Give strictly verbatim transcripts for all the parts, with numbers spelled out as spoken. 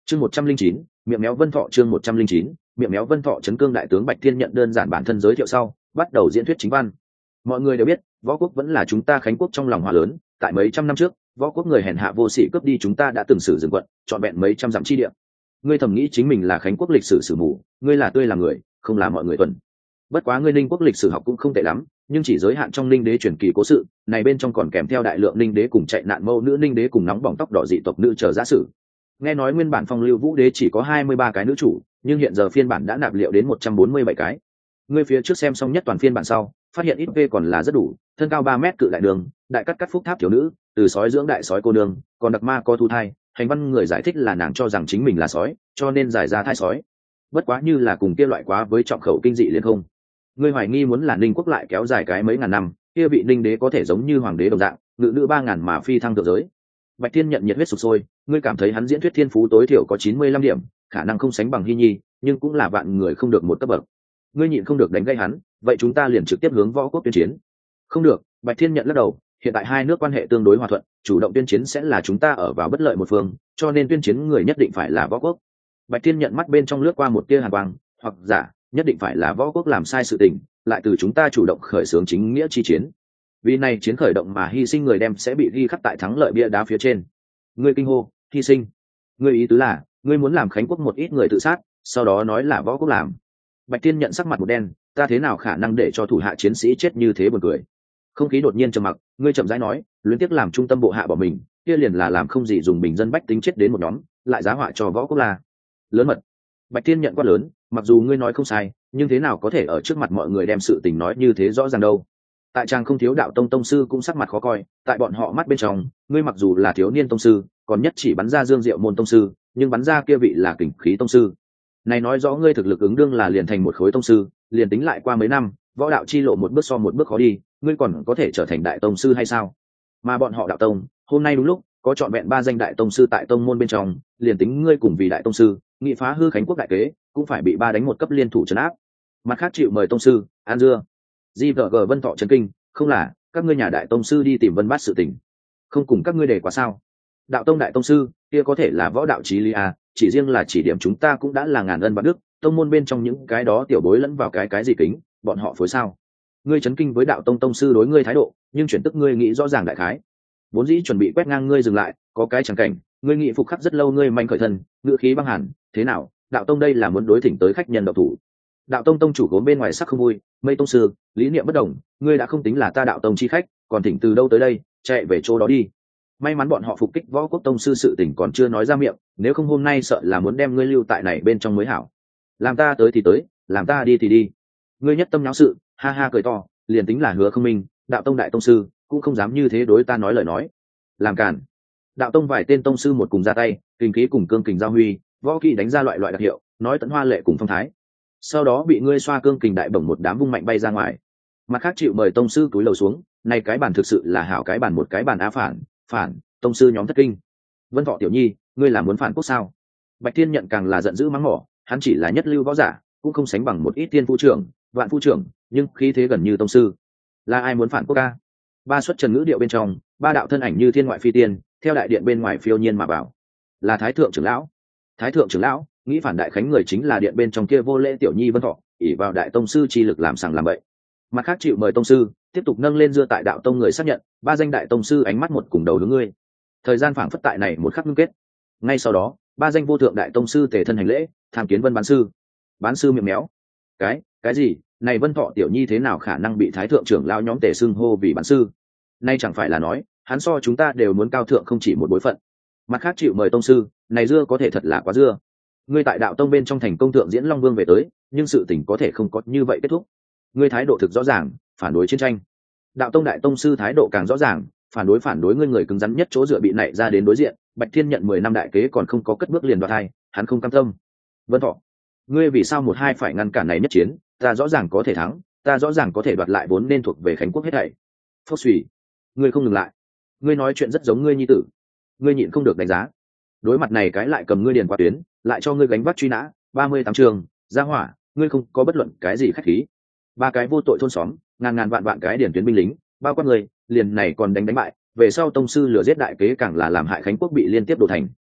chương một trăm linh chín miệng méo vân thọ chương một trăm linh chín miệng méo vân thọ chấn cương đại tướng Bạch Thiên nhận đơn giản bản thân giới thiệu sau bắt đầu diễn thuyết chính văn. Mọi người đều biết võ quốc vẫn là chúng ta khánh quốc trong lòng hòa lớn, tại mấy trăm năm trước võ quốc người hèn hạ vô sĩ cướp đi chúng ta đã từng sử dựng quận trọn vẹn mấy trăm dặm chi địa. Ngươi thầm nghĩ chính mình là khánh quốc lịch sử sử mù, ngươi là tươi là người, không là mọi người tuần. Bất quá ngươi ninh quốc lịch sử học cũng không tệ lắm, nhưng chỉ giới hạn trong ninh đế truyền kỳ cố sự này, bên trong còn kèm theo đại lượng ninh đế cùng chạy nạn mâu nữ ninh đế cùng nóng bỏng tóc đỏ dị tộc nữ chờ giả sử. Nghe nói nguyên bản phong lưu vũ đế chỉ có hai mươi ba cái nữ chủ, nhưng hiện giờ phiên bản đã nạp liệu đến một trăm bốn mươi bảy cái. Ngươi phía trước xem xong nhất toàn phiên bản sau phát hiện ít v còn là rất đủ, thân cao ba mét cự đại đường đại cắt cắt phúc tháp thiếu nữ, từ sói dưỡng đại sói cô nương, còn đặc ma có thu thai. Hành văn người giải thích là nàng cho rằng chính mình là sói cho nên giải ra thai sói, bất quá như là cùng kia loại quá với trọng khẩu kinh dị liền không. Ngươi hoài nghi muốn là ninh quốc lại kéo dài cái mấy ngàn năm, kia vị ninh đế có thể giống như hoàng đế đồng dạng ngự nữ ba ngàn mà phi thăng thượng giới. Bạch Thiên nhận nhiệt huyết sục sôi, ngươi cảm thấy hắn diễn thuyết thiên phú tối thiểu có chín mươi lăm điểm, khả năng không sánh bằng Hy Nhi, nhưng cũng là vạn người không được một cấp bậc. Ngươi nhịn không được đánh gây hắn, vậy chúng ta liền trực tiếp hướng võ quốc tuyên chiến. Không được, Bạch Thiên nhận lắc đầu, hiện tại hai nước quan hệ tương đối hòa thuận, chủ động tuyên chiến sẽ là chúng ta ở vào bất lợi một phương, cho nên tuyên chiến người nhất định phải là võ quốc. Bạch Thiên nhận mắt bên trong lướt qua một tia hàn quang, hoặc giả nhất định phải là võ quốc làm sai sự tình, lại từ chúng ta chủ động khởi xướng chính nghĩa chi chiến. Vì này chiến khởi động mà hy sinh người đem sẽ bị ghi khắc tại thắng lợi bia đá phía trên. Ngươi kinh hô, hy sinh? Ngươi ý tứ là ngươi muốn làm khánh quốc một ít người tự sát, sau đó nói là võ quốc làm? Bạch Thiên nhận sắc mặt một đen, ta thế nào khả năng để cho thủ hạ chiến sĩ chết như thế buồn cười. Không khí đột nhiên trầm mặc, ngươi chậm rãi nói, luyến tiếc làm trung tâm bộ hạ bỏ mình, kia liền là làm không gì dùng bình dân bách tính chết đến một nhóm, lại giá họa cho võ quốc là lớn mật. Bạch Thiên nhận quát lớn, mặc dù ngươi nói không sai, nhưng thế nào có thể ở trước mặt mọi người đem sự tình nói như thế rõ ràng đâu. Tại trang không thiếu đạo tông tông sư cũng sắc mặt khó coi, tại bọn họ mắt bên trong ngươi mặc dù là thiếu niên tông sư, còn nhất chỉ bắn ra dương diệu môn tông sư, nhưng bắn ra kia vị là kình khí tông sư. Này nói rõ ngươi thực lực ứng đương là liền thành một khối tông sư, liền tính lại qua mấy năm võ đạo chi lộ một bước so một bước khó đi, ngươi còn có thể trở thành đại tông sư hay sao? Mà bọn họ đạo tông hôm nay đúng lúc có trọn vẹn ba danh đại tông sư tại tông môn bên trong, liền tính ngươi cùng vì đại tông sư nghị phá hư khánh quốc đại kế cũng phải bị ba đánh một cấp liên thủ trấn áp. Mặt khác chịu mời tông sư an dưa di vợ gờ vân thọ trấn kinh, không là các ngươi nhà đại tông sư đi tìm vân bát sự tình, không cùng các ngươi để quá sao? Đạo tông đại tông sư kia có thể là võ đạo trí lý à, chỉ riêng là chỉ điểm chúng ta cũng đã là ngàn ân bạc đức, tông môn bên trong những cái đó tiểu bối lẫn vào cái cái gì kính bọn họ phối sao? Ngươi chấn kinh với đạo tông tông sư đối ngươi thái độ, nhưng chuyển tức ngươi nghĩ rõ ràng đại khái. Vốn dĩ chuẩn bị quét ngang ngươi dừng lại, có cái chẳng cảnh ngươi nghĩ phục khắc rất lâu, ngươi manh khởi thân ngữ khí băng hẳn, thế nào đạo tông đây là muốn đối thỉnh tới khách nhân độc thủ? Đạo tông tông chủ gốm bên ngoài sắc không vui, mây tông sư lý niệm bất đồng, ngươi đã không tính là ta đạo tông chi khách, còn thỉnh từ đâu tới đây, chạy về chỗ đó đi. May mắn bọn họ phục kích võ quốc tông sư sự tình còn chưa nói ra miệng, nếu không hôm nay sợ là muốn đem ngươi lưu tại này bên trong mới hảo. Làm ta tới thì tới, làm ta đi thì đi. Ngươi nhất tâm nháo sự, ha ha cười to, liền tính là Hứa Không Minh đạo tông đại tông sư cũng không dám như thế đối ta nói lời nói. Làm cản. Đạo tông vài tên tông sư một cùng ra tay, kinh khí cùng cương kình giao huy, võ kỹ đánh ra loại loại đặc hiệu, nói tận hoa lệ cùng phong thái, sau đó bị ngươi xoa cương kình đại bổng một đám vung mạnh bay ra ngoài. Mặt khác chịu mời tông sư túi lầu xuống, này cái bàn thực sự là hảo cái bàn, một cái bàn á phản phản tông sư nhóm thất kinh. Vân Thọ tiểu nhi, ngươi là muốn phản quốc sao? Bạch Thiên nhận càng là giận dữ mắng mỏ, hắn chỉ là nhất lưu võ giả, cũng không sánh bằng một ít tiên phu trưởng vạn phu trưởng, nhưng khí thế gần như tông sư. Là ai muốn phản quốc ca? Ba xuất trần ngữ điệu bên trong, ba đạo thân ảnh như thiên ngoại phi tiên theo đại điện bên ngoài phiêu nhiên mà vào. Là thái thượng trưởng lão. Thái thượng trưởng lão nghĩ phản đại khánh người chính là điện bên trong kia vô lễ tiểu nhi Vân Thọ, ỷ vào đại tông sư chi lực làm sằng làm bậy. Mặt khác chịu mời tông sư tiếp tục nâng lên dưa tại đạo tông người xác nhận, ba danh đại tông sư ánh mắt một cùng đầu hướng ngươi. Thời gian phảng phất tại này một khắc ngưng kết. Ngay sau đó ba danh vô thượng đại tông sư tề thân hành lễ, tham kiến Vân bán sư. Bán sư miệng méo, cái cái gì? Này Vân Thọ tiểu nhi thế nào khả năng bị thái thượng trưởng lão nhóm tề xưng hô vì bán sư? Nay chẳng phải là nói hắn so chúng ta đều muốn cao thượng không chỉ một bối phận. Mặt khác chịu mời tông sư, này dưa có thể thật là quá dưa. Ngươi tại đạo tông bên trong thành công thượng diễn long vương về tới, nhưng sự tình có thể không có như vậy kết thúc. Ngươi thái độ thực rõ ràng, phản đối chiến tranh. Đạo tông đại tông sư thái độ càng rõ ràng, phản đối phản đối ngươi người cứng rắn nhất chỗ dựa bị nảy ra đến đối diện. Bạch Thiên nhận mười năm đại kế còn không có cất bước liền đoạt hai, hắn không cam tâm. Vân Thọ, ngươi vì sao một hai phải ngăn cản này nhất chiến? Ta rõ ràng có thể thắng, ta rõ ràng có thể đoạt lại vốn nên thuộc về khánh quốc hết thảy. Phốc xùy, ngươi không ngừng lại. Ngươi nói chuyện rất giống ngươi nhi tử, ngươi nhịn không được đánh giá. Đối mặt này cái lại cầm ngươi điền qua tuyến, lại cho ngươi gánh vác truy nã ba mươi tám trường ra hỏa, ngươi không có bất luận cái gì khách khí. Ba cái vô tội thôn xóm, ngàn ngàn vạn vạn cái điển tuyến binh lính, bao quát người liền này còn đánh đánh bại, về sau tông sư lừa giết đại kế càng là làm hại khánh quốc bị liên tiếp đổ thành.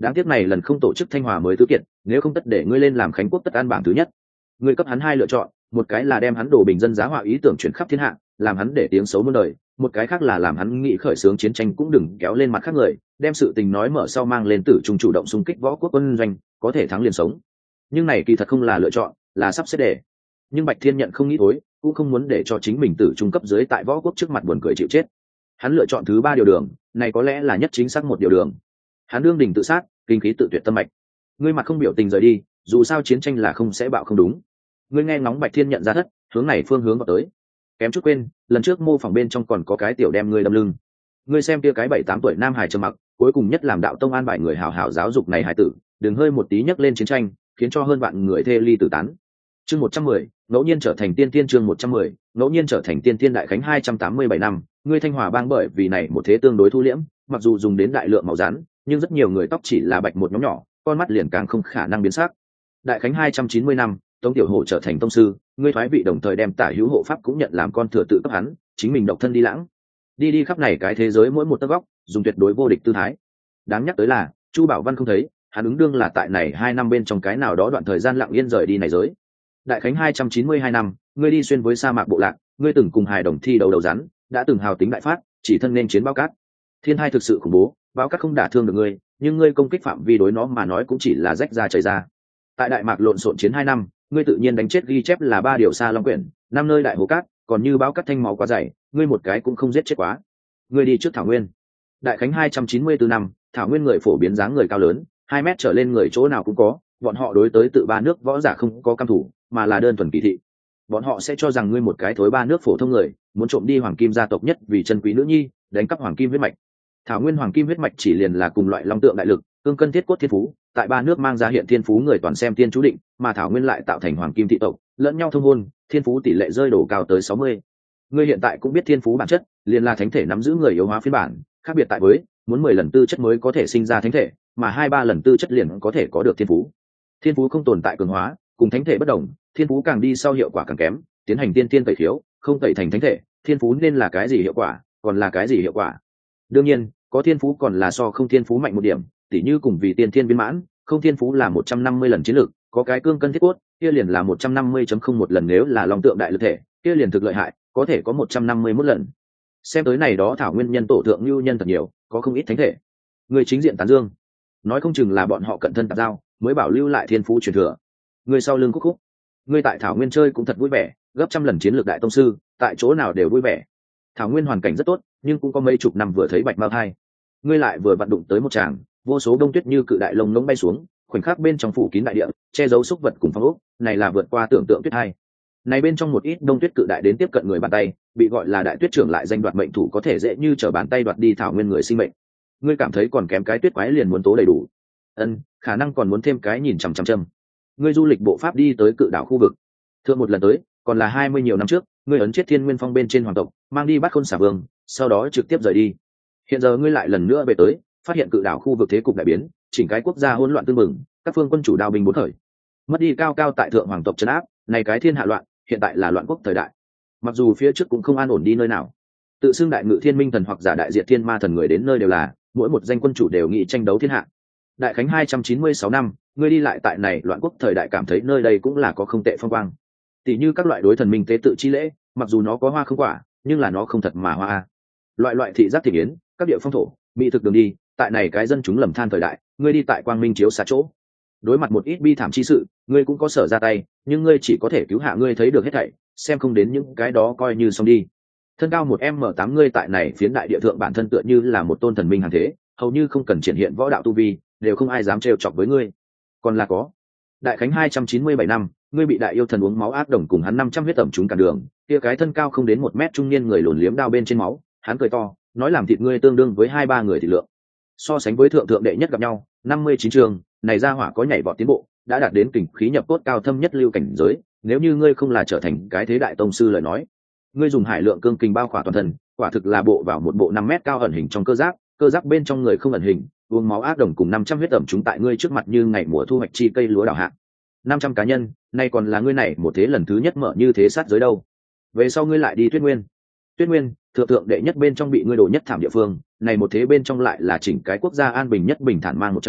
đáng tiếc này lần không tổ chức thanh hòa mới tứ kiệt, nếu không tất để ngươi lên làm khánh quốc tất an bảng thứ nhất. Ngươi cấp hắn hai lựa chọn, một cái là đem hắn đổ bình dân giá họa ý tưởng chuyển khắp thiên hạ, làm hắn để tiếng xấu muôn đời, một cái khác là làm hắn nghĩ khởi xướng chiến tranh cũng đừng kéo lên mặt khác người, đem sự tình nói mở sau mang lên tử trung chủ động xung kích võ quốc quân doanh, có thể thắng liền sống. Nhưng này kỳ thật không là lựa chọn, là sắp xếp để. Nhưng Bạch Thiên Nhận không nghĩ thối, cũng không muốn để cho chính mình tử trung cấp dưới tại võ quốc trước mặt buồn cười chịu chết. Hắn lựa chọn thứ ba điều đường, này có lẽ là nhất chính xác một điều đường. Hắn đương đình tự sát, kinh khí tự tuyệt tâm mạch. Ngươi mặt không biểu tình rời đi, dù sao chiến tranh là không sẽ bạo không đúng. Ngươi nghe ngóng Bạch Thiên Nhận ra thất, hướng này phương hướng vào tới. Kém chút quên, lần trước mô phỏng bên trong còn có cái tiểu đem ngươi đâm lưng. Ngươi xem kia cái bảy tám tuổi nam hải trầm mặc, cuối cùng nhất làm đạo tông an bài người hảo hảo giáo dục này hải tử, đừng hơi một tí nhắc lên chiến tranh, khiến cho hơn vạn người thê ly tử tán. Chương một trăm mười, ngẫu nhiên trở thành tiên tiên chương một trăm mười, ngẫu nhiên trở thành tiên tiên đại khánh hai trăm tám mươi bảy năm, ngươi Thanh Hòa bang bởi vì này một thế tương đối thu liễm, mặc dù dùng đến đại lượng màu rắn, nhưng rất nhiều người tóc chỉ là bạch một nhóm nhỏ, con mắt liền càng không khả năng biến sắc. Đại khánh hai trăm chín mươi năm, Tống Tiểu Hổ trở thành tông sư, ngươi thoái vị đồng thời đem Tả Hữu hộ pháp cũng nhận làm con thừa tự cấp hắn, chính mình độc thân đi lãng. Đi đi khắp này cái thế giới mỗi một tấc góc, dùng tuyệt đối vô địch tư thái. Đáng nhắc tới là, Chu Bảo Văn không thấy, hắn ứng đương là tại này hai năm bên trong cái nào đó đoạn thời gian lặng yên rời đi này giới. Đại khánh hai trăm chín mươi hai năm, ngươi đi xuyên với sa mạc bộ lạc, ngươi từng cùng hài đồng thi đấu đầu rắn, đã từng hào tính đại phát, chỉ thân nên chiến bao cát. Thiên hai thực sự khủng bố, bao cát không đả thương được ngươi, nhưng ngươi công kích phạm vi đối nó mà nói cũng chỉ là rách ra chảy ra. Tại đại mạc lộn xộn chiến hai năm, ngươi tự nhiên đánh chết ghi chép là ba điều xa long quyển, năm nơi đại hồ cát, còn như bao cát thanh máu quá dày, ngươi một cái cũng không giết chết quá. Ngươi đi trước thảo nguyên. Đại khánh hai trăm chín mươi tư năm, thảo nguyên người phổ biến dáng người cao lớn, hai mét trở lên người chỗ nào cũng có, bọn họ đối tới tự ba nước võ giả không có cam thủ, mà là đơn thuần kỳ thị. Bọn họ sẽ cho rằng ngươi một cái thối ba nước phổ thông người, muốn trộm đi hoàng kim gia tộc nhất vì chân quý nữ nhi, đánh cắp hoàng kim huyết mạch. Thảo nguyên hoàng kim huyết mạch chỉ liền là cùng loại long tượng đại lực, cương cân thiết cốt thiên phú, tại ba nước mang ra hiện thiên phú người toàn xem tiên chú định, mà thảo nguyên lại tạo thành hoàng kim thị tộc, lẫn nhau thông hôn, thiên phú tỷ lệ rơi đổ cao tới sáu mươi. Ngươi hiện tại cũng biết thiên phú bản chất, liền là thánh thể nắm giữ người yếu hóa phiên bản, khác biệt tại với muốn mười lần tư chất mới có thể sinh ra thánh thể, mà hai ba lần tư chất liền có thể có được thiên phú. Thiên phú không tồn tại cường hóa, cùng thánh thể bất đồng, thiên phú càng đi sau hiệu quả càng kém, tiến hành tiên tiên tẩy thiếu, không tẩy thành thánh thể, thiên phú nên là cái gì hiệu quả, còn là cái gì hiệu quả. Đương nhiên, có thiên phú còn là so không thiên phú mạnh một điểm, tỉ như cùng vì tiên thiên viên mãn, không thiên phú là một trăm năm mươi lần chiến lực, có cái cương cân thiết cốt, kia liền là một trăm năm mươi phẩy không một lần, nếu là long tượng đại lực thể, kia liền thực lợi hại, có thể có một trăm năm mươi mốt lần. Xem tới này đó thảo nguyên nhân tổ thượng lưu nhân thật nhiều, có không ít thánh thể. Người chính diện tán dương, nói không chừng là bọn họ cận thân tạp giao, mới bảo lưu lại thiên phú truyền thừa. Người sau lưng khúc khúc, người tại thảo nguyên chơi cũng thật vui vẻ, gấp trăm lần chiến lược đại tông sư, tại chỗ nào đều vui vẻ. Thảo nguyên hoàn cảnh rất tốt, nhưng cũng có mấy chục năm vừa thấy bạch mao thai. Ngươi lại vừa vặn đụng tới một tràng, vô số đông tuyết như cự đại lông ngỗng bay xuống, khoảnh khắc bên trong phủ kín đại địa, che giấu xúc vật cùng phong ốc, này là vượt qua tưởng tượng tuyết hai. Này bên trong một ít đông tuyết cự đại đến tiếp cận người bàn tay, bị gọi là đại tuyết trưởng lại danh đoạt mệnh thủ, có thể dễ như trở bàn tay đoạt đi thảo nguyên người sinh mệnh. Ngươi cảm thấy còn kém cái tuyết quái liền muốn tố đầy đủ. Ân, khả năng còn muốn thêm cái nhìn chằm chằm châm. Ngươi du lịch bộ pháp đi tới cự đảo khu vực. Thượng một lần tới, còn là hai mươi nhiều năm trước, ngươi ấn chết Thiên Nguyên Phong bên trên hoàng tộc, mang đi bắt Khôn Xà Vương, sau đó trực tiếp rời đi. Hiện giờ ngươi lại lần nữa về tới, phát hiện cự đảo khu vực thế cục đại biến, chỉnh cái quốc gia hỗn loạn tương mừng, các phương quân chủ đao binh bốn khởi, mất đi cao cao tại thượng hoàng tộc trấn áp, này cái thiên hạ loạn, hiện tại là loạn quốc thời đại. Mặc dù phía trước cũng không an ổn đi nơi nào, tự xưng đại ngự thiên minh thần hoặc giả đại diệt thiên ma thần người đến nơi đều là, mỗi một danh quân chủ đều nghị tranh đấu thiên hạ. Đại khánh hai trăm chín mươi sáu năm, ngươi đi lại tại này loạn quốc thời đại cảm thấy nơi đây cũng là có không tệ phong quang. Tỷ như các loại đối thần minh tế tự chi lễ, mặc dù nó có hoa không quả, nhưng là nó không thật mà hoa. Loại loại thị giác thị yến, các địa phong thổ, mỹ thực đường đi, tại này cái dân chúng lầm than thời đại, ngươi đi tại quang minh chiếu xạ chỗ. Đối mặt một ít bi thảm chi sự, ngươi cũng có sở ra tay, nhưng ngươi chỉ có thể cứu hạ ngươi thấy được hết thảy, xem không đến những cái đó coi như xong đi. Thân cao một m tám ngươi tại này phiến đại địa thượng bản thân tựa như là một tôn thần minh hàng thế, hầu như không cần triển hiện võ đạo tu vi, đều không ai dám trêu chọc với ngươi. Còn là có. Đại khánh hai trăm chín mươi bảy năm, ngươi bị đại yêu thần uống máu ác đồng cùng hắn năm trăm huyết tẩm chúng cả đường, kia cái thân cao không đến một mét trung niên người lồn liếm đao bên trên máu, hắn cười to, nói làm thịt ngươi tương đương với hai ba người thịt lượng. So sánh với thượng thượng đệ nhất gặp nhau, năm mươi chín trường, này ra hỏa có nhảy vọt tiến bộ, đã đạt đến kình khí nhập cốt cao thâm nhất lưu cảnh giới, nếu như ngươi không là trở thành cái thế đại tông sư lời nói, ngươi dùng hải lượng cương kình bao khỏa toàn thân, quả thực là bộ vào một bộ năm mét cao ẩn hình trong cơ giáp, cơ giáp bên trong người không ẩn hình, uống máu ác đồng cùng năm trăm huyết ẩm chúng tại ngươi trước mặt như ngày mùa thu hoạch chi cây lúa đào hạ. năm trăm cá nhân, nay còn là ngươi này một thế lần thứ nhất mở như thế sát giới đâu. Về sau ngươi lại đi Tuyết Nguyên. Tuyết Nguyên, thượng thượng đệ nhất bên trong bị ngươi đổ nhất thảm địa phương, này một thế bên trong lại là chỉnh cái quốc gia an bình nhất bình thản mang một trong,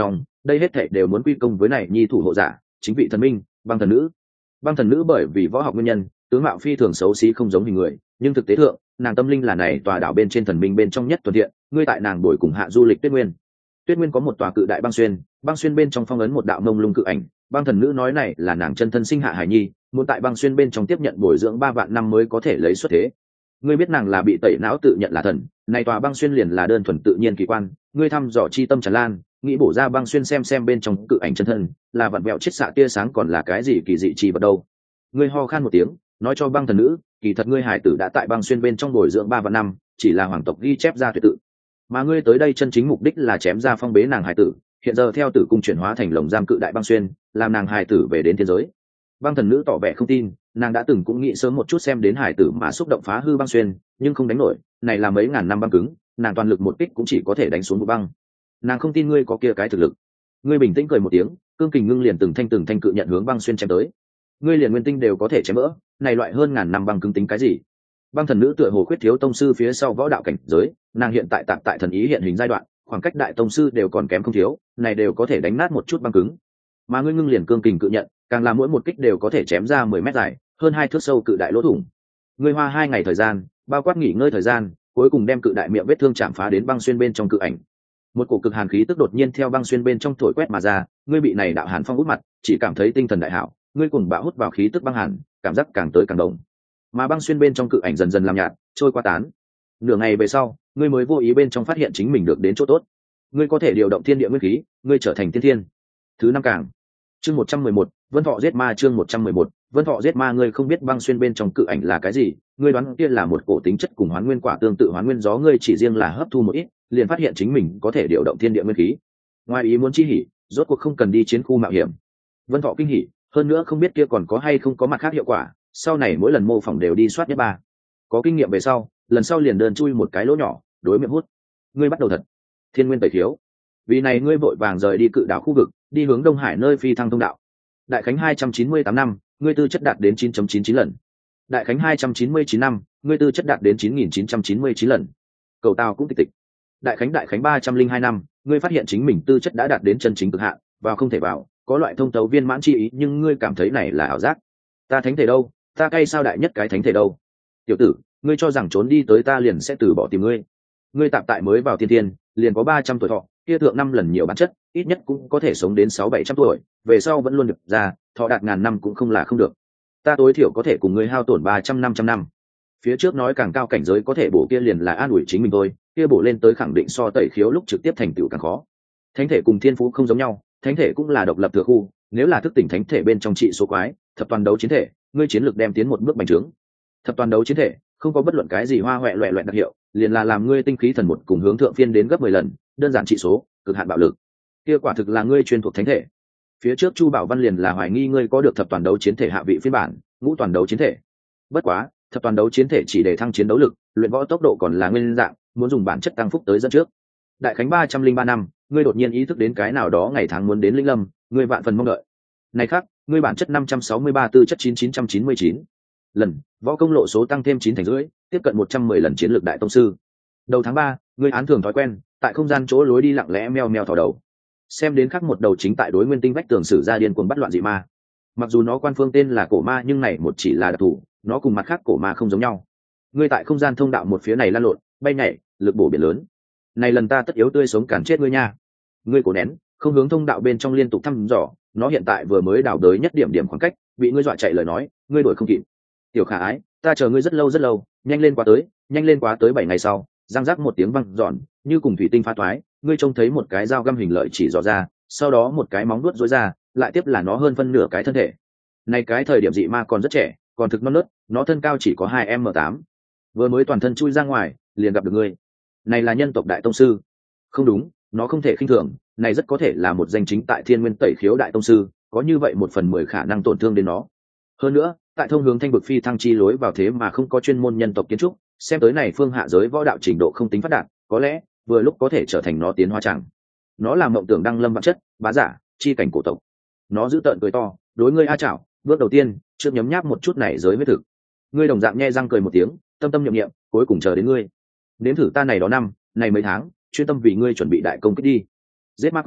đây hết thảy đều muốn quy công với này nhi thủ hộ giả, chính vị thần minh, băng thần nữ. Băng thần nữ bởi vì võ học nguyên nhân, tướng mạo phi thường xấu xí không giống hình người, nhưng thực tế thượng, nàng tâm linh là này tòa đảo bên trên thần minh bên trong nhất tuần thiện, ngươi tại nàng đổi cùng hạ du lịch Tuyết Nguyên. Tuyết Nguyên có một tòa cự đại băng xuyên, băng xuyên bên trong phong ấn một đạo mông lung cự ảnh, băng thần nữ nói này là nàng chân thân sinh hạ hải nhi, muốn tại băng xuyên bên trong tiếp nhận bồi dưỡng ba vạn năm mới có thể lấy xuất thế. Ngươi biết nàng là bị tẩy não tự nhận là thần, này tòa băng xuyên liền là đơn thuần tự nhiên kỳ quan, ngươi thăm dò chi tâm tràn lan, nghĩ bổ ra băng xuyên xem xem bên trong cự ảnh chân thân, là vặn vẹo chiết xạ tia sáng còn là cái gì kỳ dị chi vật đâu. Ngươi ho khan một tiếng, nói cho băng thần nữ, kỳ thật ngươi hải tử đã tại băng xuyên bên trong bồi dưỡng ba vạn năm, chỉ là hoàng tộc ghi chép ra tuyệt tự. Mà ngươi tới đây chân chính mục đích là chém ra phong bế nàng hải tử, hiện giờ theo tử cung chuyển hóa thành lồng giam cự đại băng xuyên, làm nàng hải tử về đến thiên giới. Băng thần nữ tỏ vẻ không tin, nàng đã từng cũng nghĩ sớm một chút xem đến hải tử mà xúc động phá hư băng xuyên, nhưng không đánh nổi, này là mấy ngàn năm băng cứng, nàng toàn lực một kích cũng chỉ có thể đánh xuống vụ băng. Nàng không tin ngươi có kia cái thực lực. Ngươi bình tĩnh cười một tiếng, cương kình ngưng liền từng thanh từng thanh cự nhận hướng băng xuyên chém tới. Ngươi liền nguyên tinh đều có thể chém vỡ, này loại hơn ngàn năm băng cứng tính cái gì? Băng thần nữ tựa hồ khuyết thiếu tông sư phía sau võ đạo cảnh giới, nàng hiện tại tạm tại thần ý hiện hình giai đoạn, khoảng cách đại tông sư đều còn kém không thiếu, này đều có thể đánh nát một chút băng cứng. Mà ngươi ngưng liền cương kình cự nhận, càng là mỗi một kích đều có thể chém ra mười mét dài, hơn hai thước sâu cự đại lỗ thủng. Ngươi hoa hai ngày thời gian, bao quát nghỉ ngơi thời gian, cuối cùng đem cự đại miệng vết thương chạm phá đến băng xuyên bên trong cự ảnh. Một cổ cực hàn khí tức đột nhiên theo băng xuyên bên trong thổi quét mà ra, ngươi bị này đạo hàn phong hút mặt, chỉ cảm thấy tinh thần đại hảo, ngươi cùng bạo hút vào khí tức băng hàn, cảm giác càng tới càng đồng. Mà băng xuyên bên trong cự ảnh dần dần làm nhạt, trôi qua tán. Nửa ngày về sau, ngươi mới vô ý bên trong phát hiện chính mình được đến chỗ tốt. Ngươi có thể điều động thiên địa nguyên khí, ngươi trở thành tiên thiên. Thứ năm càng. Chương một trăm mười một, Vân Thọ giết ma chương một trăm mười một, Vân Thọ giết ma ngươi không biết băng xuyên bên trong cự ảnh là cái gì, ngươi đoán kia là một cổ tính chất cùng hoán nguyên quả tương tự hoán nguyên gió, ngươi chỉ riêng là hấp thu một ít, liền phát hiện chính mình có thể điều động thiên địa nguyên khí. Ngoài ý muốn chi hỉ, rốt cuộc không cần đi chiến khu mạo hiểm. Vân Thọ kinh hỉ, hơn nữa không biết kia còn có hay không có mặt khác hiệu quả, sau này mỗi lần mô phỏng đều đi soát nhất ba. Có kinh nghiệm về sau, lần sau liền đơn chui một cái lỗ nhỏ, đối miệng hút. Ngươi bắt đầu thật. Thiên nguyên tẩy thiếu. Vì này ngươi vội vàng rời đi cự đảo khu vực, đi hướng Đông Hải nơi phi thăng thông đạo. Đại khánh hai trăm chín mươi tám năm, ngươi tư chất đạt đến chín phẩy chín chín lần. Đại khánh hai trăm chín mươi chín năm, ngươi tư chất đạt đến chín nghìn chín trăm chín mươi chín lần. Cầu tao cũng tịch tịch. Đại khánh đại khánh ba trăm linh hai năm, ngươi phát hiện chính mình tư chất đã đạt đến chân chính cực hạn, vào không thể vào, có loại thông tấu viên mãn chi ý, nhưng ngươi cảm thấy này là ảo giác. Ta thánh thể đâu, ta cay sao đại nhất cái thánh thể đâu? Tiểu tử, ngươi cho rằng trốn đi tới ta liền sẽ từ bỏ tìm ngươi? Ngươi tạm tại mới vào tiên thiên, liền có ba trăm tuổi thọ, kia thượng năm lần nhiều bản chất, ít nhất cũng có thể sống đến sáu bảy trăm tuổi, về sau vẫn luôn được ra, thọ đạt ngàn năm cũng không là không được. Ta tối thiểu có thể cùng ngươi hao tổn ba trăm năm trăm năm. Phía trước nói càng cao cảnh giới có thể bổ kia liền là an ủi chính mình thôi, kia bổ lên tới khẳng định so tẩy khiếu lúc trực tiếp thành tựu càng khó. Thánh thể cùng thiên phú không giống nhau, thánh thể cũng là độc lập thừa khu, nếu là thức tỉnh thánh thể bên trong trị số quái, thập toàn đấu chiến thể, ngươi chiến lược đem tiến một bước bành trướng. Thập toàn đấu chiến thể không có bất luận cái gì hoa hoẹ loẹ loẹt đặc hiệu, liền là làm ngươi tinh khí thần một cùng hướng thượng phiên đến gấp mười lần, đơn giản trị số, cực hạn bạo lực. Kia quả thực là ngươi chuyên thuộc thánh thể. Phía trước Chu Bảo Văn liền là hoài nghi ngươi có được thập toàn đấu chiến thể hạ vị phiên bản, ngũ toàn đấu chiến thể. Bất quá, thập toàn đấu chiến thể chỉ để thăng chiến đấu lực, luyện võ tốc độ còn là nguyên dạng, muốn dùng bản chất tăng phúc tới dẫn trước. Đại khánh ba trăm linh ba năm, ngươi đột nhiên ý thức đến cái nào đó ngày tháng muốn đến Linh Lâm, ngươi vạn phần mong đợi. Này khác, ngươi bản chất năm trăm sáu mươi ba, tư chất chín chín trăm chín mươi chín. Lần, võ công lộ số tăng thêm chín thành rưỡi, tiếp cận một trăm mười lần chiến lược đại tông sư. Đầu tháng ba, ngươi án thường thói quen, tại không gian chỗ lối đi lặng lẽ meo meo thò đầu. Xem đến khắc một đầu chính tại đối nguyên tinh vách tường sử ra điên cuồng bắt loạn dị ma. Mặc dù nó quan phương tên là cổ ma nhưng này một chỉ là đặc thù, nó cùng mặt khác cổ ma không giống nhau. Ngươi tại không gian thông đạo một phía này lan lộn, bay nhảy, lực bổ biển lớn. Này lần ta tất yếu tươi sống cản chết ngươi nha. Ngươi cổ nén, không hướng thông đạo bên trong liên tục thăm dò, nó hiện tại vừa mới đào đới nhất điểm điểm khoảng cách, bị ngươi dọa chạy lời nói, ngươi đuổi không kịp. Tiểu khả ái, ta chờ ngươi rất lâu rất lâu, nhanh lên quá tới, nhanh lên quá tới bảy ngày sau, răng rắc một tiếng vang giòn, như cùng thủy tinh pha toái, ngươi trông thấy một cái dao găm hình lợi chỉ dò ra, sau đó một cái móng vuốt rối ra, lại tiếp là nó hơn phân nửa cái thân thể. Này cái thời điểm dị ma còn rất trẻ, còn thực non nớt, nó thân cao chỉ có hai m tám, vừa mới toàn thân chui ra ngoài, liền gặp được ngươi. Này là nhân tộc đại tông sư. Không đúng, nó không thể khinh thường, này rất có thể là một danh chính tại Thiên Nguyên Tẩy Khiếu đại tông sư, có như vậy một phần mười khả năng tổn thương đến nó. Hơn nữa, tại thông hướng thanh vực phi thăng chi lối vào thế mà không có chuyên môn nhân tộc kiến trúc, xem tới này phương hạ giới võ đạo trình độ không tính phát đạt, có lẽ vừa lúc có thể trở thành nó tiến hóa chẳng. Nó là mộng tưởng đăng lâm bản chất, bá giả, chi cảnh cổ tộc. Nó giữ tợn cười to, đối ngươi a chảo, bước đầu tiên, trước nhấm nháp một chút này giới mới thực. Ngươi đồng dạng nhe răng cười một tiếng, tâm tâm niệm niệm, cuối cùng chờ đến ngươi. Nếm thử ta này đó năm, này mấy tháng, chuyên tâm vì ngươi chuẩn bị đại công kích đi. Giết ma quyền,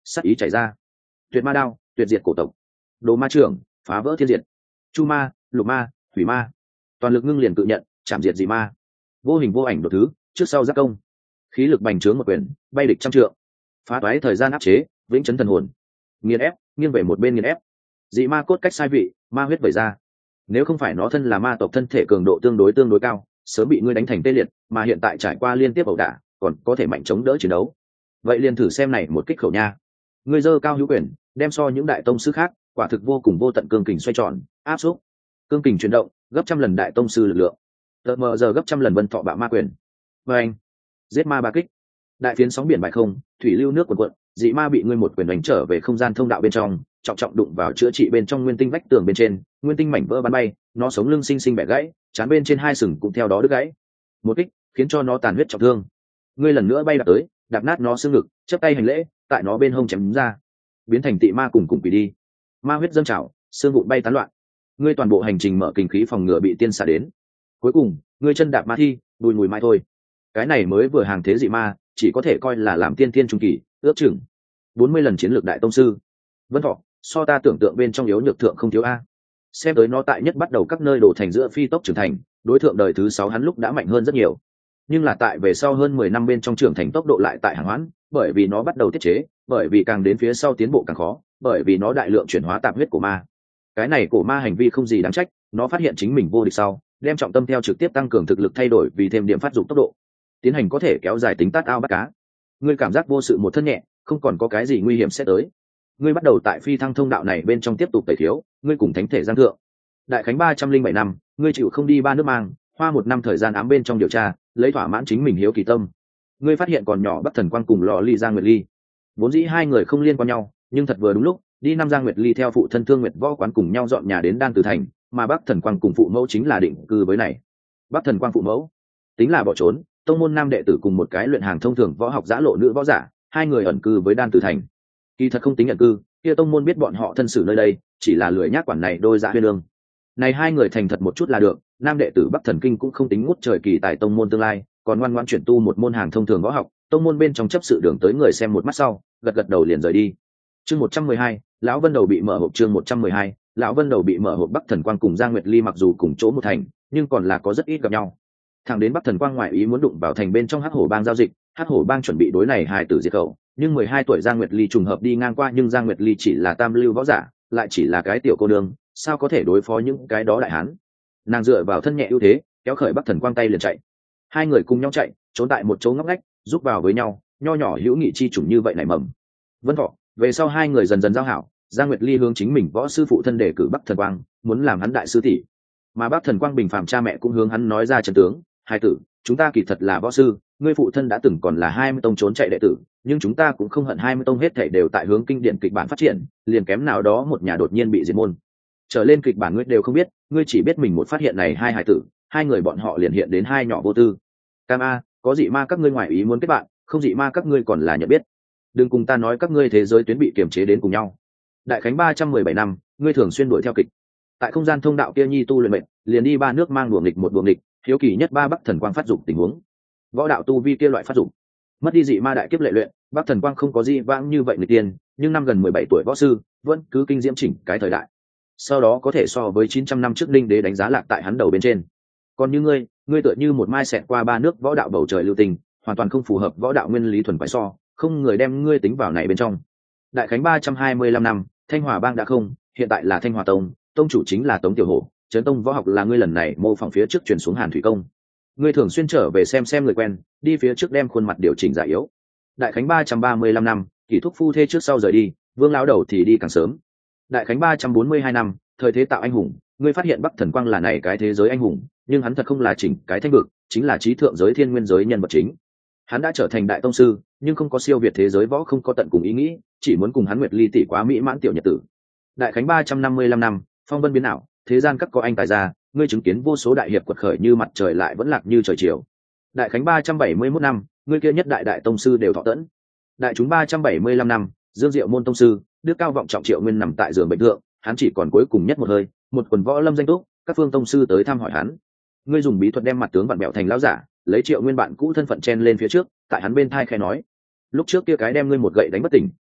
sắc ý chảy ra. Tuyệt ma đao, tuyệt diệt cổ tộc. Đồ ma trưởng, phá vỡ thiên diệt. Chu ma, lục ma, thủy ma. Toàn lực ngưng liền tự nhận, chạm diệt dị ma. Vô hình vô ảnh đột thứ, trước sau giác công. Khí lực bành trướng một quyền, bay địch trăm trượng. Phá toái thời gian áp chế, vĩnh chấn thần hồn. Nghiền ép, nghiêng về một bên nghiền ép. Dị ma cốt cách sai vị, ma huyết vẩy ra. Nếu không phải nó thân là ma tộc thân thể cường độ tương đối tương đối cao, sớm bị ngươi đánh thành tê liệt, mà hiện tại trải qua liên tiếp ẩu đả, còn có thể mạnh chống đỡ chiến đấu. Vậy liền thử xem này một kích khẩu nha. Ngươi giơ cao hữu quyền, đem so những đại tông sư khác, quả thực vô cùng vô tận cương kình xoay tròn, áp xúc. Cương kình chuyển động, gấp trăm lần đại tông sư lực lượng. Tờ mờ giờ gấp trăm lần Vân Thọ bạo ma quyền. Và anh, giết ma ba kích. Đại phiến sóng biển bại không, thủy lưu nước cuộn cuộn, dị ma bị ngươi một quyền đánh trở về không gian thông đạo bên trong, trọng trọng đụng vào chữa trị bên trong nguyên tinh vách tường bên trên, nguyên tinh mảnh vỡ bắn bay, nó sống lưng sinh sinh bẻ gãy, chán bên trên hai sừng cũng theo đó đứt gãy. Một kích khiến cho nó tàn huyết trọng thương. Ngươi lần nữa bay đạp tới, đạp nát nó xương ngực, chắp tay hành lễ, tại nó bên hông chém ra, biến thành tị ma cùng cùng quỷ đi. Ma huyết dâng trào, xương vụn bay tán loạn. Ngươi toàn bộ hành trình mở kinh khí phòng ngừa bị tiên xả đến. Cuối cùng, ngươi chân đạp ma thi, đùi mùi mai thôi. Cái này mới vừa hàng thế dị ma, chỉ có thể coi là làm tiên tiên trung kỳ, ước chừng bốn mươi lần chiến lược đại tông sư. Vân Thọ, so ta tưởng tượng bên trong yếu nhược thượng không thiếu a. Xem tới nó tại nhất bắt đầu các nơi đổ thành giữa phi tốc trưởng thành, đối tượng đời thứ sáu hắn lúc đã mạnh hơn rất nhiều. Nhưng là tại về sau hơn mười năm bên trong trưởng thành tốc độ lại tại hàng hoãn, bởi vì nó bắt đầu tiết chế, bởi vì càng đến phía sau tiến bộ càng khó, bởi vì nó đại lượng chuyển hóa tạp huyết của ma. Cái này của ma hành vi không gì đáng trách, nó phát hiện chính mình vô địch sau, đem trọng tâm theo trực tiếp tăng cường thực lực thay đổi vì thêm điểm phát dụng tốc độ. Tiến hành có thể kéo dài tính tát ao bắt cá. Ngươi cảm giác vô sự một thân nhẹ, không còn có cái gì nguy hiểm sẽ tới. Ngươi bắt đầu tại phi thăng thông đạo này bên trong tiếp tục tẩy thiếu, ngươi cùng thánh thể giang thượng. Đại khánh ba trăm linh bảy năm, ngươi chịu không đi ba nước mang, hoa một năm thời gian ám bên trong điều tra, lấy thỏa mãn chính mình hiếu kỳ tâm. Ngươi phát hiện còn nhỏ Bắc Thần Quang cùng Lọ Ly Giang Nguyệt Ly, vốn dĩ hai người không liên quan nhau, nhưng thật vừa đúng lúc, đi năm Giang Nguyệt Ly theo phụ thân Thương Nguyệt Võ Quán cùng nhau dọn nhà đến Đan Từ Thành, mà Bắc Thần Quang cùng phụ mẫu chính là định cư với này. Bắc Thần Quang phụ mẫu, tính là bỏ trốn, tông môn nam đệ tử cùng một cái luyện hàng thông thường võ học giã lộ nữ võ giả, hai người ẩn cư với Đan Từ Thành. Kỳ thật không tính ẩn cư, kia tông môn biết bọn họ thân xử nơi đây, chỉ là lười nhác quản này đôi dạ huyên lương. Này hai người thành thật một chút là được, nam đệ tử Bắc Thần Kinh cũng không tính ngút trời kỳ tài tông môn tương lai, còn ngoan ngoãn chuyển tu một môn hàng thông thường võ học, tông môn bên trong chấp sự đường tới người xem một mắt sau, gật gật đầu liền rời đi. Chương một trăm mười hai, lão Vân Đầu bị mở hộp. Chương một trăm mười hai, lão Vân Đầu bị mở hộp. Bắc Thần Quang cùng Giang Nguyệt Ly mặc dù cùng chỗ một thành, nhưng còn là có rất ít gặp nhau. Thẳng đến Bắc Thần Quang ngoại ý muốn đụng vào thành bên trong Hắc Hổ Bang giao dịch, Hắc Hổ Bang chuẩn bị đối này hài tử diệt khẩu, nhưng mười hai tuổi Giang Nguyệt Ly trùng hợp đi ngang qua, nhưng Giang Nguyệt Ly chỉ là tam lưu võ giả, lại chỉ là cái tiểu cô nương, sao có thể đối phó những cái đó đại hán. Nàng dựa vào thân nhẹ ưu thế, kéo khởi Bắc Thần Quang tay liền chạy. Hai người cùng nhau chạy, trốn tại một chỗ ngóc ngách, giúp vào với nhau, nho nhỏ hữu nghị chi chủng như vậy nảy mầm. Vân Thọ, về sau hai người dần dần giao hảo, Giang Nguyệt Ly hướng chính mình võ sư phụ thân đề cử Bắc Thần Quang, muốn làm hắn đại sư tỷ. Mà Bắc Thần Quang bình phàm cha mẹ cũng hướng hắn nói ra trận tướng, hai tử, chúng ta kỳ thật là võ sư, ngươi phụ thân đã từng còn là hai mươi tông trốn chạy đệ tử, nhưng chúng ta cũng không hận hai mươi tông hết thảy đều tại hướng kinh điển kịch bản phát triển, liền kém nào đó một nhà đột nhiên bị diệt môn. Trở lên kịch bản ngươi đều không biết, ngươi chỉ biết mình một phát hiện này hai hải tử, hai người bọn họ liền hiện đến hai nhỏ vô tư. Cam a, có dị ma các ngươi ngoại ý muốn kết bạn, không dị ma các ngươi còn là nhận biết. Đừng cùng ta nói các ngươi thế giới tuyến bị kiềm chế đến cùng nhau. Đại khánh ba trăm mười bảy năm, ngươi thường xuyên đuổi theo kịch. Tại không gian thông đạo kia nhi tu luyện mệnh, liền đi ba nước mang đuổi nghịch một đuổi nghịch, hiếu kỳ nhất ba Bắc Thần Quang phát dục tình huống. Võ đạo tu vi kia loại phát dục, mất đi dị ma đại kiếp lệ luyện, Bắc Thần Quang không có gì vãng như vậy người tiên, nhưng năm gần mười bảy tuổi võ sư, vẫn cứ kinh diễm chỉnh cái thời đại. Sau đó có thể so với chín trăm năm trước Linh Đế đánh giá lạc tại hắn đầu bên trên. Còn như ngươi, ngươi tựa như một mai xẹt qua ba nước võ đạo bầu trời lưu tình, hoàn toàn không phù hợp võ đạo nguyên lý thuần quái so, không người đem ngươi tính vào này bên trong. Đại khánh ba trăm hai mươi lăm năm, Thanh Hòa Bang đã không, hiện tại là Thanh Hòa Tông, tông chủ chính là Tống Tiểu Hổ, Trấn Tông võ học là ngươi lần này mô phỏng phía trước truyền xuống Hàn Thủy Công. Ngươi thường xuyên trở về xem xem người quen, đi phía trước đem khuôn mặt điều chỉnh già yếu. Đại khánh ba trăm ba mươi lăm năm, Kỷ Thúc phu thê trước sau rời đi, Vương lão đầu thì đi càng sớm. Đại khánh ba trăm bốn mươi hai năm, thời thế tạo anh hùng, ngươi phát hiện Bắc Thần Quang là này cái thế giới anh hùng, nhưng hắn thật không là chỉnh cái thanh vực, chính là trí thượng giới thiên nguyên giới nhân vật chính. Hắn đã trở thành đại tông sư, nhưng không có siêu việt thế giới võ không có tận cùng ý nghĩ, chỉ muốn cùng hắn Nguyệt Ly tỷ quá mỹ mãn tiểu nhật tử. Đại khánh ba trăm năm mươi lăm năm, phong vân biến ảo, thế gian các có anh tài ra, ngươi chứng kiến vô số đại hiệp quật khởi như mặt trời lại vẫn lạc như trời chiều. Đại khánh ba trăm bảy mươi mốt năm, ngươi kia nhất đại đại tông sư đều thọ tẫn. Đại chúng ba trăm bảy mươi lăm năm, Dương Diệu môn tông sư, đức cao vọng trọng Triệu Nguyên nằm tại giường bệnh thượng, hắn chỉ còn cuối cùng nhất một hơi, một quần võ lâm danh túc, các phương tông sư tới thăm hỏi hắn. Ngươi dùng bí thuật đem mặt tướng vặn bẹo thành lão giả, lấy Triệu Nguyên bạn cũ thân phận chen lên phía trước, tại hắn bên thai khẽ nói: lúc trước kia cái đem ngươi một gậy đánh bất tỉnh,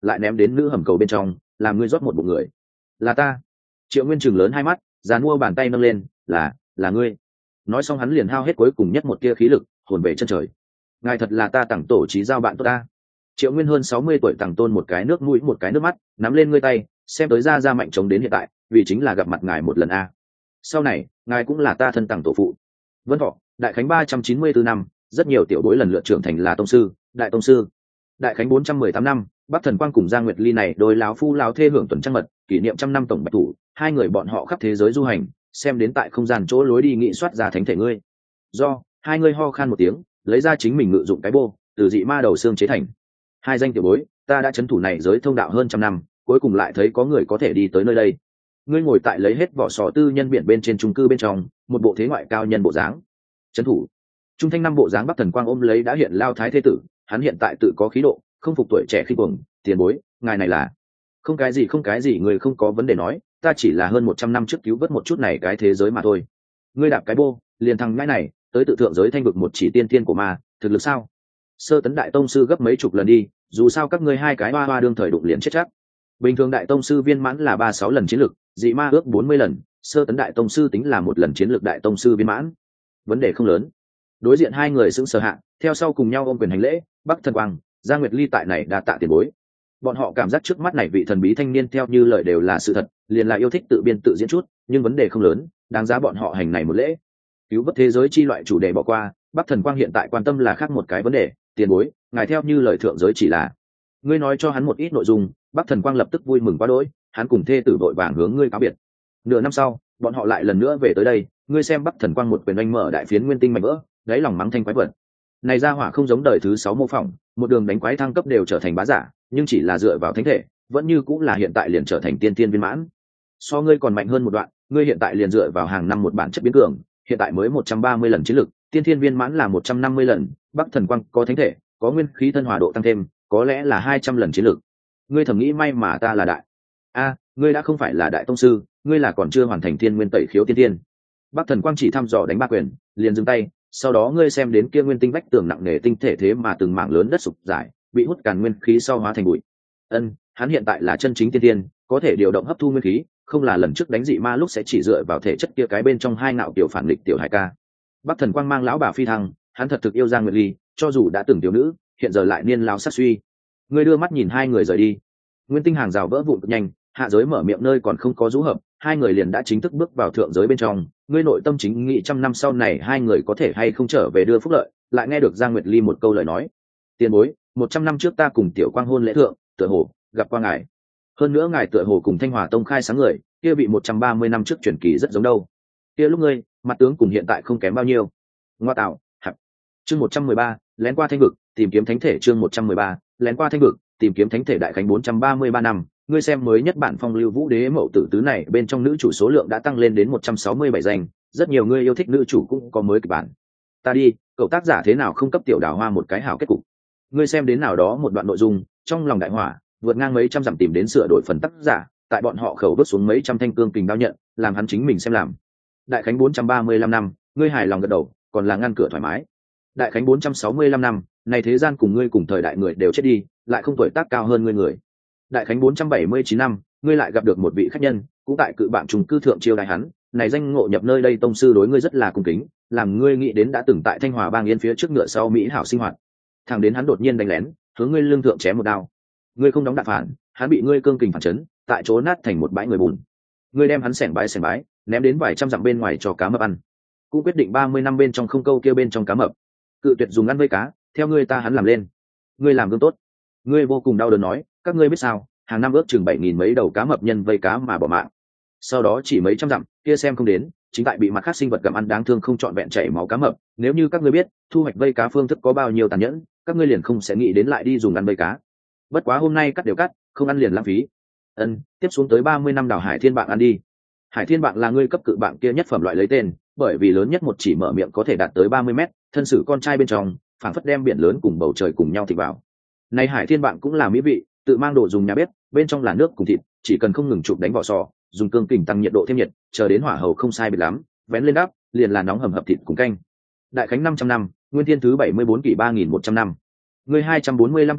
lại ném đến nữ hầm cầu bên trong, làm ngươi rót một bụng người. Là ta. Triệu Nguyên trừng lớn hai mắt, giàn mua bàn tay nâng lên, là là ngươi. Nói xong hắn liền hao hết cuối cùng nhất một tia khí lực, hồn về chân trời. Ngài thật là ta tặng tổ trí giao bạn tốt ta. Triệu Nguyên hơn sáu mươi tuổi tặng tôn một cái nước mũi một cái nước mắt, nắm lên ngươi tay, xem tới ra ra mạnh chống đến hiện tại, vì chính là gặp mặt ngài một lần a. Sau này, ngài cũng là ta thân tặng tổ phụ. Vân Thọ, đại khánh ba trăm chín mươi tư năm, rất nhiều tiểu bối lần lượt trưởng thành là tông sư, đại tông sư. Đại khánh bốn trăm mười tám năm, Bắc Thần Quang cùng Giang Nguyệt Ly này đôi lão phu lão thê hưởng tuần trăng mật, kỷ niệm trăm năm tổng bạch thủ, hai người bọn họ khắp thế giới du hành, xem đến tại không gian chỗ lối đi nghị soát ra thánh thể ngươi. Do hai người ho khan một tiếng, lấy ra chính mình ngự dụng cái bô, từ dị ma đầu xương chế thành. Hai danh tiểu bối, ta đã chấn thủ này giới thông đạo hơn trăm năm, cuối cùng lại thấy có người có thể đi tới nơi đây. Ngươi ngồi tại lấy hết vỏ sò tư nhân biển bên trên trung cư bên trong, một bộ thế ngoại cao nhân bộ dáng. Chấn thủ. Trung thanh năm bộ dáng Bắc Thần Quang ôm lấy đã hiện lao thái thế tử, hắn hiện tại tự có khí độ, không phục tuổi trẻ khi cuồng, tiền bối, ngài này là không cái gì không cái gì người không có vấn đề nói, ta chỉ là hơn một trăm năm trước cứu vớt một chút này cái thế giới mà thôi. Ngươi đạp cái bô, liền thằng ngãi này, tới tự thượng giới thanh vực một chỉ tiên tiên của ma, thực lực sao? Sơ tấn đại tông sư gấp mấy chục lần đi, dù sao các ngươi hai cái hoa hoa đương thời đụng liền chết chắc. Bình thường đại tông sư viên mãn là ba sáu lần chiến lực, dị ma ước bốn mươi lần, sơ tấn đại tông sư tính là một lần chiến lực đại tông sư viên mãn. Vấn đề không lớn. Đối diện hai người sững sờ hạ, theo sau cùng nhau ôm quyền hành lễ, Bắc Thần Quang, Giang Nguyệt Ly tại này đa tạ tiền bối. Bọn họ cảm giác trước mắt này vị thần bí thanh niên theo như lời đều là sự thật, liền là yêu thích tự biên tự diễn chút, nhưng vấn đề không lớn, đáng giá bọn họ hành này một lễ. Cứu vớt thế giới chi loại chủ đề bỏ qua, Bắc Thần Quang hiện tại quan tâm là khác một cái vấn đề, tiền bối, ngài theo như lời thượng giới chỉ là. Ngươi nói cho hắn một ít nội dung, Bắc Thần Quang lập tức vui mừng quá đỗi, hắn cùng thê tử vội vàng hướng ngươi cáo biệt. Nửa năm sau, bọn họ lại lần nữa về tới đây, ngươi xem Bắc Thần Quang một quyền oanh mở đại phiến nguyên tinh mảnh vỡ, đáy lòng mắng thanh quái vật. Này ra hỏa không giống đời thứ sáu mô phỏng, một đường đánh quái thăng cấp đều trở thành bá giả, nhưng chỉ là dựa vào thánh thể, vẫn như cũng là hiện tại liền trở thành tiên tiên viên mãn. So ngươi còn mạnh hơn một đoạn, ngươi hiện tại liền dựa vào hàng năm một bản chất biến cường, hiện tại mới một trăm ba mươi lần chiến lực, tiên tiên viên mãn là một trăm năm mươi lần, Bắc Thần Quang có thánh thể, có nguyên khí thân hòa độ tăng thêm, có lẽ là hai trăm lần chiến lực. Ngươi thầm nghĩ may mà ta là đại. A, ngươi đã không phải là đại tông sư, ngươi là còn chưa hoàn thành thiên nguyên tẩy khiếu tiên tiên. Bắc Thần Quang chỉ thăm dò đánh ba quyền, liền dừng tay, sau đó ngươi xem đến kia nguyên tinh vách tường nặng nề tinh thể thế mà từng mảng lớn đất sụp giải, bị hút càn nguyên khí sau hóa thành bụi. Ân, hắn hiện tại là chân chính tiên tiên, có thể điều động hấp thu nguyên khí, không là lần trước đánh dị ma lúc sẽ chỉ dựa vào thể chất kia cái bên trong hai ngạo tiểu phản nghịch tiểu hải ca. Bắc Thần Quang mang lão bà phi thăng, hắn thật thực yêu Giang Nguyệt Ly, cho dù đã từng tiểu nữ, hiện giờ lại niên lao sát suy. Ngươi đưa mắt nhìn hai người rời đi. Nguyên tinh hàng rào vỡ vụn cực nhanh, hạ giới mở miệng nơi còn không có rũ hợp, hai người liền đã chính thức bước vào thượng giới bên trong. Ngươi nội tâm chính nghĩ trăm năm sau này hai người có thể hay không trở về đưa phúc lợi, lại nghe được Giang Nguyệt Ly một câu lời nói. Tiền bối, một trăm năm trước ta cùng tiểu quang hôn lễ thượng, tựa hồ gặp qua ngài. Hơn nữa ngài tựa hồ cùng Thanh Hòa Tông khai sáng người, kia bị một trăm ba mươi năm trước truyền kỳ rất giống đâu. Kia lúc ngươi, mặt tướng cùng hiện tại không kém bao nhiêu. Ngoa tạo, hạt. Chương một trăm mười ba, lén qua thanh vực, tìm kiếm thánh thể chương một trăm mười ba, lén qua thanh vực, tìm kiếm thánh thể đại khánh bốn trăm ba mươi ba năm. Ngươi xem mới nhất bản phong lưu vũ đế mậu tử tứ này bên trong nữ chủ số lượng đã tăng lên đến một trăm sáu mươi bảy danh, rất nhiều người yêu thích nữ chủ cũng có mới kịch bản. Ta đi, cậu tác giả thế nào không cấp tiểu đào hoa một cái hảo kết cục. Ngươi xem đến nào đó một đoạn nội dung, trong lòng đại hỏa, vượt ngang mấy trăm dặm tìm đến sửa đổi phần tác giả, tại bọn họ khẩu đốt xuống mấy trăm thanh cương kình đao nhận, làm hắn chính mình xem làm. Đại khánh bốn trăm ba mươi lăm năm, ngươi hài lòng gật đầu, còn là ngăn cửa thoải mái. Đại khánh bốn trăm sáu mươi lăm năm, này thế gian cùng ngươi cùng thời đại người đều chết đi, lại không tuổi tác cao hơn ngươi người. Đại khánh bốn trăm bảy mươi chín năm, ngươi lại gặp được một vị khách nhân, cũng tại cự bạn trùng cư thượng chiêu đại hắn, này danh ngộ nhập nơi đây tông sư đối ngươi rất là cung kính, làm ngươi nghĩ đến đã từng tại Thanh Hòa Bang yên phía trước ngựa sau mỹ hảo sinh hoạt. Thằng đến hắn đột nhiên đánh lén, hướng ngươi lưng thượng chém một đao. Ngươi không đóng đạn phản, hắn bị ngươi cương kình phản chấn, tại chỗ nát thành một bãi người bùn. Ngươi đem hắn xẻng bái xẻng bái, ném đến vài trăm dặm bên ngoài cho cá mập ăn. Cũng quyết định ba mươi năm bên trong không câu kia bên trong cá mập. Cự tuyệt dùng ăn vây cá, theo ngươi ta hắn làm lên. Ngươi làm gương tốt. Ngươi vô cùng đau đớn nói, các ngươi biết sao, hàng năm ước chừng bảy nghìn mấy đầu cá mập nhân vây cá mà bỏ mạng. Sau đó chỉ mấy trăm dặm, kia xem không đến, chính tại bị mặt khác sinh vật gặm ăn đáng thương không trọn vẹn chảy máu cá mập. Nếu như các ngươi biết thu hoạch vây cá phương thức có bao nhiêu tàn nhẫn, các ngươi liền không sẽ nghĩ đến lại đi dùng ăn vây cá. Bất quá hôm nay cắt đều cắt, không ăn liền lãng phí. Ân, tiếp xuống tới ba mươi năm đào hải thiên bạn ăn đi. Hải thiên bạn là ngươi cấp cự bạn kia nhất phẩm loại lấy tên, bởi vì lớn nhất một chỉ mở miệng có thể đạt tới ba mươi mét, thân sử con trai bên trong, phảng phất đem biển lớn cùng bầu trời cùng nhau thịt vào. Này hải thiên bạn cũng là mỹ vị, tự mang đồ dùng nhà bếp, bên trong là nước cùng thịt, chỉ cần không ngừng chụp đánh vỏ sò, dùng cương kình tăng nhiệt độ thêm nhiệt, chờ đến hỏa hầu không sai biệt lắm, vén lên đắp, liền là nóng hầm hập thịt cùng canh. Đại khánh năm trăm năm, nguyên thiên thứ bảy mươi bốn kỷ ba nghìn một trăm năm. Ngươi hai trăm bốn mươi lăm tuổi,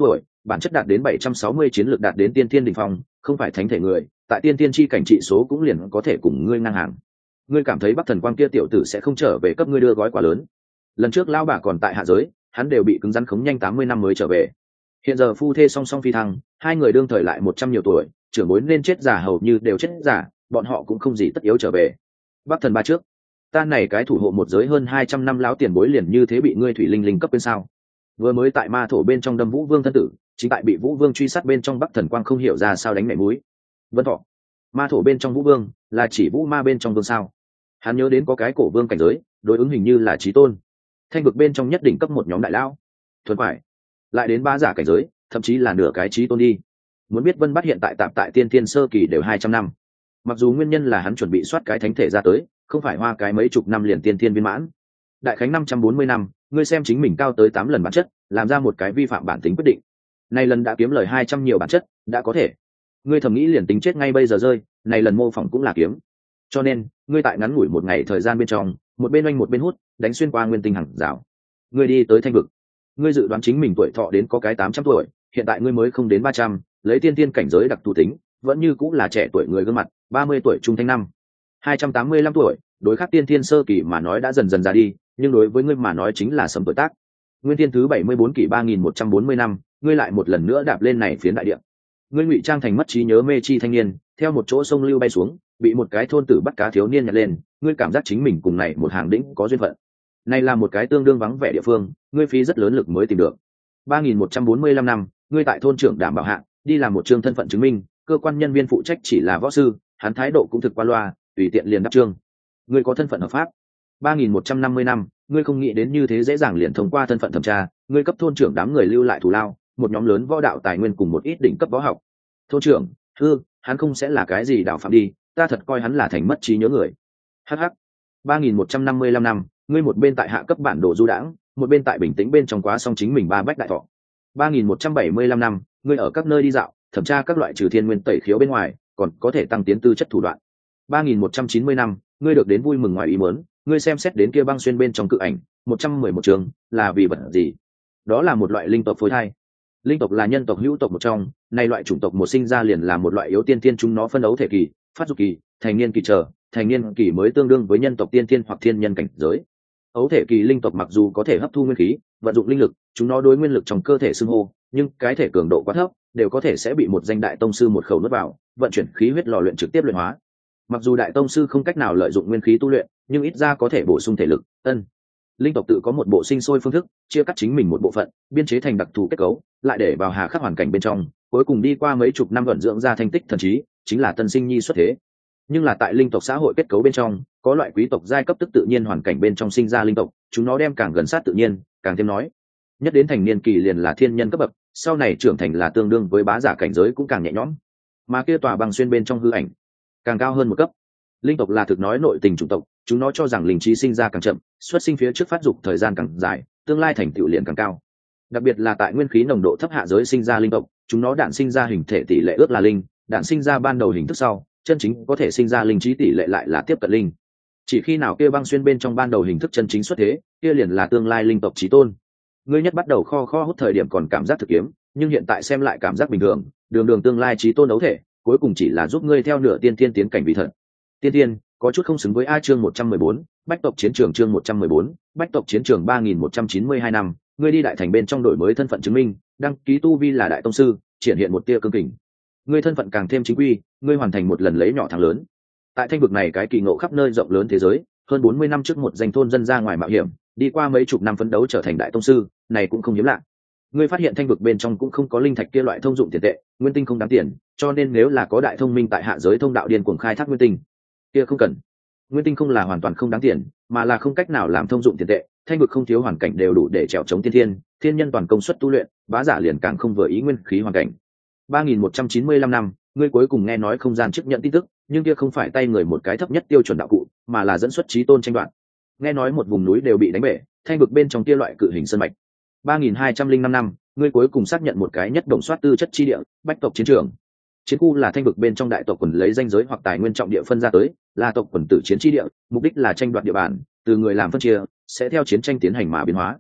bản chất đạt đến bảy trăm sáu mươi, chiến lược đạt đến tiên thiên đỉnh phong, không phải thánh thể người, tại tiên thiên chi cảnh trị số cũng liền có thể cùng ngươi ngang hàng. Ngươi cảm thấy Bắc Thần Quang kia tiểu tử sẽ không trở về cấp ngươi đưa gói quà lớn? Lần trước lão bà còn tại hạ giới, hắn đều bị cứng rắn khống nhanh tám mươi năm mới trở về. Hiện giờ phu thê song song phi thăng, hai người đương thời lại một trăm nhiều tuổi, trưởng bối nên chết già hầu như đều chết già, bọn họ cũng không gì tất yếu trở về. Bắc Thần ba trước, ta này cái thủ hộ một giới hơn hai trăm năm lão tiền bối liền như thế bị ngươi thủy linh linh cấp bên sao? Vừa mới tại ma thổ bên trong đâm Vũ Vương thân tử, chính tại bị Vũ Vương truy sát bên trong Bắc Thần Quang không hiểu ra sao đánh mẹ mũi. Vân Thọ, ma thổ bên trong Vũ Vương là chỉ Vũ Ma bên trong vương sao? Hắn nhớ đến có cái cổ vương cảnh giới, đối ứng hình như là chí tôn. Thanh vực bên trong nhất đỉnh cấp một nhóm đại lão. Thuần phải, lại đến ba giả cảnh giới, thậm chí là nửa cái chí tôn đi. Muốn biết Vân Bát hiện tại tạm tại tiên thiên sơ kỳ đều hai trăm năm. Mặc dù nguyên nhân là hắn chuẩn bị soát cái thánh thể ra tới, không phải hoa cái mấy chục năm liền tiên thiên viên mãn. Đại khánh năm trăm bốn mươi năm, ngươi xem chính mình cao tới tám lần bản chất, làm ra một cái vi phạm bản tính quyết định. Này lần đã kiếm lời hai trăm nhiều bản chất, đã có thể. Ngươi thầm nghĩ liền tính chết ngay bây giờ rơi, này lần mô phỏng cũng là kiếm. Cho nên, ngươi tại ngắn ngủi một ngày thời gian bên trong, một bên oanh một bên hút, đánh xuyên qua nguyên tinh hằng rào. Ngươi đi tới thanh vực. Ngươi dự đoán chính mình tuổi thọ đến có cái tám trăm tuổi, hiện tại ngươi mới không đến ba trăm, lấy tiên tiên cảnh giới đặc thù tính, vẫn như cũng là trẻ tuổi người gương mặt, ba mươi tuổi trung thanh năm. hai trăm tám mươi lăm tuổi, đối khắc tiên tiên sơ kỳ mà nói đã dần dần già đi, nhưng đối với ngươi mà nói chính là sầm tuổi tác. Nguyên tiên thứ bảy mươi bốn kỷ ba nghìn một trăm bốn mươi năm, ngươi lại một lần nữa đạp lên này phiến đại địa. Ngươi ngụy trang thành mất trí nhớ mê chi thanh niên, theo một chỗ sông lưu bay xuống, bị một cái thôn tử bắt cá thiếu niên nhặt lên, ngươi cảm giác chính mình cùng này một hàng đỉnh có duyên phận. Này là một cái tương đương vắng vẻ địa phương, ngươi phí rất lớn lực mới tìm được. ba nghìn một trăm bốn mươi lăm năm, ngươi tại thôn trưởng đảm bảo hạng, đi làm một chương thân phận chứng minh, cơ quan nhân viên phụ trách chỉ là võ sư, hắn thái độ cũng thực qua loa, tùy tiện liền đáp chương. Ngươi có thân phận hợp pháp. ba nghìn một trăm năm mươi năm, ngươi không nghĩ đến như thế dễ dàng liền thông qua thân phận thẩm tra, ngươi cấp thôn trưởng đám người lưu lại thù lao, một nhóm lớn võ đạo tài nguyên cùng một ít đỉnh cấp võ học. Thôn trưởng, hư, hắn không sẽ là cái gì đạo phạm đi, ta thật coi hắn là thành mất trí nhớ người. Hắc hắc. ba nghìn một trăm năm mươi lăm năm, ngươi một bên tại hạ cấp bản đồ du đãng, một bên tại bình tĩnh bên trong quá xong chính mình ba bách đại thọ. ba nghìn một trăm bảy mươi lăm năm, ngươi ở các nơi đi dạo, thẩm tra các loại trừ thiên nguyên tẩy khiếu bên ngoài, còn có thể tăng tiến tư chất thủ đoạn. ba nghìn một trăm chín mươi năm, ngươi được đến vui mừng ngoài ý muốn, ngươi xem xét đến kia băng xuyên bên trong cự ảnh, một trăm mười một trường, là vì vật gì? Đó là một loại linh tộc phôi thai. Linh tộc là nhân tộc hữu tộc một trong, này loại chủng tộc một sinh ra liền là một loại yếu tiên tiên, chúng nó phân đấu thể kỳ, phát dục kỳ, thành niên kỳ trở, thành niên kỳ mới tương đương với nhân tộc tiên tiên hoặc thiên nhân cảnh giới. Ấu thể kỳ linh tộc mặc dù có thể hấp thu nguyên khí, vận dụng linh lực, chúng nó đối nguyên lực trong cơ thể xưng hô, nhưng cái thể cường độ quá thấp, đều có thể sẽ bị một danh đại tông sư một khẩu nuốt vào, vận chuyển khí huyết lò luyện trực tiếp luyện hóa. Mặc dù đại tông sư không cách nào lợi dụng nguyên khí tu luyện, nhưng ít ra có thể bổ sung thể lực. Ân, linh tộc tự có một bộ sinh sôi phương thức, chia cắt chính mình một bộ phận, biên chế thành đặc thù kết cấu, lại để vào hà khắc hoàn cảnh bên trong, cuối cùng đi qua mấy chục năm vận dưỡng ra thành tích thần trí, chính là tân sinh nhi xuất thế. Nhưng là tại linh tộc xã hội kết cấu bên trong, có loại quý tộc giai cấp tức tự nhiên hoàn cảnh bên trong sinh ra linh tộc, chúng nó đem càng gần sát tự nhiên, càng thêm nói. Nhất đến thành niên kỳ liền là thiên nhân cấp bậc, sau này trưởng thành là tương đương với bá giả cảnh giới cũng càng nhẹ nhõm. Mà kia tòa băng xuyên bên trong hư ảnh, càng cao hơn một cấp. Linh tộc là thực nói nội tình chủng tộc, chúng nó cho rằng linh trí sinh ra càng chậm, xuất sinh phía trước phát dục thời gian càng dài, tương lai thành tựu liền càng cao. Đặc biệt là tại nguyên khí nồng độ thấp hạ giới sinh ra linh tộc, chúng nó đạn sinh ra hình thể tỷ lệ ước là linh, đạn sinh ra ban đầu hình thức sau, chân chính có thể sinh ra linh trí tỷ lệ lại là tiếp cận linh. Chỉ khi nào kia băng xuyên bên trong ban đầu hình thức chân chính xuất thế, kia liền là tương lai linh tộc chí tôn. Ngươi nhất bắt đầu kho kho hút thời điểm còn cảm giác thực kiếm, nhưng hiện tại xem lại cảm giác bình thường, đường đường tương lai chí tôn đấu thể, cuối cùng chỉ là giúp ngươi theo nửa tiên tiên tiến cảnh vị thật. Tiên tiên, có chút không xứng với A chương một trăm mười bốn, Bách tộc chiến trường chương một trăm mười bốn, Bách tộc chiến trường ba nghìn một trăm chín mươi hai năm, ngươi đi đại thành bên trong đổi mới thân phận chứng minh, đăng ký tu vi là đại tông sư, triển hiện một tia cương kình. Ngươi thân phận càng thêm chính quy, ngươi hoàn thành một lần lấy nhỏ thắng lớn. Tại thanh vực này cái kỳ ngộ khắp nơi rộng lớn thế giới, hơn bốn mươi năm trước một danh thôn dân ra ngoài mạo hiểm, đi qua mấy chục năm phấn đấu trở thành đại tông sư, này cũng không hiếm lạ. Ngươi phát hiện thanh vực bên trong cũng không có linh thạch kia loại thông dụng tiền tệ, nguyên tinh không đáng tiền, cho nên nếu là có đại thông minh tại hạ giới thông đạo điên cuồng khai thác nguyên tinh, kia không cần. Nguyên tinh không là hoàn toàn không đáng tiền, mà là không cách nào làm thông dụng tiền tệ, thanh vực không thiếu hoàn cảnh đều đủ để trèo chống tiên thiên, thiên nhân toàn công suất tu luyện, bá giả liền càng không vừa ý nguyên khí hoàn cảnh. ba nghìn một trăm chín mươi lăm năm, ngươi cuối cùng nghe nói không gian chấp nhận tin tức, nhưng kia không phải tay người một cái thấp nhất tiêu chuẩn đạo cụ, mà là dẫn xuất chí tôn tranh đoạt. Nghe nói một vùng núi đều bị đánh bể, thanh vực bên trong kia loại cự hình sơn mạch. ba nghìn hai trăm linh năm năm, ngươi cuối cùng xác nhận một cái nhất đồng soát tư chất chi địa, bách tộc chiến trường. Chiến khu là thanh vực bên trong đại tộc quần lấy danh giới hoặc tài nguyên trọng địa phân ra tới, là tộc quần tử chiến chi địa, mục đích là tranh đoạt địa bàn, từ người làm phân chia, sẽ theo chiến tranh tiến hành mà biến hóa.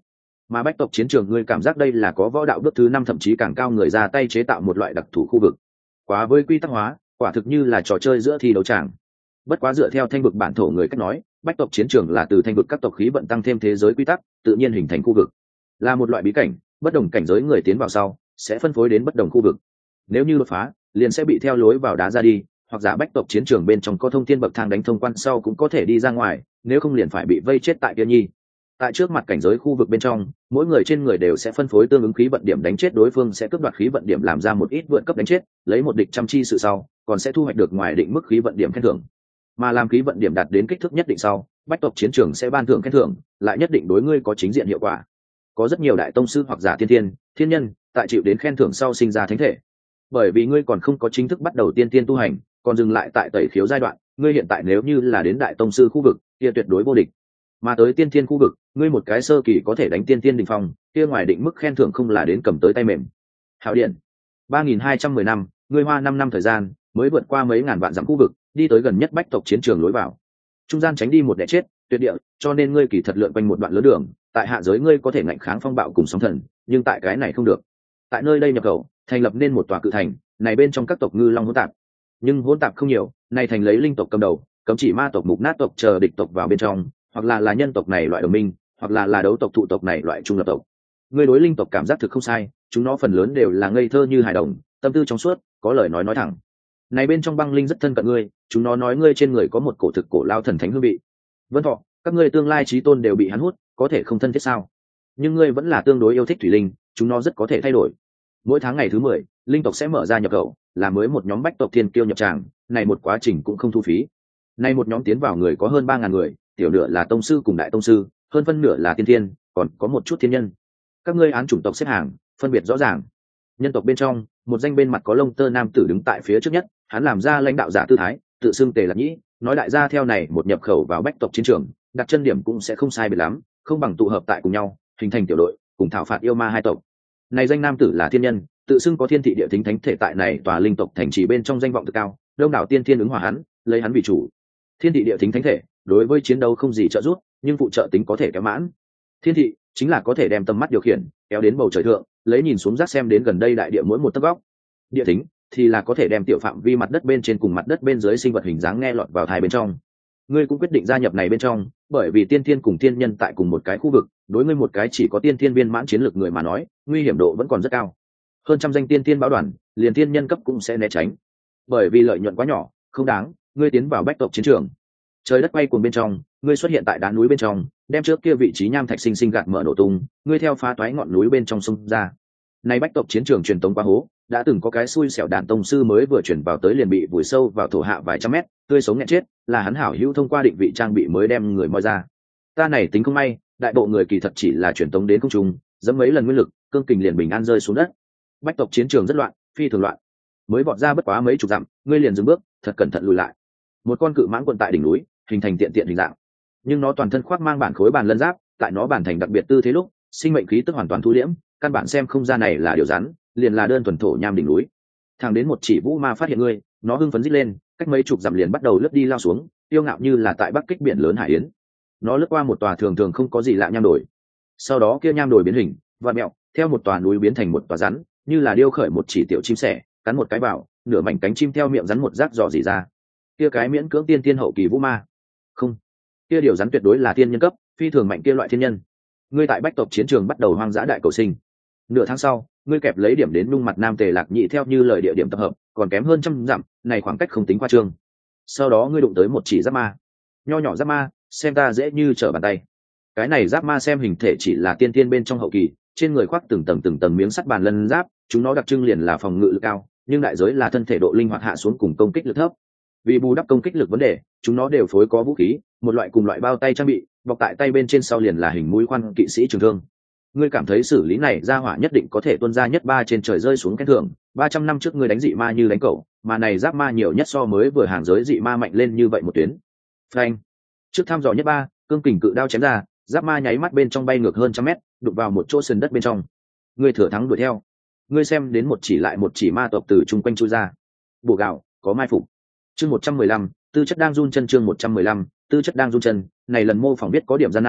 Mà bách tộc chiến trường ngươi cảm giác đây là có võ đạo bước thứ năm thậm chí càng cao người ra tay chế tạo một loại đặc thù khu vực, quá với quy tắc hóa, quả thực như là trò chơi giữa thi đấu tràng. Bất quá dựa theo thanh vực bản thổ người cách nói, bách tộc chiến trường là từ thanh vực các tộc khí vận tăng thêm thế giới quy tắc tự nhiên hình thành khu vực, là một loại bí cảnh, bất đồng cảnh giới người tiến vào sau sẽ phân phối đến bất đồng khu vực. Nếu như đột phá, liền sẽ bị theo lối vào đá ra đi, hoặc giả bách tộc chiến trường bên trong có thông thiên bậc thang đánh thông quan sau cũng có thể đi ra ngoài, nếu không liền phải bị vây chết tại kia nhi. Tại trước mặt cảnh giới khu vực bên trong, mỗi người trên người đều sẽ phân phối tương ứng khí vận điểm, đánh chết đối phương sẽ cướp đoạt khí vận điểm làm ra một ít vượt cấp đánh chết, lấy một địch trăm chi sự sau, còn sẽ thu hoạch được ngoài định mức khí vận điểm khen thưởng. Mà làm khí vận điểm đạt đến kích thước nhất định sau, bách tộc chiến trường sẽ ban thưởng khen thưởng, lại nhất định đối ngươi có chính diện hiệu quả. Có rất nhiều đại tông sư hoặc giả tiên thiên, thiên nhân, tại chịu đến khen thưởng sau sinh ra thánh thể. Bởi vì ngươi còn không có chính thức bắt đầu tiên tiên tu hành, còn dừng lại tại tẩy khiếu giai đoạn, ngươi hiện tại nếu như là đến đại tông sư khu vực, kia tuyệt đối vô địch. Mà tới tiên thiên khu vực, ngươi một cái sơ kỳ có thể đánh tiên tiên đỉnh phong, kia ngoài định mức khen thưởng không là đến cầm tới tay mềm. Hảo điện, ba nghìn hai trăm mười năm, ngươi hoa năm năm thời gian, mới vượt qua mấy ngàn vạn dặm khu vực, đi tới gần nhất bách tộc chiến trường lối vào. Trung gian tránh đi một đẻ chết, tuyệt địa, cho nên ngươi kỳ thật lượn quanh một đoạn lớn đường, tại hạ giới ngươi có thể ngạnh kháng phong bạo cùng sóng thần, nhưng tại cái này không được. Tại nơi đây nhập khẩu, thành lập nên một tòa cự thành, này bên trong các tộc ngư long hỗn tạp, nhưng hỗn tạp không nhiều, này thành lấy linh tộc cầm đầu, cấm chỉ ma tộc, mục nát tộc chờ địch tộc vào bên trong, hoặc là là nhân tộc này loại đồng minh, hoặc là là đấu tộc thụ tộc này loại trung lập tộc. Ngươi đối linh tộc cảm giác thực không sai, chúng nó phần lớn đều là ngây thơ như hài đồng, tâm tư trong suốt, có lời nói nói thẳng. Này bên trong băng linh rất thân cận ngươi, chúng nó nói ngươi trên người có một cổ thực cổ lao thần thánh hương vị. Vân Thọ, các ngươi tương lai chí tôn đều bị hắn hút, có thể không thân thiết sao? Nhưng ngươi vẫn là tương đối yêu thích thủy linh, chúng nó rất có thể thay đổi. Mỗi tháng ngày thứ mười, linh tộc sẽ mở ra nhập khẩu, là mới một nhóm bách tộc thiên kiêu nhập tràng, này một quá trình cũng không thu phí. Này một nhóm tiến vào người có hơn ba ngàn người, tiểu nửa là tông sư cùng đại tông sư, hơn phân nửa là tiên thiên, còn có một chút thiên nhân. Các ngươi án chủng tộc xếp hàng, phân biệt rõ ràng. Nhân tộc bên trong, một danh bên mặt có lông tơ nam tử đứng tại phía trước nhất, hắn làm ra lãnh đạo giả tư thái, tự xưng Tề Lạc Nhĩ, nói đại gia theo này một nhập khẩu vào bách tộc chiến trường, đặt chân điểm cũng sẽ không sai biệt lắm, không bằng tụ hợp tại cùng nhau, hình thành tiểu đội, cùng thảo phạt yêu ma hai tộc. Này danh nam tử là thiên nhân, tự xưng có thiên thị địa thính thánh thể tại này tòa linh tộc thành trì bên trong danh vọng cực cao, đông đảo tiên thiên ứng hòa hắn, lấy hắn vì chủ. Thiên thị địa thính thánh thể, đối với chiến đấu không gì trợ giúp, nhưng phụ trợ tính có thể kéo mãn. Thiên thị chính là có thể đem tầm mắt điều khiển, kéo đến bầu trời thượng, lấy nhìn xuống rác xem đến gần đây đại địa mỗi một tấc góc. Địa thính thì là có thể đem tiểu phạm vi mặt đất bên trên cùng mặt đất bên dưới sinh vật hình dáng nghe lọt vào thai bên trong. Ngươi cũng quyết định gia nhập này bên trong, bởi vì tiên thiên cùng thiên nhân tại cùng một cái khu vực, đối ngươi một cái chỉ có tiên thiên viên mãn chiến lược người mà nói, nguy hiểm độ vẫn còn rất cao. Hơn trăm danh tiên thiên báo đoàn, liền tiên nhân cấp cũng sẽ né tránh. Bởi vì lợi nhuận quá nhỏ, không đáng, ngươi tiến vào bách tộc chiến trường. Trời đất quay cuồng bên trong, ngươi xuất hiện tại đá núi bên trong, đem trước kia vị trí nham thạch sinh sinh gạt mở nổ tung, ngươi theo phá toái ngọn núi bên trong sông ra. Nay bách tộc chiến trường truyền tống qua hố, đã từng có cái xui xẻo đàn tông sư mới vừa chuyển vào tới liền bị vùi sâu vào thổ hạ vài trăm mét, tươi sống nghẹn chết, là hắn hảo hữu thông qua định vị trang bị mới đem người moi ra. Ta này tính không may, đại bộ người kỳ thật chỉ là truyền tống đến không trung, dẫm mấy lần nguyên lực, cương kình liền bình an rơi xuống đất. Bách tộc chiến trường rất loạn, phi thường loạn. Mới vọt ra bất quá mấy chục dặm, ngươi liền dừng bước, thật cẩn thận lùi lại. Một con cự mãng quận tại đỉnh núi, hình thành tiện tiện hình dạng, nhưng nó toàn thân khoác mang bản khối bàn lân giáp, tại nó bản thành đặc biệt tư thế lúc, sinh mệnh khí tức hoàn toàn thu liễm, căn bản xem không ra này là điều rắn, liền là đơn thuần thổ nham đỉnh núi. Thằng đến một chỉ vũ ma phát hiện ngươi, nó hưng phấn rít lên, cách mấy chục dặm liền bắt đầu lướt đi lao xuống, tiêu ngạo như là tại bắc kích biển lớn hải yến. Nó lướt qua một tòa thường thường không có gì lạ nham đồi, sau đó kia nham đồi biến hình, vặn mẹo, theo một tòa núi biến thành một tòa rắn, như là điêu khởi một chỉ tiểu chim sẻ, cắn một cái vào, nửa mảnh cánh chim theo miệng rắn một rác dò dỉ ra. Kia cái miễn cưỡng tiên tiên hậu kỳ vũ ma, không, kia điều rắn tuyệt đối là tiên nhân cấp, phi thường mạnh kia loại thiên nhân. Ngươi tại bách tộc chiến trường bắt đầu hoang dã đại cầu sinh. Nửa tháng sau, ngươi kẹp lấy điểm đến nung mặt nam Tề Lạc Nhĩ theo như lời địa điểm tập hợp, còn kém hơn trăm dặm, này khoảng cách không tính qua trương. Sau đó ngươi đụng tới một chỉ giáp ma, nho nhỏ giáp ma, xem ta dễ như trở bàn tay. Cái này giáp ma xem hình thể chỉ là tiên tiên bên trong hậu kỳ, trên người khoác từng tầng từng tầng miếng sắt bàn lân giáp, chúng nó đặc trưng liền là phòng ngự lực cao, nhưng đại giới là thân thể độ linh hoạt hạ xuống cùng công kích lực thấp. Vì bù đắp công kích lực vấn đề, chúng nó đều phối có vũ khí, một loại cùng loại bao tay trang bị, bọc tại tay bên trên sau liền là hình mũi khoan kỵ sĩ trường thương. Ngươi cảm thấy xử lý này ra hỏa nhất định có thể tuôn ra nhất ba trên trời rơi xuống khen thưởng. Ba trăm năm trước ngươi đánh dị ma như đánh cẩu, mà này giáp ma nhiều nhất so mới vừa hàng giới dị ma mạnh lên như vậy một tuyến. Phanh! Trước thăm dò nhất ba, cương kình cự đao chém ra, giáp ma nháy mắt bên trong bay ngược hơn trăm mét, đụng vào một chỗ sườn đất bên trong. Ngươi thừa thắng đuổi theo. Ngươi xem đến một chỉ lại một chỉ ma tộc từ chung quanh chui ra. Bổ gạo, có mai phục. Chương một trăm mười lăm, tư chất đang run chân chương một trăm mười lăm, tư chất đang run chân, này lần mô phỏng biết có điểm gian nan,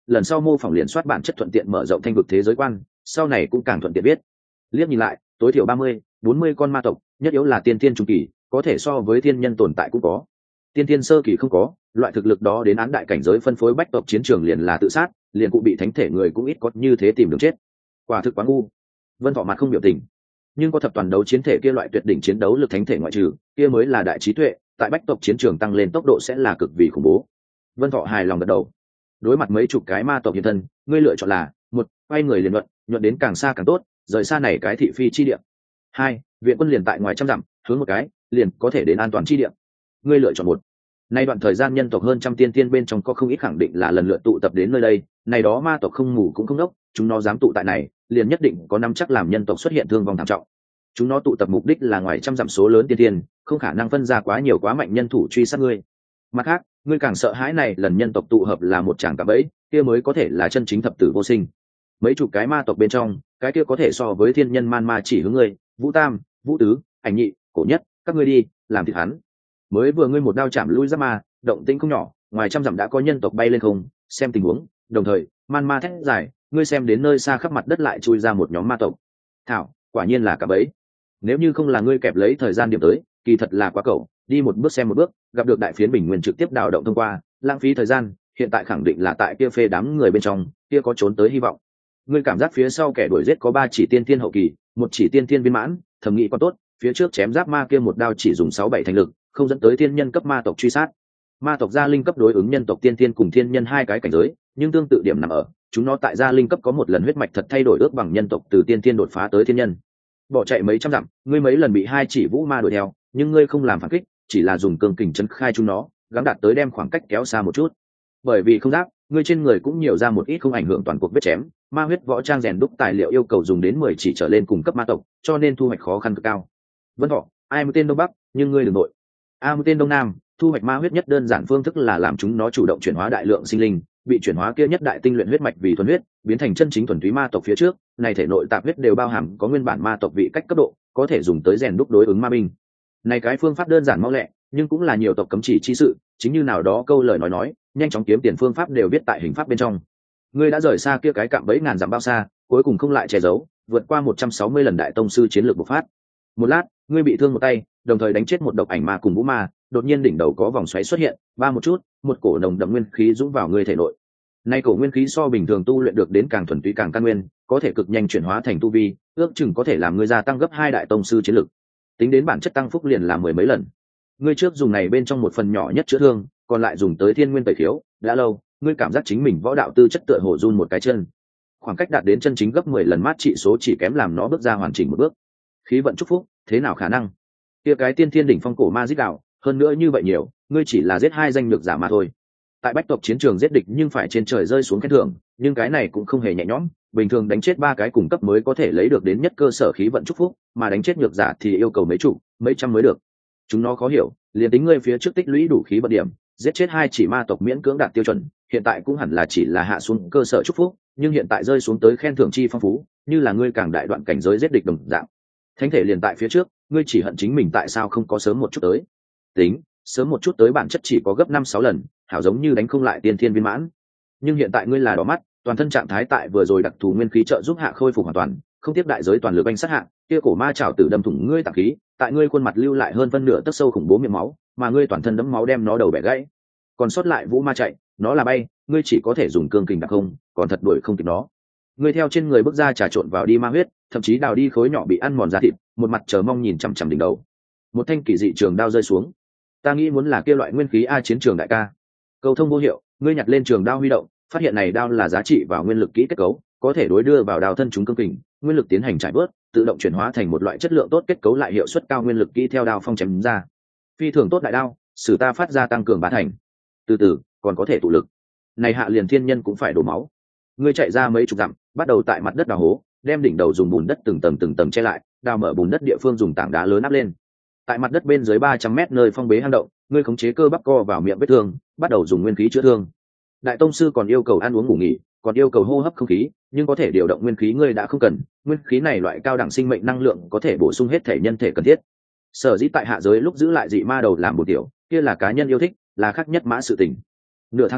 lần sau mô phỏng liền soát bản chất thuận tiện mở rộng thanh vực thế giới quan, sau này cũng càng thuận tiện biết. Liếc nhìn lại, tối thiểu ba mươi, bốn mươi con ma tộc, nhất yếu là tiên tiên trung kỳ, có thể so với thiên nhân tồn tại cũng có. Tiên tiên sơ kỳ không có, loại thực lực đó đến án đại cảnh giới phân phối bách tộc chiến trường liền là tự sát, liền cụ bị thánh thể người cũng ít có như thế tìm đường chết. Quả thực quá ngu. Vân Thọ mặt không biểu tình, nhưng có thập toàn đấu chiến thể kia loại tuyệt đỉnh chiến đấu lực thánh thể ngoại trừ, kia mới là đại trí tuệ, tại bách tộc chiến trường tăng lên tốc độ sẽ là cực vì khủng bố. Vân Thọ hài lòng gật đầu. Đối mặt mấy chục cái ma tộc hiện thân, ngươi lựa chọn là: một, quay người liền luận, nhuận đến càng xa càng tốt, rời xa này cái thị phi chi địa. Hai, viện quân liền tại ngoài trăm dặm, hướng một cái, liền có thể đến an toàn chi địa. Ngươi lựa chọn một. Nay đoạn thời gian nhân tộc hơn trăm tiên tiên bên trong có không ít khẳng định là lần lượt tụ tập đến nơi đây, này đó ma tộc không mù cũng không đốc, chúng nó dám tụ tại này, liền nhất định có nắm chắc làm nhân tộc xuất hiện thương vong thảm trọng. Chúng nó tụ tập mục đích là ngoài trăm dặm số lớn tiên tiên, không khả năng phân ra quá nhiều quá mạnh nhân thủ truy sát ngươi. Mặt khác, ngươi càng sợ hãi này lần nhân tộc tụ hợp là một tràng cạm bẫy, kia mới có thể là chân chính thập tử vô sinh. Mấy chục cái ma tộc bên trong, cái kia có thể so với thiên nhân man ma chỉ hướng ngươi, Vũ Tam, Vũ Tứ, Ảnh Nhị, Cổ Nhất, các ngươi đi, làm thịt hắn. Mới vừa ngươi một đao chạm lui giáp ma, động tĩnh không nhỏ, ngoài trăm dặm đã có nhân tộc bay lên không, xem tình huống, đồng thời, man ma thét dài, ngươi xem đến nơi xa khắp mặt đất lại chui ra một nhóm ma tộc. Thảo, quả nhiên là cạm bẫy. Nếu như không là ngươi kẹp lấy thời gian điểm tới, kỳ thật là quá cẩu, đi một bước xem một bước, gặp được đại phiến bình nguyên trực tiếp đào động thông qua, lãng phí thời gian, hiện tại khẳng định là tại kia phê đám người bên trong, kia có trốn tới hy vọng. Ngươi cảm giác phía sau kẻ đuổi giết có ba chỉ tiên tiên hậu kỳ, một chỉ tiên tiên viên mãn, thầm nghĩ còn tốt, phía trước chém giáp ma kia một đao chỉ dùng sáu bảy thành lực, không dẫn tới tiên nhân cấp ma tộc truy sát. Ma tộc gia linh cấp đối ứng nhân tộc tiên tiên cùng thiên nhân hai cái cảnh giới, nhưng tương tự điểm nằm ở, chúng nó tại gia linh cấp có một lần huyết mạch thật thay đổi ước bằng nhân tộc từ tiên tiên đột phá tới thiên nhân. Bỏ chạy mấy trăm dặm, ngươi mấy lần bị hai chỉ vũ ma đuổi theo, nhưng ngươi không làm phản kích, chỉ là dùng cương kình chấn khai chúng nó, gắng đạt tới đem khoảng cách kéo xa một chút. Bởi vì không giáp, ngươi trên người cũng nhiều ra một ít không ảnh hưởng toàn cuộc vết chém, ma huyết võ trang rèn đúc tài liệu yêu cầu dùng đến mười chỉ trở lên cùng cấp ma tộc, cho nên thu hoạch khó khăn cực cao. Vân Thọ, ai mũi tên đông bắc, nhưng ngươi đừng nội. A mũi tên đông nam, thu hoạch ma huyết nhất đơn giản phương thức là làm chúng nó chủ động chuyển hóa đại lượng sinh linh, bị chuyển hóa kia nhất đại tinh luyện huyết mạch vì thuần huyết, biến thành chân chính thuần túy ma tộc phía trước, này thể nội tạp huyết đều bao hàm có nguyên bản ma tộc vị cách cấp độ, có thể dùng tới rèn đúc đối ứng ma binh. Này cái phương pháp đơn giản mau lẹ, nhưng cũng là nhiều tộc cấm chỉ chi sự, chính như nào đó câu lời nói nói, nhanh chóng kiếm tiền phương pháp đều viết tại hình pháp bên trong. Ngươi đã rời xa kia cái cạm bẫy ngàn dặm bao xa, cuối cùng không lại che giấu, vượt qua một trăm sáu mươi lần đại tông sư chiến lược bộc phát. Một lát, ngươi bị thương một tay, đồng thời đánh chết một độc ảnh ma cùng vũ ma, đột nhiên đỉnh đầu có vòng xoáy xuất hiện, ba một chút, một cổ nồng đậm nguyên khí dũng vào ngươi thể nội. Nay cổ nguyên khí so bình thường tu luyện được đến càng thuần túy càng căn nguyên, có thể cực nhanh chuyển hóa thành tu vi, ước chừng có thể làm ngươi gia tăng gấp hai đại tông sư chiến lực. Tính đến bản chất tăng phúc liền là mười mấy lần. Ngươi trước dùng này bên trong một phần nhỏ nhất chữa thương, còn lại dùng tới thiên nguyên tẩy khiếu, đã lâu, ngươi cảm giác chính mình võ đạo tư chất tựa hồ run một cái chân. Khoảng cách đạt đến chân chính gấp mười lần mát trị số chỉ kém làm nó bước ra hoàn chỉnh một bước. Khí vận chúc phúc, thế nào khả năng? Kia cái tiên thiên đỉnh phong cổ ma giết đạo, hơn nữa như vậy nhiều, ngươi chỉ là giết hai danh nhược giả mà thôi. Tại bách tộc chiến trường giết địch nhưng phải trên trời rơi xuống khen thưởng, nhưng cái này cũng không hề nhẹ nhõm, bình thường đánh chết ba cái cùng cấp mới có thể lấy được đến nhất cơ sở khí vận chúc phúc, mà đánh chết nhược giả thì yêu cầu mấy chục, mấy trăm mới được. Chúng nó khó hiểu, liền tính ngươi phía trước tích lũy đủ khí vận điểm, giết chết hai chỉ ma tộc miễn cưỡng đạt tiêu chuẩn, hiện tại cũng hẳn là chỉ là hạ xuống cơ sở chúc phúc, nhưng hiện tại rơi xuống tới khen thưởng chi phong phú, như là ngươi càng đại đoạn cảnh giới giết địch đồng dạng. Thánh thể liền tại phía trước, ngươi chỉ hận chính mình tại sao không có sớm một chút tới. Tính, sớm một chút tới bản chất chỉ có gấp năm sáu lần, hảo giống như đánh không lại tiên thiên viên mãn. Nhưng hiện tại ngươi là đỏ mắt, toàn thân trạng thái tại vừa rồi đặc thù nguyên khí trợ giúp hạ khôi phục hoàn toàn, không tiếp đại giới toàn lực anh sát hạ, kia cổ ma chảo tử đâm thủng ngươi tạng khí, tại ngươi khuôn mặt lưu lại hơn phân nửa tấc sâu khủng bố miệng máu, mà ngươi toàn thân đẫm máu đem nó đầu bẻ gãy. Còn sót lại vũ ma chạy, nó là bay, ngươi chỉ có thể dùng cương kình đặc không, còn thật đuổi không kịp nó. Ngươi theo trên người bước ra trà trộn vào đi ma huyết, thậm chí đào đi khối nhỏ bị ăn mòn da thịt, một mặt chờ mong nhìn chằm chằm đỉnh đầu. Một thanh kỳ dị trường đao rơi xuống. Ta nghĩ muốn là kia loại nguyên khí a chiến trường đại ca. Cầu thông vô hiệu, ngươi nhặt lên trường đao huy động, phát hiện này đao là giá trị vào nguyên lực kỹ kết cấu, có thể đối đưa vào đao thân chúng cương kình, nguyên lực tiến hành trải bớt, tự động chuyển hóa thành một loại chất lượng tốt kết cấu lại hiệu suất cao nguyên lực kỹ theo đao phong chém ra. Phi thường tốt đại đao, sử ta phát ra tăng cường bá thành. Từ từ, còn có thể tụ lực. Này hạ liền thiên nhân cũng phải đổ máu. Ngươi chạy ra mấy chục dặm, bắt đầu tại mặt đất đào hố, đem đỉnh đầu dùng bùn đất từng tầng từng tầng che lại, đào mở bùn đất địa phương dùng tảng đá lớn áp lên. Tại mặt đất bên dưới ba trăm mét nơi phong bế hang động, ngươi khống chế cơ bắp co vào miệng vết thương, bắt đầu dùng nguyên khí chữa thương. Đại tông sư còn yêu cầu ăn uống ngủ nghỉ, còn yêu cầu hô hấp không khí, nhưng có thể điều động nguyên khí ngươi đã không cần, nguyên khí này loại cao đẳng sinh mệnh năng lượng có thể bổ sung hết thể nhân thể cần thiết. Sở dĩ tại hạ giới lúc giữ lại dị ma đầu làm một tiểu, kia là cá nhân yêu thích, là khác nhất mã sự tình. Nửa tháng sau,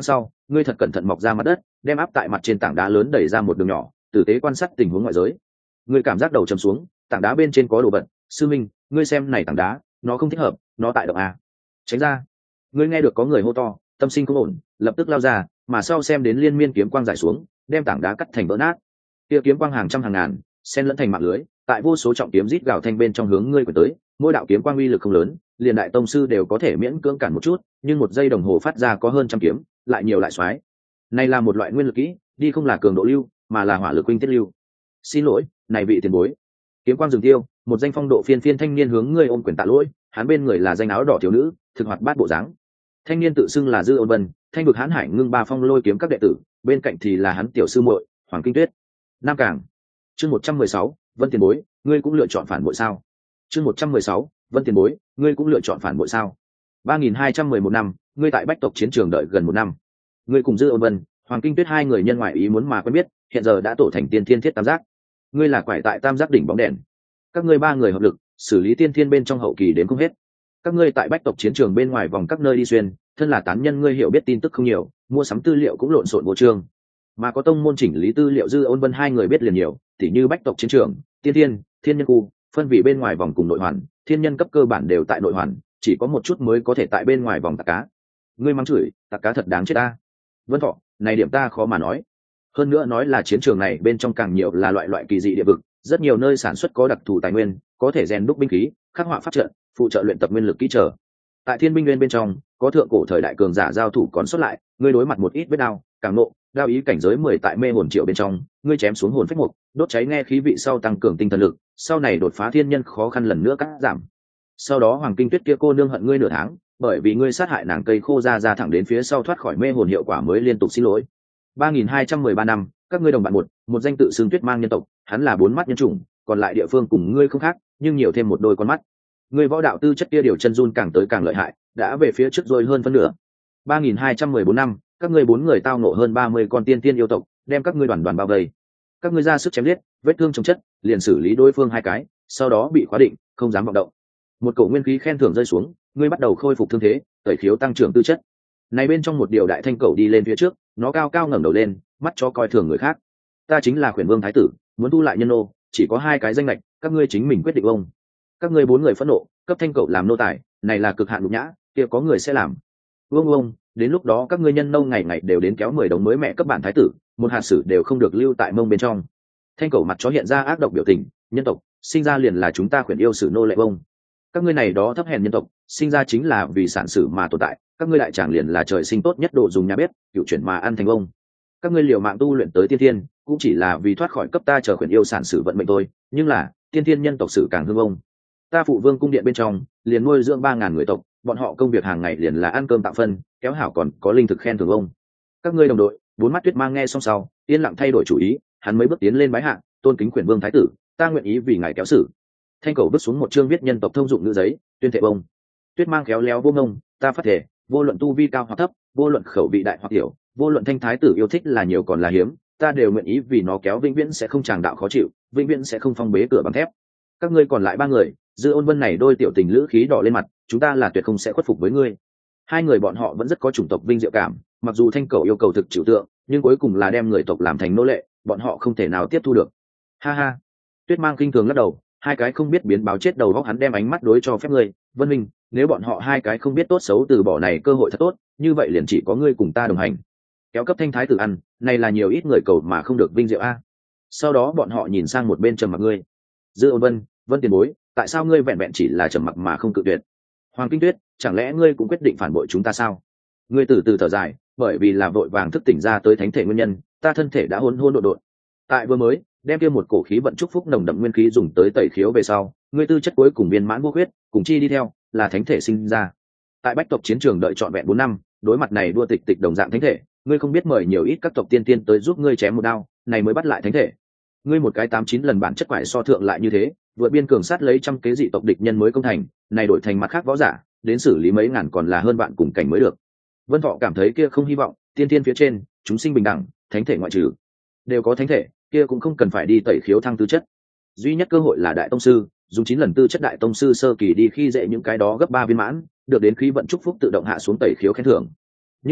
ngươi thật cẩn thận mọc ra mặt đất, đem áp tại mặt trên tảng đá lớn đẩy ra một đường nhỏ, tử tế quan sát tình huống ngoại giới. Ngươi cảm giác đầu chầm xuống, tảng đá bên trên có đồ vật. Sư minh, ngươi xem này tảng đá, nó không thích hợp, nó tại động à. Tránh ra. Ngươi nghe được có người hô to, tâm sinh không ổn, lập tức lao ra, mà sau xem đến liên miên kiếm quang rải xuống, đem tảng đá cắt thành vỡ nát. Kia kiếm quang hàng trăm hàng ngàn, xen lẫn thành mạng lưới, tại vô số trọng kiếm rít gào thanh bên trong hướng ngươi của tới. Mỗi đạo kiếm quang uy lực không lớn, liền đại tông sư đều có thể miễn cưỡng cản một chút, nhưng một giây đồng hồ phát ra có hơn trăm kiếm, lại nhiều lại xoái. Này là một loại nguyên lực kỹ, đi không là cường độ lưu, mà là hỏa lực huynh tiết lưu. Xin lỗi, này vị tiền bối. Kiếm quang dừng tiêu, một danh phong độ phiên phiên thanh niên hướng ngươi ôm quyền tạ lỗi, hắn bên người là danh áo đỏ thiếu nữ, thực hoạt bát bộ dáng. Thanh niên tự xưng là Dư Ôn Vân, thanh vực hán hải ngưng ba phong lôi kiếm các đệ tử, bên cạnh thì là hắn tiểu sư muội Hoàng Kinh Tuyết. Nam Cảng. Chương một trăm mười sáu, Vân tiền bối, ngươi cũng lựa chọn phản bội sao? Chương một trăm mười sáu, Vân tiền bối, ngươi cũng lựa chọn phản bội sao? ba nghìn hai trăm mười một năm, ngươi tại Bách tộc chiến trường đợi gần một năm. Ngươi cùng Dư Ôn Vân, Hoàng Kinh Tuyết hai người nhân ngoại ý muốn mà quen biết, hiện giờ đã tổ thành tiên thiên thiết tam giác. Ngươi là quải tại tam giác đỉnh bóng đèn. Các ngươi ba người hợp lực, xử lý tiên thiên bên trong hậu kỳ đến không hết. Các ngươi tại Bách tộc chiến trường bên ngoài vòng các nơi đi xuyên, thân là tán nhân ngươi hiểu biết tin tức không nhiều, mua sắm tư liệu cũng lộn xộn vô chương. Mà có tông môn chỉnh lý tư liệu Dư Ôn Vân hai người biết liền nhiều, tỉ như Bách tộc chiến trường, tiên thiên, thiên nhân khu, phân vị bên ngoài vòng cùng nội hoàn, thiên nhân cấp cơ bản đều tại nội hoàn, chỉ có một chút mới có thể tại bên ngoài vòng tạc cá. Ngươi mắng chửi, tạc cá thật đáng chết ta. Vân Thọ, này điểm ta khó mà nói. Hơn nữa nói là chiến trường này bên trong càng nhiều là loại loại kỳ dị địa vực, rất nhiều nơi sản xuất có đặc thù tài nguyên, có thể rèn đúc binh khí, khắc họa pháp trận, phụ trợ luyện tập nguyên lực kỹ trở. Tại Thiên binh nguyên bên trong, có thượng cổ thời đại cường giả giao thủ còn xuất lại, ngươi đối mặt một ít vết đao, càng nộ, đao ý cảnh giới mười tại mê hồn triệu bên trong, ngươi chém xuống hồn phách mục, đốt cháy nghe khí vị sau tăng cường tinh thần lực, sau này đột phá thiên nhân khó khăn lần nữa cắt giảm. Sau đó Hoàng Kinh Tuyết kia cô nương hận ngươi nửa tháng, bởi vì ngươi sát hại nàng cây khô ra ra thẳng đến phía sau thoát khỏi mê hồn hiệu quả mới liên tục xin lỗi. ba nghìn hai trăm mười ba năm, các ngươi đồng bạn một, một danh tự xưng Tuyết Mang nhân tộc, hắn là bốn mắt nhân chủng, còn lại địa phương cùng ngươi không khác, nhưng nhiều thêm một đôi con mắt. Ngươi võ đạo tư chất kia điều chân run càng tới càng lợi hại, đã về phía trước rồi hơn phân nửa. ba nghìn hai trăm mười bốn năm, các ngươi bốn người tao nộ hơn ba mươi con tiên tiên yêu tộc, đem các ngươi đoàn đoàn bao vây. Các ngươi ra sức chém giết, vết thương chồng chất, liền xử lý đối phương hai cái, sau đó bị khóa định, không dám vọng động. Một cổ nguyên khí khen thưởng rơi xuống, ngươi bắt đầu khôi phục thương thế, tẩy khiếu tăng trưởng tư chất. Này bên trong một điều đại thanh cầu đi lên phía trước, nó cao cao ngẩng đầu lên, mắt cho coi thường người khác. Ta chính là Khuyển Vương thái tử, muốn thu lại nhân nô, chỉ có hai cái danh lệch, các ngươi chính mình quyết định ông. Các ngươi bốn người phẫn nộ, cấp thanh cầu làm nô tài, này là cực hạn nhục nhã, kia có người sẽ làm. Vương ông, đến lúc đó các ngươi nhân nô ngày ngày đều đến kéo mười đống mới mẹ cấp bản thái tử, một hạt sử đều không được lưu tại mông bên trong. Thanh cầu mặt chó hiện ra ác độc biểu tình, nhân tộc, sinh ra liền là chúng ta khuyển yêu sử nô lệ ông. Các ngươi này đó thấp hèn nhân tộc, sinh ra chính là vì sản sử mà tồn tại, các ngươi đại tràng liền là trời sinh tốt nhất đồ dùng nhà bếp, cựu chuyển mà ăn thành ông. Các ngươi liều mạng tu luyện tới tiên thiên, cũng chỉ là vì thoát khỏi cấp ta chờ khuyển yêu sản sử vận mệnh thôi, nhưng là tiên thiên nhân tộc sử càng hưng ông. Ta phụ vương cung điện bên trong liền nuôi dưỡng ba ngàn người tộc, bọn họ công việc hàng ngày liền là ăn cơm tạo phân, kéo hảo còn có linh thực khen thưởng ông. Các ngươi đồng đội, bốn mắt Tuyết Mang nghe xong sau, yên lặng thay đổi chủ ý, hắn mấy bước tiến lên bái hạ, tôn kính khuyển vương thái tử, ta nguyện ý vì ngài kéo sử. Thanh cầu bước xuống một chương viết nhân tộc thông dụng ngữ giấy, tuyên thệ bông. Tuyết Mang khéo léo vô ngông, ta phát thể, vô luận tu vi cao hoặc thấp, vô luận khẩu vị đại hoặc tiểu, vô luận thanh thái tử yêu thích là nhiều còn là hiếm, ta đều nguyện ý vì nó kéo vĩnh viễn sẽ không tràng đạo khó chịu, vĩnh viễn sẽ không phong bế cửa bằng thép. Các ngươi còn lại ba người, Dư Ôn Vân này đôi tiểu tình lữ khí đỏ lên mặt, chúng ta là tuyệt không sẽ khuất phục với ngươi. Hai người bọn họ vẫn rất có chủng tộc vinh diệu cảm, mặc dù thanh cầu yêu cầu thực chịu tượng, nhưng cuối cùng là đem người tộc làm thành nô lệ, bọn họ không thể nào tiếp thu được. Ha ha. Tuyết Mang kinh thường lắc đầu, hai cái không biết biến báo chết đầu góc hắn đem ánh mắt đối cho phép ngươi, Vân Minh, nếu bọn họ hai cái không biết tốt xấu từ bỏ này cơ hội thật tốt, như vậy liền chỉ có ngươi cùng ta đồng hành. Kéo cấp thanh thái tử ăn, này là nhiều ít người cầu mà không được vinh diệu a. Sau đó bọn họ nhìn sang một bên trầm mặc ngươi. Dư Ôn Vân, Vân tiền bối, tại sao ngươi vẹn vẹn chỉ là trầm mặc mà không cự tuyệt? Hoàng Kinh Tuyết, chẳng lẽ ngươi cũng quyết định phản bội chúng ta sao? Ngươi từ từ thở dài, bởi vì là vội vàng thức tỉnh ra tới thánh thể nguyên nhân, ta thân thể đã hỗn hỗn độn độn. Tại vừa mới, đem kia một cổ khí vận chúc phúc nồng đậm nguyên khí dùng tới tẩy khiếu về sau, ngươi tư chất cuối cùng viên mãn vô huyết, cùng chi đi theo, là thánh thể sinh ra. Tại Bách tộc chiến trường đợi trọn vẹn bốn năm, đối mặt này đua tịch tịch đồng dạng thánh thể, ngươi không biết mời nhiều ít các tộc tiên tiên tới giúp ngươi chém một đao, này mới bắt lại thánh thể. Ngươi một cái tám chín lần bản chất quải so thượng lại như thế, vượt biên cường sát lấy trăm kế dị tộc địch nhân mới công thành, này đổi thành mặt khác võ giả, đến xử lý mấy ngàn còn là hơn bạn cùng cảnh mới được. Vân Thọ cảm thấy kia không hy vọng, tiên tiên phía trên, chúng sinh bình đẳng, thánh thể ngoại trừ, đều có thánh thể, kia cũng không cần phải đi tẩy khiếu thăng tư chất. Duy nhất cơ hội là đại tông sư, dùng chín lần tư chất đại tông sư sơ kỳ đi khi dễ những cái đó gấp ba viên mãn, được đến khí vận chúc phúc tự động hạ xuống tẩy khiếu khen thưởng. Nhưng là,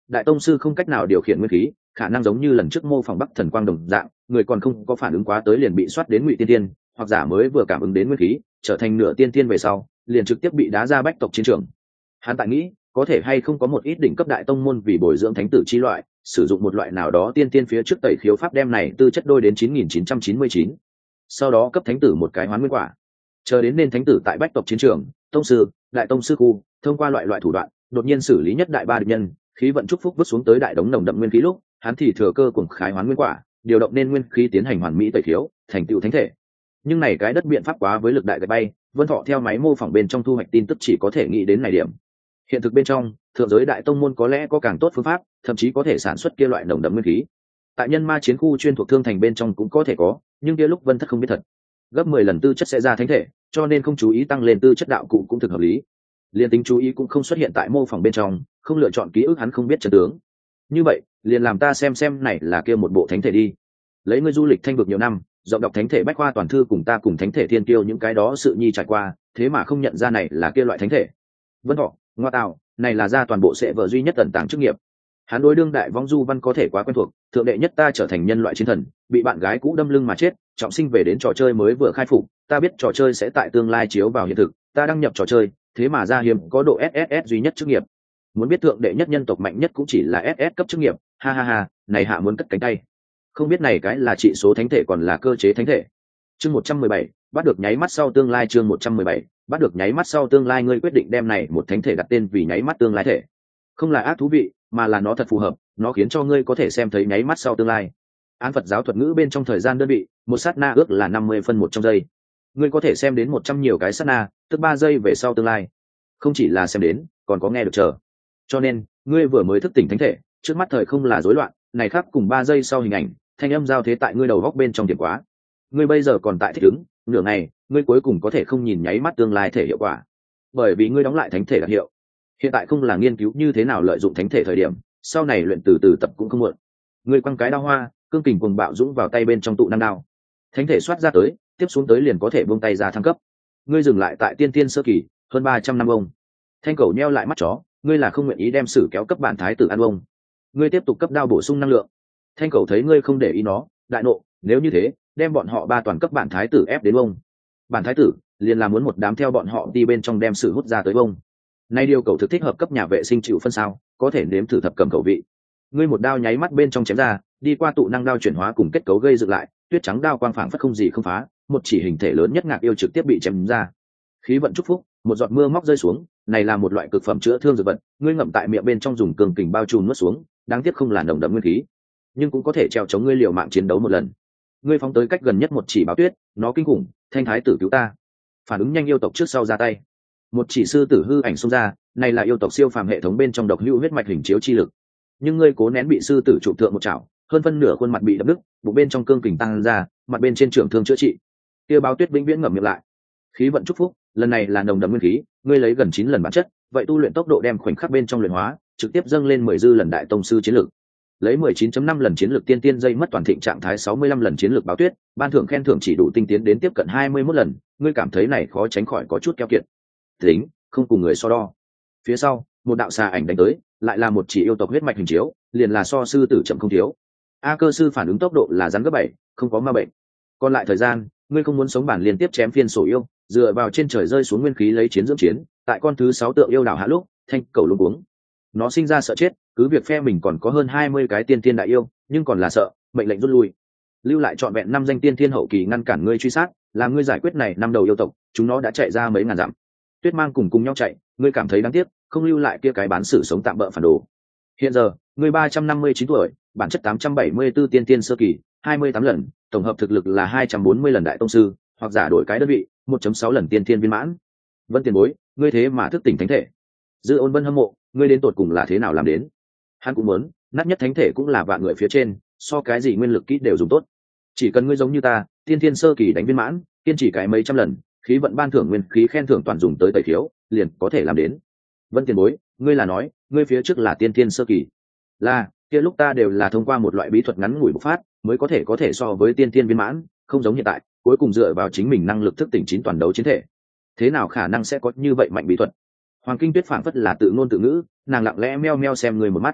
đại tông sư không cách nào điều khiển nguyên khí, khả năng giống như lần trước mô phỏng bắc thần quang đồng dạng, người còn không có phản ứng quá tới liền bị soát đến ngụy tiên tiên, hoặc giả mới vừa cảm ứng đến nguyên khí trở thành nửa tiên tiên về sau liền trực tiếp bị đá ra bách tộc chiến trường. Hắn tại nghĩ có thể hay không có một ít đỉnh cấp đại tông môn vì bồi dưỡng thánh tử chi loại sử dụng một loại nào đó tiên tiên phía trước tẩy khiếu pháp đem này tư chất đôi đến chín nghìn chín trăm chín mươi chín, sau đó cấp thánh tử một cái hoán nguyên quả, chờ đến nên thánh tử tại bách tộc chiến trường, tông sư đại tông sư khu thông qua loại loại thủ đoạn đột nhiên xử lý nhất đại ba địch nhân, khí vận chúc phúc vứt xuống tới đại đống nồng đậm nguyên khí lúc hắn thì thừa cơ cuồng khái hoán nguyên quả, điều động nên nguyên khí tiến hành hoàn mỹ tẩy khiếu thành tựu thánh thể. Nhưng này cái đất biện pháp quá với lực đại gạch bay, Vân Thọ theo máy mô phỏng bên trong thu hoạch tin tức chỉ có thể nghĩ đến này điểm. Hiện thực bên trong thượng giới đại tông môn có lẽ có càng tốt phương pháp, thậm chí có thể sản xuất kia loại nồng đậm nguyên khí. Tại nhân ma chiến khu chuyên thuộc thương thành bên trong cũng có thể có, nhưng kia lúc Vân Thất không biết thật gấp mười lần tư chất sẽ ra thánh thể, cho nên không chú ý tăng lên tư chất đạo cụ cũng thực hợp lý. Liên tính chú ý cũng không xuất hiện tại mô phỏng bên trong, không lựa chọn ký ức hắn không biết chân tướng. Như vậy liền làm ta xem xem này là kia một bộ thánh thể đi. Lấy ngươi du lịch thanh vực nhiều năm, rộng đọc thánh thể bách khoa toàn thư cùng ta cùng thánh thể thiên kiêu những cái đó sự nhi trải qua, thế mà không nhận ra này là kia loại thánh thể. Vân Thọ, ngoa tạo, này là ra toàn bộ sẽ vợ duy nhất tận tàng chức nghiệp. Hắn đối đương đại vong du văn có thể quá quen thuộc, thượng đệ nhất ta trở thành nhân loại chiến thần, bị bạn gái cũ đâm lưng mà chết, trọng sinh về đến trò chơi mới vừa khai phục, ta biết trò chơi sẽ tại tương lai chiếu vào hiện thực, ta đăng nhập trò chơi, thế mà ra hiếm có độ ét ét ét duy nhất chức nghiệp. Muốn biết thượng đệ nhất nhân tộc mạnh nhất cũng chỉ là ét ét cấp chức nghiệp, ha ha ha, này hạ muốn cất cánh tay. Không biết này cái là trị số thánh thể còn là cơ chế thánh thể. Chương một trăm mười bảy, bắt được nháy mắt sau tương lai chương một trăm mười bảy, bắt được nháy mắt sau tương lai ngươi quyết định đem này một thánh thể đặt tên vì nháy mắt tương lai thể. Không là ác thú vị, mà là nó thật phù hợp, nó khiến cho ngươi có thể xem thấy nháy mắt sau tương lai. Án Phật giáo thuật ngữ bên trong thời gian đơn vị, một sát na ước là năm mươi phân một trong giây. Ngươi có thể xem đến một trăm nhiều cái sát na, tức ba giây về sau tương lai. Không chỉ là xem đến, còn có nghe được chờ. Cho nên, ngươi vừa mới thức tỉnh thánh thể, trước mắt thời không là rối loạn, này khác cùng ba giây sau hình ảnh, thanh âm giao thế tại ngươi đầu góc bên trong điểm quá. Ngươi bây giờ còn tại thích ứng, nửa ngày, ngươi cuối cùng có thể không nhìn nháy mắt tương lai thể hiệu quả. Bởi vì ngươi đóng lại thánh thể đặc hiệu. Hiện tại không là nghiên cứu như thế nào lợi dụng thánh thể thời điểm, sau này luyện từ từ tập cũng không muộn. Ngươi quăng cái đao hoa, cương kình cuồng bạo dũng vào tay bên trong tụ năng đao. Thánh thể xoát ra tới, tiếp xuống tới liền có thể buông tay ra thăng cấp. Ngươi dừng lại tại tiên tiên sơ kỳ, hơn ba trăm năm ông. Thanh cầu nheo lại mắt chó, ngươi là không nguyện ý đem sử kéo cấp bản thái tử ăn ông. Ngươi tiếp tục cấp đao bổ sung năng lượng. Thanh cầu thấy ngươi không để ý nó, đại nộ, nếu như thế, đem bọn họ ba toàn cấp bản thái tử ép đến ông. Bản thái tử liền là muốn một đám theo bọn họ đi bên trong đem sử hút ra tới ông. Nay điều cầu thực thích hợp cấp nhà vệ sinh chịu phân sao, có thể nếm thử thập cầm cầu vị. Ngươi một đao nháy mắt bên trong chém ra, đi qua tụ năng đao chuyển hóa cùng kết cấu gây dựng lại, tuyết trắng đao quang phảng phất không gì không phá, một chỉ hình thể lớn nhất ngạc yêu trực tiếp bị chém ra. Khí vận chúc phúc, một giọt mưa móc rơi xuống, này là một loại cực phẩm chữa thương dược vật, ngươi ngậm tại miệng bên trong dùng cường kình bao trùm nuốt xuống, đáng tiếc không là nồng đậm nguyên khí, nhưng cũng có thể treo chống ngươi liều mạng chiến đấu một lần. Ngươi phóng tới cách gần nhất một chỉ báo tuyết, nó kinh khủng, thanh thái tử cứu ta. Phản ứng nhanh yêu tộc trước sau ra tay. Một chỉ sư tử hư ảnh xông ra, này là yêu tộc siêu phàm hệ thống bên trong độc hữu huyết mạch hình chiếu chi lực. Nhưng ngươi cố nén bị sư tử trụ thượng một chảo, hơn phân nửa khuôn mặt bị đập nứt, bụng bên trong cương kình tăng ra, mặt bên trên trưởng thương chữa trị. Kia báo tuyết vĩnh viễn ngậm miệng lại. Khí vận chúc phúc, lần này là nồng đậm nguyên khí, ngươi lấy gần chín lần bản chất, vậy tu luyện tốc độ đem khoảnh khắc bên trong luyện hóa, trực tiếp dâng lên mười dư lần đại tông sư chiến lực. Lấy mười chín phẩy năm lần chiến lược tiên tiên dây mất toàn thịnh trạng thái sáu mươi lăm lần chiến lược báo tuyết, ban thưởng khen thưởng chỉ đủ tinh tiến đến tiếp cận hai mươi mốt lần, ngươi cảm thấy này khó tránh khỏi có chút keo kiệt. Tính, không cùng người so đo. Phía sau, một đạo xà ảnh đánh tới, lại là một chỉ yêu tộc huyết mạch hình chiếu, liền là so sư tử chậm không thiếu. A cơ sư phản ứng tốc độ là rắn gấp bảy, không có ma bệnh. Còn lại thời gian, ngươi không muốn sống bản liên tiếp chém phiên sổ yêu, dựa vào trên trời rơi xuống nguyên khí lấy chiến dưỡng chiến, tại con thứ sáu tượng yêu đảo hạ lúc, thanh cầu luống cuống. Nó sinh ra sợ chết, cứ việc phe mình còn có hơn hai mươi cái tiên tiên đại yêu, nhưng còn là sợ, mệnh lệnh rút lui. Lưu lại trọn vẹn năm danh tiên tiên hậu kỳ ngăn cản ngươi truy sát, làm ngươi giải quyết này năm đầu yêu tộc, chúng nó đã chạy ra mấy ngàn dặm. Tuyết Mang cùng cùng nhau chạy, ngươi cảm thấy đáng tiếc, không lưu lại kia cái bán sử sống tạm bợ phản đồ. Hiện giờ, ngươi ba trăm năm mươi chín tuổi, bản chất tám trăm bảy mươi tư tiên tiên sơ kỳ, hai mươi tám lần, tổng hợp thực lực là hai trăm bốn mươi lần đại tông sư, hoặc giả đổi cái đơn vị, một phẩy sáu lần tiên tiên viên mãn. Vân tiền bối, ngươi thế mà thức tỉnh thánh thể. Dư Ôn Vân hâm mộ, ngươi đến tột cùng là thế nào làm đến? Hắn cũng muốn, nát nhất thánh thể cũng là vạn người phía trên, so cái gì nguyên lực kỹ đều dùng tốt. Chỉ cần ngươi giống như ta, tiên tiên sơ kỳ đánh viên mãn, kiên trì cái mấy trăm lần, khí vận ban thưởng nguyên khí khen thưởng toàn dùng tới tẩy thiếu, liền có thể làm đến. Vân tiền bối, ngươi là nói, ngươi phía trước là tiên tiên sơ kỳ. Là, kia lúc ta đều là thông qua một loại bí thuật ngắn ngủi bộc phát, mới có thể có thể so với tiên tiên viên mãn, không giống hiện tại, cuối cùng dựa vào chính mình năng lực thức tỉnh chín toàn đấu chiến thể. Thế nào khả năng sẽ có như vậy mạnh bí thuật? Hoàng Kinh Tuyết phảng phất là tự ngôn tự ngữ, nàng lặng lẽ meo meo xem người một mắt.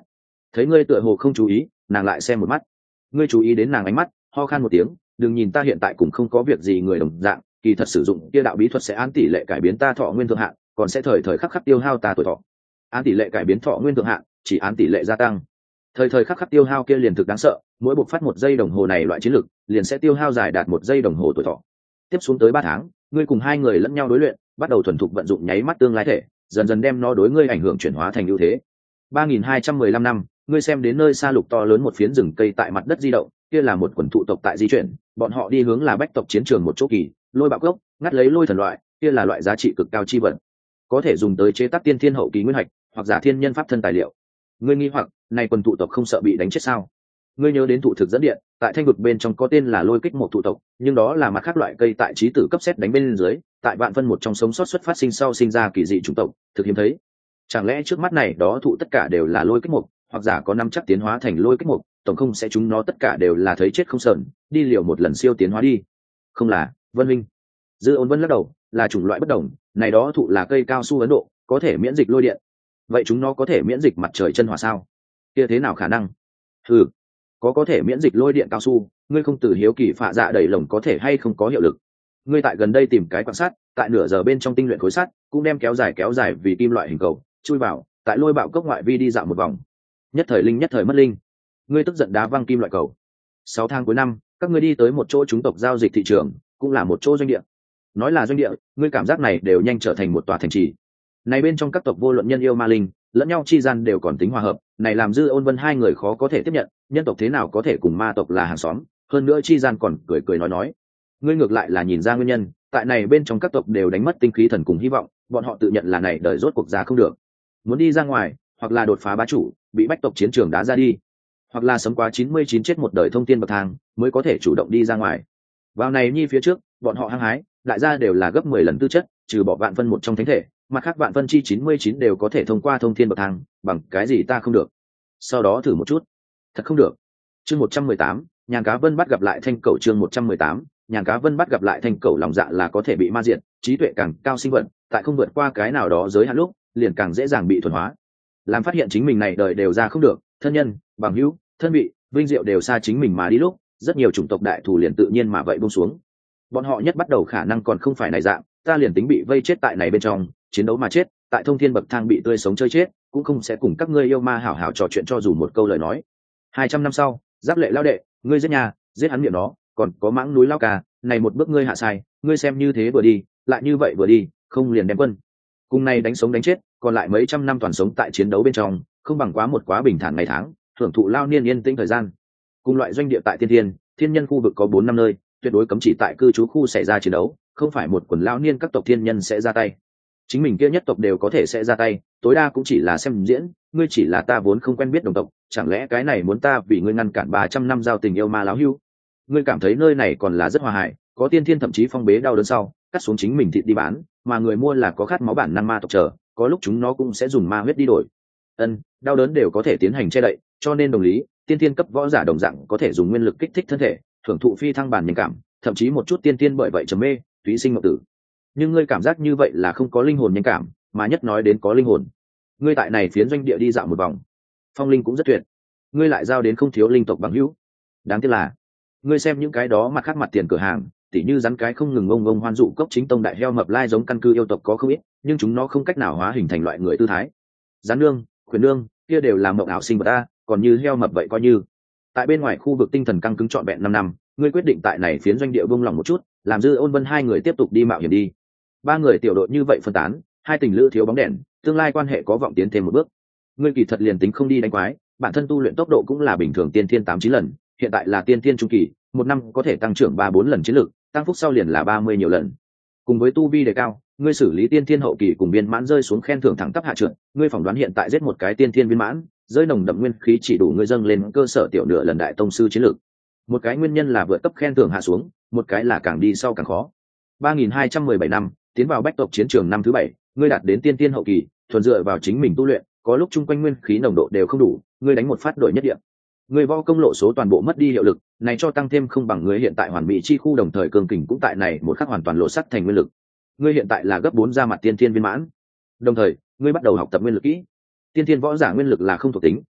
Thấy ngươi tựa hồ không chú ý, nàng lại xem một mắt. Ngươi chú ý đến nàng ánh mắt, ho khan một tiếng, đừng nhìn ta hiện tại cũng không có việc gì người đồng dạng, kỳ thật sử dụng kia đạo bí thuật sẽ án tỷ lệ cải biến ta thọ nguyên thượng hạn, còn sẽ thời thời khắc khắc tiêu hao ta tuổi thọ. Án tỷ lệ cải biến thọ nguyên thượng hạn, chỉ án tỷ lệ gia tăng. Thời thời khắc khắc tiêu hao kia liền thực đáng sợ, mỗi buộc phát một giây đồng hồ này loại chiến lực, liền sẽ tiêu hao dài đạt một giây đồng hồ tuổi thọ. Tiếp xuống tới ba tháng, ngươi cùng hai người lẫn nhau đối luyện, bắt đầu thuần thục vận dụng nháy mắt tương lai thể, dần dần đem nó đối ngươi ảnh hưởng chuyển hóa thành ưu thế. ba nghìn hai trăm mười lăm năm, ngươi xem đến nơi xa lục to lớn một phiến rừng cây tại mặt đất di động, kia là một quần thụ tộc tại di chuyển, bọn họ đi hướng là bách tộc chiến trường một chỗ kỳ, lôi bạo gốc, ngắt lấy lôi thần loại, kia là loại giá trị cực cao chi vật, có thể dùng tới chế tác tiên thiên hậu kỳ nguyên hạch, hoặc giả thiên nhân pháp thân tài liệu. Ngươi nghi hoặc, này quần thụ tộc không sợ bị đánh chết sao? Ngươi nhớ đến thụ thực dẫn điện, tại thanh vực bên trong có tên là lôi kích một thụ tộc, nhưng đó là mặt khác loại cây tại trí tử cấp xét đánh bên dưới, tại vạn phân một trong sống sót xuất phát sinh sau sinh ra kỳ dị chủng tộc, thực hiếm thấy. Chẳng lẽ trước mắt này đó thụ tất cả đều là lôi kích một, hoặc giả có năm chắc tiến hóa thành lôi kích một, tổng không sẽ chúng nó tất cả đều là thấy chết không sờn, đi liều một lần siêu tiến hóa đi. Không là, Vân Minh. Dư Ôn Vân lắc đầu, là chủng loại bất đồng, này đó thụ là cây cao su Ấn Độ, có thể miễn dịch lôi điện. Vậy chúng nó có thể miễn dịch mặt trời chân hỏa sao? Kia thế nào khả năng? Ừ, có có thể miễn dịch lôi điện cao su, ngươi không từ hiếu kỳ phạ dạ đầy lồng có thể hay không có hiệu lực. Ngươi tại gần đây tìm cái quan sát, tại nửa giờ bên trong tinh luyện khối sắt, cũng đem kéo dài kéo dài vì kim loại hình cầu, chui vào, tại lôi bạo cốc ngoại vi đi dạo một vòng. Nhất thời linh nhất thời mất linh. Ngươi tức giận đá văng kim loại cầu. Sáu tháng cuối năm, các ngươi đi tới một chỗ chúng tộc giao dịch thị trường, cũng là một chỗ doanh địa. Nói là doanh địa, ngươi cảm giác này đều nhanh trở thành một tòa thành trì. Này bên trong các tộc vô luận nhân yêu ma linh, lẫn nhau chi gian đều còn tính hòa hợp, này làm Dư Ôn Vân hai người khó có thể tiếp nhận, nhân tộc thế nào có thể cùng ma tộc là hàng xóm, hơn nữa chi gian còn cười cười nói nói. Ngươi ngược lại là nhìn ra nguyên nhân, tại này bên trong các tộc đều đánh mất tinh khí thần cùng hy vọng, bọn họ tự nhận là này đời rốt cuộc giá không được, muốn đi ra ngoài, hoặc là đột phá bá chủ, bị bách tộc chiến trường đá ra đi, hoặc là sống quá chín mươi chín chết một đời thông tiên bậc thang, mới có thể chủ động đi ra ngoài. Vào này nhi phía trước, bọn họ hăng hái, đại gia đều là gấp mười lần tư chất, trừ bỏ vạn phân một trong thánh thể, mặt khác vạn phân chi chín mươi chín đều có thể thông qua thông thiên bậc thang, bằng cái gì ta không được? Sau đó thử một chút, thật không được. Chương một trăm mười tám, nhàn cá vân bắt gặp lại thanh cẩu. Chương một trăm mười tám, nhàn cá vân bắt gặp lại thanh cẩu. Lòng dạ là có thể bị ma diệt, trí tuệ càng cao sinh vật, tại không vượt qua cái nào đó giới hạn lúc, liền càng dễ dàng bị thuần hóa. Làm phát hiện chính mình này đời đều ra không được, thân nhân, bằng hữu, thân vị, vinh diệu đều xa chính mình mà đi lúc, rất nhiều chủng tộc đại thù liền tự nhiên mà vậy buông xuống. Bọn họ nhất bắt đầu khả năng còn không phải này dạng, ta liền tính bị vây chết tại này bên trong, chiến đấu mà chết, tại thông thiên bậc thang bị tươi sống chơi chết, cũng không sẽ cùng các ngươi yêu ma hảo hảo trò chuyện cho dù một câu lời nói. Hai trăm năm sau, Giáp Lệ lao đệ, ngươi giết nhà, giết hắn miệng nó, còn có mãng núi lao cà, này một bước ngươi hạ sai, ngươi xem như thế vừa đi, lại như vậy vừa đi, không liền đem quân. Cùng này đánh sống đánh chết, còn lại mấy trăm năm toàn sống tại chiến đấu bên trong, không bằng quá một quá bình thản ngày tháng, hưởng thụ lao niên yên tĩnh thời gian. Cùng loại doanh địa tại tiên thiên, thiên nhân khu vực có bốn năm nơi, tuyệt đối cấm chỉ tại cư trú khu xảy ra chiến đấu, không phải một quần lao niên các tộc thiên nhân sẽ ra tay. Chính mình kia nhất tộc đều có thể sẽ ra tay, tối đa cũng chỉ là xem diễn, ngươi chỉ là ta vốn không quen biết đồng tộc, chẳng lẽ cái này muốn ta vì ngươi ngăn cản ba trăm năm giao tình yêu ma láo hưu? Ngươi cảm thấy nơi này còn là rất hòa hài, có tiên thiên thậm chí phong bế đau đớn sau, cắt xuống chính mình thịt đi bán, mà người mua là có khát máu bản năng ma tộc chờ, có lúc chúng nó cũng sẽ dùng ma huyết đi đổi. Ân, đau đớn đều có thể tiến hành che đậy, cho nên đồng lý, tiên thiên cấp võ giả đồng dạng có thể dùng nguyên lực kích thích thân thể, thưởng thụ phi thăng bản nhân cảm, thậm chí một chút tiên thiên bởi vậy trầm mê, túy sinh ngọc tử. Nhưng ngươi cảm giác như vậy là không có linh hồn nhân cảm, mà nhất nói đến có linh hồn. Ngươi tại này phiến doanh địa đi dạo một vòng, phong linh cũng rất tuyệt, ngươi lại giao đến không thiếu linh tộc bằng hữu. Đáng tiếc là, ngươi xem những cái đó mặt khác mặt tiền cửa hàng, tỉ như rắn cái không ngừng ngông ngông hoan dụ cốc chính tông đại heo mập lai giống căn cư yêu tộc có không ít, nhưng chúng nó không cách nào hóa hình thành loại người tư thái. Rắn nương, khuyển nương, kia đều là mộng ảo sinh vật ta, còn như heo mập vậy coi như. Tại bên ngoài khu vực tinh thần căng cứng trọn vẹn năm năm, ngươi quyết định tại này phiến doanh địa buông lòng một chút, làm Dư Ôn Vân hai người tiếp tục đi mạo hiểm đi. Ba người tiểu đội như vậy phân tán, hai tình lữ thiếu bóng đèn, tương lai quan hệ có vọng tiến thêm một bước. Ngươi kỳ thật liền tính không đi đánh quái, bản thân tu luyện tốc độ cũng là bình thường tiên thiên tám chín lần, hiện tại là tiên thiên trung kỳ, một năm có thể tăng trưởng ba bốn lần chiến lực, tăng phúc sau liền là ba mươi nhiều lần. Cùng với tu vi đề cao, ngươi xử lý tiên thiên hậu kỳ cùng viên mãn rơi xuống khen thưởng thẳng tắp hạ trượt, ngươi phỏng đoán hiện tại giết một cái tiên thiên viên mãn, rơi nồng đậm nguyên khí chỉ đủ ngươi dâng lên cơ sở tiểu nửa lần đại tông sư chiến lực. Một cái nguyên nhân là vượt cấp khen thưởng hạ xuống, một cái là càng đi sau càng khó. ba nghìn hai trăm mười bảy năm, tiến vào bách tộc chiến trường năm thứ bảy, ngươi đạt đến tiên tiên hậu kỳ, thuần dựa vào chính mình tu luyện, có lúc chung quanh nguyên khí nồng độ đều không đủ, ngươi đánh một phát đổi nhất điểm. Ngươi võ công lộ số toàn bộ mất đi hiệu lực, này cho tăng thêm không bằng ngươi hiện tại hoàn mỹ chi khu đồng thời cường kình cũng tại này một khắc hoàn toàn lộ sắt thành nguyên lực. Ngươi hiện tại là gấp bốn ra mặt tiên tiên viên mãn. Đồng thời, ngươi bắt đầu học tập nguyên lực kỹ. Tiên tiên võ giả nguyên lực là không thuộc tính,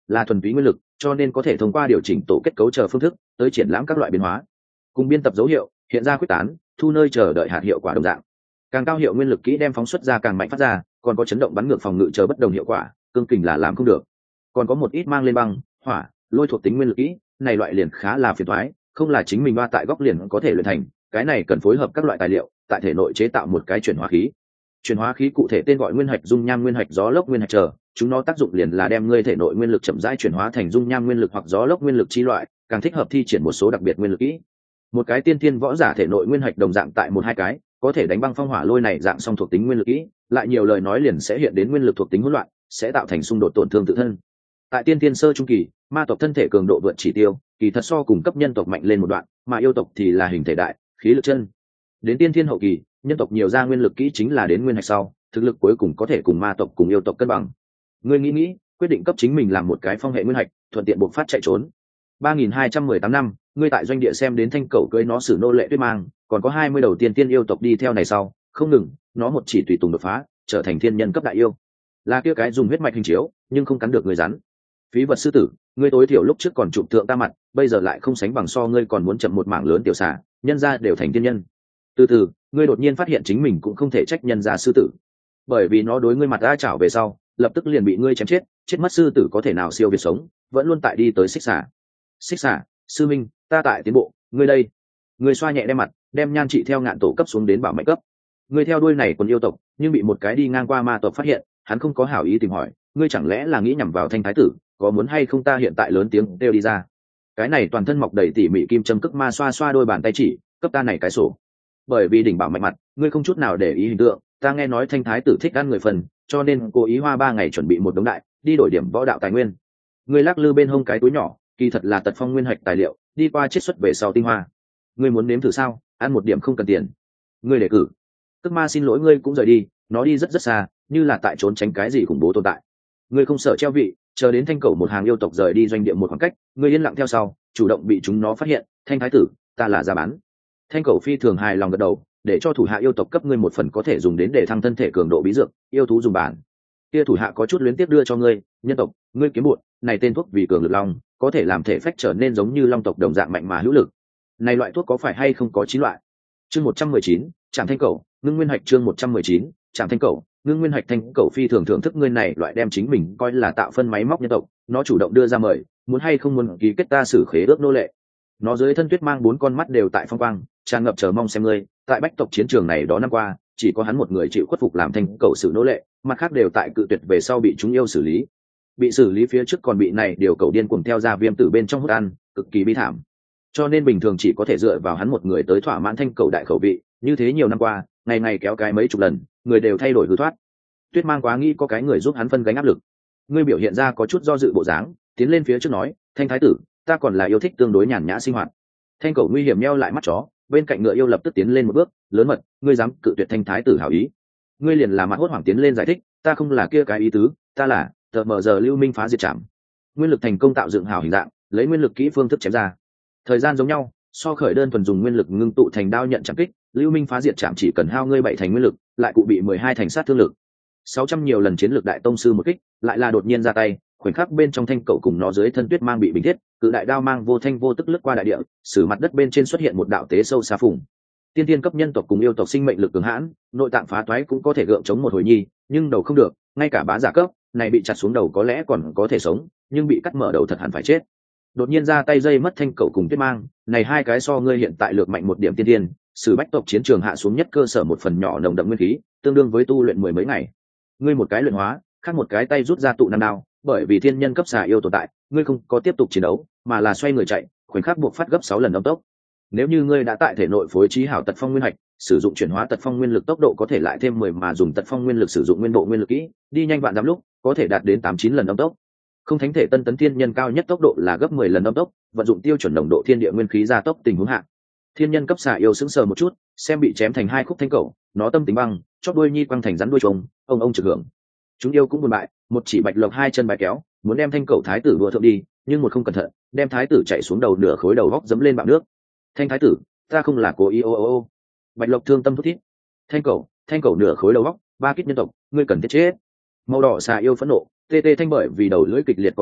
là thuần túy nguyên lực, cho nên có thể thông qua điều chỉnh tổ kết cấu chờ phương thức tới triển lãm các loại biến hóa, cùng biên tập dấu hiệu hiện ra quyết tán thu nơi chờ đợi hạt hiệu quả đồng dạng. Càng cao hiệu nguyên lực kỹ đem phóng xuất ra càng mạnh phát ra, còn có chấn động bắn ngược phòng ngự chờ bất đồng hiệu quả, cương kình là làm không được. Còn có một ít mang lên băng, hỏa, lôi thuộc tính nguyên lực kỹ, này loại liền khá là phiền toái, không là chính mình ba tại góc liền có thể luyện thành, cái này cần phối hợp các loại tài liệu, tại thể nội chế tạo một cái chuyển hóa khí. Chuyển hóa khí cụ thể tên gọi nguyên hạch dung nham nguyên hạch gió lốc nguyên hạch chờ, chúng nó tác dụng liền là đem ngươi thể nội nguyên lực chậm rãi chuyển hóa thành dung nham nguyên lực hoặc gió lốc nguyên lực chi loại, càng thích hợp thi triển một số đặc biệt nguyên lực kỹ. Một cái tiên tiên võ giả thể nội nguyên hạch đồng dạng tại một hai cái, có thể đánh băng phong hỏa lôi này dạng song thuộc tính nguyên lực kỹ, lại nhiều lời nói liền sẽ hiện đến nguyên lực thuộc tính hỗn loạn, sẽ tạo thành xung đột tổn thương tự thân. Tại tiên tiên sơ trung kỳ, ma tộc thân thể cường độ vượt chỉ tiêu, kỳ thật so cùng cấp nhân tộc mạnh lên một đoạn, mà yêu tộc thì là hình thể đại, khí lực chân. Đến tiên tiên hậu kỳ, nhân tộc nhiều ra nguyên lực kỹ chính là đến nguyên hạch sau, thực lực cuối cùng có thể cùng ma tộc cùng yêu tộc cân bằng. Ngươi nghĩ nghĩ, quyết định cấp chính mình làm một cái phong hệ nguyên hạch, thuận tiện buộc phát chạy trốn. ba nghìn hai trăm mười tám năm, ngươi tại doanh địa xem đến thanh cẩu cưới nó xử nô lệ tuyết mang, còn có hai mươi đầu tiên tiên yêu tộc đi theo này sau, không ngừng, nó một chỉ tùy tùng đột phá, trở thành thiên nhân cấp đại yêu. Là kia cái dùng huyết mạch hình chiếu, nhưng không cắn được người rắn. Phí vật sư tử, ngươi tối thiểu lúc trước còn chụp tượng ta mặt, bây giờ lại không sánh bằng so ngươi còn muốn chậm một mảng lớn tiểu xà, nhân ra đều thành tiên nhân. Từ từ, ngươi đột nhiên phát hiện chính mình cũng không thể trách nhân ra sư tử, bởi vì nó đối ngươi mặt đã chảo về sau, lập tức liền bị ngươi chém chết, chết mất sư tử có thể nào siêu việt sống, vẫn luôn tại đi tới xích xà. Xích xà, sư minh, ta tại tiến bộ, ngươi đây. Ngươi xoa nhẹ đem mặt, đem nhan trị theo ngạn tổ cấp xuống đến bảo mệnh cấp. Ngươi theo đuôi này còn yêu tộc, nhưng bị một cái đi ngang qua ma tộc phát hiện, hắn không có hảo ý tìm hỏi, ngươi chẳng lẽ là nghĩ nhằm vào thanh thái tử, có muốn hay không ta hiện tại lớn tiếng đều đi ra. Cái này toàn thân mọc đầy tỉ mỉ kim châm cước ma xoa xoa đôi bàn tay chỉ, cấp ta này cái sổ. Bởi vì đỉnh bảo mạnh mặt, ngươi không chút nào để ý hình tượng, ta nghe nói thanh thái tử thích ăn người phần, cho nên cố ý hoa ba ngày chuẩn bị một đống đại, đi đổi điểm võ đạo tài nguyên. Ngươi lắc lư bên hông cái túi nhỏ, kỳ thật là tật phong nguyên hạch tài liệu, đi qua chiết xuất về sau tinh hoa. Ngươi muốn nếm thử sao? Ăn một điểm không cần tiền. Ngươi đề cử. Tức ma xin lỗi ngươi cũng rời đi, nó đi rất rất xa, như là tại trốn tránh cái gì khủng bố tồn tại. Ngươi không sợ treo vị, chờ đến thanh cẩu một hàng yêu tộc rời đi doanh địa một khoảng cách, ngươi yên lặng theo sau, chủ động bị chúng nó phát hiện. Thanh thái tử, ta là giá bán. Thanh cẩu phi thường hài lòng gật đầu, để cho thủ hạ yêu tộc cấp ngươi một phần có thể dùng đến để thăng thân thể cường độ bí dược, yêu thú dùng bản. Kia thủ hạ có chút luyến tiếp đưa cho ngươi, nhân tộc, ngươi kiếm bụt, này tên thuốc vì cường lực long, có thể làm thể phách trở nên giống như long tộc đồng dạng mạnh mà hữu lực. Này loại thuốc có phải hay không có chín loại? Chương một trăm mười chín, Trảm Thanh Cẩu, ngưng nguyên hạch chương một trăm mười chín, Trảm Thanh Cẩu, ngưng nguyên hạch. Thanh Cẩu phi thường thưởng thức ngươi này loại đem chính mình coi là tạo phân máy móc nhân tộc, nó chủ động đưa ra mời, muốn hay không muốn ký kết ta xử khế ước nô lệ. Nó dưới thân tuyết mang bốn con mắt đều tại phong quang, tràn ngập chờ mong xem ngươi, tại bách tộc chiến trường này đó năm qua, chỉ có hắn một người chịu khuất phục làm Thanh Cẩu xử nô lệ, mặt khác đều tại cự tuyệt về sau bị chúng yêu xử lý. Bị xử lý phía trước còn bị này điều cầu điên cuồng theo ra viêm tử bên trong hút ăn, cực kỳ bi thảm. Cho nên bình thường chỉ có thể dựa vào hắn một người tới thỏa mãn Thanh Cẩu đại khẩu vị, như thế nhiều năm qua, ngày ngày kéo cái mấy chục lần, người đều thay đổi hư thoát. Tuyết mang quá nghĩ có cái người giúp hắn phân gánh áp lực. Ngươi biểu hiện ra có chút do dự bộ dáng, tiến lên phía trước nói, Thanh thái tử, ta còn là yêu thích tương đối nhàn nhã sinh hoạt. Thanh Cẩu nguy hiểm nheo lại mắt chó, bên cạnh ngựa yêu lập tức tiến lên một bước, lớn mật, ngươi dám cự tuyệt Thanh thái tử hảo ý. Ngươi liền là mặt hốt hoảng tiến lên giải thích, ta không là kia cái ý tứ, ta là tờ mờ giờ lưu minh phá diệt trảm. Nguyên lực thành công tạo dựng hảo hình dạng, lấy nguyên lực kỹ phương thức chém ra. Thời gian giống nhau, so khởi đơn thuần dùng nguyên lực ngưng tụ thành đao nhận chạm kích, lưu minh phá diệt trảm chỉ cần hao ngươi bảy thành nguyên lực, lại cụ bị mười hai thành sát thương lực. sáu trăm nhiều lần chiến lược đại tông sư một kích, lại là đột nhiên ra tay, khoảnh khắc bên trong Thanh Cẩu cùng nó dưới thân tuyết mang bị bình thiết, cự đại đao mang vô thanh vô tức lướt qua đại địa, sử mặt đất bên trên xuất hiện một đạo tế sâu xa phùng. Tiên tiên cấp nhân tộc cùng yêu tộc sinh mệnh lực cường hãn, nội tạng phá toái cũng có thể gượng chống một hồi nhi, nhưng đầu không được, ngay cả bá giả cấp này bị chặt xuống đầu có lẽ còn có thể sống, nhưng bị cắt mở đầu thật hẳn phải chết. Đột nhiên ra tay dây mất Thanh Cẩu cùng tuyết mang, này hai cái so ngươi hiện tại lược mạnh một điểm tiên tiên, sử bách tộc chiến trường hạ xuống nhất cơ sở một phần nhỏ nồng đậm nguyên khí, tương đương với tu luyện mười mấy ngày. Ngươi một cái luyện hóa, khác một cái tay rút ra tụ năm đao, bởi vì thiên nhân cấp xà yêu tồn tại, ngươi không có tiếp tục chiến đấu, mà là xoay người chạy, khoảnh khắc buộc phát gấp sáu lần âm tốc. Nếu như ngươi đã tại thể nội phối trí hảo tật phong nguyên hạch, sử dụng chuyển hóa tật phong nguyên lực tốc độ có thể lại thêm mười mà dùng tật phong nguyên lực sử dụng nguyên bộ nguyên lực kỹ, đi nhanh vạn dặm lúc, có thể đạt đến tám chín lần âm tốc. Không thánh thể tân tấn thiên nhân cao nhất tốc độ là gấp mười lần âm tốc, vận dụng tiêu chuẩn nồng độ thiên địa nguyên khí gia tốc tình huống hạ. Thiên nhân cấp xà yêu sững sờ một chút, xem bị chém thành hai khúc Thanh Cẩu, nó tâm tính băng, chóp đuôi nhi quăng thành rắn đuôi trùng, ông ông trực hưởng. Chúng yêu cũng buồn bại, một chỉ bạch lộc hai chân bài kéo, muốn đem Thanh Cẩu thái tử đùa thượng đi, nhưng một không cẩn thận, đem thái tử chạy xuống đầu nửa khối đầu góc dẫm lên bạo nước. Thanh thái tử, ta không là cố ý ô ô ô. Bạch lộc thương tâm thút thít. Thanh Cẩu, Thanh Cẩu nửa khối đầu góc, ba kích nhân tộc, ngươi cần thiết chết. Màu đỏ xà yêu phẫn nộ, tê tê thanh bởi vì đầu lưỡi kịch liệt co rúm,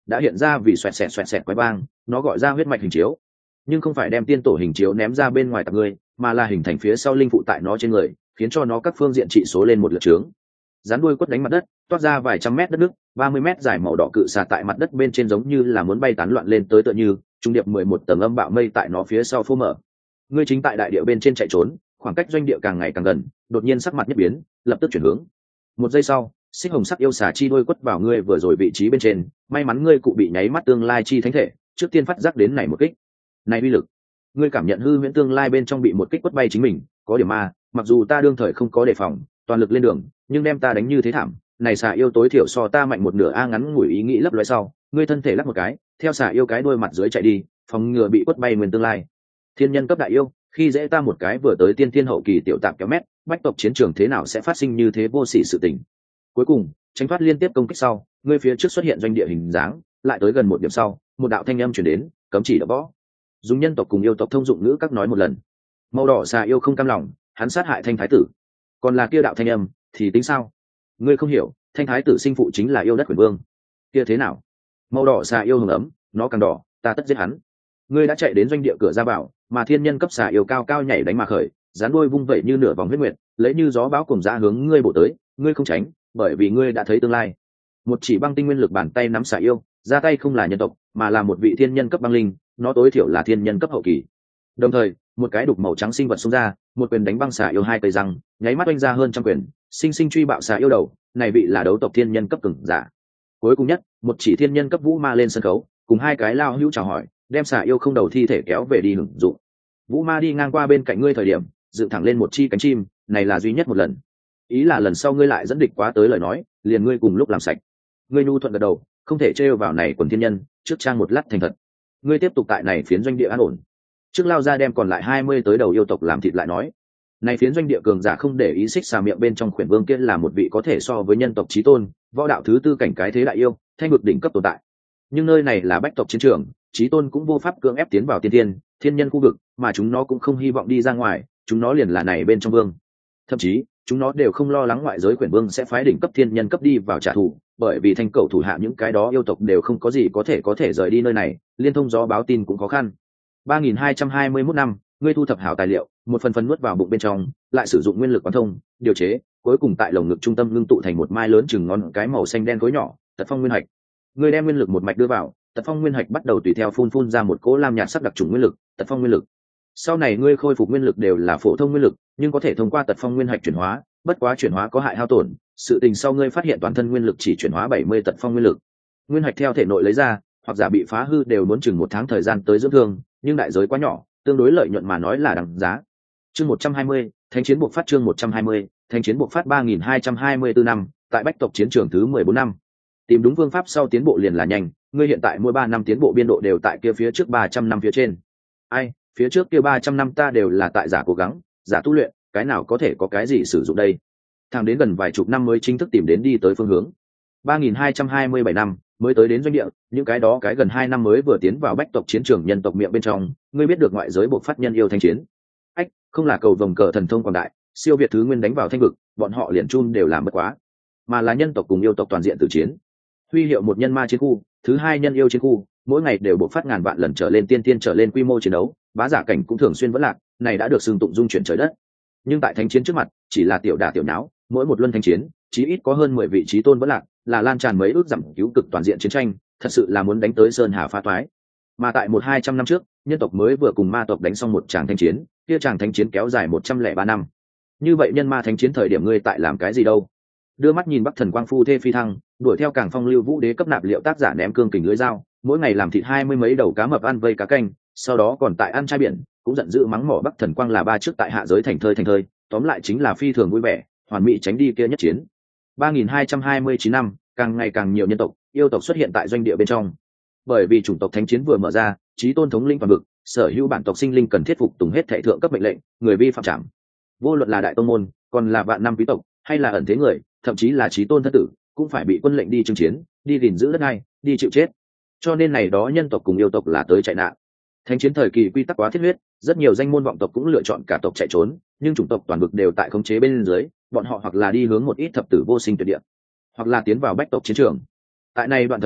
đã hiện ra vì xoẹt xẹt xoẹt xẹt quái vang, nó gọi ra huyết mạch hình chiếu, nhưng không phải đem tiên tổ hình chiếu ném ra bên ngoài tạp ngươi, mà là hình thành phía sau linh phụ tại nó trên người, khiến cho nó các phương diện trị số lên một lượt trướng. Rắn đuôi quất đánh mặt đất, toát ra vài trăm mét đất nước, ba mươi mét dài màu đỏ cự xà tại mặt đất bên trên giống như là muốn bay tán loạn lên tới tựa như trung điệp mười một tầng âm bạo mây tại nó phía sau phô mở. Ngươi chính tại đại địa bên trên chạy trốn, khoảng cách doanh địa càng ngày càng gần, đột nhiên sắc mặt nhất biến, lập tức chuyển hướng. Một giây sau, xích hồng sắc yêu xà chi đuôi quất vào ngươi vừa rồi vị trí bên trên, may mắn ngươi cụ bị nháy mắt tương lai chi thánh thể, trước tiên phát giác đến này một kích. Này uy lực, ngươi cảm nhận hư huyễn tương lai bên trong bị một kích quất bay chính mình, có điểm ma, mặc dù ta đương thời không có đề phòng, toàn lực lên đường, nhưng đem ta đánh như thế thảm, này xà yêu tối thiểu so ta mạnh một nửa a. Ngắn ngủi ý nghĩ lấp lóe sau, ngươi thân thể lắc một cái, theo xà yêu cái đuôi mặt dưới chạy đi, phòng ngừa bị quất bay nguyên tương lai. Thiên nhân cấp đại yêu, khi dễ ta một cái vừa tới tiên thiên hậu kỳ tiểu tạp kéo mét, bách tộc chiến trường thế nào sẽ phát sinh như thế vô sỉ sự tình. Cuối cùng, tránh thoát liên tiếp công kích sau, ngươi phía trước xuất hiện doanh địa hình dáng, lại tới gần một điểm sau, một đạo thanh âm truyền đến, cấm chỉ đập võ. Dùng nhân tộc cùng yêu tộc thông dụng ngữ các nói một lần. Màu đỏ xà yêu không cam lòng, hắn sát hại thanh thái tử, còn là kia đạo thanh âm thì tính sao? Ngươi không hiểu, thanh thái tử sinh phụ chính là yêu đất quyền vương, kia thế nào? Màu đỏ xà yêu hừng ấm, nó càng đỏ, ta tất giết hắn. Ngươi đã chạy đến doanh địa cửa ra bảo, mà thiên nhân cấp xà yêu cao cao nhảy đánh mà khởi, dán đuôi vung vẩy như nửa vòng huyết nguyệt, lấy như gió bão cùng ra hướng ngươi bổ tới, ngươi không tránh, bởi vì ngươi đã thấy tương lai. Một chỉ băng tinh nguyên lực bàn tay nắm xà yêu, ra tay không là nhân tộc, mà là một vị thiên nhân cấp băng linh, nó tối thiểu là thiên nhân cấp hậu kỳ. Đồng thời, một cái đục màu trắng sinh vật xông ra, một quyền đánh băng xà yêu hai cây răng, nháy mắt oanh ra hơn trăm quyền, sinh sinh truy bạo xà yêu đầu, này vị là đấu tộc thiên nhân cấp cường giả. Cuối cùng nhất, một chỉ thiên nhân cấp vũ ma lên sân khấu, cùng hai cái lao hữu chào hỏi, đem xà yêu không đầu thi thể kéo về đi hưởng dụng. Vũ ma đi ngang qua bên cạnh ngươi thời điểm, dựng thẳng lên một chi cánh chim, này là duy nhất một lần. Ý là lần sau ngươi lại dẫn địch quá tới lời nói, liền ngươi cùng lúc làm sạch. Ngươi nhu thuận gật đầu, không thể trêu vào này quần thiên nhân, trước trang một lát thành thật. Ngươi tiếp tục tại này phiến doanh địa an ổn. Trước lao ra đem còn lại hai mươi tới đầu yêu tộc làm thịt lại nói. Này phiến doanh địa cường giả không để ý xích xà miệng bên trong khuyển vương kia là một vị có thể so với nhân tộc chí tôn, võ đạo thứ tư cảnh cái thế đại yêu, thanh vực đỉnh cấp tồn tại. Nhưng nơi này là bách tộc chiến trường, chí tôn cũng vô pháp cưỡng ép tiến vào tiên thiên, thiên nhân khu vực, mà chúng nó cũng không hy vọng đi ra ngoài, chúng nó liền là này bên trong vương. Thậm chí, chúng nó đều không lo lắng ngoại giới quyển vương sẽ phái đỉnh cấp thiên nhân cấp đi vào trả thù, bởi vì thanh cầu thủ hạ những cái đó yêu tộc đều không có gì có thể có thể rời đi nơi này, liên thông gió báo tin cũng khó khăn. ba nghìn hai trăm hai mươi mốt năm, ngươi thu thập hảo tài liệu, một phần phần nuốt vào bụng bên trong, lại sử dụng nguyên lực quán thông, điều chế, cuối cùng tại lồng ngực trung tâm ngưng tụ thành một mai lớn chừng ngón cái màu xanh đen khối nhỏ, Tật Phong Nguyên Hạch. Ngươi đem nguyên lực một mạch đưa vào, Tật Phong Nguyên Hạch bắt đầu tùy theo phun phun ra một cỗ lam nhạt sắc đặc trùng nguyên lực, Tật Phong Nguyên lực. Sau này ngươi khôi phục nguyên lực đều là phổ thông nguyên lực, nhưng có thể thông qua Tật Phong Nguyên Hạch chuyển hóa, bất quá chuyển hóa có hại hao tổn, sự tình sau ngươi phát hiện toàn thân nguyên lực chỉ chuyển hóa bảy mươi Tật Phong Nguyên lực. Nguyên Hạch theo thể nội lấy ra, hoặc giả bị phá hư đều muốn chừng một tháng thời gian tới dưỡng thương, nhưng đại giới quá nhỏ, tương đối lợi nhuận mà nói là đằng giá. Chương một trăm hai mươi, Thánh chiến buộc phát chương một trăm hai mươi, Thánh chiến buộc phát ba nghìn hai trăm hai mươi tư năm, tại Bách tộc chiến trường thứ mười bốn năm. Tìm đúng phương pháp sau tiến bộ liền là nhanh, ngươi hiện tại mỗi ba năm tiến bộ biên độ đều tại kia phía trước ba trăm năm phía trên. Ai, phía trước kia ba trăm năm ta đều là tại giả cố gắng, giả tu luyện, cái nào có thể có cái gì sử dụng đây. Thẳng đến gần vài chục năm mới chính thức tìm đến đi tới phương hướng. ba nghìn hai trăm hai mươi bảy năm mới tới đến doanh địa, những cái đó cái gần hai năm mới vừa tiến vào Bách tộc chiến trường nhân tộc miệng bên trong, ngươi biết được ngoại giới buộc phát nhân yêu thanh chiến. Ách, không là cầu vồng cờ thần thông quảng đại, siêu việt thứ nguyên đánh vào thanh vực, bọn họ liền chun đều làm bất quá, mà là nhân tộc cùng yêu tộc toàn diện tử chiến. Huy hiệu một nhân ma chiến khu, thứ hai nhân yêu chiến khu, mỗi ngày đều buộc phát ngàn vạn lần trở lên tiên tiên trở lên quy mô chiến đấu, bá giả cảnh cũng thường xuyên vẫn lạc, này đã được xưng tụng dung chuyển trời đất. Nhưng tại thánh chiến trước mặt, chỉ là tiểu đả tiểu náo, mỗi một luân thánh chiến, chí ít có hơn mười vị trí tôn vẫn lạc, là lan tràn mấy ước dặm cứu cực toàn diện chiến tranh, thật sự là muốn đánh tới sơn hà phá toái. Mà tại một hai trăm năm trước, nhân tộc mới vừa cùng ma tộc đánh xong một tràng thánh chiến, kia tràng thánh chiến kéo dài một trăm lẻ ba năm. Như vậy nhân ma thánh chiến thời điểm ngươi tại làm cái gì đâu? Đưa mắt nhìn Bắc Thần Quang phu thê phi thăng, đuổi theo Cảng Phong Lưu Vũ Đế cấp nạp liệu tác giả ném cương kình lưới dao, mỗi ngày làm thịt hai mươi mấy đầu cá mập ăn vây cá canh, sau đó còn tại ăn trai biển, cũng giận dữ mắng mỏ Bắc Thần Quang là ba trước tại hạ giới thành thơi thành thơi, tóm lại chính là phi thường vui vẻ, hoàn mỹ tránh đi kia nhất chiến. ba nghìn hai trăm hai mươi chín năm, càng ngày càng nhiều nhân tộc, yêu tộc xuất hiện tại doanh địa bên trong. Bởi vì chủng tộc thánh chiến vừa mở ra, chí tôn thống linh toàn vực, sở hữu bản tộc sinh linh cần thiết phục tùng hết thệ thượng cấp mệnh lệnh, người vi phạm trảm. Vô luận là đại tông môn, còn là vạn năm quý tộc, hay là ẩn thế người, thậm chí là chí tôn thân tử, cũng phải bị quân lệnh đi chinh chiến, đi gìn giữ đất đai, đi chịu chết. Cho nên này đó nhân tộc cùng yêu tộc là tới chạy nạn. Thánh chiến thời kỳ quy tắc quá thiết huyết, rất nhiều danh môn vọng tộc cũng lựa chọn cả tộc chạy trốn, nhưng chủng tộc toàn vực đều tại khống chế bên dưới, bọn họ hoặc là đi hướng một ít thập tử vô sinh tuyệt địa, hoặc là tiến vào bách tộc chiến trường. Tại này đoạn thời kỳ,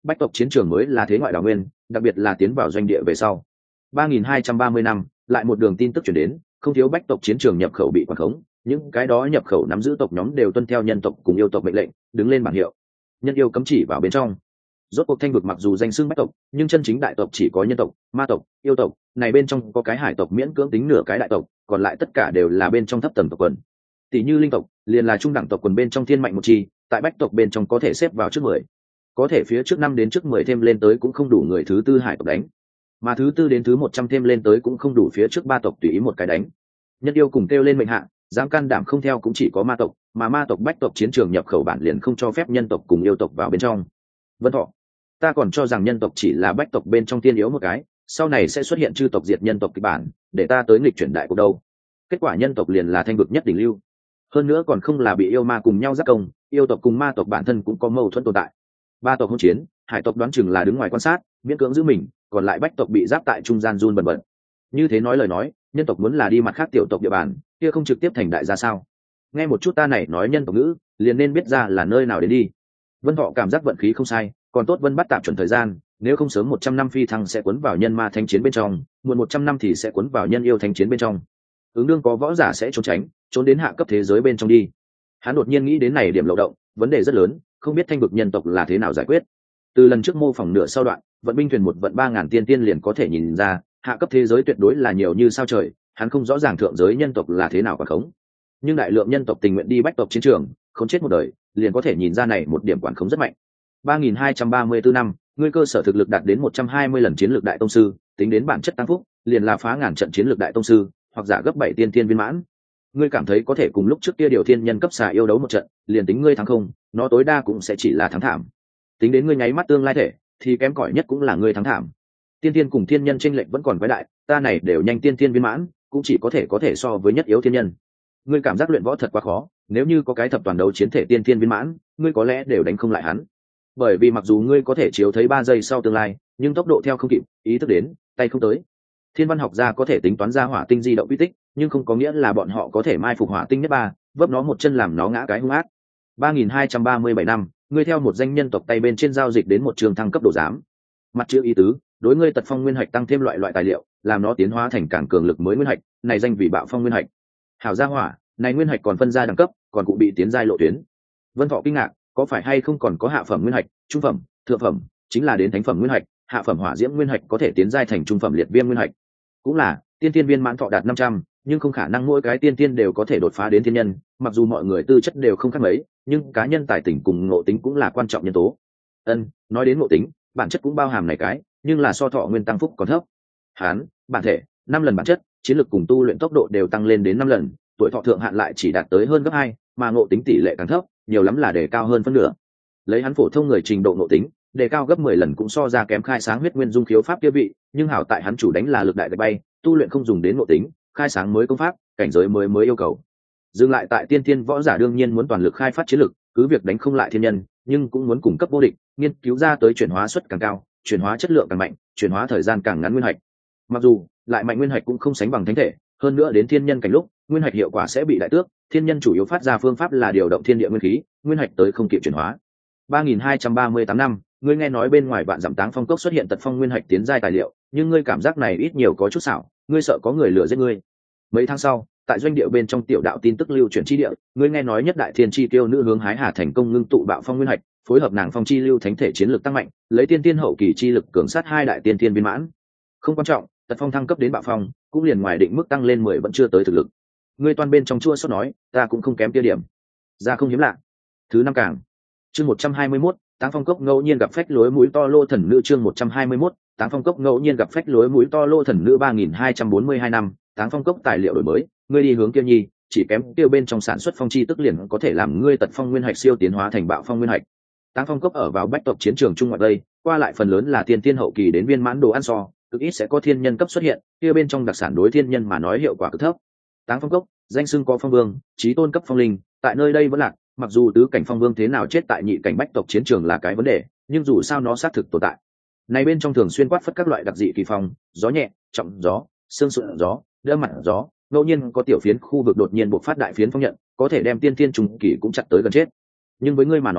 bách tộc chiến trường mới là thế ngoại đào nguyên, đặc biệt là tiến vào doanh địa về sau. ba nghìn hai trăm ba mươi năm, lại một đường tin tức chuyển đến, không thiếu bách tộc chiến trường nhập khẩu bị quản khống, những cái đó nhập khẩu nắm giữ tộc nhóm đều tuân theo nhân tộc cùng yêu tộc mệnh lệnh, đứng lên bảng hiệu. Nhân yêu cấm chỉ vào bên trong. Rốt cuộc Thanh vực mặc dù danh xưng bách tộc, nhưng chân chính đại tộc chỉ có nhân tộc, ma tộc, yêu tộc, này bên trong có cái hải tộc miễn cưỡng tính nửa cái đại tộc, còn lại tất cả đều là bên trong thấp tầng tộc quần. Tỷ như linh tộc, liền là trung đẳng tộc quần bên trong thiên mạnh một chi, tại bách tộc bên trong có thể xếp vào trước mười. Có thể phía trước năm đến trước mười thêm lên tới cũng không đủ người thứ tư hải tộc đánh. Mà thứ tư đến thứ một trăm thêm lên tới cũng không đủ phía trước ba tộc tùy ý một cái đánh. Nhân yêu cùng kêu lên mệnh hạ, dám can đảm không theo cũng chỉ có ma tộc, mà ma tộc bách tộc chiến trường nhập khẩu bản liền không cho phép nhân tộc cùng yêu tộc vào bên trong. Vân Thọ, ta còn cho rằng nhân tộc chỉ là bách tộc bên trong tiên yếu một cái, sau này sẽ xuất hiện chư tộc diệt nhân tộc kịch bản, để ta tới nghịch chuyển đại cuộc đâu. Kết quả nhân tộc liền là thanh vực nhất đỉnh lưu, hơn nữa còn không là bị yêu ma cùng nhau giác công, yêu tộc cùng ma tộc bản thân cũng có mâu thuẫn tồn tại. Ba tộc hỗn chiến, hải tộc đoán chừng là đứng ngoài quan sát, miễn cưỡng giữ mình, còn lại bách tộc bị giáp tại trung gian run bần bật. Như thế nói lời nói, nhân tộc muốn là đi mặt khác tiểu tộc địa bàn, kia không trực tiếp thành đại gia sao? Nghe một chút ta này nói nhân tộc ngữ, liền nên biết ra là nơi nào đến đi. Vân Thọ cảm giác vận khí không sai, còn tốt Vân bắt tạm chuẩn thời gian, nếu không sớm một trăm năm phi thăng sẽ cuốn vào nhân ma thánh chiến bên trong, muộn một trăm năm thì sẽ cuốn vào nhân yêu thánh chiến bên trong. Ứng đương có võ giả sẽ trốn tránh, trốn đến hạ cấp thế giới bên trong đi. Hắn đột nhiên nghĩ đến này điểm漏động, vấn đề rất lớn, không biết thanh vực nhân tộc là thế nào giải quyết. Từ lần trước mô phỏng nửa sau đoạn, vận binh thuyền một vận ba ngàn tiên tiên liền có thể nhìn ra, hạ cấp thế giới tuyệt đối là nhiều như sao trời, hắn không rõ ràng thượng giới nhân tộc là thế nào quản khống. Nhưng đại lượng nhân tộc tình nguyện đi bách tộc chiến trường, không chết một đời, liền có thể nhìn ra này một điểm quản khống rất mạnh. ba nghìn hai trăm ba mươi tư năm, ngươi cơ sở thực lực đạt đến một trăm hai mươi lần chiến lược đại tông sư, tính đến bản chất tăng phúc, liền là phá ngàn trận chiến lược đại tông sư, hoặc giả gấp bảy tiên tiên viên mãn. Ngươi cảm thấy có thể cùng lúc trước kia điều thiên nhân cấp xà yêu đấu một trận, liền tính ngươi thắng không, nó tối đa cũng sẽ chỉ là thắng thảm. Tính đến ngươi nháy mắt tương lai thể, thì kém cỏi nhất cũng là ngươi thắng thảm. Tiên tiên cùng thiên nhân chênh lệch vẫn còn quái đại, ta này đều nhanh tiên tiên viên mãn, cũng chỉ có thể có thể so với nhất yếu thiên nhân. Ngươi cảm giác luyện võ thật quá khó, nếu như có cái thập toàn đấu chiến thể tiên tiên viên mãn, ngươi có lẽ đều đánh không lại hắn. Bởi vì mặc dù ngươi có thể chiếu thấy ba giây sau tương lai, nhưng tốc độ theo không kịp, ý thức đến, tay không tới. Thiên văn học gia có thể tính toán ra hỏa tinh di động quy tích, nhưng không có nghĩa là bọn họ có thể mai phục hỏa tinh nhất ba, vấp nó một chân làm nó ngã cái hung ác. ba nghìn hai trăm ba mươi bảy năm, ngươi theo một danh nhân tộc tay bên trên giao dịch đến một trường thăng cấp độ giám. Mặt chữ ý tứ, đối ngươi tật phong nguyên hạch tăng thêm loại loại tài liệu, làm nó tiến hóa thành càng cường lực mới nguyên hạch, này danh vì bạo phong nguyên hạch. Hảo gia hỏa, này nguyên hạch còn phân ra đẳng cấp, còn cụ bị tiến giai lộ tuyến. Vân Thọ kinh ngạc, có phải hay không còn có hạ phẩm nguyên hạch, trung phẩm, thượng phẩm, chính là đến thánh phẩm nguyên hạch, hạ phẩm hỏa diễm nguyên hạch có thể tiến giai thành trung phẩm liệt viêm nguyên hạch. Cũng là, tiên tiên viên mãn thọ đạt năm trăm, nhưng không khả năng mỗi cái tiên tiên đều có thể đột phá đến thiên nhân, mặc dù mọi người tư chất đều không khác mấy, nhưng cá nhân tài tình cùng ngộ tính cũng là quan trọng nhân tố. Ân, nói đến ngộ tính, bản chất cũng bao hàm này cái, nhưng là so thọ nguyên tăng phúc còn thấp. Hán, bản thể, năm lần bản chất, chiến lược cùng tu luyện tốc độ đều tăng lên đến năm lần, tuổi thọ thượng hạn lại chỉ đạt tới hơn gấp hai, mà ngộ tính tỷ lệ càng thấp, nhiều lắm là đề cao hơn phân nửa. Lấy hắn phổ thông người trình độ ngộ tính, đề cao gấp mười lần cũng so ra kém khai sáng huyết nguyên dung khiếu pháp kia vị, nhưng hảo tại hắn chủ đánh là lực đại gạch bay, tu luyện không dùng đến ngộ tính, khai sáng mới công pháp, cảnh giới mới mới yêu cầu. Dừng lại tại tiên tiên võ giả đương nhiên muốn toàn lực khai phát chiến lực, cứ việc đánh không lại thiên nhân, nhưng cũng muốn cung cấp vô địch, nghiên cứu ra tới chuyển hóa suất càng cao, chuyển hóa chất lượng càng mạnh, chuyển hóa thời gian càng ngắn nguyên hạch. Mặc dù lại mạnh nguyên hạch cũng không sánh bằng thánh thể, hơn nữa đến thiên nhân cảnh lúc, nguyên hạch hiệu quả sẽ bị đại tước, thiên nhân chủ yếu phát ra phương pháp là điều động thiên địa nguyên khí, nguyên hạch tới không kịp chuyển hóa. ba nghìn hai trăm ba mươi tám năm, ngươi nghe nói bên ngoài vạn dặm táng phong cốc xuất hiện tật phong nguyên hạch tiến giai tài liệu, nhưng ngươi cảm giác này ít nhiều có chút xảo, ngươi sợ có người lừa giết ngươi. Mấy tháng sau, tại doanh địa bên trong tiểu đạo tin tức lưu truyền chi địa, ngươi nghe nói nhất đại thiên chi tiêu nữ hướng hái hà thành công ngưng tụ bạo phong nguyên hạch, phối hợp nàng phong chi lưu thánh thể chiến lược tăng mạnh, lấy tiên tiên hậu kỳ chi lực cường sát hai đại tiên tiên viên mãn. Không quan trọng, tật phong thăng cấp đến bạo phong, cũng liền ngoài định mức tăng lên mười vẫn chưa tới thực lực. Ngươi toàn bên trong chua xót nói, ta cũng không kém kia điểm. Ra không hiếm lạ. Thứ năm càng. Chương một trăm hai mươi mốt, Táng Phong Cốc ngẫu nhiên gặp phách lối mũi to lô thần nữ chương một trăm hai mươi mốt, Táng Phong Cốc ngẫu nhiên gặp phách lối mũi to lô thần nữ ba nghìn hai trăm bốn mươi hai năm, Táng Phong Cốc tài liệu đổi mới, ngươi đi hướng kia nhi, chỉ kém tiêu bên trong sản xuất phong chi tức liền có thể làm ngươi tật phong nguyên hạch siêu tiến hóa thành bạo phong nguyên hạch. Táng Phong Cốc ở vào bách tộc chiến trường trung ngoại đây, qua lại phần lớn là tiên tiên hậu kỳ đến viên mãn đồ ăn so, cực ít sẽ có thiên nhân cấp xuất hiện, kia bên trong đặc sản đối thiên nhân mà nói hiệu quả cực thấp. Táng Phong Cốc, danh xưng có phong vương, chí tôn cấp phong linh, tại nơi đây vẫn lạc, mặc dù tứ cảnh phong vương thế nào chết tại nhị cảnh bách tộc chiến trường là cái vấn đề, nhưng dù sao nó xác thực tồn tại. Này bên trong thường xuyên quát phất các loại đặc dị kỳ phong, gió nhẹ, trọng gió, sương sụn gió, đỡ mặt gió, ngẫu nhiên có tiểu phiến khu vực đột nhiên bộc phát đại phiến phong nhận, có thể đem tiên tiên trùng kỳ cũng chặt tới gần chết. Nhưng với ngươi mà nói,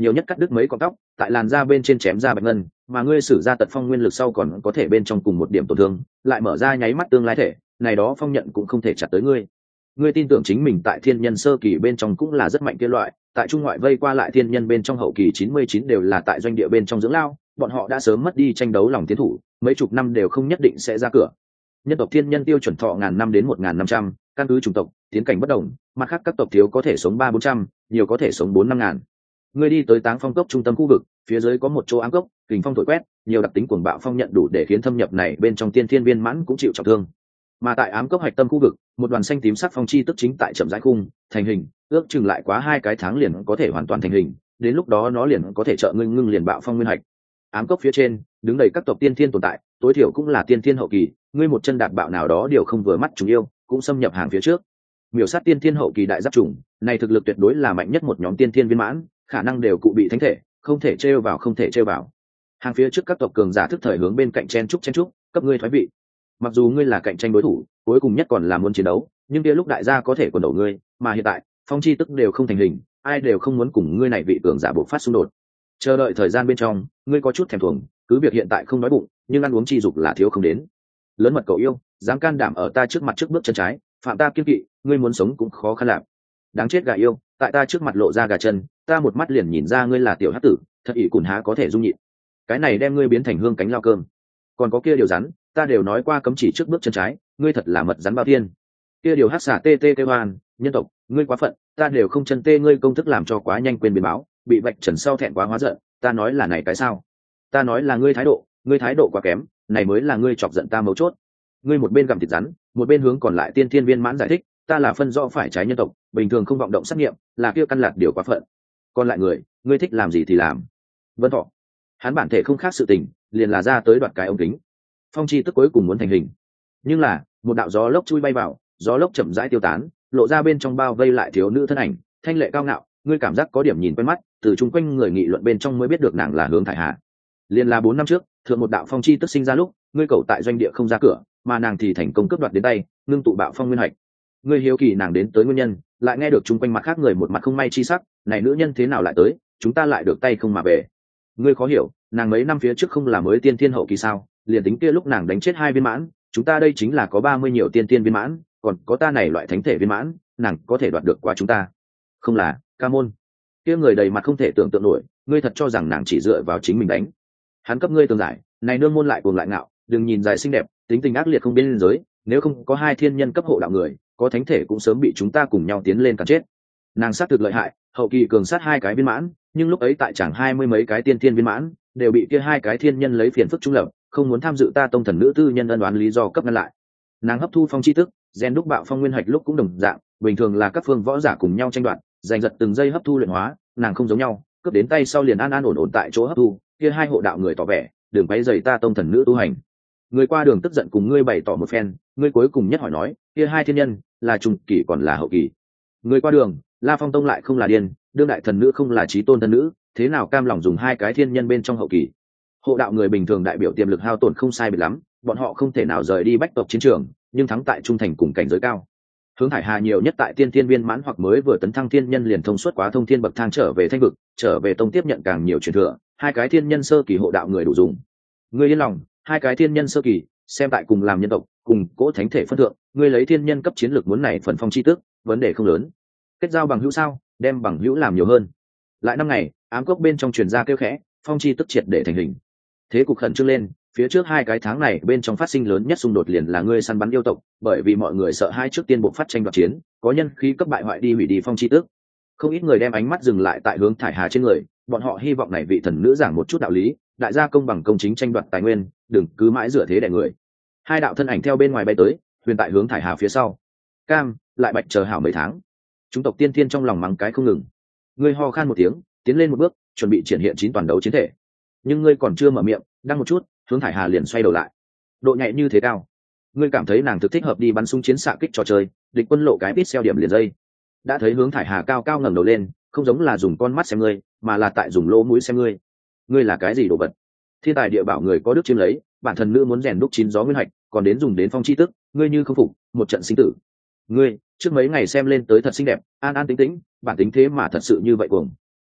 nhiều nhất cắt đứt mấy con tóc, tại làn da bên trên chém ra bạch ngân, mà ngươi sử ra tật phong nguyên lực sau còn có thể bên trong cùng một điểm tổn thương, lại mở ra nháy mắt tương lai thể, này đó phong nhận cũng không thể chặt tới ngươi. Ngươi tin tưởng chính mình tại thiên nhân sơ kỳ bên trong cũng là rất mạnh kia loại, tại trung ngoại vây qua lại thiên nhân bên trong hậu kỳ chín mươi chín đều là tại doanh địa bên trong dưỡng lao, bọn họ đã sớm mất đi tranh đấu lòng tiến thủ, mấy chục năm đều không nhất định sẽ ra cửa. Nhân tộc thiên nhân tiêu chuẩn thọ ngàn năm đến một ngàn năm trăm, căn cứ chủng tộc tiến cảnh bất đồng, mặt khác các tộc thiếu có thể sống ba bốn trăm, nhiều có thể sống bốn năm ngàn. Ngươi đi tới Táng Phong cốc trung tâm khu vực, phía dưới có một chỗ ám cốc, kình phong thổi quét, nhiều đặc tính cuồng bạo phong nhận đủ để khiến thâm nhập này bên trong tiên thiên viên mãn cũng chịu trọng thương. Mà tại ám cốc hạch tâm khu vực, một đoàn xanh tím sắc phong chi tức chính tại chậm rãi khung thành hình, ước chừng lại quá hai cái tháng liền có thể hoàn toàn thành hình, đến lúc đó nó liền có thể trợ ngưng ngưng liền bạo phong nguyên hạch. Ám cốc phía trên đứng đầy các tộc tiên thiên tồn tại, tối thiểu cũng là tiên thiên hậu kỳ, ngươi một chân đạp bạo nào đó điều không vừa mắt chúng yêu, cũng xâm nhập hàng phía trước. Miểu sát tiên thiên hậu kỳ đại giáp trùng, này thực lực tuyệt đối là mạnh nhất một nhóm tiên thiên viên mãn, khả năng đều cụ bị thánh thể, không thể trêu vào không thể trêu vào. Hàng phía trước các tộc cường giả thức thời hướng bên cạnh chen trúc chen trúc, cấp ngươi thoái vị. Mặc dù ngươi là cạnh tranh đối thủ, cuối cùng nhất còn là muốn chiến đấu, nhưng kia lúc đại gia có thể quần đầu ngươi, mà hiện tại phong chi tức đều không thành hình, ai đều không muốn cùng ngươi này vị cường giả buộc phát xung đột. Chờ đợi thời gian bên trong, ngươi có chút thèm thuồng, cứ việc hiện tại không đói bụng, nhưng ăn uống chi dục là thiếu không đến. Lớn mật cậu yêu, dám can đảm ở ta trước mặt trước bước chân trái, phạm ta kiên kỵ, ngươi muốn sống cũng khó khăn làm. Đáng chết gà yêu, tại ta trước mặt lộ ra gà chân, ta một mắt liền nhìn ra ngươi là tiểu hắc tử, thật ỷ cùn há có thể dung nhịn. Cái này đem ngươi biến thành hương cánh lao cơm. Còn có kia điều rắn, ta đều nói qua cấm chỉ trước bước chân trái, ngươi thật là mật rắn bao thiên. Kia điều hắc xả tê tê tê hoan, nhân tộc, ngươi quá phận, ta đều không chân tê ngươi công thức làm cho quá nhanh quên biến báo, bị vạch trần sau thẹn quá hóa giận, ta nói là này cái sao? Ta nói là ngươi thái độ, ngươi thái độ quá kém, này mới là ngươi chọc giận ta mấu chốt. Ngươi một bên gặm thịt rắn, một bên hướng còn lại tiên thiên viên mãn giải thích, ta là phân rõ phải trái nhân tộc, bình thường không vọng động xét nghiệm, là kia căn lạt điều quá phận. Còn lại người, ngươi thích làm gì thì làm. Vân Thọ, hắn bản thể không khác sự tình, liền là ra tới đoạt cái ống kính. Phong chi tức cuối cùng muốn thành hình, nhưng là một đạo gió lốc chui bay vào, gió lốc chậm rãi tiêu tán, lộ ra bên trong bao vây lại thiếu nữ thân ảnh, thanh lệ cao ngạo, ngươi cảm giác có điểm nhìn quen mắt, từ chung quanh người nghị luận bên trong mới biết được nàng là Hướng Thải Hà. Liên là bốn năm trước, thượng một đạo phong chi tức sinh ra lúc, ngươi cầu tại doanh địa không ra cửa, mà nàng thì thành công cướp đoạt đến tay, ngưng tụ bạo phong nguyên hạch. Ngươi hiếu kỳ nàng đến tới nguyên nhân, lại nghe được chung quanh mặt khác người một mặt không may chi sắc, này nữ nhân thế nào lại tới, chúng ta lại được tay không mà về. Ngươi khó hiểu, nàng mấy năm phía trước không là mới tiên thiên hậu kỳ sao, liền tính kia lúc nàng đánh chết hai viên mãn, chúng ta đây chính là có ba mươi nhiều tiên tiên viên mãn, còn có ta này loại thánh thể viên mãn, nàng có thể đoạt được qua chúng ta. Không là, ca môn. Kia người đầy mặt không thể tưởng tượng nổi, ngươi thật cho rằng nàng chỉ dựa vào chính mình đánh. Hắn cấp ngươi tường giải, này nương môn lại cuồng lại ngạo, đừng nhìn dài xinh đẹp, tính tình ác liệt không biên giới, nếu không có hai thiên nhân cấp hộ đạo người, có thánh thể cũng sớm bị chúng ta cùng nhau tiến lên cắn chết. Nàng sát thực lợi hại, hậu kỳ cường sát hai cái viên mãn, nhưng lúc ấy tại chẳng hai mươi mấy cái tiên thiên viên mãn, đều bị kia hai cái thiên nhân lấy phiền phức trung lập, không muốn tham dự ta tông thần nữ tư nhân ân đoán lý do cấp ngăn lại. Nàng hấp thu phong chi tức, gen đúc bạo phong nguyên hạch lúc cũng đồng dạng, bình thường là các phương võ giả cùng nhau tranh đoạt, giành giật từng giây hấp thu luyện hóa, nàng không giống nhau, cướp đến tay sau liền an an ổn ổn tại chỗ hấp thu, kia hai hộ đạo người tỏ vẻ, đừng quấy rầy ta tông thần nữ tu hành. Người qua đường tức giận cùng ngươi bày tỏ một phen, ngươi cuối cùng nhất hỏi nói, kia hai thiên nhân là trung kỳ còn là hậu kỳ. Người qua đường, La Phong tông lại không là điên, đương đại thần nữ không là chí tôn thần nữ, thế nào cam lòng dùng hai cái thiên nhân bên trong hậu kỳ. Hộ đạo người bình thường đại biểu tiềm lực hao tổn không sai biệt lắm, bọn họ không thể nào rời đi bách tộc chiến trường, nhưng thắng tại trung thành cùng cảnh giới cao. Hướng Thải Hà nhiều nhất tại tiên thiên viên mãn hoặc mới vừa tấn thăng thiên nhân liền thông suốt quá thông thiên bậc thang trở về thanh vực, trở về tông tiếp nhận càng nhiều truyền thừa, hai cái thiên nhân sơ kỳ hộ đạo người đủ dùng. Ngươi yên lòng, hai cái thiên nhân sơ kỳ, xem tại cùng làm nhân tộc, cùng cỗ thánh thể phân thượng, ngươi lấy thiên nhân cấp chiến lược muốn này phần phong chi tức, vấn đề không lớn. Kết giao bằng hữu sao, đem bằng hữu làm nhiều hơn. Lại năm ngày, ám cốc bên trong truyền ra kêu khẽ, phong chi tức triệt để thành hình. Thế cục khẩn trương lên, phía trước hai cái tháng này bên trong phát sinh lớn nhất xung đột liền là ngươi săn bắn yêu tộc, bởi vì mọi người sợ hai trước tiên bộ phát tranh đoạt chiến, có nhân khí cấp bại hoại đi hủy đi phong chi tước. Không ít người đem ánh mắt dừng lại tại Hướng Thải Hà trên người, bọn họ hy vọng này vị thần nữ giảng một chút đạo lý, đại gia công bằng công chính tranh đoạt tài nguyên, đừng cứ mãi dựa thế đè người. Hai đạo thân ảnh theo bên ngoài bay tới, huyền tại Hướng Thải Hà phía sau. Cam, lại bạch chờ hảo mấy tháng. Chúng tộc tiên thiên trong lòng mắng cái không ngừng. Ngươi ho khan một tiếng, tiến lên một bước, chuẩn bị triển hiện chín toàn đấu chiến thể. Nhưng ngươi còn chưa mở miệng, đang một chút, Hướng Thải Hà liền xoay đầu lại. Độ nhạy như thế cao, ngươi cảm thấy nàng thực thích hợp đi bắn súng chiến xạ kích trò chơi, địch quân lộ cái ít xeo điểm liền dây. Đã thấy Hướng Thải Hà cao cao ngẩng đầu lên, không giống là dùng con mắt xem ngươi, mà là tại dùng lỗ mũi xem ngươi. Ngươi là cái gì đồ vật? Thiên tài địa bảo người có đức chiếm lấy, bản thần nữ muốn rèn đúc chín gió nguyên hạch, còn đến dùng đến phong chi tức, ngươi như không phục, một trận sinh tử. Ngươi, trước mấy ngày xem lên tới thật xinh đẹp, an an tĩnh tĩnh, bản tính thế mà thật sự như vậy cuồng.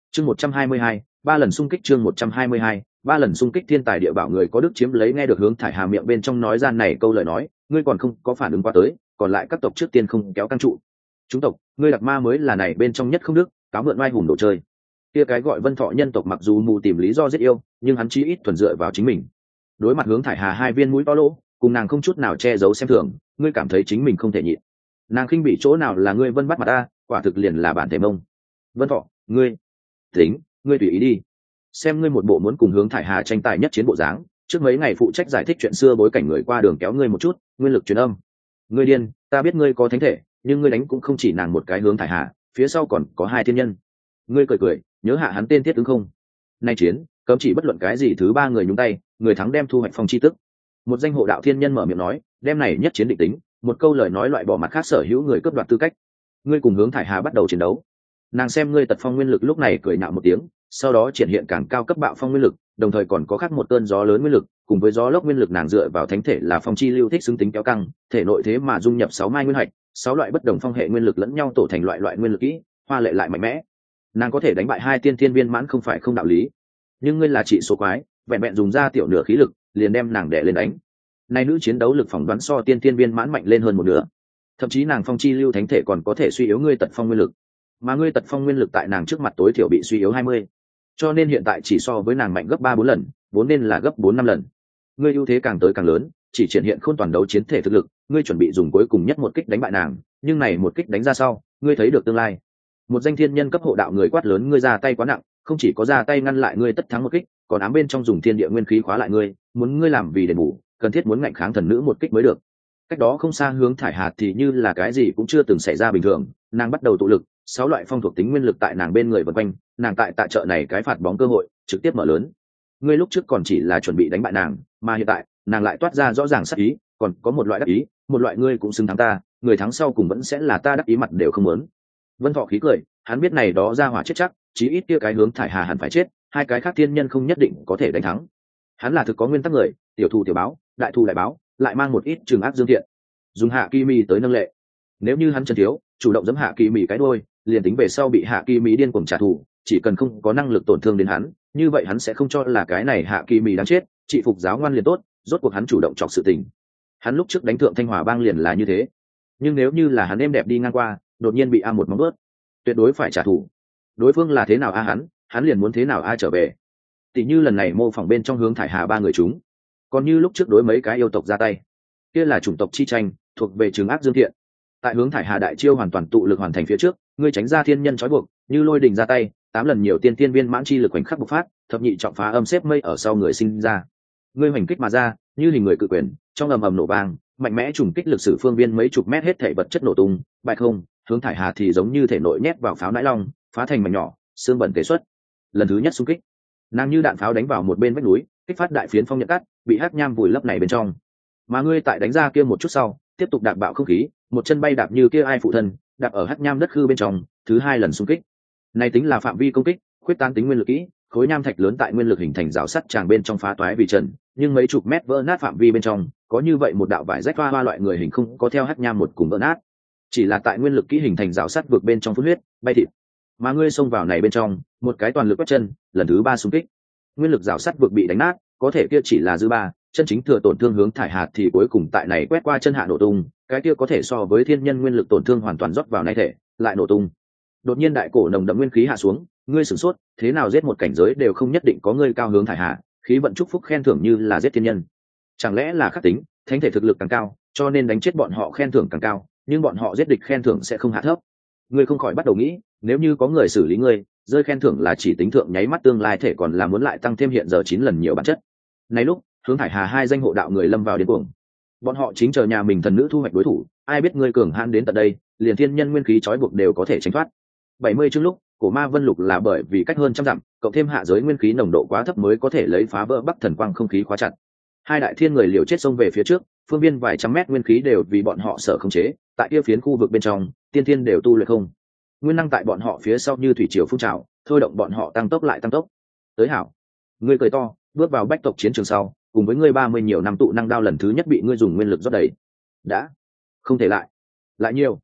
chương một trăm hai mươi hai, ba lần xung kích chương một trăm hai mươi hai, ba lần xung kích thiên tài địa bảo người có đức chiếm lấy nghe được Hướng Thải Hà miệng bên trong nói ra này câu lời nói, ngươi còn không có phản ứng qua tới, còn lại các tộc trước tiên không kéo căng trụ. Chúng tộc, ngươi Lạc Ma mới là này bên trong nhất không đức, cáo mượn oai hùng đồ chơi. Kia cái gọi Vân Thọ nhân tộc mặc dù mù tìm lý do giết yêu, nhưng hắn chí ít thuần dựa vào chính mình. Đối mặt Hướng Thải Hà hai viên mũi to lỗ, cùng nàng không chút nào che giấu xem thường, ngươi cảm thấy chính mình không thể nhịn. Nàng khinh bị chỗ nào là ngươi Vân bắt mặt ta, quả thực liền là bản thể mông. Vân Thọ, ngươi, tính, ngươi tùy ý đi. Xem ngươi một bộ muốn cùng Hướng Thải Hà tranh tài nhất chiến bộ dáng, trước mấy ngày phụ trách giải thích chuyện xưa bối cảnh người qua đường kéo ngươi một chút, nguyên lực truyền âm. Ngươi điên, ta biết ngươi có thánh thể, nhưng ngươi đánh cũng không chỉ nàng một cái Hướng Thải Hà, phía sau còn có hai thiên nhân. Ngươi cười cười, nhớ hạ hắn tên thiết ứng không? Nay chiến, cấm chỉ bất luận cái gì thứ ba người nhúng tay, người thắng đem thu hoạch phong chi tức. Một danh hộ đạo thiên nhân mở miệng nói, đem này nhất chiến định tính, một câu lời nói loại bỏ mặt khác sở hữu người cướp đoạt tư cách. Ngươi cùng Hướng Thải Hà bắt đầu chiến đấu. Nàng xem ngươi tật phong nguyên lực lúc này cười nạo một tiếng, sau đó triển hiện càng cao cấp bạo phong nguyên lực, đồng thời còn có khác một cơn gió lớn nguyên lực, cùng với gió lốc nguyên lực nàng dựa vào thánh thể là phong chi lưu thích xứng tính kéo căng, thể nội thế mà dung nhập sáu mai nguyên hạch, sáu loại bất đồng phong hệ nguyên lực lẫn nhau tổ thành loại loại nguyên lực kỹ, hoa lệ lại mạnh mẽ. Nàng có thể đánh bại hai tiên thiên viên mãn không phải không đạo lý, nhưng ngươi là trị số quái, vẹn vẹn dùng ra tiểu nửa khí lực, liền đem nàng đè lên đánh. Nay nữ chiến đấu lực phỏng đoán so tiên thiên viên mãn mạnh lên hơn một nửa, thậm chí nàng phong chi lưu thánh thể còn có thể suy yếu ngươi tật phong nguyên lực, mà ngươi tật phong nguyên lực tại nàng trước mặt tối thiểu bị suy yếu hai mươi, cho nên hiện tại chỉ so với nàng mạnh gấp ba bốn lần, vốn nên là gấp bốn năm lần. Ngươi ưu thế càng tới càng lớn, chỉ triển hiện khôn toàn đấu chiến thể thực lực, ngươi chuẩn bị dùng cuối cùng nhất một kích đánh bại nàng, nhưng này một kích đánh ra sau, ngươi thấy được tương lai. Một danh thiên nhân cấp hộ đạo người quát lớn ngươi ra tay quá nặng, không chỉ có ra tay ngăn lại ngươi tất thắng một kích, còn ám bên trong dùng thiên địa nguyên khí khóa lại ngươi, muốn ngươi làm vì đền bù, cần thiết muốn ngạnh kháng thần nữ một kích mới được. Cách đó không xa Hướng Thải Hà thì như là cái gì cũng chưa từng xảy ra bình thường, nàng bắt đầu tụ lực, sáu loại phong thuộc tính nguyên lực tại nàng bên người vần quanh, nàng tại tại chợ này cái phạt bóng cơ hội trực tiếp mở lớn. Ngươi lúc trước còn chỉ là chuẩn bị đánh bại nàng, mà hiện tại nàng lại toát ra rõ ràng sắc ý, còn có một loại đắc ý, một loại ngươi cũng xứng thắng ta, người thắng sau cùng vẫn sẽ là ta, đắc ý mặt đều không muốn. Vân Thọ khí cười, hắn biết này đó ra hỏa chết chắc, chí ít kia cái Hướng Thải Hà hẳn phải chết, hai cái khác thiên nhân không nhất định có thể đánh thắng. Hắn là thực có nguyên tắc người, tiểu thù tiểu báo, đại thù đại báo, lại mang một ít trường ác dương thiện, dùng hạ kỳ mì tới nâng lệ. Nếu như hắn chân thiếu, chủ động giẫm hạ kỳ mì cái đuôi, liền tính về sau bị hạ kỳ mì điên cuồng trả thù, chỉ cần không có năng lực tổn thương đến hắn, như vậy hắn sẽ không cho là cái này hạ kỳ mì đáng chết, trị phục giáo ngoan liền tốt, rốt cuộc hắn chủ động chọc sự tình. Hắn lúc trước đánh thượng Thanh Hòa bang liền là như thế, nhưng nếu như là hắn êm đẹp đi ngang qua, đột nhiên bị a một móng vuốt, tuyệt đối phải trả thù. Đối phương là thế nào a hắn, hắn liền muốn thế nào a trở về. Tỷ như lần này mô phỏng bên trong Hướng Thải Hà ba người chúng, còn như lúc trước đối mấy cái yêu tộc ra tay, kia là chủng tộc chi tranh, thuộc về trường ác dương thiện. Tại Hướng Thải Hà đại chiêu hoàn toàn tụ lực hoàn thành phía trước, ngươi tránh ra thiên nhân trói buộc, như lôi đình ra tay, tám lần nhiều tiên tiên viên mãn chi lực khoảnh khắc bộc phát, thập nhị trọng phá âm xếp mây ở sau người sinh ra. Ngươi hoành kích mà ra, như hình người cự quyền, trong ầm ầm nổ vang, mạnh mẽ trùng kích lực sử phương viên mấy chục mét hết thảy vật chất nổ tung, bại không, Hướng Thải Hà thì giống như thể nội nhét vào pháo nãi long, phá thành mảnh nhỏ, xương bẩn kế xuất. Lần thứ nhất xung kích, nàng như đạn pháo đánh vào một bên vách núi, kích phát đại phiến phong nhận cắt, bị hắc nham vùi lấp này bên trong. Mà ngươi tại đánh ra kia một chút sau, tiếp tục đạp bạo không khí, một chân bay đạp như kia ai phụ thân, đạp ở hắc nham đất khư bên trong, thứ hai lần xung kích. Này tính là phạm vi công kích, khuyết tán tính nguyên lực kỹ, khối nham thạch lớn tại nguyên lực hình thành rào sắt tràng bên trong phá toái vì trần, nhưng mấy chục mét vỡ nát phạm vi bên trong, có như vậy một đạo vải rách hoa hoa loại người hình không có theo hắc nham một cùng vỡ nát, chỉ là tại nguyên lực kỹ hình thành rào sắt vượt bên trong phun huyết, bay thịt. Mà ngươi xông vào này bên trong, một cái toàn lực quét chân, lần thứ ba xung kích, nguyên lực rào sắt vượt bị đánh nát, có thể kia chỉ là dư ba, chân chính thừa tổn thương Hướng Thải Hà thì cuối cùng tại này quét qua chân hạ nổ tung, cái kia có thể so với thiên nhân nguyên lực tổn thương hoàn toàn rót vào này thể, lại nổ tung. Đột nhiên đại cổ nồng đậm nguyên khí hạ xuống, ngươi sửng sốt, thế nào giết một cảnh giới đều không nhất định có ngươi cao Hướng Thải Hà, khí vận chúc phúc khen thưởng như là giết thiên nhân. Chẳng lẽ là khắc tính, thánh thể thực lực càng cao, cho nên đánh chết bọn họ khen thưởng càng cao, nhưng bọn họ giết địch khen thưởng sẽ không hạ thấp. Ngươi không khỏi bắt đầu nghĩ, nếu như có người xử lý ngươi, rơi khen thưởng là chỉ tính thượng nháy mắt tương lai thể còn là muốn lại tăng thêm hiện giờ chín lần nhiều bản chất. Này lúc, Hướng Thải Hà hai danh hộ đạo người lâm vào điên cuồng. Bọn họ chính chờ nhà mình thần nữ thu hoạch đối thủ, ai biết ngươi cường hãn đến tận đây, liền thiên nhân nguyên khí trói buộc đều có thể tránh thoát. bảy mươi chương lúc, cổ ma vân lục là bởi vì cách hơn trăm dặm, cộng thêm hạ giới nguyên khí nồng độ quá thấp mới có thể lấy phá vỡ Bắc Thần Quang không khí khóa chặt. Hai đại thiên người liều chết xông về phía trước, phương viên vài trăm mét nguyên khí đều vì bọn họ sở khống chế, tại kia phiến khu vực bên trong, tiên thiên đều tu luyện không. Nguyên năng tại bọn họ phía sau như thủy triều phun trào, thôi động bọn họ tăng tốc lại tăng tốc. Tới hảo, ngươi cười to, bước vào bách tộc chiến trường sau, cùng với ngươi ba mươi nhiều năm tụ năng đao lần thứ nhất bị ngươi dùng nguyên lực rót đầy. Đã, không thể lại, lại nhiều.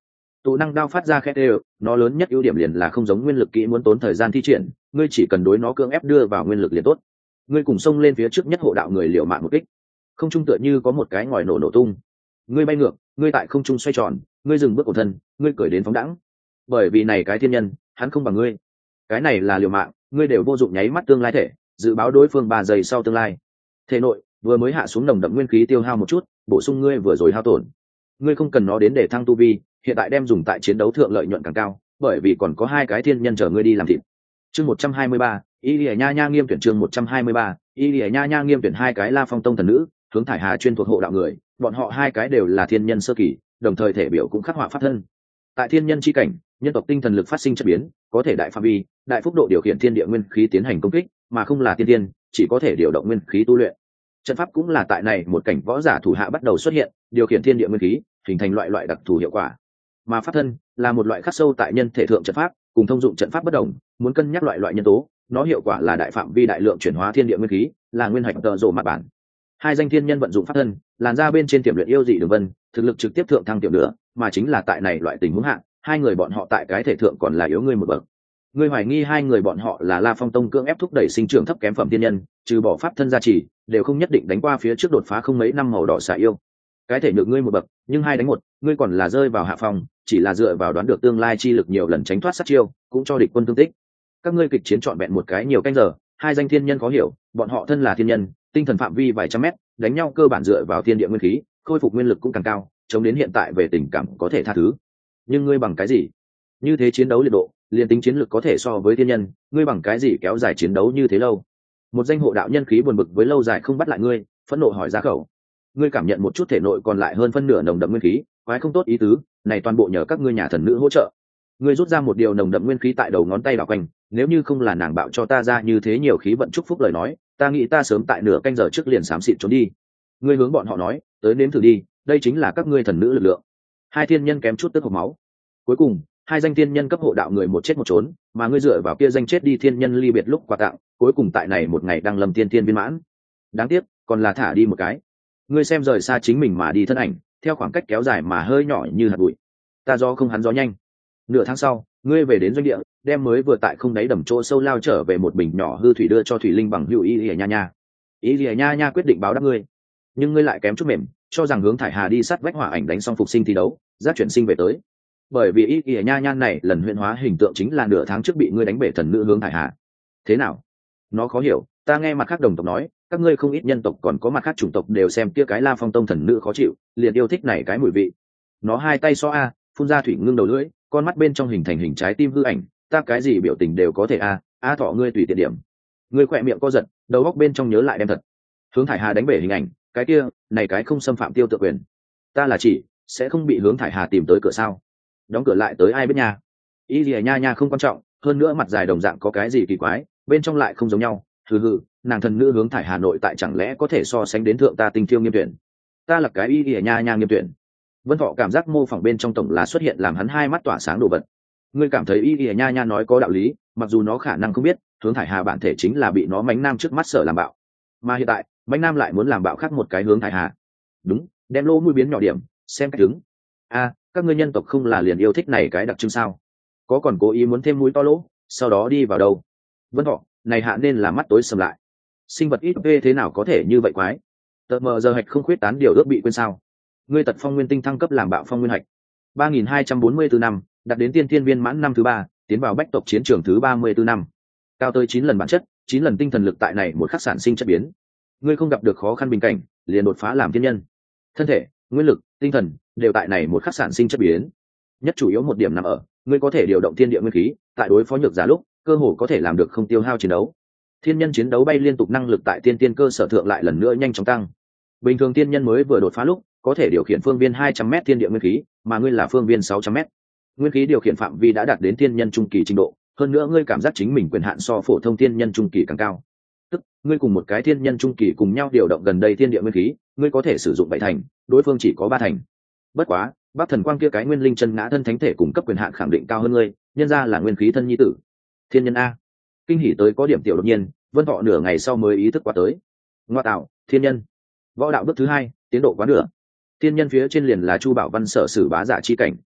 Tụ năng đao phát ra khét đều, nó lớn nhất ưu điểm liền là không giống nguyên lực kỹ muốn tốn thời gian thi triển, ngươi chỉ cần đối nó cưỡng ép đưa vào nguyên lực liền tốt. Ngươi cùng xông lên phía trước nhất hộ đạo người liều mạng một kích, không trung tựa như có một cái ngòi nổ nổ tung. Ngươi bay ngược, ngươi tại không trung xoay tròn, ngươi dừng bước cổ thân, ngươi cười đến phóng đãng. Bởi vì này cái thiên nhân, hắn không bằng ngươi. Cái này là liều mạng, ngươi đều vô dụng nháy mắt tương lai thể, dự báo đối phương ba giây sau tương lai. Thể nội vừa mới hạ xuống nồng đậm nguyên khí tiêu hao một chút, bổ sung ngươi vừa rồi hao tổn. Ngươi không cần nó đến để thăng tu vi, hiện tại đem dùng tại chiến đấu thượng lợi nhuận càng cao, bởi vì còn có hai cái thiên nhân chờ ngươi đi làm thịt. Chương một trăm hai mươi ba, Y Lìa Nha Nha nghiêm tuyển chương một trăm hai mươi ba, Y Lìa Nha Nha nghiêm tuyển hai cái La Phong tông thần nữ, hướng thải hà chuyên thuộc hộ đạo người, bọn họ hai cái đều là thiên nhân sơ kỳ, đồng thời thể biểu cũng khắc họa pháp thân. Tại thiên nhân chi cảnh, nhân tộc tinh thần lực phát sinh chất biến, có thể đại phạm vi, đại phúc độ điều khiển thiên địa nguyên khí tiến hành công kích, mà không là tiên tiên, chỉ có thể điều động nguyên khí tu luyện. Trận pháp cũng là tại này một cảnh võ giả thủ hạ bắt đầu xuất hiện, điều khiển thiên địa nguyên khí, hình thành loại loại đặc thù hiệu quả. Mà pháp thân là một loại khắc sâu tại nhân thể thượng trận pháp, cùng thông dụng trận pháp bất đồng, muốn cân nhắc loại loại nhân tố, nó hiệu quả là đại phạm vi đại lượng chuyển hóa thiên địa nguyên khí, là nguyên hạch tờ rồ mặt bản. Hai danh thiên nhân vận dụng pháp thân, làn ra bên trên tiềm luyện yêu dị đường vân, thực lực trực tiếp thượng thăng tiểu nữa, mà chính là tại này loại tình huống hạ, hai người bọn họ tại cái thể thượng còn là yếu ngươi một bậc. Ngươi hoài nghi hai người bọn họ là La Phong tông cưỡng ép thúc đẩy sinh trưởng thấp kém phẩm thiên nhân, trừ bỏ pháp thân gia trì, đều không nhất định đánh qua phía trước đột phá không mấy năm màu đỏ xạ yêu. Cái thể nhược ngươi một bậc, nhưng hai đánh một, ngươi còn là rơi vào hạ phòng, chỉ là dựa vào đoán được tương lai chi lực nhiều lần tránh thoát sát chiêu, cũng cho địch quân thương tích. Các ngươi kịch chiến trọn vẹn một cái nhiều canh giờ, hai danh thiên nhân có hiểu, bọn họ thân là thiên nhân, tinh thần phạm vi vài trăm mét, đánh nhau cơ bản dựa vào thiên địa nguyên khí, khôi phục nguyên lực cũng càng cao, chống đến hiện tại về tình cảm có thể tha thứ. Nhưng ngươi bằng cái gì? Như thế chiến đấu liệt độ, liền tính chiến lực có thể so với thiên nhân, ngươi bằng cái gì kéo dài chiến đấu như thế lâu? Một danh hộ đạo nhân khí buồn bực với lâu dài không bắt lại ngươi, phẫn nộ hỏi ra khẩu. Ngươi cảm nhận một chút thể nội còn lại hơn phân nửa nồng đậm nguyên khí, quái không tốt ý tứ, này toàn bộ nhờ các ngươi nhà thần nữ hỗ trợ. Ngươi rút ra một điều nồng đậm nguyên khí tại đầu ngón tay đảo quanh, nếu như không là nàng bạo cho ta ra như thế nhiều khí vận chúc phúc lời nói, ta nghĩ ta sớm tại nửa canh giờ trước liền xám xịt trốn đi. Ngươi hướng bọn họ nói, tới nếm thử đi, đây chính là các ngươi thần nữ lực lượng. Hai thiên nhân kém chút tức hộc máu. Cuối cùng, hai danh thiên nhân cấp hộ đạo người một chết một trốn, mà ngươi dựa vào kia danh chết đi thiên nhân ly biệt lúc quà tặng, cuối cùng tại này một ngày đang lâm tiên tiên viên mãn. Đáng tiếc, còn là thả đi một cái. Ngươi xem rời xa chính mình mà đi thân ảnh, theo khoảng cách kéo dài mà hơi nhỏ như hạt bụi. Ta do không hắn gió nhanh. Nửa tháng sau, ngươi về đến doanh địa, đem mới vừa tại không đáy đầm chỗ sâu lao trở về một bình nhỏ hư thủy đưa cho thủy linh bằng hữu Y Lìa Nha Nha. Y Lìa Nha Nha quyết định báo đáp ngươi, nhưng ngươi lại kém chút mềm, cho rằng hướng thải hà đi sát vách hỏa ảnh đánh xong phục sinh thi đấu, giác chuyển sinh về tới. Bởi vì Y Lìa Nha Nha này lần huyễn hóa hình tượng chính là nửa tháng trước bị ngươi đánh bể thần nữ hướng thải hà. Thế nào? Nó khó hiểu, ta nghe mặt khác đồng tộc nói, các ngươi không ít nhân tộc còn có mặt khác chủng tộc đều xem kia cái La Phong tông thần nữ khó chịu, liền yêu thích này cái mùi vị. Nó hai tay so a, phun ra thủy ngưng đầu lưỡi, con mắt bên trong hình thành hình trái tim hư ảnh, ta cái gì biểu tình đều có thể a, a thọ ngươi tùy tiện điểm. Ngươi khỏe miệng co giật, đầu óc bên trong nhớ lại đem thật. Hướng thải hà đánh bể hình ảnh, cái kia, này cái không xâm phạm tiêu tự quyền. Ta là chỉ, sẽ không bị hướng thải hà tìm tới cửa sao? Đóng cửa lại tới ai biết nha. Y Lìa Nha Nha không quan trọng, hơn nữa mặt dài đồng dạng có cái gì kỳ quái, bên trong lại không giống nhau. Hừ hừ, nàng thần nữ hướng thải hà nội tại chẳng lẽ có thể so sánh đến thượng ta tinh thiêu nghiêm tuyển? Ta là cái Y Lìa Nha Nha nghiêm tuyển. Vân Thọ cảm giác mô phỏng bên trong tổng là xuất hiện làm hắn hai mắt tỏa sáng đồ vật. Ngươi cảm thấy Y Lìa Nha Nha nói có đạo lý, mặc dù nó khả năng không biết, hướng thải hà bản thể chính là bị nó mánh nam trước mắt sở làm bạo, mà hiện tại mánh nam lại muốn làm bạo khác một cái hướng thải hà. Đúng, đem lỗ mũi biến nhỏ điểm, xem cách đứng. A, các ngươi nhân tộc không là liền yêu thích này cái đặc trưng sao? Có còn cố ý muốn thêm mũi to lỗ, sau đó đi vào đâu? Vân Thọ, này hạ nên là mắt tối sầm lại. Sinh vật ít vê thế nào có thể như vậy quái? Tờ mờ giờ hạch không khuyết tán điều ước bị quên sao? Ngươi tật phong nguyên tinh thăng cấp làm bạo phong nguyên hạch. ba nghìn hai trăm bốn mươi tư năm, đạt đến tiên thiên viên mãn năm thứ ba, tiến vào bách tộc chiến trường thứ ba mươi tư năm. Cao tới chín lần bản chất, chín lần tinh thần lực tại này một khắc sản sinh chất biến. Ngươi không gặp được khó khăn bình cảnh, liền đột phá làm thiên nhân. Thân thể, nguyên lực, tinh thần đều tại này một khắc sản sinh chất biến. Nhất chủ yếu một điểm nằm ở, ngươi có thể điều động thiên địa nguyên khí, tại đối phó nhược giả lúc, cơ hồ có thể làm được không tiêu hao chiến đấu. Thiên nhân chiến đấu bay liên tục năng lực tại tiên tiên cơ sở thượng lại lần nữa nhanh chóng tăng. Bình thường tiên nhân mới vừa đột phá lúc, có thể điều khiển phương viên hai trăm mét thiên địa nguyên khí, mà ngươi là phương viên sáu trăm mét. Nguyên khí điều khiển phạm vi đã đạt đến tiên nhân trung kỳ trình độ, hơn nữa ngươi cảm giác chính mình quyền hạn so phổ thông tiên nhân trung kỳ càng cao. Tức, ngươi cùng một cái tiên nhân trung kỳ cùng nhau điều động gần đây thiên địa nguyên khí, ngươi có thể sử dụng bảy thành, đối phương chỉ có ba thành. Bất quá, Bắc Thần Quang kia cái nguyên linh chân ngã thân thánh thể cung cấp quyền hạn khẳng định cao hơn ngươi, nhân ra là nguyên khí thân nhi tử. Thiên nhân a. Kinh hỉ tới có điểm tiểu đột nhiên, Vân Thọ nửa ngày sau mới ý thức qua tới. Ngoa tạo, thiên nhân. Võ đạo bước thứ hai, tiến độ quá nửa. Thiên nhân phía trên liền là Chu Bảo Văn sở sử bá giả chi cảnh.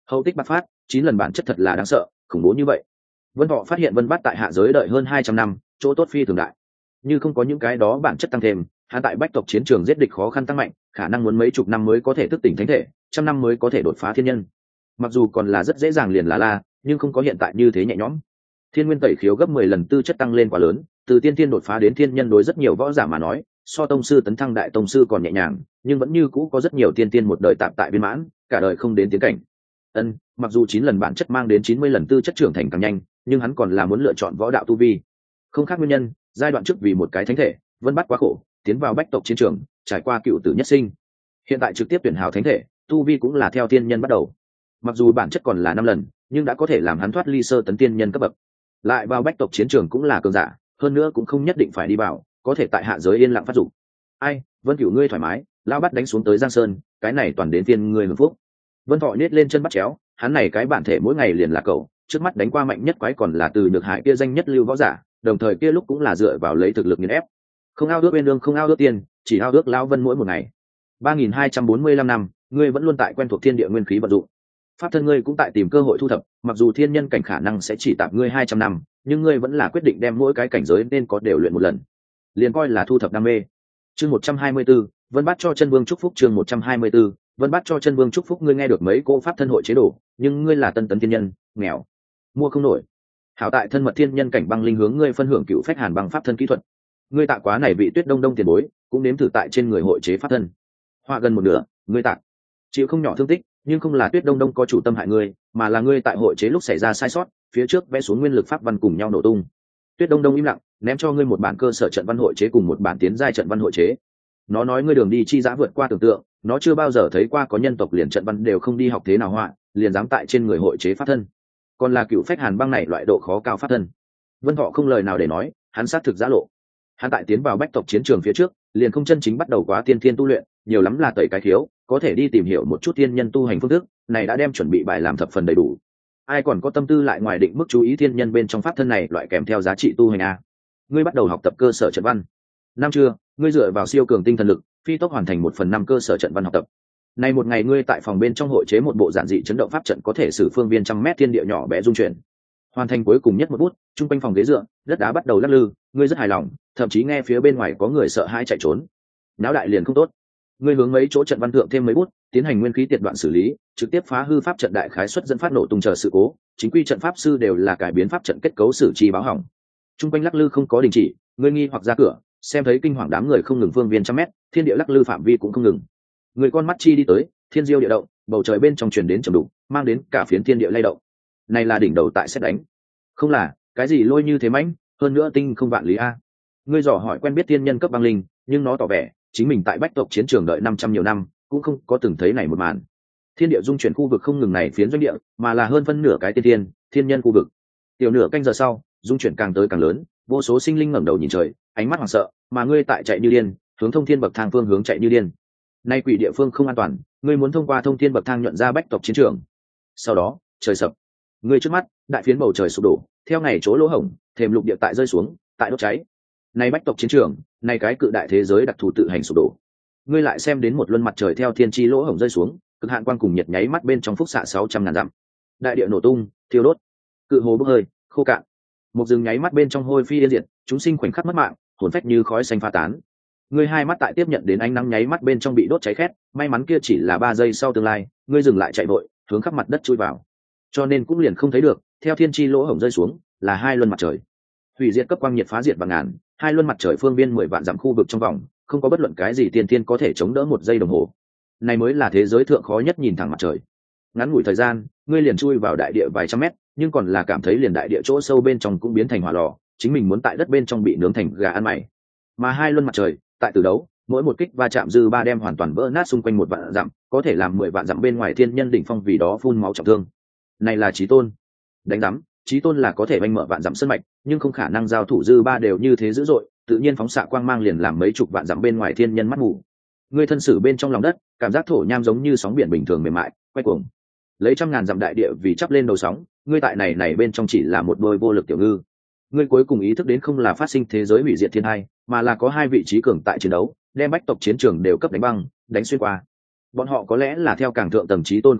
Hậu tích bạc phát, chín lần bản chất thật là đáng sợ, khủng bố như vậy. Vân Thọ phát hiện Vân Bát tại hạ giới đợi hơn hai trăm năm, chỗ tốt phi thường đại. Như không có những cái đó bản chất tăng thêm, hắn tại bách tộc chiến trường giết địch khó khăn tăng mạnh, khả năng muốn mấy chục năm mới có thể thức tỉnh thánh thể, trăm năm mới có thể đột phá thiên nhân. Mặc dù còn là rất dễ dàng liền là la, nhưng không có hiện tại như thế nhẹ nhõm. Thiên nguyên tẩy khiếu gấp mười lần tư chất tăng lên quá lớn, từ tiên tiên đột phá đến thiên nhân đối rất nhiều võ giả mà nói, so tông sư tấn thăng đại tông sư còn nhẹ nhàng, nhưng vẫn như cũ có rất nhiều tiên tiên một đời tạm tại viên mãn, cả đời không đến tiến cảnh. Ân, mặc dù chín lần bản chất mang đến chín mươi lần tư chất trưởng thành càng nhanh, nhưng hắn còn là muốn lựa chọn võ đạo tu vi. Không khác nguyên nhân, giai đoạn trước vì một cái thánh thể, Vân Bát quá khổ, tiến vào bách tộc chiến trường, trải qua cựu tử nhất sinh. Hiện tại trực tiếp tuyển hào thánh thể, tu vi cũng là theo tiên nhân bắt đầu. Mặc dù bản chất còn là năm lần, nhưng đã có thể làm hắn thoát ly sơ tấn tiên nhân cấp bậc. Lại vào bách tộc chiến trường cũng là cường giả, hơn nữa cũng không nhất định phải đi vào, có thể tại hạ giới yên lặng phát dụng. Ai, Vân Cửu ngươi thoải mái, lão bắt đánh xuống tới Giang Sơn, cái này toàn đến tiên ngươi hưởng phúc. Vân Thọ nhếch lên chân bắt chéo, hắn này cái bản thể mỗi ngày liền là cậu, trước mắt đánh qua mạnh nhất quái còn là từ được hại kia danh nhất lưu võ giả, đồng thời kia lúc cũng là dựa vào lấy thực lực nghiền ép. Không ao ước bên lương không ao ước tiền, chỉ ao ước lão Vân mỗi một ngày. ba nghìn hai trăm bốn mươi lăm năm, ngươi vẫn luôn tại quen thuộc thiên địa nguyên khí vận dụng. Pháp thân ngươi cũng tại tìm cơ hội thu thập, mặc dù thiên nhân cảnh khả năng sẽ chỉ tạm ngươi hai trăm năm, nhưng ngươi vẫn là quyết định đem mỗi cái cảnh giới nên có đều luyện một lần. Liền coi là thu thập đam mê. Chương một trăm hai mươi 124, Vân Bát cho chân vương chúc phúc. Chương một trăm hai mươi 124, Vân Bát cho chân vương chúc phúc. Ngươi nghe được mấy cô pháp thân hội chế độ, nhưng ngươi là tân tấn thiên nhân, nghèo, mua không nổi. Hảo tại thân mật thiên nhân cảnh băng linh hướng ngươi phân hưởng cựu phách hàn băng pháp thân kỹ thuật. Ngươi tạ quá này vị Tuyết Đông Đông tiền bối, cũng nếm thử tại trên người hội chế pháp thân. Họa gần một nửa, ngươi tạ chịu không nhỏ thương tích, nhưng không là Tuyết Đông Đông có chủ tâm hại ngươi, mà là ngươi tại hội chế lúc xảy ra sai sót, phía trước vẽ xuống nguyên lực pháp văn cùng nhau nổ tung. Tuyết Đông Đông im lặng, ném cho ngươi một bản cơ sở trận văn hội chế cùng một bản tiến giai trận văn hội chế. Nó nói ngươi đường đi chi dã vượt qua tưởng tượng, nó chưa bao giờ thấy qua có nhân tộc liền trận văn đều không đi học thế nào họa, liền dám tại trên người hội chế pháp thân. Còn là cựu phách hàn băng này loại độ khó cao pháp thân. Vân Thọ không lời nào để nói, hắn xác thực giã lộ. Hắn tại tiến vào bách tộc chiến trường phía trước, liền không chân chính bắt đầu quá tiên thiên tu luyện, nhiều lắm là tẩy cái thiếu, có thể đi tìm hiểu một chút tiên nhân tu hành phương thức, này đã đem chuẩn bị bài làm thập phần đầy đủ. Ai còn có tâm tư lại ngoài định mức chú ý thiên nhân bên trong pháp thân này loại kèm theo giá trị tu hành a? Ngươi bắt đầu học tập cơ sở trận văn. Năm chưa, ngươi dựa vào siêu cường tinh thần lực, phi tốc hoàn thành một phần năm cơ sở trận văn học tập. Nay một ngày ngươi tại phòng bên trong hội chế một bộ giản dị chấn động pháp trận có thể sử phương viên trăm mét thiên địa nhỏ bé dung chuyển. Hoàn thành cuối cùng nhất một bút, trung quanh phòng ghế dựa, đất đá bắt đầu lắc lư, ngươi rất hài lòng, thậm chí nghe phía bên ngoài có người sợ hãi chạy trốn. Náo đại liền không tốt. Ngươi hướng mấy chỗ trận văn thượng thêm mấy bút, tiến hành nguyên khí tiệt đoạn xử lý, trực tiếp phá hư pháp trận đại khái xuất dẫn phát nổ tung chờ sự cố, chính quy trận pháp sư đều là cải biến pháp trận kết cấu xử trí báo hỏng. Trung quanh lắc lư không có đình chỉ, ngươi nghi hoặc ra cửa, xem thấy kinh hoàng đám người không ngừng phương viên trăm mét, thiên địa lắc lư phạm vi cũng không ngừng. Người con mắt chi đi tới, thiên diêu địa động, bầu trời bên trong truyền đến trầm đục, mang đến cả phiến thiên địa lay động. Này là đỉnh đầu tại xét đánh, không là cái gì lôi như thế mãnh, hơn nữa tinh không vạn lý a. Ngươi dò hỏi quen biết thiên nhân cấp băng linh, nhưng nó tỏ vẻ chính mình tại bách tộc chiến trường đợi năm trăm nhiều năm, cũng không có từng thấy này một màn. Thiên địa dung chuyển khu vực không ngừng này phiến doanh địa, mà là hơn phân nửa cái tiên thiên thiên nhân khu vực. Tiểu nửa canh giờ sau, dung chuyển càng tới càng lớn, vô số sinh linh ngẩng đầu nhìn trời, ánh mắt hoảng sợ, mà ngươi tại chạy như điên, hướng thông thiên bậc thang phương hướng chạy như điên. Nay quỷ địa phương không an toàn, ngươi muốn thông qua thông thiên bậc thang nhuận ra bách tộc chiến trường. Sau đó, trời sập. Ngươi trước mắt, đại phiến bầu trời sụp đổ, theo ngày chỗ lỗ hổng, thềm lục địa tại rơi xuống, tại đốt cháy. Nay bách tộc chiến trường, nay cái cự đại thế giới đặc thù tự hành sụp đổ. Ngươi lại xem đến một luân mặt trời theo thiên chi lỗ hổng rơi xuống, cực hạn quang cùng nhiệt nháy mắt bên trong phúc xạ sáu trăm ngàn dặm. Đại địa nổ tung, thiêu đốt, cự hồ bốc hơi, khô cạn. Một rừng nháy mắt bên trong hôi phi yên diệt, chúng sinh khoảnh khắc mất mạng, hồn phách như khói xanh pha tán. Ngươi hai mắt tại tiếp nhận đến ánh nắng nháy mắt bên trong bị đốt cháy khét, may mắn kia chỉ là ba giây sau tương lai, ngươi dừng lại chạy vội, hướng khắp mặt đất chui vào. Cho nên cũng liền không thấy được, theo thiên chi lỗ hổng rơi xuống, là hai luân mặt trời. Hủy diệt cấp quang nhiệt phá diệt bằng ngàn, hai luân mặt trời phương biên mười vạn dặm khu vực trong vòng, không có bất luận cái gì tiên tiên có thể chống đỡ một giây đồng hồ. Này mới là thế giới thượng khó nhất nhìn thẳng mặt trời. Ngắn ngủi thời gian, ngươi liền chui vào đại địa vài trăm mét, nhưng còn là cảm thấy liền đại địa chỗ sâu bên trong cũng biến thành hỏa lò, chính mình muốn tại đất bên trong bị nướng thành gà ăn mày. Mà hai luân mặt trời, tại từ đấu, mỗi một kích va chạm dư ba đem hoàn toàn vỡ nát xung quanh một vạn dặm, có thể làm mười vạn dặm bên ngoài thiên nhân đỉnh phong vì đó phun máu trọng thương. Này là chí tôn. Đánh đắm, chí tôn là có thể vanh mở vạn dặm sơn mạch, nhưng không khả năng giao thủ dư ba đều như thế dữ dội, tự nhiên phóng xạ quang mang liền làm mấy chục vạn dặm bên ngoài thiên nhân mắt mù. Ngươi thân sử bên trong lòng đất, cảm giác thổ nham giống như sóng biển bình thường mềm mại, quay cuồng. Lấy trăm ngàn dặm đại địa vì chắp lên đầu sóng, ngươi tại này này bên trong chỉ là một đôi vô lực tiểu ngư. Ngươi cuối cùng ý thức đến không là phát sinh thế giới hủy diệt thiên hai, mà là có hai vị trí cường tại chiến đấu, đem bách tộc chiến trường đều cấp đánh băng, đánh xuyên qua. Bọn họ có lẽ là theo càng thượng tầng chí tôn khu vực,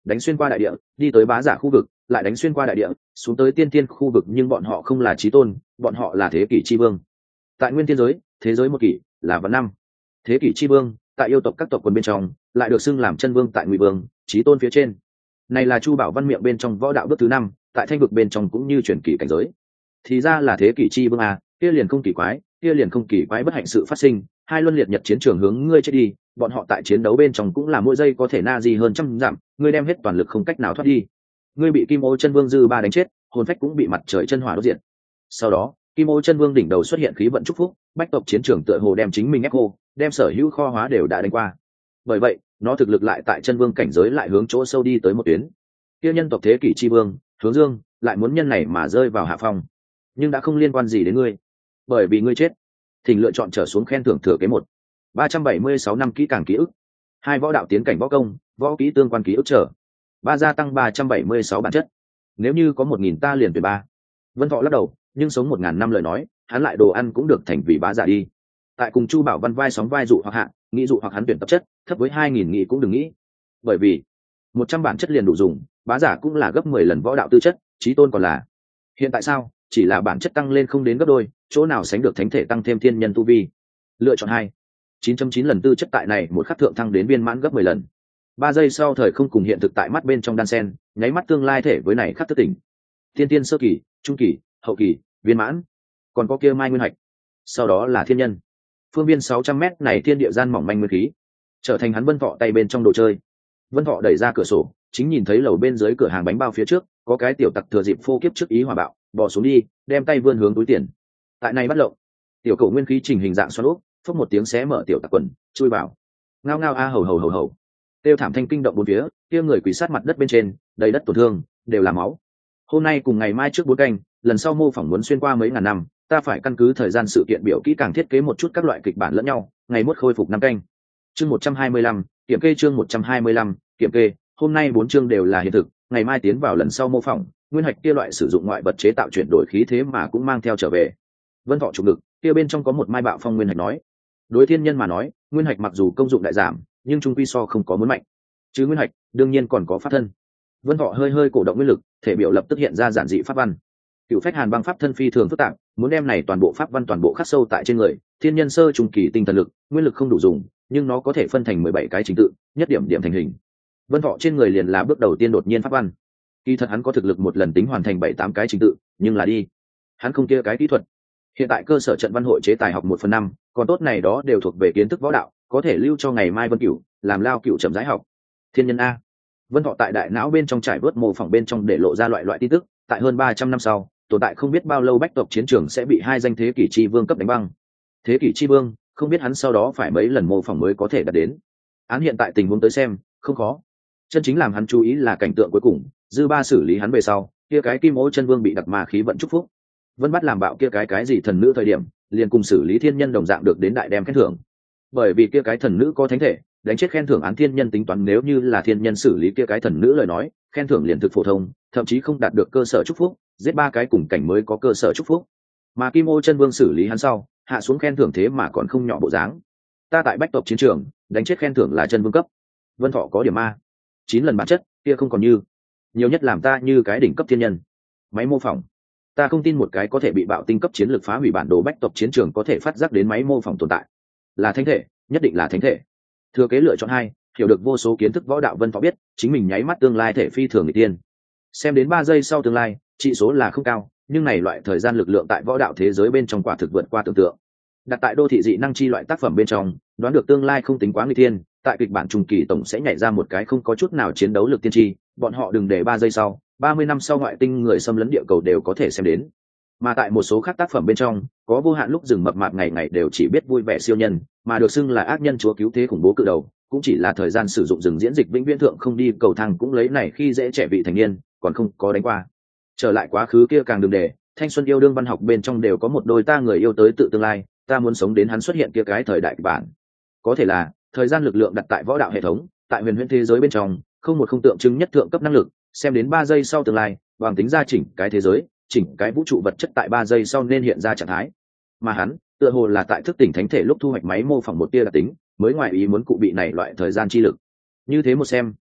đánh xuyên qua đại địa đi tới bá giả khu vực, lại đánh xuyên qua đại địa xuống tới tiên tiên khu vực, nhưng bọn họ không là chí tôn, bọn họ là thế kỷ chi vương. Tại nguyên tiên giới, thế giới một kỷ là vạn năm. Thế kỷ chi vương tại yêu tộc các tộc quần bên trong lại được xưng làm chân vương tại ngụy vương, chí tôn phía trên. Này là Chu Bảo Văn miệng bên trong võ đạo bước thứ năm, tại thanh vực bên trong cũng như chuyển kỳ cảnh giới. Thì ra là thế kỷ chi vương à, kia liền không kỳ quái, kia liền không kỳ quái bất hạnh sự phát sinh, hai luân liệt nhật chiến trường hướng ngươi chết đi, bọn họ tại chiến đấu bên trong cũng là mỗi giây có thể na di hơn trăm dặm, ngươi đem hết toàn lực không cách nào thoát đi. Ngươi bị Kim Ô Chân Vương dư ba đánh chết, hồn phách cũng bị mặt trời chân hỏa đốt diệt. Sau đó, Kim Ô Chân Vương đỉnh đầu xuất hiện khí vận chúc phúc, bách tộc chiến trường tựa hồ đem chính mình ép khô, đem sở hữu kho hóa đều đã đánh qua. Bởi vậy, nó thực lực lại tại chân vương cảnh giới lại hướng chỗ sâu đi tới một tuyến. Kia nhân tộc thế kỷ chi vương, hướng dương, lại muốn nhân này mà rơi vào hạ phong, nhưng đã không liên quan gì đến ngươi, bởi vì ngươi chết. Thỉnh lựa chọn trở xuống khen thưởng thừa kế một ba trăm bảy mươi sáu năm kỹ càng ký ức, hai võ đạo tiến cảnh võ công, võ kỹ tương quan ký ức trở ba gia tăng ba trăm bảy mươi sáu bản chất. Nếu như có một nghìn ta liền tuyển ba. Vân Thọ lắc đầu, nhưng sống một ngàn năm lời nói, hắn lại đồ ăn cũng được thành vì bá giả đi. Tại cùng Chu Bảo Văn vai sóng vai dụ hoặc hạ, nghĩ dụ hoặc hắn tuyển tập chất, thấp với hai nghìn nghĩ cũng đừng nghĩ. Bởi vì một trăm bản chất liền đủ dùng, bá giả cũng là gấp mười lần võ đạo tư chất, chí tôn còn là. Hiện tại sao, chỉ là bản chất tăng lên không đến gấp đôi, chỗ nào sánh được thánh thể tăng thêm thiên nhân tu vi. Lựa chọn hai chín chấm chín lần tư chất tại này một khắc thượng thăng đến viên mãn gấp mười lần. Ba giây sau thời không cùng hiện thực tại mắt bên trong đan sen, nháy mắt tương lai thể với này khắc thức tỉnh. Tiên tiên sơ kỳ, trung kỳ, hậu kỳ, viên mãn. Còn có kia mai nguyên hạch. Sau đó là thiên nhân. Phương viên sáu trăm mét này thiên địa gian mỏng manh nguyên khí, trở thành hắn Vân Thọ tay bên trong đồ chơi. Vân Thọ đẩy ra cửa sổ, chính nhìn thấy lầu bên dưới cửa hàng bánh bao phía trước có cái tiểu tặc thừa dịp phô kiếp trước ý hòa bạo, bỏ xuống đi, đem tay vươn hướng túi tiền. Tại này bắt lộng, tiểu cổ nguyên khí trình hình dạng xoắn úp, phốc một tiếng xé mở tiểu tặc quần, chui vào. Ngao ngao a hầu hầu hầu hầu. Tiêu thảm thanh kinh động bốn phía, kia người quỳ sát mặt đất bên trên, đầy đất tổn thương, đều là máu. Hôm nay cùng ngày mai trước bốn canh, lần sau mô phỏng muốn xuyên qua mấy ngàn năm, ta phải căn cứ thời gian sự kiện biểu kỹ càng thiết kế một chút các loại kịch bản lẫn nhau, ngày mốt khôi phục năm canh. Chương một trăm hai mươi lăm, kiểm kê chương một trăm hai mươi lăm, kiểm kê, hôm nay bốn chương đều là hiện thực, ngày mai tiến vào lần sau mô phỏng, nguyên hạch kia loại sử dụng ngoại vật chế tạo chuyển đổi khí thế mà cũng mang theo trở về. Vân Thọ trục ngực, kia bên trong có một mai bạo phong nguyên hạch nói. Đối thiên nhân mà nói, nguyên hạch mặc dù công dụng đại giảm, nhưng trung quy so không có muốn mạnh. Chứ nguyên hạch, đương nhiên còn có pháp thân. Vân Thọ hơi hơi cổ động nguyên lực, thể biểu lập tức hiện ra giản dị pháp văn. Cựu phách hàn băng pháp thân phi thường phức tạp, muốn đem này toàn bộ pháp văn toàn bộ khắc sâu tại trên người. Thiên nhân sơ trung kỳ tinh thần lực, nguyên lực không đủ dùng, nhưng nó có thể phân thành mười bảy cái trình tự, nhất điểm điểm thành hình. Vân Thọ trên người liền là bước đầu tiên đột nhiên pháp văn. Kỳ thật hắn có thực lực một lần tính hoàn thành bảy tám cái trình tự, nhưng là đi, hắn không kia cái kỹ thuật. Hiện tại cơ sở trận văn hội chế tài học một phần năm, còn tốt này đó đều thuộc về kiến thức võ đạo, có thể lưu cho ngày mai Vân Cửu làm lao cửu chậm rãi học. Thiên nhân a. Vân Thọ tại đại não bên trong trải vớt mô phỏng bên trong để lộ ra loại loại tin tức, tại hơn ba trăm năm sau, tồn tại không biết bao lâu bách tộc chiến trường sẽ bị hai danh thế kỷ chi vương cấp đánh băng. Thế kỷ chi vương, không biết hắn sau đó phải mấy lần mô phỏng mới có thể đạt đến. Án hiện tại tình huống tới xem, không khó. Chân chính làm hắn chú ý là cảnh tượng cuối cùng, dư ba xử lý hắn về sau, kia cái Kim Ô Chân Vương bị đặc ma khí vận chúc phúc. Vân bắt làm bạo kia cái cái gì thần nữ thời điểm, liền cùng xử lý thiên nhân đồng dạng được đến đại đem khen thưởng. Bởi vì kia cái thần nữ có thánh thể, đánh chết khen thưởng án thiên nhân tính toán nếu như là thiên nhân xử lý kia cái thần nữ lời nói, khen thưởng liền thực phổ thông, thậm chí không đạt được cơ sở chúc phúc, giết ba cái cùng cảnh mới có cơ sở chúc phúc. Mà Kim Ô Chân Vương xử lý hắn sau, hạ xuống khen thưởng thế mà còn không nhỏ bộ dáng. Ta tại bách tộc chiến trường, đánh chết khen thưởng là chân vương cấp. Vân Thọ có điểm a. chín lần bản chất, kia không còn như. Nhiều nhất làm ta như cái đỉnh cấp thiên nhân. Máy mô phỏng. Ta không tin một cái có thể bị bạo tinh cấp chiến lược phá hủy bản đồ bách tộc chiến trường có thể phát giác đến máy mô phỏng tồn tại. Là thánh thể, nhất định là thánh thể. Thừa kế lựa chọn hai, hiểu được vô số kiến thức võ đạo Vân Thọ biết, chính mình nháy mắt tương lai thể phi thường người tiên. Xem đến ba giây sau tương lai, trị số là không cao, nhưng này loại thời gian lực lượng tại võ đạo thế giới bên trong quả thực vượt qua tưởng tượng. Đặt tại đô thị dị năng chi loại tác phẩm bên trong, đoán được tương lai không tính quá nguy thiên, tại kịch bản trung kỳ tổng sẽ nhảy ra một cái không có chút nào chiến đấu lực tiên tri, bọn họ đừng để ba giây sau, ba mươi năm sau ngoại tinh người xâm lấn địa cầu đều có thể xem đến. Mà tại một số khác tác phẩm bên trong, có vô hạn lúc rừng mập mạp ngày ngày đều chỉ biết vui vẻ siêu nhân, mà được xưng là ác nhân chúa cứu thế khủng bố cự đầu, cũng chỉ là thời gian sử dụng rừng diễn dịch vĩnh viễn thượng không đi cầu thang cũng lấy này khi dễ trẻ vị thành niên, còn không có đánh qua. Trở lại quá khứ kia càng đừng để, thanh xuân yêu đương văn học bên trong đều có một đôi ta người yêu tới tự tương lai, ta muốn sống đến hắn xuất hiện kia cái thời đại bản. Có thể là thời gian lực lượng đặt tại võ đạo hệ thống, tại huyền huyễn thế giới bên trong, không một không tượng trưng nhất thượng cấp năng lực, xem đến ba giây sau tương lai, bằng tính ra chỉnh cái thế giới, chỉnh cái vũ trụ vật chất tại ba giây sau nên hiện ra trạng thái. Mà hắn, tựa hồ là tại thức tỉnh thánh thể lúc thu hoạch máy mô phỏng một tia đặc tính, mới ngoài ý muốn cụ bị này loại thời gian chi lực. Như thế một xem,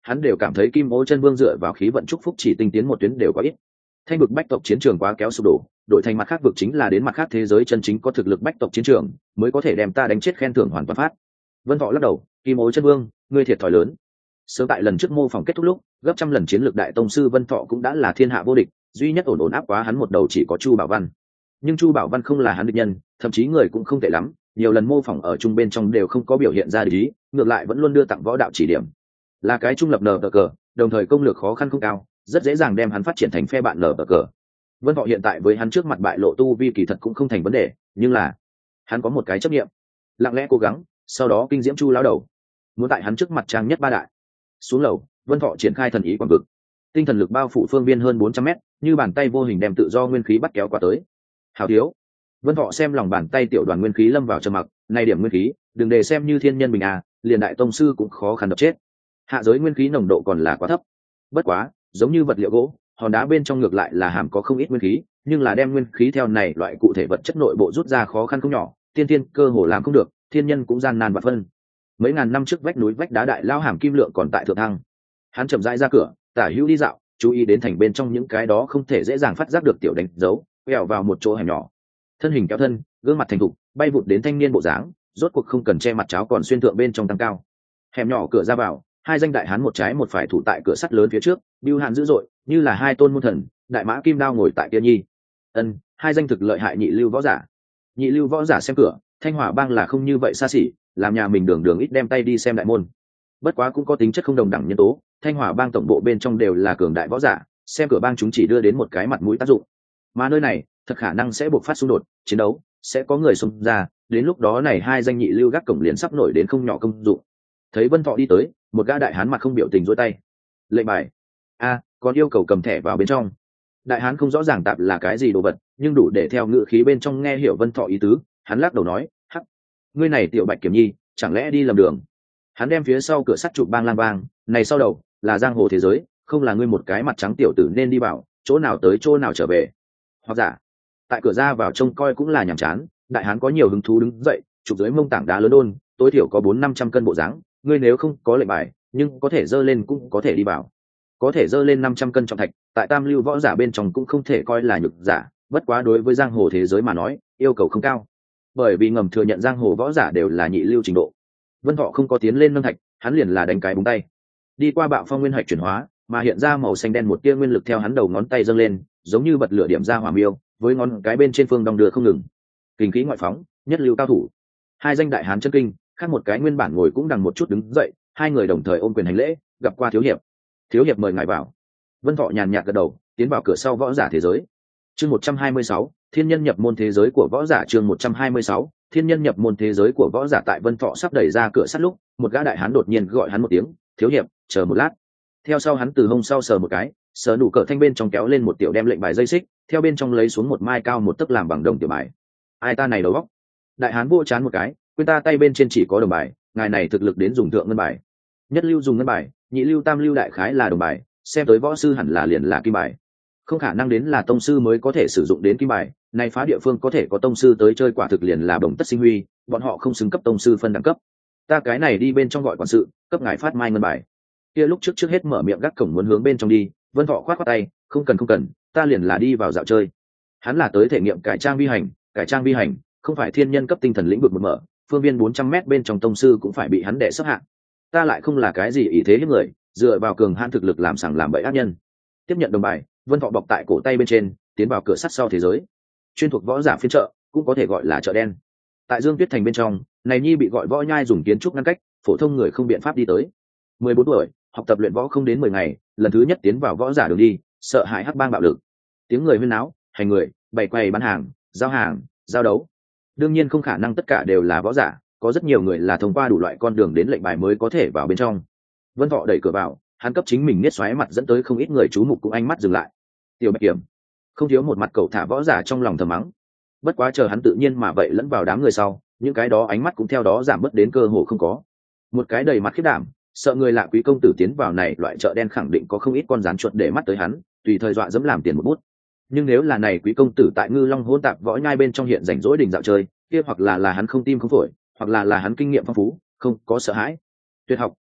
hắn đều cảm thấy Kim Ô Chân Vương dựa vào khí vận chúc phúc chỉ tinh tiến một tuyến đều có ít. Thanh vực bách tộc chiến trường quá kéo sụp đổ, đổi thành mặt khác vực chính là đến mặt khác thế giới chân chính có thực lực bách tộc chiến trường mới có thể đem ta đánh chết khen thưởng hoàn toàn phát. Vân Thọ lắc đầu, Kim Ô Chân Vương, ngươi thiệt thòi lớn. Sớm tại lần trước mô phỏng kết thúc lúc, gấp trăm lần chiến lược đại tông sư Vân Thọ cũng đã là thiên hạ vô địch, duy nhất ổn ổn áp quá hắn một đầu chỉ có Chu Bảo Văn. Nhưng Chu Bảo Văn không là hắn địch nhân, thậm chí người cũng không tệ lắm, nhiều lần mô phỏng ở chung bên trong đều không có biểu hiện ra địch ý, ngược lại vẫn luôn đưa tặng võ đạo chỉ điểm. Là cái trung lập nở cờ, đồng thời công lược khó khăn không cao, rất dễ dàng đem hắn phát triển thành phe bạn nở cờ. Vân Thọ hiện tại với hắn trước mặt bại lộ tu vi kỳ thật cũng không thành vấn đề, nhưng là hắn có một cái chấp niệm, lặng lẽ cố gắng, sau đó kinh diễm Chu lão đầu, muốn tại hắn trước mặt trang nhất ba đại. Xuống lầu, Vân Thọ triển khai thần ý quảng vực, tinh thần lực bao phủ phương viên hơn bốn trăm mét, như bàn tay vô hình đem tự do nguyên khí bắt kéo qua tới. Hảo thiếu. Vân Thọ xem lòng bàn tay tiểu đoàn nguyên khí lâm vào trầm mặc, này điểm nguyên khí, đừng để xem như thiên nhân bình à, liền đại tông sư cũng khó khăn đập chết. Hạ giới nguyên khí nồng độ còn là quá thấp. Bất quá, giống như vật liệu gỗ, hòn đá bên trong ngược lại là hàm có không ít nguyên khí, nhưng là đem nguyên khí theo này loại cụ thể vật chất nội bộ rút ra khó khăn không nhỏ, tiên tiên cơ hồ làm không được, thiên nhân cũng gian nan vạn phân. Mấy ngàn năm trước vách núi vách đá đại lao hàm kim lượng còn tại thượng thăng. Hắn chậm rãi ra cửa, tả hữu đi dạo, chú ý đến thành bên trong những cái đó không thể dễ dàng phát giác được tiểu đánh dấu, quẹo vào một chỗ hẻm nhỏ. Thân hình kéo thân, gương mặt thành thục, bay vụt đến thanh niên bộ dáng, rốt cuộc không cần che mặt cháo còn xuyên thượng bên trong tăng cao. Hẻm nhỏ cửa ra vào, hai danh đại hán một trái một phải thủ tại cửa sắt lớn phía trước, bưu hạn dữ dội, như là hai tôn môn thần, đại mã kim đao ngồi tại kia nhi. Ân, hai danh thực lợi hại nhị lưu võ giả. Nhị lưu võ giả xem cửa, Thanh Hỏa Bang là không như vậy xa xỉ, làm nhà mình đường đường ít đem tay đi xem đại môn. Bất quá cũng có tính chất không đồng đẳng nhân tố, Thanh Hỏa Bang tổng bộ bên trong đều là cường đại võ giả, xem cửa bang chúng chỉ đưa đến một cái mặt mũi tác dụng. Mà nơi này, thật khả năng sẽ buộc phát xung đột, chiến đấu, sẽ có người xông ra, đến lúc đó này hai danh nhị lưu gác cổng liền sắp nổi đến không nhỏ công dụng. Thấy Vân Thọ đi tới, một gã đại hán mặt không biểu tình giơ tay. Lệnh bài. A, còn yêu cầu cầm thẻ vào bên trong. Đại hán không rõ ràng tạp là cái gì đồ vật, nhưng đủ để theo ngữ khí bên trong nghe hiểu Vân Thọ ý tứ, hắn lắc đầu nói, hắc, ngươi này tiểu Bạch Kiểm Nhi, chẳng lẽ đi lầm đường. Hắn đem phía sau cửa sắt chụp bang lang bang, này sau đầu là giang hồ thế giới, không là ngươi một cái mặt trắng tiểu tử nên đi vào, chỗ nào tới chỗ nào trở về. Hoặc giả, tại cửa ra vào trông coi cũng là nhàm chán, đại hán có nhiều hứng thú đứng dậy, chụp dưới mông tảng đá lớn đôn, tối thiểu có bốn năm trăm cân bộ dáng, ngươi nếu không có lệnh bài, nhưng có thể dơ lên cũng có thể đi vào. Có thể dơ lên năm trăm cân trọng thạch, tại tam lưu võ giả bên trong cũng không thể coi là nhược giả, bất quá đối với giang hồ thế giới mà nói, yêu cầu không cao. Bởi vì ngầm thừa nhận giang hồ võ giả đều là nhị lưu trình độ. Vân Thọ không có tiến lên nâng thạch, hắn liền là đánh cái búng tay. Đi qua bạo phong nguyên hạch chuyển hóa, mà hiện ra màu xanh đen một tia nguyên lực theo hắn đầu ngón tay dâng lên, giống như bật lửa điểm ra hỏa miêu, với ngón cái bên trên phương đong đưa không ngừng. Kinh khí ngoại phóng, nhất lưu cao thủ. Hai danh đại hán chân kinh, khác một cái nguyên bản ngồi cũng đằng một chút đứng dậy, hai người đồng thời ôm quyền hành lễ, gặp qua thiếu hiệp. Thiếu hiệp mời ngài vào. Vân Thọ nhàn nhạt gật đầu, tiến vào cửa sau võ giả thế giới. Chương một trăm hai mươi sáu, thiên nhân nhập môn thế giới của võ giả. Chương một trăm hai mươi sáu, thiên nhân nhập môn thế giới của võ giả. Tại Vân Thọ sắp đẩy ra cửa sắt lúc, một gã đại hán đột nhiên gọi hắn một tiếng, thiếu hiệp, chờ một lát. Theo sau hắn từ hông sau sờ một cái, sờ nụ cỡ thanh bên trong kéo lên một tiểu đem lệnh bài dây xích, theo bên trong lấy xuống một mai cao một tấc làm bằng đồng tiểu bài. Ai ta này đầu óc. Đại hán vô chán một cái, quên ta tay bên trên chỉ có đồng bài, ngài này thực lực đến dùng thượng ngân bài. Nhất lưu dùng ngân bài, nhị lưu tam lưu đại khái là đồng bài, xem tới võ sư hẳn là liền là kim bài. Không khả năng đến là tông sư mới có thể sử dụng đến kim bài, này phá địa phương có thể có tông sư tới chơi quả thực liền là bổng tất sinh huy, bọn họ không xứng cấp tông sư phân đẳng cấp. Ta cái này đi bên trong gọi quản sự, cấp ngài phát mai ngân bài. Kia lúc trước trước hết mở miệng gác cổng muốn hướng bên trong đi, Vân Thọ khoát khoát tay, không cần không cần, ta liền là đi vào dạo chơi. Hắn là tới thể nghiệm cải trang vi hành, cải trang vi hành, không phải thiên nhân cấp tinh thần lĩnh vực một mở, phương viên bốn trăm mét bên trong tông sư cũng phải bị hắn đè sấp hạng. Ta lại không là cái gì ý thế hiếp người, dựa vào cường hãn thực lực làm sằng làm bậy ác nhân. Tiếp nhận đồng bài, Vân Thọ bọc tại cổ tay bên trên, tiến vào cửa sắt sau thế giới. Chuyên thuộc võ giả phiên chợ, cũng có thể gọi là chợ đen. Tại Dương Tuyết Thành bên trong, này nhi bị gọi võ nhai dùng kiến trúc ngăn cách, phổ thông người không biện pháp đi tới. mười bốn tuổi, học tập luyện võ không đến mười ngày, lần thứ nhất tiến vào võ giả đường đi, sợ hãi hắc bang bạo lực. Tiếng người huyên náo, hành người, bày quầy bán hàng, giao hàng, giao đấu. Đương nhiên không khả năng tất cả đều là võ giả, có rất nhiều người là thông qua đủ loại con đường đến lệnh bài mới có thể vào bên trong. Vân Thọ đẩy cửa vào, hắn cấp chính mình niết xoáy mặt dẫn tới không ít người chú mục cũng ánh mắt dừng lại. Tiểu Bạch Kiểm, không thiếu một mặt cầu thả võ giả trong lòng thầm mắng. Bất quá chờ hắn tự nhiên mà vậy lẫn vào đám người sau, những cái đó ánh mắt cũng theo đó giảm bớt đến cơ hồ không có. Một cái đầy mặt khiếp đảm, sợ người lạ quý công tử tiến vào này loại chợ đen khẳng định có không ít con rắn chuột để mắt tới hắn, tùy thời dọa dẫm làm tiền một bút. Nhưng nếu là này quý công tử tại Ngư Long hỗn tạp võ nhai bên trong hiện rảnh rỗi đình dạo chơi, kia hoặc là là hắn không tim không phổi, hoặc là là hắn kinh nghiệm phong phú, không có sợ hãi. Tuyệt học,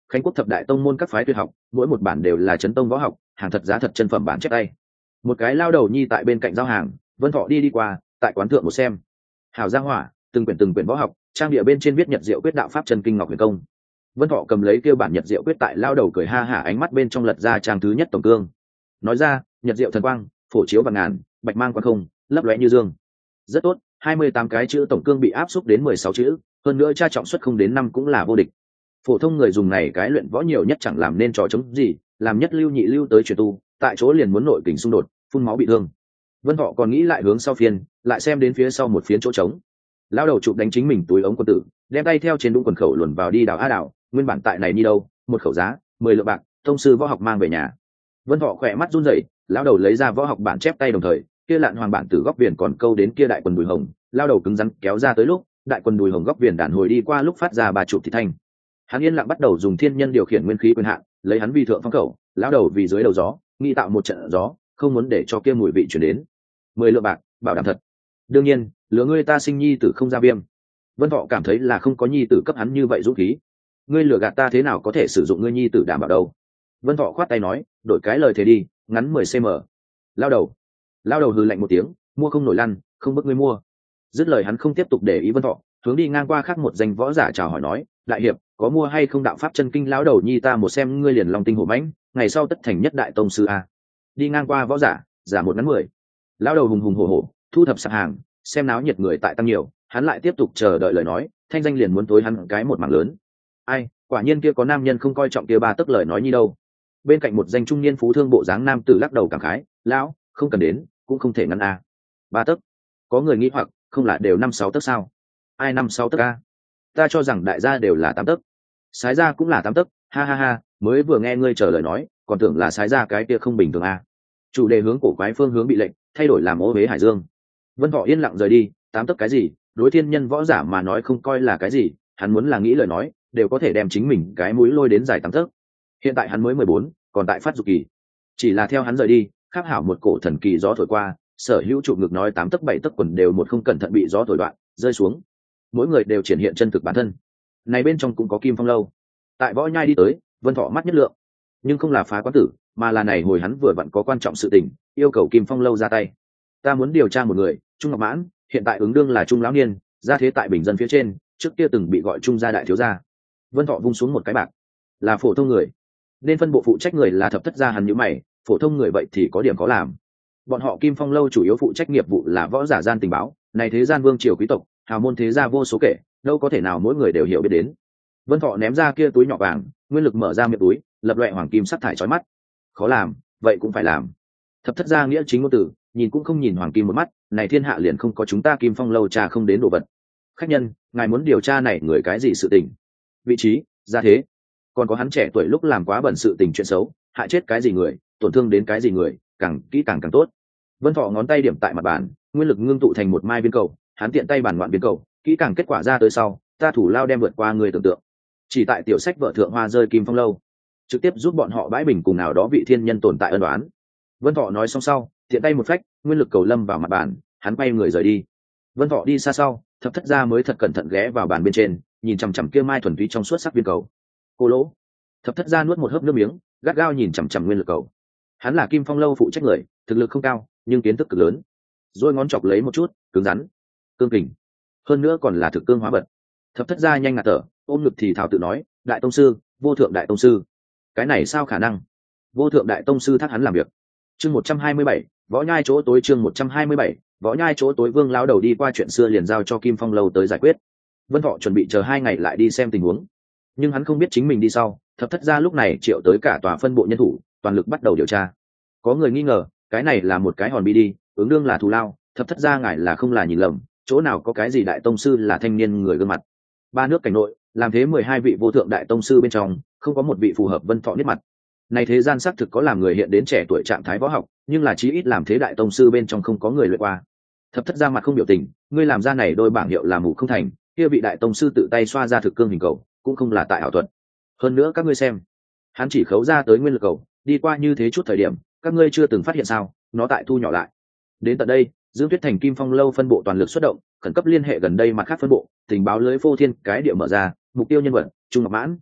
Khánh Quốc thập đại tông môn các phái tuyệt học, mỗi một bản đều là chấn tông võ học, hàng thật giá thật chân phẩm bản chép tay. Một cái lao đầu nhi tại bên cạnh giao hàng, Vân Thọ đi đi qua, tại quán thượng một xem. Hảo gia hỏa, từng quyển từng quyển võ học, trang địa bên trên viết Nhật Diệu Quyết đạo pháp chân kinh ngọc huyền công. Vân Thọ cầm lấy kêu bản Nhật Diệu Quyết tại lao đầu cười ha hả, ánh mắt bên trong lật ra trang thứ nhất tổng cương. Nói ra, Nhật Diệu thần quang, phổ chiếu vạn ngàn, bạch mang quan không, lấp lóe như dương. Rất tốt, hai mươi tám cái chữ tổng cương bị áp xúc đến mười sáu chữ, hơn nữa tra trọng suất không đến năm cũng là vô địch. Phổ thông người dùng này cái luyện võ nhiều nhất chẳng làm nên trò chống gì, làm nhất lưu nhị lưu tới truyền tu, tại chỗ liền muốn nội kình xung đột, phun máu bị thương. Vân Thọ còn nghĩ lại hướng sau phiên, lại xem đến phía sau một phiến chỗ trống. Lao đầu chụp đánh chính mình túi ống quân tử, đem tay theo trên đũng quần khẩu luồn vào đi đào a đào, nguyên bản tại này đi đâu, một khẩu giá, mười lượng bạc, thông sư võ học mang về nhà. Vân Thọ khỏe mắt run rẩy, lão đầu lấy ra võ học bản chép tay đồng thời, kia lạn hoàng bản tử góc viền còn câu đến kia đại quần đùi hồng, lao đầu cứng rắn kéo ra tới lúc, đại quần đùi hồng góc viền đàn hồi đi qua lúc phát ra ba chục thị thanh. Hắn yên lặng bắt đầu dùng thiên nhân điều khiển nguyên khí quyền hạn, lấy hắn vi thượng phong khẩu, lão đầu vì dưới đầu gió, nghi tạo một trận gió, không muốn để cho kia mùi vị chuyển đến. Mười lượng bạc, bảo đảm thật. Đương nhiên, lứa ngươi ta sinh nhi tử không ra viêm. Vân Thọ cảm thấy là không có nhi tử cấp hắn như vậy dũng khí. Ngươi lừa gạt ta thế nào có thể sử dụng ngươi nhi tử đảm bảo đâu? Vân Thọ khoát tay nói, đổi cái lời thế đi, ngắn mười xăng ti mét. Lao đầu, lao đầu hừ lạnh một tiếng, mua không nổi lăn, không bức ngươi mua. Dứt lời hắn không tiếp tục để ý Vân Thọ, hướng đi ngang qua khác một danh võ giả chào hỏi nói, đại hiệp, có mua hay không đạo pháp chân kinh lão đầu nhi ta một xem ngươi liền lòng tinh hổ mãnh, ngày sau tất thành nhất đại tông sư a. Đi ngang qua võ giả, giả một ngắn mười. Lão đầu hùng hùng hổ hổ, thu thập sạp hàng, xem náo nhiệt người tại tăng nhiều, hắn lại tiếp tục chờ đợi lời nói, thanh danh liền muốn tối hắn cái một mảng lớn. Ai, quả nhiên kia có nam nhân không coi trọng kia ba tức lời nói như đâu. Bên cạnh một danh trung niên phú thương bộ dáng nam tử lắc đầu cảm khái, lão, không cần đến, cũng không thể ngăn a. Ba tấc. Có người nghĩ hoặc, không là đều năm sáu tấc sao? Ai năm sáu tấc a? Ta cho rằng đại gia đều là tám tấc. Sái gia cũng là tám tấc, ha ha ha, mới vừa nghe ngươi chờ lời nói, còn tưởng là sái gia cái kia không bình thường a. Chủ đề hướng cổ quái phương hướng bị lệnh, thay đổi làm ô huế hải dương. Vân Thọ yên lặng rời đi, tám tấc cái gì, đối thiên nhân võ giả mà nói không coi là cái gì, hắn muốn là nghĩ lời nói, đều có thể đem chính mình cái mũi lôi đến dài tám tấc. Hiện tại hắn mới mười bốn, còn tại phát dục kỳ. Chỉ là theo hắn rời đi, khắc hảo một cổ thần kỳ gió thổi qua, sở hữu trụ ngực nói tám tấc bảy tấc quần đều một không cẩn thận bị gió thổi đoạn, rơi xuống. Mỗi người đều triển hiện chân thực bản thân. Này bên trong cũng có Kim Phong lâu. Tại võ nhai đi tới, Vân Thọ mắt nhất lượng, nhưng không là phá quán tử, mà là này hồi hắn vừa vặn có quan trọng sự tình, yêu cầu Kim Phong lâu ra tay. Ta muốn điều tra một người, Trung Ngọc Mãn, hiện tại ứng đương là Trung lão niên, gia thế tại bình dân phía trên, trước kia từng bị gọi Trung gia đại thiếu gia. Vân Thọ vung xuống một cái bạc, là phổ thông người, nên phân bộ phụ trách người là thập thất gia, hắn nhíu mày, phổ thông người vậy thì có điểm có làm. Bọn họ Kim Phong lâu chủ yếu phụ trách nghiệp vụ là võ giả gian tình báo, này thế gian vương triều quý tộc, hào môn thế gia vô số kể, đâu có thể nào mỗi người đều hiểu biết đến. Vân Thọ ném ra kia túi nhỏ vàng, nguyên lực mở ra miệng túi, lập loè hoàng kim sắc thải chói mắt. Khó làm, vậy cũng phải làm. Thập thất gia nghĩa chính ngôn từ, nhìn cũng không nhìn hoàng kim một mắt, này thiên hạ liền không có chúng ta Kim Phong lâu trà không đến đồ vật. Khách nhân, ngài muốn điều tra này người cái gì sự tình? Vị trí, gia thế, còn có hắn trẻ tuổi lúc làm quá bẩn sự tình chuyện xấu, hại chết cái gì người, tổn thương đến cái gì người, càng kỹ càng càng tốt. Vân Thọ ngón tay điểm tại mặt bàn, nguyên lực ngưng tụ thành một mai viên cầu, hắn tiện tay bàn ngoạn viên cầu, kỹ càng kết quả ra tới sau, ta thủ lao đem vượt qua người tưởng tượng. Chỉ tại tiểu sách vợ thượng hoa rơi Kim Phong lâu, trực tiếp giúp bọn họ bãi bình cùng nào đó vị thiên nhân tồn tại ân đoán. Vân Thọ nói xong sau, tiện tay một phách, nguyên lực cầu lâm vào mặt bàn, hắn quay người rời đi. Vân Thọ đi xa sau, thập thất gia mới thật cẩn thận ghé vào bàn bên trên, nhìn chằm chằm kia mai thuần túy trong suốt sắc viên cầu. Cô lỗ. Thập thất gia nuốt một hớp nước miếng, gắt gao nhìn chằm chằm nguyên lực cầu. Hắn là Kim Phong lâu phụ trách người, thực lực không cao, nhưng kiến thức cực lớn. Rồi ngón chọc lấy một chút, cứng rắn, cương kình, hơn nữa còn là thực cương hóa bật. Thập thất gia nhanh ngạt thở, ôm ngực thì thào tự nói, đại tông sư, vô thượng đại tông sư. Cái này sao khả năng? Vô thượng đại tông sư thác hắn làm việc. Chương một trăm hai mươi bảy, võ nhai chỗ tối. Chương một trăm hai mươi bảy, võ nhai chỗ tối. Vương lão đầu đi qua chuyện xưa liền giao cho Kim Phong lâu tới giải quyết. Vân Thọ chuẩn bị chờ hai ngày lại đi xem tình huống, nhưng hắn không biết chính mình đi sau, thập thất gia lúc này triệu tới cả tòa phân bộ nhân thủ, toàn lực bắt đầu điều tra. Có người nghi ngờ, cái này là một cái hòn bi đi, ứng đương là thù lao, thập thất gia ngài là không là nhìn lầm, chỗ nào có cái gì đại tông sư là thanh niên người gương mặt. Ba nước cảnh nội, làm thế mười hai vị vô thượng đại tông sư bên trong, không có một vị phù hợp Vân Thọ nhất mặt. Này thế gian xác thực có làm người hiện đến trẻ tuổi trạng thái võ học, nhưng là chí ít làm thế đại tông sư bên trong không có người luyện qua. Thập thất gia mặt không biểu tình, ngươi làm ra này đôi bảng hiệu là mù không thành, kia vị đại tông sư tự tay xoa ra thực cương hình cầu, cũng không là tại ảo thuật. Hơn nữa các ngươi xem, hắn chỉ khấu ra tới nguyên lực cầu, đi qua như thế chút thời điểm, các ngươi chưa từng phát hiện sao? Nó tại thu nhỏ lại. Đến tận đây, Dương Tuyết Thành Kim Phong lâu phân bộ toàn lực xuất động, khẩn cấp liên hệ gần đây mặt khác phân bộ, tình báo lưới phô thiên cái địa mở ra, mục tiêu nhân vật Trung Ngọc Mãn.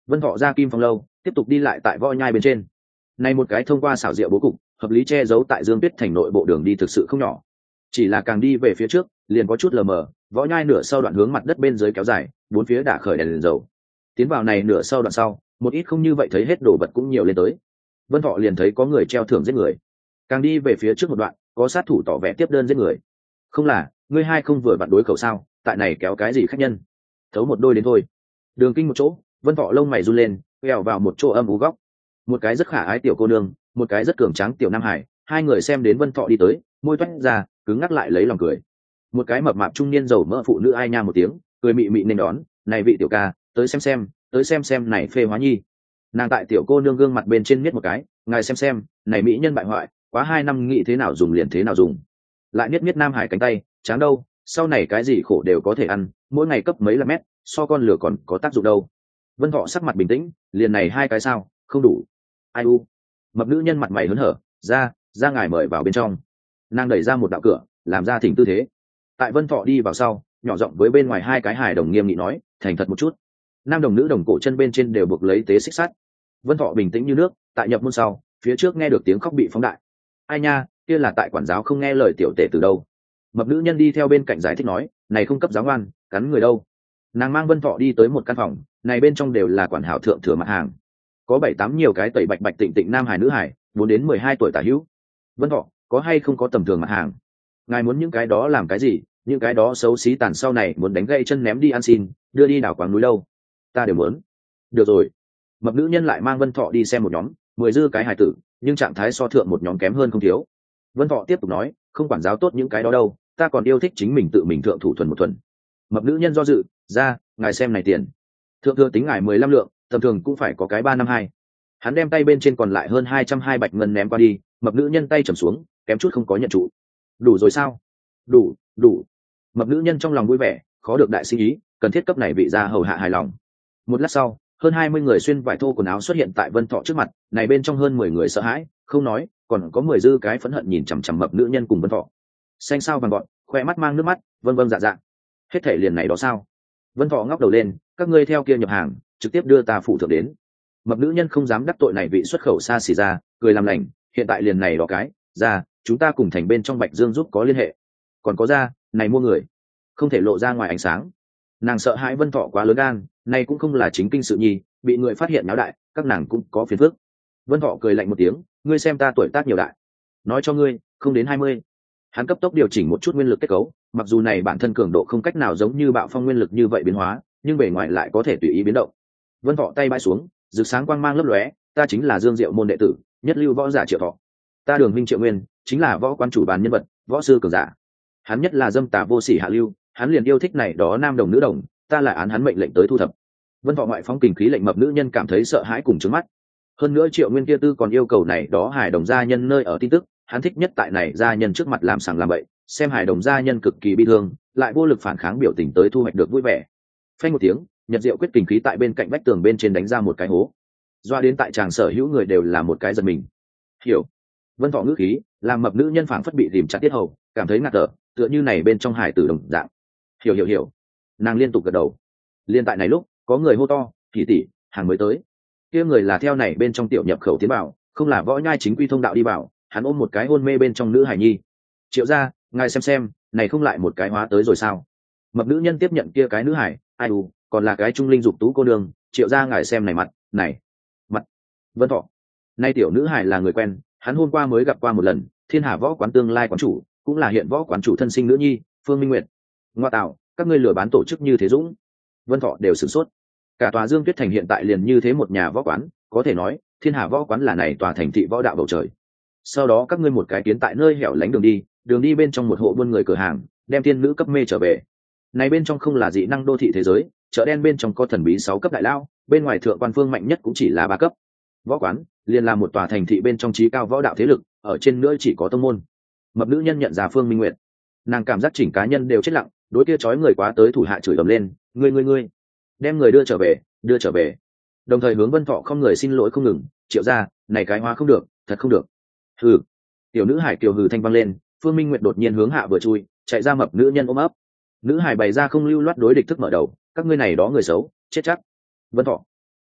Vân Thọ ra Kim Phong lâu, tiếp tục đi lại tại võ nhai bên trên. Này một cái thông qua xảo diệu bố cục, hợp lý che giấu tại Dương Tuyết thành nội bộ đường đi thực sự không nhỏ. Chỉ là càng đi về phía trước, liền có chút lờ mờ, võ nhai nửa sau đoạn hướng mặt đất bên dưới kéo dài, bốn phía đã khởi đèn liền dầu. Tiến vào này nửa sau đoạn sau, một ít không như vậy thấy hết đồ vật cũng nhiều lên tới. Vân Thọ liền thấy có người treo thưởng giết người. Càng đi về phía trước một đoạn, có sát thủ tỏ vẻ tiếp đơn giết người. Không là, ngươi hai không vừa vặn đối khẩu sao? Tại này kéo cái gì khách nhân? Thấu một đôi đến thôi. Đường kinh một chỗ, Vân Thọ lông mày run lên, quẹo vào một chỗ âm u góc. Một cái rất khả ái tiểu cô nương, một cái rất cường tráng tiểu nam hải, hai người xem đến Vân Thọ đi tới, môi toét ra, cứng ngắc lại lấy lòng cười. Một cái mập mạp trung niên giàu mỡ phụ nữ ai nha một tiếng, cười mị mị nên đón, "Này vị tiểu ca, tới xem xem, tới xem xem này phê hóa nhi." Nàng tại tiểu cô nương gương mặt bên trên miết một cái, "Ngài xem xem, này mỹ nhân bại hoại, quá hai năm nghĩ thế nào dùng liền thế nào dùng." Lại miết miết nam hải cánh tay, "Tráng đâu, sau này cái gì khổ đều có thể ăn, mỗi ngày cấp mấy là mét, so con lửa còn có tác dụng đâu." Vân Thọ sắc mặt bình tĩnh, "Liền này hai cái sao, không đủ." "Ai u." Mập nữ nhân mặt mày hớn hở, "Ra, ra ngài mời vào bên trong." Nàng đẩy ra một đạo cửa, làm ra thỉnh tư thế. Tại Vân Thọ đi vào sau, nhỏ giọng với bên ngoài hai cái hài đồng nghiêm nghị nói, "Thành thật một chút." Nam đồng nữ đồng cổ chân bên trên đều buộc lấy tế xích sắt. Vân Thọ bình tĩnh như nước, tại nhập môn sau, phía trước nghe được tiếng khóc bị phóng đại. "Ai nha, kia là tại quản giáo không nghe lời tiểu tể từ đâu." Mập nữ nhân đi theo bên cạnh giải thích nói, "Này không cấp giáo ngoan, cắn người đâu." Nàng mang Vân Thọ đi tới một căn phòng, này bên trong đều là quản hảo thượng thừa mặt hàng, có bảy tám nhiều cái tẩy bạch bạch tịnh tịnh nam hải nữ hải, bốn đến mười hai tuổi tả hữu. "Vân Thọ, có hay không có tầm thường mặt hàng? Ngài muốn những cái đó làm cái gì? Những cái đó xấu xí tàn sau này muốn đánh gãy chân ném đi ăn xin, đưa đi đảo quáng núi đâu? Ta đều muốn." "Được rồi." Mập nữ nhân lại mang Vân Thọ đi xem một nhóm, mười dư cái hài tử, nhưng trạng thái so thượng một nhóm kém hơn không thiếu. Vân Thọ tiếp tục nói, "Không quản giáo tốt những cái đó đâu, ta còn yêu thích chính mình tự mình thượng thủ thuần một thuần." Mập nữ nhân do dự, "Ra, ngài xem này tiền. Thượng thừa tính ngài mười lăm lượng, tầm thường cũng phải có cái ba năm hai." Hắn đem tay bên trên còn lại hơn hai trăm hai bạch ngân ném qua đi, mập nữ nhân tay trầm xuống, kém chút không có nhận trụ. "Đủ rồi sao?" "Đủ, đủ." Mập nữ nhân trong lòng vui vẻ, khó được đại sinh ý, cần thiết cấp này vị gia hầu hạ hài lòng. Một lát sau, hơn hai mươi người xuyên vải thô quần áo xuất hiện tại Vân Thọ trước mặt, này bên trong hơn mười người sợ hãi, không nói, còn có mười dư cái phẫn hận nhìn chằm chằm mập nữ nhân cùng Vân Thọ. Xanh sao vàng gọn, khoe mắt mang nước mắt, vân vân dạ dạ. "Hết thể liền này đó sao?" Vân Thọ ngóc đầu lên, "Các ngươi theo kia nhập hàng, trực tiếp đưa ta phụ thượng đến." Mập nữ nhân không dám đắc tội này vị xuất khẩu xa xỉ ra, cười làm lành, "Hiện tại liền này đó cái, ra, chúng ta cùng thành bên trong Bạch Dương giúp có liên hệ. Còn có ra, này mua người, không thể lộ ra ngoài ánh sáng." Nàng sợ hãi Vân Thọ quá lớn gan, này cũng không là chính kinh sự nhi, bị người phát hiện náo đại, các nàng cũng có phiền phức. Vân Thọ cười lạnh một tiếng, "Ngươi xem ta tuổi tác nhiều đại, nói cho ngươi, không đến hai mươi." Hắn cấp tốc điều chỉnh một chút nguyên lực kết cấu, mặc dù này bản thân cường độ không cách nào giống như bạo phong nguyên lực như vậy biến hóa, nhưng bề ngoài lại có thể tùy ý biến động. Vân Thọ tay bãi xuống, rực sáng quang mang lấp lóe, "Ta chính là Dương Diệu môn đệ tử, nhất lưu võ giả Triệu Thọ. Ta Đường Minh Triệu Nguyên, chính là võ quan chủ bàn nhân vật, võ sư cường giả." Hắn nhất là dâm tà vô sỉ hạ lưu, hắn liền yêu thích này đó nam đồng nữ đồng, ta lại án hắn mệnh lệnh tới thu thập. Vân Thọ ngoại phóng kình khí lệnh mập nữ nhân cảm thấy sợ hãi cùng trướng mắt. Hơn nữa Triệu Nguyên kia tư còn yêu cầu này đó hài đồng gia nhân nơi ở tin tức, hắn thích nhất tại này gia nhân trước mặt làm sàng làm bậy, xem hài đồng gia nhân cực kỳ bi thương, lại vô lực phản kháng biểu tình tới thu hoạch được vui vẻ. Phanh một tiếng, Nhật Diệu quyết kình khí tại bên cạnh vách tường bên trên đánh ra một cái hố. Doa đến tại chàng sở hữu người đều là một cái giật mình. "Hiểu." Vân Thọ ngữ khí, làm mập nữ nhân phảng phất bị rìm chặt tiết hầu, cảm thấy ngạt thở, tựa như này bên trong hải tử đồng dạng. "Hiểu hiểu hiểu." Nàng liên tục gật đầu. Liên tại này lúc, có người hô to, "Tỷ tỷ, hàng mới tới." Kia người là theo này bên trong tiểu nhập khẩu tiến bảo, không là võ nhai chính quy thông đạo đi bảo, hắn ôm một cái hôn mê bên trong nữ hải nhi. "Triệu gia, ngài xem xem, này không lại một cái hóa tới rồi sao?" Mập nữ nhân tiếp nhận kia cái nữ hải, "Ai u, còn là cái trung linh dục tú cô nương, Triệu gia ngài xem này mặt, này, mặt." Vân Thọ, nay tiểu nữ hải là người quen, hắn hôm qua mới gặp qua một lần, Thiên Hà võ quán tương lai quán chủ, cũng là hiện võ quán chủ thân sinh nữ nhi, Phương Minh Nguyệt. "Ngoa tạo, các ngươi lừa bán tổ chức như thế dũng." Vân Thọ đều sửng sốt. Cả tòa Dương Tuyết thành hiện tại liền như thế một nhà võ quán, có thể nói Thiên Hà võ quán là này tòa thành thị võ đạo bầu trời. Sau đó các ngươi một cái tiến tại nơi hẻo lánh đường đi, đường đi bên trong một hộ buôn người cửa hàng, đem tiên nữ cấp mê trở về. Này bên trong không là dị năng đô thị thế giới, chợ đen bên trong có thần bí sáu cấp đại lao, bên ngoài thượng quan phương mạnh nhất cũng chỉ là ba cấp. Võ quán liền là một tòa thành thị bên trong trí cao võ đạo thế lực, ở trên nữa chỉ có tông môn. Mập nữ nhân nhận ra Phương Minh Nguyệt, nàng cảm giác chỉnh cá nhân đều chết lặng, đối kia chói người quá tới thủ hạ chửi ầm lên, "Ngươi ngươi ngươi, đem người đưa trở về, đưa trở về." Đồng thời hướng Vân Thọ không người xin lỗi không ngừng, "Triệu gia, này cái hóa không được, thật không được." "Hừ." Tiểu nữ hải kiều hừ thanh vang lên, Phương Minh Nguyệt đột nhiên hướng hạ vừa chui, chạy ra mập nữ nhân ôm ấp. Nữ hải bày ra không lưu loát đối địch thức mở đầu, "Các ngươi này đó người xấu, chết chắc." "Vân Thọ."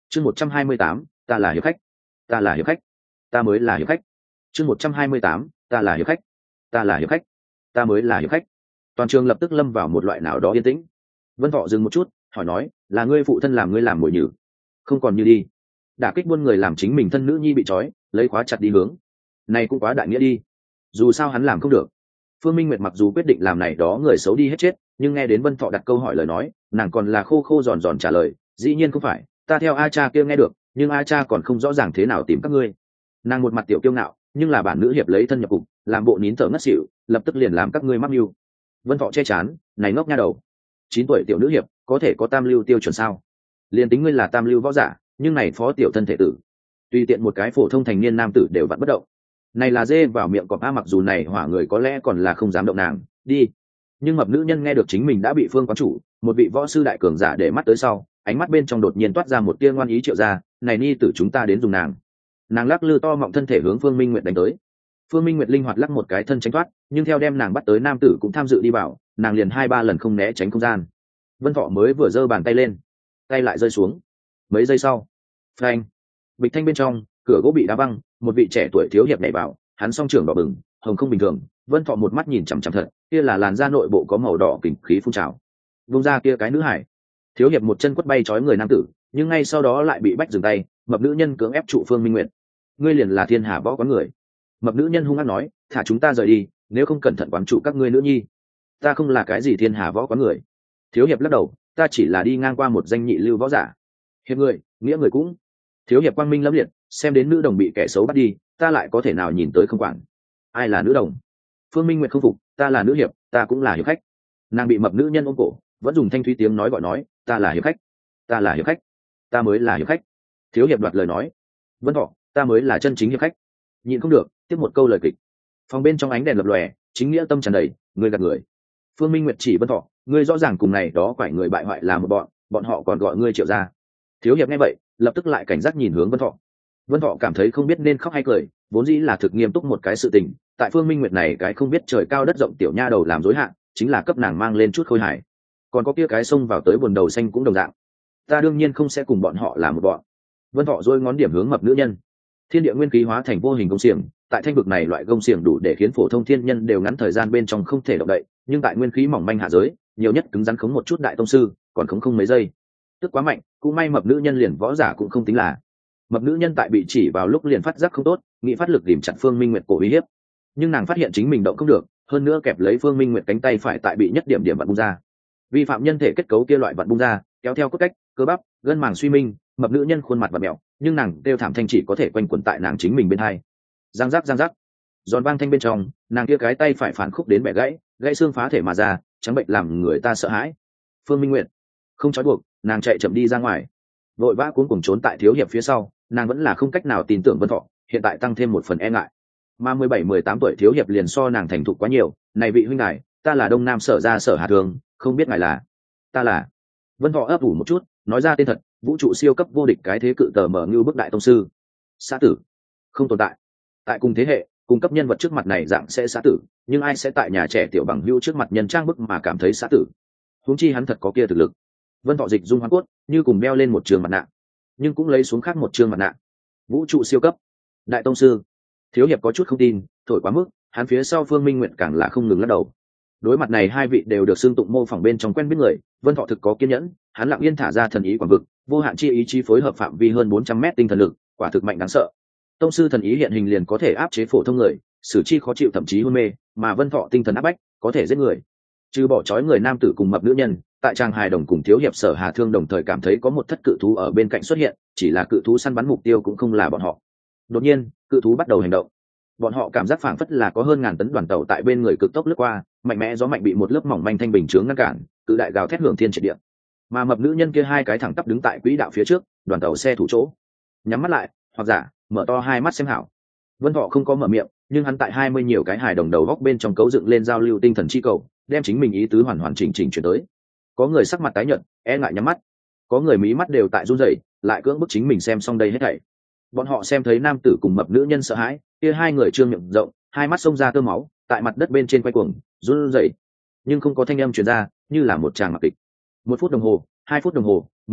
chương một trăm hai mươi tám, ta là hiệp khách, ta là hiệp khách, ta mới là hiệp khách. chương một trăm hai mươi tám, ta là hiệp khách, ta là hiệp khách, ta mới là hiệp khách. Toàn trường lập tức lâm vào một loại nào đó yên tĩnh. Vân Thọ dừng một chút, hỏi nói, là ngươi phụ thân làm ngươi làm mồi nhử? Không còn như đi. Đả kích buôn người làm chính mình thân nữ nhi bị trói, lấy khóa chặt đi hướng. Này cũng quá đại nghĩa đi. Dù sao hắn làm không được. Phương Minh Nguyệt mặc dù quyết định làm này đó người xấu đi hết chết, nhưng nghe đến Vân Thọ đặt câu hỏi lời nói, nàng còn là khô khô giòn giòn trả lời, dĩ nhiên không phải, ta theo A Cha kia nghe được, nhưng A Cha còn không rõ ràng thế nào tìm các ngươi. Nàng một mặt tiểu kiêu ngạo, nhưng là bản nữ hiệp lấy thân nhập cục, làm bộ nín thở ngất xỉu, lập tức liền làm các ngươi mắc mưu. Vân Thọ che chán, này ngốc nha đầu. Chín tuổi tiểu nữ hiệp, có thể có tam lưu tiêu chuẩn sao? Liên tính ngươi là tam lưu võ giả, nhưng này phó tiểu thân thể tử, tùy tiện một cái phổ thông thành niên nam tử đều vẫn bất động. Này là dê vào miệng cọp a, mặc dù này hỏa người có lẽ còn là không dám động nàng, đi. Nhưng mập nữ nhân nghe được chính mình đã bị Phương quán chủ, một vị võ sư đại cường giả để mắt tới sau, ánh mắt bên trong đột nhiên toát ra một tia ngoan ý triệu ra, này ni tử chúng ta đến dùng nàng. Nàng lắc lư to mọng thân thể hướng Phương Minh Nguyệt đánh tới. Phương Minh Nguyệt linh hoạt lắc một cái thân tránh thoát, nhưng theo đem nàng bắt tới nam tử cũng tham dự đi vào, nàng liền hai ba lần không né tránh không gian. Vân Thọ mới vừa giơ bàn tay lên, tay lại rơi xuống. Mấy giây sau, phanh, bịch thanh bên trong, cửa gỗ bị đá văng, một vị trẻ tuổi thiếu hiệp nhảy vào, hắn song trưởng đỏ bừng, hồng không bình thường. Vân Thọ một mắt nhìn chằm chằm thật, kia là làn da nội bộ có màu đỏ kình khí phun trào. Vung ra kia cái nữ hải. Thiếu hiệp một chân quất bay trói người nam tử, nhưng ngay sau đó lại bị bách dừng tay, mập nữ nhân cưỡng ép trụ Phương Minh Nguyệt. Ngươi liền là thiên hà võ quán người. Mập nữ nhân hung hăng nói, thả chúng ta rời đi, nếu không cẩn thận quán trụ các ngươi nữ nhi. Ta không là cái gì thiên hà võ quán người. Thiếu hiệp lắc đầu, ta chỉ là đi ngang qua một danh nhị lưu võ giả. Hiệp người, nghĩa người cũng. Thiếu hiệp quang minh lẫm liệt, xem đến nữ đồng bị kẻ xấu bắt đi, ta lại có thể nào nhìn tới không quản. Ai là nữ đồng? Phương Minh Nguyệt không phục, ta là nữ hiệp, ta cũng là hiệp khách. Nàng bị mập nữ nhân ôm cổ, vẫn dùng thanh thúy tiếng nói gọi nói, ta là hiệp khách, ta là hiệp khách, ta mới là hiệp khách. Thiếu hiệp đoạt lời nói, Vân Thọ, ta mới là chân chính hiệp khách. Nhịn không được, tiếp một câu lời kịch. Phòng bên trong ánh đèn lập lòe, chính nghĩa tâm tràn đầy, người gạt người. Phương Minh Nguyệt chỉ Vân Thọ, ngươi rõ ràng cùng này đó quải người bại hoại là một bọn, bọn họ còn gọi ngươi triệu ra. Thiếu hiệp nghe vậy, lập tức lại cảnh giác nhìn hướng Vân Thọ. Vân Thọ cảm thấy không biết nên khóc hay cười, vốn dĩ là thực nghiêm túc một cái sự tình, tại Phương Minh Nguyệt này cái không biết trời cao đất rộng tiểu nha đầu làm dối hạn, chính là cấp nàng mang lên chút khôi hài. Còn có kia cái xông vào tới buồn đầu xanh cũng đồng dạng. Ta đương nhiên không sẽ cùng bọn họ làm một bọn. Vân Thọ dôi ngón điểm hướng mập nữ nhân. Thiên địa nguyên khí hóa thành vô hình công xiềng, tại thanh vực này loại công xiềng đủ để khiến phổ thông thiên nhân đều ngắn thời gian bên trong không thể động đậy, nhưng tại nguyên khí mỏng manh hạ giới, nhiều nhất cứng rắn khống một chút đại tông sư, còn khống không mấy giây. Tức quá mạnh, cũng may mập nữ nhân liền võ giả cũng không tính là. Mập nữ nhân tại bị chỉ vào lúc liền phát giác không tốt, nghĩ phát lực tìm chặt Phương Minh Nguyệt cổ uy hiếp, nhưng nàng phát hiện chính mình động không được, hơn nữa kẹp lấy Phương Minh Nguyệt cánh tay phải tại bị nhất điểm điểm vặn bung ra. Vi phạm nhân thể kết cấu kia loại vặn bung ra, kéo theo cốt cách, cơ bắp, gân màng suy minh, mập nữ nhân khuôn mặt vặn mèo, nhưng nàng kêu thảm thanh chỉ có thể quanh quẩn tại nàng chính mình bên hai. Giang giác giang giác, giòn vang thanh bên trong, nàng kia cái tay phải phản khúc đến bẻ gãy, gãy xương phá thể mà ra, trắng bệnh làm người ta sợ hãi. Phương Minh Nguyệt không trói buộc, nàng chạy chậm đi ra ngoài, vội vã cuống cuồng trốn tại thiếu hiệp phía sau, nàng vẫn là không cách nào tin tưởng Vân Thọ, hiện tại tăng thêm một phần e ngại. Mà mười bảy mười tám tuổi thiếu hiệp liền so nàng thành thục quá nhiều, này vị huynh ngài, ta là Đông Nam Sở Gia Sở Hà Thường, không biết ngài là. Ta là. Vân Thọ ấp ủ một chút, nói ra tên thật, vũ trụ siêu cấp vô địch cái thế cự tờ mở như bức đại tông sư. Xã tử không tồn tại. Tại cùng thế hệ, cung cấp nhân vật trước mặt này dạng sẽ xã tử, nhưng ai sẽ tại nhà trẻ tiểu bằng hữu trước mặt nhân trang bức mà cảm thấy xã tử? Huống chi hắn thật có kia thực lực. Vân Thọ dịch dung hoán cốt, như cùng đeo lên một trường mặt nạ, nhưng cũng lấy xuống khác một trường mặt nạ. Vũ trụ siêu cấp đại tông sư. Thiếu hiệp có chút không tin, thổi quá mức, hắn phía sau Phương Minh Nguyệt càng là không ngừng lắc đầu. Đối mặt này hai vị đều được xưng tụng mô phỏng bên trong quen biết người, Vân Thọ thực có kiên nhẫn, hắn lặng yên thả ra thần ý quảng vực, vô hạn chi ý chí phối hợp phạm vi hơn bốn trăm mét tinh thần lực, quả thực mạnh đáng sợ. Tông sư thần ý hiện hình liền có thể áp chế phổ thông người, xử chi khó chịu thậm chí hôn mê, mà Vân Thọ tinh thần áp bách, có thể giết người. Trừ bỏ trói người nam tử cùng mập nữ nhân, tại trang hài đồng cùng thiếu hiệp Sở Hà Thương đồng thời cảm thấy có một thất cự thú ở bên cạnh xuất hiện, chỉ là cự thú săn bắn mục tiêu cũng không là bọn họ. Đột nhiên, cự thú bắt đầu hành động. Bọn họ cảm giác phảng phất là có hơn ngàn tấn đoàn tàu tại bên người cực tốc lướt qua, mạnh mẽ gió mạnh bị một lớp mỏng manh thanh bình chướng ngăn cản, cự đại gào thét hưởng thiên triệt địa. Mà mập nữ nhân kia hai cái thẳng tắp đứng tại quỹ đạo phía trước, đoàn tàu xe thủ chỗ, nhắm mắt lại, hoặc giả mở to hai mắt xem hảo. Vân Thọ không có mở miệng, nhưng hắn tại hai mươi nhiều cái hài đồng đầu góc bên trong cấu dựng lên giao lưu tinh thần chi cầu, đem chính mình ý tứ hoàn hoàn chỉnh chỉnh chuyển tới. Có người sắc mặt tái nhợt, e ngại nhắm mắt, có người mí mắt đều tại run rẩy, lại cưỡng bức chính mình xem xong đây hết thảy. Bọn họ xem thấy nam tử cùng mập nữ nhân sợ hãi, kia hai người trương miệng rộng, hai mắt xông ra tơ máu, tại mặt đất bên trên quay cuồng, run rẩy, nhưng không có thanh âm truyền ra, như là một tràng mặc kịch. Một phút đồng hồ, hai phút đồng hồ, mười phút,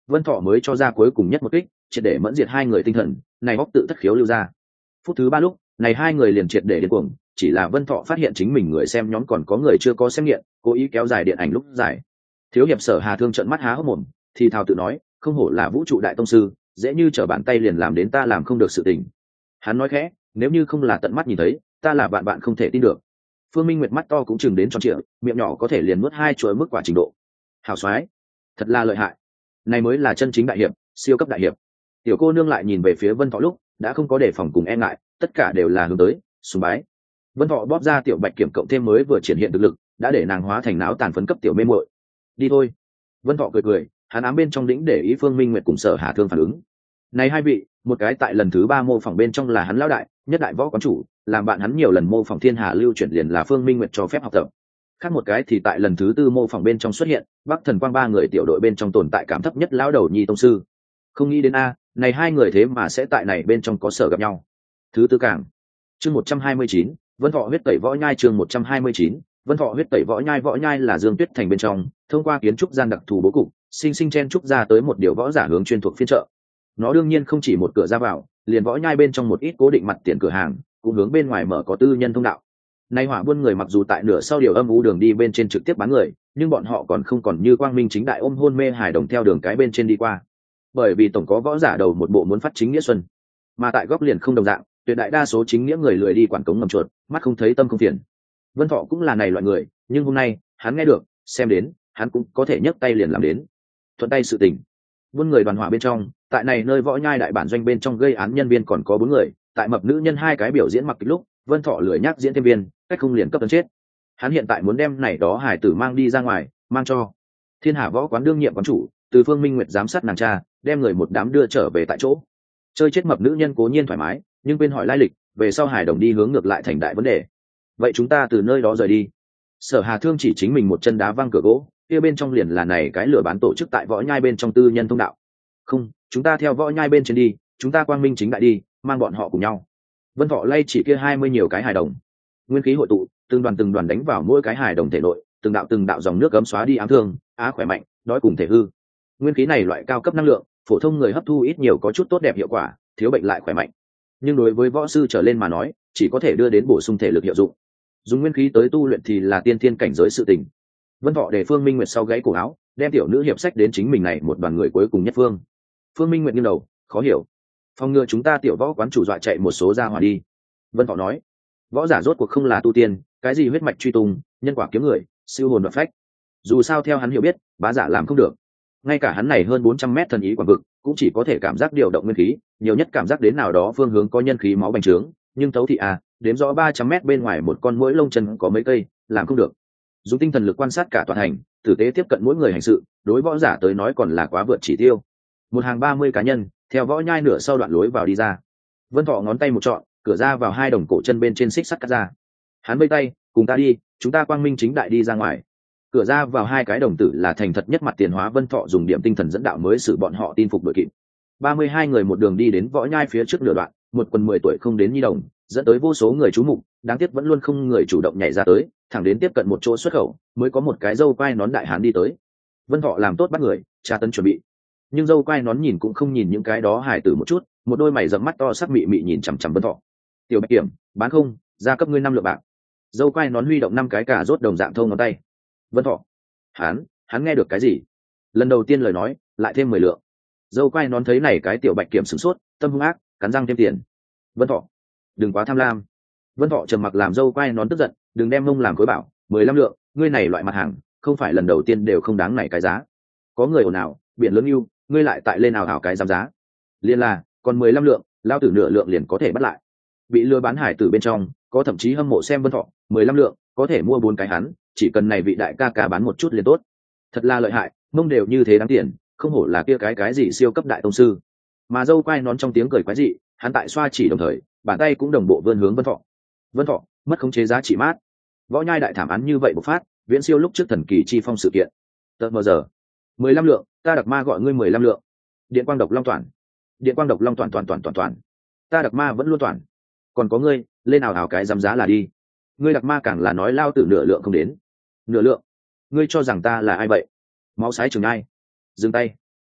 Vân Thọ mới cho ra cuối cùng nhất một kích, triệt để mẫn diệt hai người tinh thần, này góc tự thất khiếu lưu ra. Phút thứ ba lúc, này hai người liền triệt để điên cuồng, chỉ là Vân Thọ phát hiện chính mình người xem nhóm còn có người chưa có xem nghiện, cố ý kéo dài điện ảnh lúc dài. Thiếu hiệp Sở Hà Thương trợn mắt há hốc mồm, thì thào tự nói, không hổ là vũ trụ đại tông sư, dễ như trở bàn tay liền làm đến ta làm không được sự tình. Hắn nói khẽ, nếu như không là tận mắt nhìn thấy, ta là bạn bạn không thể tin được. Phương Minh Nguyệt mắt to cũng chừng đến tròn trịa, miệng nhỏ có thể liền nuốt hai chuỗi mức quả trình độ. Hào xoái, thật là lợi hại. Này mới là chân chính đại hiệp, siêu cấp đại hiệp. Tiểu cô nương lại nhìn về phía Vân Thọ lúc, đã không có đề phòng cùng e ngại, tất cả đều là hướng tới sùng bái. Vân Thọ bóp ra tiểu bạch kiểm cộng thêm mới vừa triển hiện thực lực, đã để nàng hóa thành não tàn phấn cấp tiểu mê muội. Đi thôi. Vân Thọ cười cười, hắn ám bên trong đỉnh để ý Phương Minh Nguyệt cùng Sở Hà Thương phản ứng. Này hai vị, một cái tại lần thứ ba mô phỏng bên trong là hắn lão đại, nhất đại võ quán chủ, làm bạn hắn nhiều lần mô phỏng thiên hà lưu chuyển liền là Phương Minh Nguyệt cho phép học tập. Khác một cái thì tại lần thứ tư mô phỏng bên trong xuất hiện, Bắc Thần Quang ba người tiểu đội bên trong tồn tại cảm thấp nhất lão đầu nhi tông sư. Không nghĩ đến a, này hai người thế mà sẽ tại này bên trong có sở gặp nhau. Thứ tư cảng. Chương một trăm hai mươi chín, Vân Thọ huyết tẩy võ nhai chương một trăm hai mươi chín, Vân Thọ huyết tẩy võ nhai võ nhai là Dương Tuyết thành bên trong, thông qua kiến trúc gian đặc thù bố cục, sinh sinh chen trúc ra tới một điều võ giả hướng chuyên thuộc phiên chợ. Nó đương nhiên không chỉ một cửa ra vào, liền võ nhai bên trong một ít cố định mặt tiền cửa hàng, cũng hướng bên ngoài mở có tư nhân thông đạo. Nay hỏa buôn người mặc dù tại nửa sau điều âm u đường đi bên trên trực tiếp bán người, nhưng bọn họ còn không còn như quang minh chính đại ôm hôn mê hài đồng theo đường cái bên trên đi qua. Bởi vì tổng có võ giả đầu một bộ muốn phát chính nghĩa xuân, mà tại góc liền không đồng dạng, tuyệt đại đa số chính nghĩa người lười đi quản cống ngầm chuột, mắt không thấy tâm không phiền. Vân Thọ cũng là này loại người, nhưng hôm nay, hắn nghe được, xem đến, hắn cũng có thể nhấc tay liền làm đến. Thuận tay sự tình. Buôn người đoàn hỏa bên trong, tại này nơi võ nhai đại bản doanh bên trong gây án nhân viên còn có bốn người, tại mập nữ nhân hai cái biểu diễn mặc kịch lúc, Vân Thọ lười nhắc diễn thêm viên, cách không liền cấp tấn chết. Hắn hiện tại muốn đem này đó hải tử mang đi ra ngoài, mang cho Thiên Hà võ quán đương nhiệm quán chủ, từ Phương Minh Nguyệt giám sát nàng cha, đem người một đám đưa trở về tại chỗ. Chơi chết mập nữ nhân cố nhiên thoải mái, nhưng quên hỏi lai lịch, về sau hải đồng đi hướng ngược lại thành đại vấn đề. Vậy chúng ta từ nơi đó rời đi. Sở Hà Thương chỉ chính mình một chân đá văng cửa gỗ, kia bên trong liền là này cái lửa bán tổ chức tại võ nhai bên trong tư nhân thông đạo. Không, chúng ta theo võ nhai bên trên đi, chúng ta quang minh chính đại đi, mang bọn họ cùng nhau. Vân Thọ lay chỉ kia hai mươi nhiều cái hài đồng, nguyên khí hội tụ, từng đoàn từng đoàn đánh vào mỗi cái hài đồng thể nội, từng đạo từng đạo dòng nước gấm xóa đi ám thương, á khỏe mạnh, đói cùng thể hư. Nguyên khí này loại cao cấp năng lượng, phổ thông người hấp thu ít nhiều có chút tốt đẹp hiệu quả, thiếu bệnh lại khỏe mạnh. Nhưng đối với võ sư trở lên mà nói, chỉ có thể đưa đến bổ sung thể lực hiệu dụng. Dùng nguyên khí tới tu luyện thì là tiên thiên cảnh giới sự tình. Vân Thọ để Phương Minh Nguyệt sau gáy cổ áo, đem tiểu nữ hiệp sách đến chính mình này một đoàn người cuối cùng nhất phương. Phương Minh Nguyệt nghiêng đầu, khó hiểu. Phòng ngừa chúng ta tiểu võ quán chủ dọa chạy một số ra hỏa đi. Vân Thọ nói, võ giả rốt cuộc không là tu tiên, cái gì huyết mạch truy tung, nhân quả kiếm người, siêu hồn đoạt phách. Dù sao theo hắn hiểu biết, bá giả làm không được. Ngay cả hắn này hơn bốn trăm mét thần ý quảng vực, cũng chỉ có thể cảm giác điều động nguyên khí, nhiều nhất cảm giác đến nào đó phương hướng có nhân khí máu bành trướng, nhưng thấu thị à, đếm rõ ba trăm mét bên ngoài một con muỗi lông chân có mấy cây, làm không được. Dùng tinh thần lực quan sát cả toàn hành, tử tế tiếp cận mỗi người hành sự, đối võ giả tới nói còn là quá vượt chỉ tiêu. Một hàng ba mươi cá nhân, theo võ nhai nửa sau đoạn lối vào đi ra. Vân Thọ ngón tay một trọn, cửa ra vào hai đồng cổ chân bên trên xích sắt cắt ra. Hắn vây tay, cùng ta đi, chúng ta quang minh chính đại đi ra ngoài. Cửa ra vào hai cái đồng tử là thành thật nhất mặt tiền hóa. Vân Thọ dùng điểm tinh thần dẫn đạo mới xử bọn họ tin phục đội kịp. ba mươi hai người một đường đi đến võ nhai phía trước nửa đoạn, một quần mười tuổi không đến nhi đồng, dẫn tới vô số người chú mục, đáng tiếc vẫn luôn không người chủ động nhảy ra tới, thẳng đến tiếp cận một chỗ xuất khẩu, mới có một cái dâu quai nón đại hán đi tới. Vân Thọ làm tốt bắt người, tra tấn chuẩn bị. Nhưng dâu quai nón nhìn cũng không nhìn những cái đó hài tử một chút, một đôi mày rậm mắt to sắc mị mị nhìn chằm chằm Vân Thọ. Tiểu Bạch Kiểm, bán không, ra cấp ngươi năm lượng bạc. Dâu quai nón huy động năm cái cà rốt đồng dạng thông ngón tay. Vân Thọ, hắn, hắn nghe được cái gì? Lần đầu tiên lời nói, lại thêm mười lượng. Dâu quai nón thấy này cái Tiểu Bạch Kiểm sửng sốt, tâm hung ác, cắn răng thêm tiền. Vân Thọ, đừng quá tham lam. Vân Thọ trầm mặc làm dâu quai nón tức giận, đừng đem mông làm cối bảo, mười lăm lượng, ngươi này loại mặt hàng, không phải lần đầu tiên đều không đáng này cái giá. Có người ồn ào, biển lớn yêu, ngươi lại tại lên nào hảo cái giám giá. Liên là, còn mười lăm lượng, lao tử nửa lượng liền có thể bắt lại. Bị lừa bán hải tử bên trong, có thậm chí hâm mộ xem Vân Thọ, mười lăm lượng, có thể mua bốn cái hắn, chỉ cần này vị đại ca ca bán một chút liền tốt. Thật là lợi hại, mông đều như thế đáng tiền, không hổ là kia cái cái gì siêu cấp đại tông sư. Mà dâu quai nón trong tiếng cười quái dị, hắn tại xoa chỉ đồng thời, bàn tay cũng đồng bộ vươn hướng Vân Thọ. Vân Thọ, mất khống chế giá trị mát. Võ nhai đại thảm án như vậy bộc phát, viễn siêu lúc trước thần kỳ chi phong sự kiện. Tờ mờ giờ, mười lăm lượng, ta đặc ma gọi ngươi mười lăm lượng. Điện quang độc long toàn, điện quang độc long toàn toàn toàn toàn toàn. Ta đặc ma vẫn luôn toàn. Còn có ngươi, lên nào hảo cái dám giá là đi. Ngươi đặc ma càng là nói lao tử nửa lượng không đến. Nửa lượng? Ngươi cho rằng ta là ai vậy? Máu sái trường ai? Dừng tay.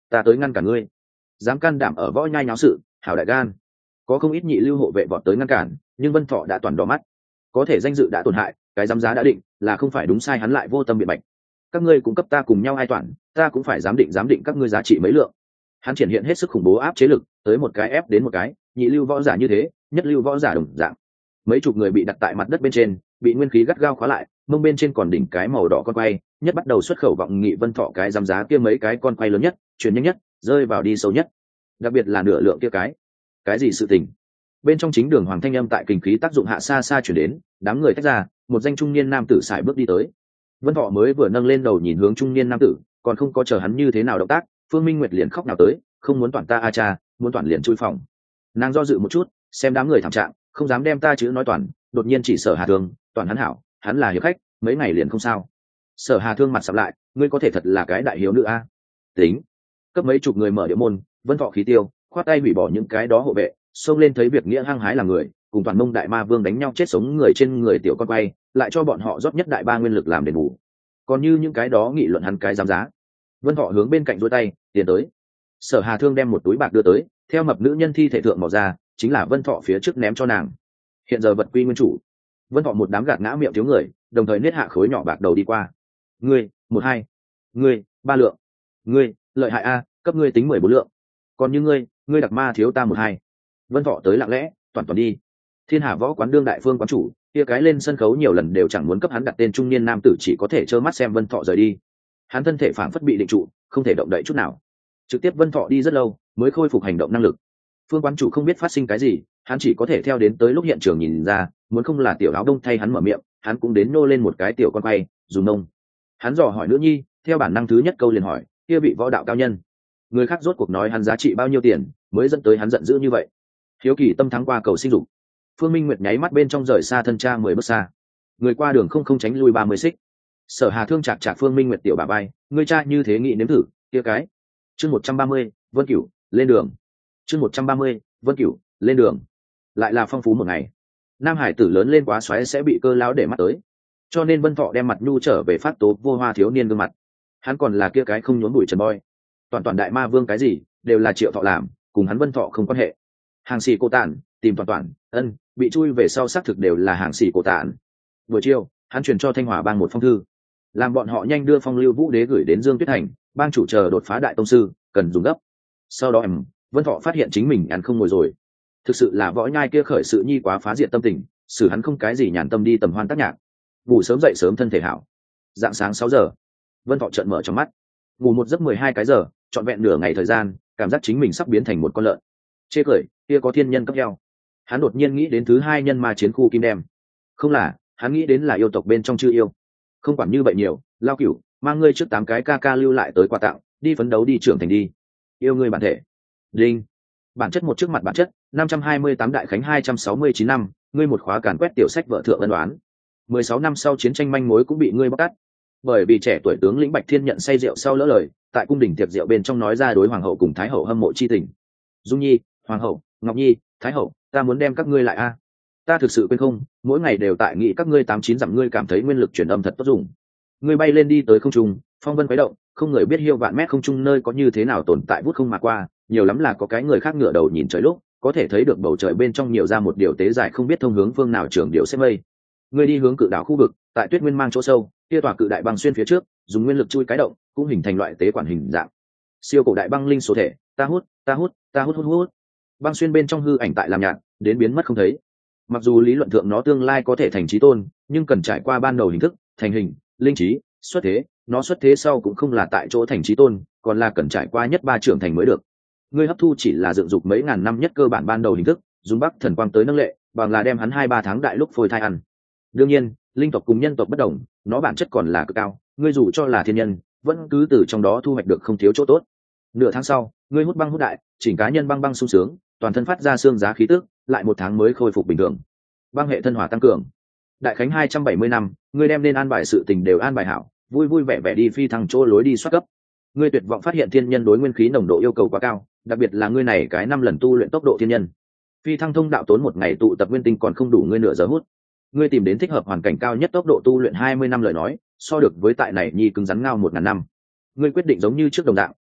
ta tới ngăn cản ngươi. Dám can đảm ở võ nhai nháo sự, hảo đại gan. Có không ít nhị lưu hộ vệ vọt tới ngăn cản, nhưng Vân Thọ đã toàn đỏ mắt. Có thể danh dự đã tổn hại, cái giám giá đã định, là không phải đúng sai hắn lại vô tâm biện bạch. Các ngươi cung cấp ta cùng nhau ai toàn, ta cũng phải giám định giám định các ngươi giá trị mấy lượng. Hắn triển hiện hết sức khủng bố áp chế lực, tới một cái ép đến một cái, nhị lưu võ giả như thế, nhất lưu võ giả đồng dạng. Mấy chục người bị đặt tại mặt đất bên trên, bị nguyên khí gắt gao khóa lại, mông bên trên còn đỉnh cái màu đỏ con quay, nhất bắt đầu xuất khẩu vọng nghị Vân Thọ cái giám giá kia mấy cái con quay lớn nhất, chuyển nhanh nhất, rơi vào đi sâu nhất. Đặc biệt là nửa lượng kia cái. Cái gì sự tình? Bên trong chính đường hoàng thanh âm tại kinh khí tác dụng hạ xa xa chuyển đến, đám người tách ra, một danh trung niên nam tử sải bước đi tới. Vân Thọ mới vừa nâng lên đầu nhìn hướng trung niên nam tử, còn không có chờ hắn như thế nào động tác, Phương Minh Nguyệt liền khóc nào tới, không muốn toàn ta a cha, muốn toàn liền chui phòng. Nàng do dự một chút, xem đám người thảm trạng, không dám đem ta chữ nói toàn, đột nhiên chỉ Sở Hà Thương, toàn hắn hảo, hắn là hiệp khách, mấy ngày liền không sao. Sở Hà Thương mặt sầm lại, ngươi có thể thật là cái đại hiếu nữ a. Tính, cấp mấy chục người mở địa môn, Vân Thọ khí tiêu, khoát tay hủy bỏ những cái đó hộ vệ, xông lên thấy việc nghĩa hăng hái là người, cùng toàn mông đại ma vương đánh nhau chết sống người trên người tiểu con quay, lại cho bọn họ rót nhất đại ba nguyên lực làm đền bù. Còn như những cái đó nghị luận hắn cái giám giá, Vân Thọ hướng bên cạnh duỗi tay, tiến tới. Sở Hà Thương đem một túi bạc đưa tới, theo mập nữ nhân thi thể thượng mỏ ra, chính là Vân Thọ phía trước ném cho nàng. Hiện giờ vật quy nguyên chủ. Vân Thọ một đám gạt ngã miệng thiếu người, đồng thời niết hạ khối nhỏ bạc đầu đi qua. Ngươi, một hai, ngươi, ba lượng, ngươi, lợi hại a, cấp ngươi tính mười bốn lượng. Còn như ngươi, ngươi đặc ma thiếu ta một hai. Vân Thọ tới lặng lẽ, toàn toàn đi. Thiên Hà Võ quán đương đại phương quán chủ, kia cái lên sân khấu nhiều lần đều chẳng muốn cấp hắn đặt tên trung niên nam tử, chỉ có thể trơ mắt xem Vân Thọ rời đi. Hắn thân thể phảng phất bị định trụ, không thể động đậy chút nào. Trực tiếp Vân Thọ đi rất lâu, mới khôi phục hành động năng lực. Phương quán chủ không biết phát sinh cái gì, hắn chỉ có thể theo đến tới lúc hiện trường nhìn ra, muốn không là tiểu áo đông thay hắn mở miệng, hắn cũng đến nô lên một cái tiểu con quay, dùng nông. Hắn dò hỏi nữ nhi, theo bản năng thứ nhất câu liền hỏi, kia vị võ đạo cao nhân, người khác rốt cuộc nói hắn giá trị bao nhiêu tiền, mới dẫn tới hắn giận dữ như vậy. Hiếu kỳ tâm thắng qua cầu sinh dục. Phương Minh Nguyệt nháy mắt bên trong rời xa thân cha mười bước xa, người qua đường không không tránh lui ba mươi xích. Sở Hà Thương chạc chạc Phương Minh Nguyệt tiểu bà bay, người cha như thế nghĩ nếm thử, kia cái. Chương một trăm ba mươi, Vân Cửu, lên đường. Chương một trăm ba mươi, Vân Cửu, lên đường. Lại là phong phú một ngày. Nam Hải tử lớn lên quá xoáy sẽ bị cơ lão để mắt tới, cho nên Vân Thọ đem mặt nhu trở về phát tố vô hoa thiếu niên gương mặt. Hắn còn là kia cái không nhốn bụi trần boy, toàn toàn đại ma vương cái gì đều là Triệu Thọ làm, cùng hắn Vân Thọ không quan hệ. Hàng xì cô tản tìm toàn toàn ân bị chui về sau xác thực đều là hàng xì cô tản. Buổi chiều hắn truyền cho Thanh Hòa bang một phong thư, làm bọn họ nhanh đưa phong lưu vũ đế gửi đến Dương Tuyết Thành, bang chủ chờ đột phá đại tông sư cần dùng gấp. Sau đó em Vân Thọ phát hiện chính mình ăn không ngồi rồi, thực sự là võ nhai kia khởi sự nhi quá phá diệt tâm tình, xử hắn không cái gì nhàn tâm đi tầm hoan tác nhạc. Ngủ sớm dậy sớm thân thể hảo. Dạng sáng sáu giờ Vân Thọ trợn mở trong mắt, ngủ một giấc mười hai cái giờ, trọn vẹn nửa ngày thời gian, cảm giác chính mình sắp biến thành một con lợn. Chê cười, kia có thiên nhân cấp heo. Hắn đột nhiên nghĩ đến thứ hai nhân ma chiến khu kim đem. Không là, hắn nghĩ đến là yêu tộc bên trong chưa yêu. Không quản như vậy nhiều, Lao Cửu, mang ngươi trước tám cái ca ca lưu lại tới quà tặng, đi phấn đấu đi trưởng thành đi. Yêu ngươi bản thể. Linh. Bản chất một trước mặt bản chất, năm trăm hai mươi tám đại khánh hai trăm sáu mươi chín năm, ngươi một khóa càn quét tiểu sách vợ thượng ân đoán. mười sáu năm sau chiến tranh manh mối cũng bị ngươi bóc tát. Bởi vì trẻ tuổi tướng lĩnh Bạch Thiên nhận say rượu sau lỡ lời, tại cung đình tiệc rượu bên trong nói ra đối hoàng hậu cùng thái hậu hâm mộ chi tình. Dung Nhi, hoàng hậu, Ngọc Nhi, thái hậu, ta muốn đem các ngươi lại a. Ta thực sự quên không, mỗi ngày đều tại nghĩ các ngươi tám chín dặm, ngươi cảm thấy nguyên lực truyền âm thật tốt dùng. Ngươi bay lên đi tới không trung, phong vân quấy động, không người biết hiêu vạn mét không trung nơi có như thế nào tồn tại vút không mà qua, nhiều lắm là có cái người khác ngửa đầu nhìn trời lúc, có thể thấy được bầu trời bên trong nhiều ra một điều tế dài không biết thông hướng phương nào trường điều xếp mây. Ngươi đi hướng cự đảo khu vực, tại Tuyết Nguyên mang chỗ sâu, kia tòa cự đại băng xuyên phía trước, dùng nguyên lực chui cái động, cũng hình thành loại tế quản hình dạng. Siêu cổ đại băng linh số thể, ta hút, ta hút, ta hút hút hút. Băng xuyên bên trong hư ảnh tại làm nhạt, đến biến mất không thấy. Mặc dù lý luận thượng nó tương lai có thể thành chí tôn, nhưng cần trải qua ban đầu hình thức, thành hình, linh trí, xuất thế, nó xuất thế sau cũng không là tại chỗ thành chí tôn, còn là cần trải qua nhất ba trưởng thành mới được. Ngươi hấp thu chỉ là dựng dục mấy ngàn năm nhất cơ bản ban đầu hình thức, dùng Bắc thần quang tới nâng lệ, bằng là đem hắn hai ba tháng đại lúc phôi thai ăn. Đương nhiên, linh tộc cùng nhân tộc bất đồng, nó bản chất còn là cực cao, ngươi dù cho là thiên nhân, vẫn cứ từ trong đó thu hoạch được không thiếu chỗ tốt. Nửa tháng sau, ngươi hút băng hút đại, chỉnh cá nhân băng băng sung sướng, toàn thân phát ra xương giá khí tức, lại một tháng mới khôi phục bình thường. Băng hệ thân hỏa tăng cường. Đại khánh hai trăm bảy mươi năm, ngươi đem nên an bài sự tình đều an bài hảo, vui vui vẻ vẻ đi phi thăng chỗ lối đi soát cấp. Ngươi tuyệt vọng phát hiện thiên nhân đối nguyên khí nồng độ yêu cầu quá cao, đặc biệt là ngươi này cái năm lần tu luyện tốc độ thiên nhân. Phi thăng thông đạo tốn một ngày tụ tập nguyên tinh còn không đủ ngươi nửa giờ hút. Ngươi tìm đến thích hợp hoàn cảnh cao nhất tốc độ tu luyện hai mươi năm lời nói, so được với tại này nhi cứng rắn ngao một ngàn năm. Ngươi quyết định giống như trước đồng dạng,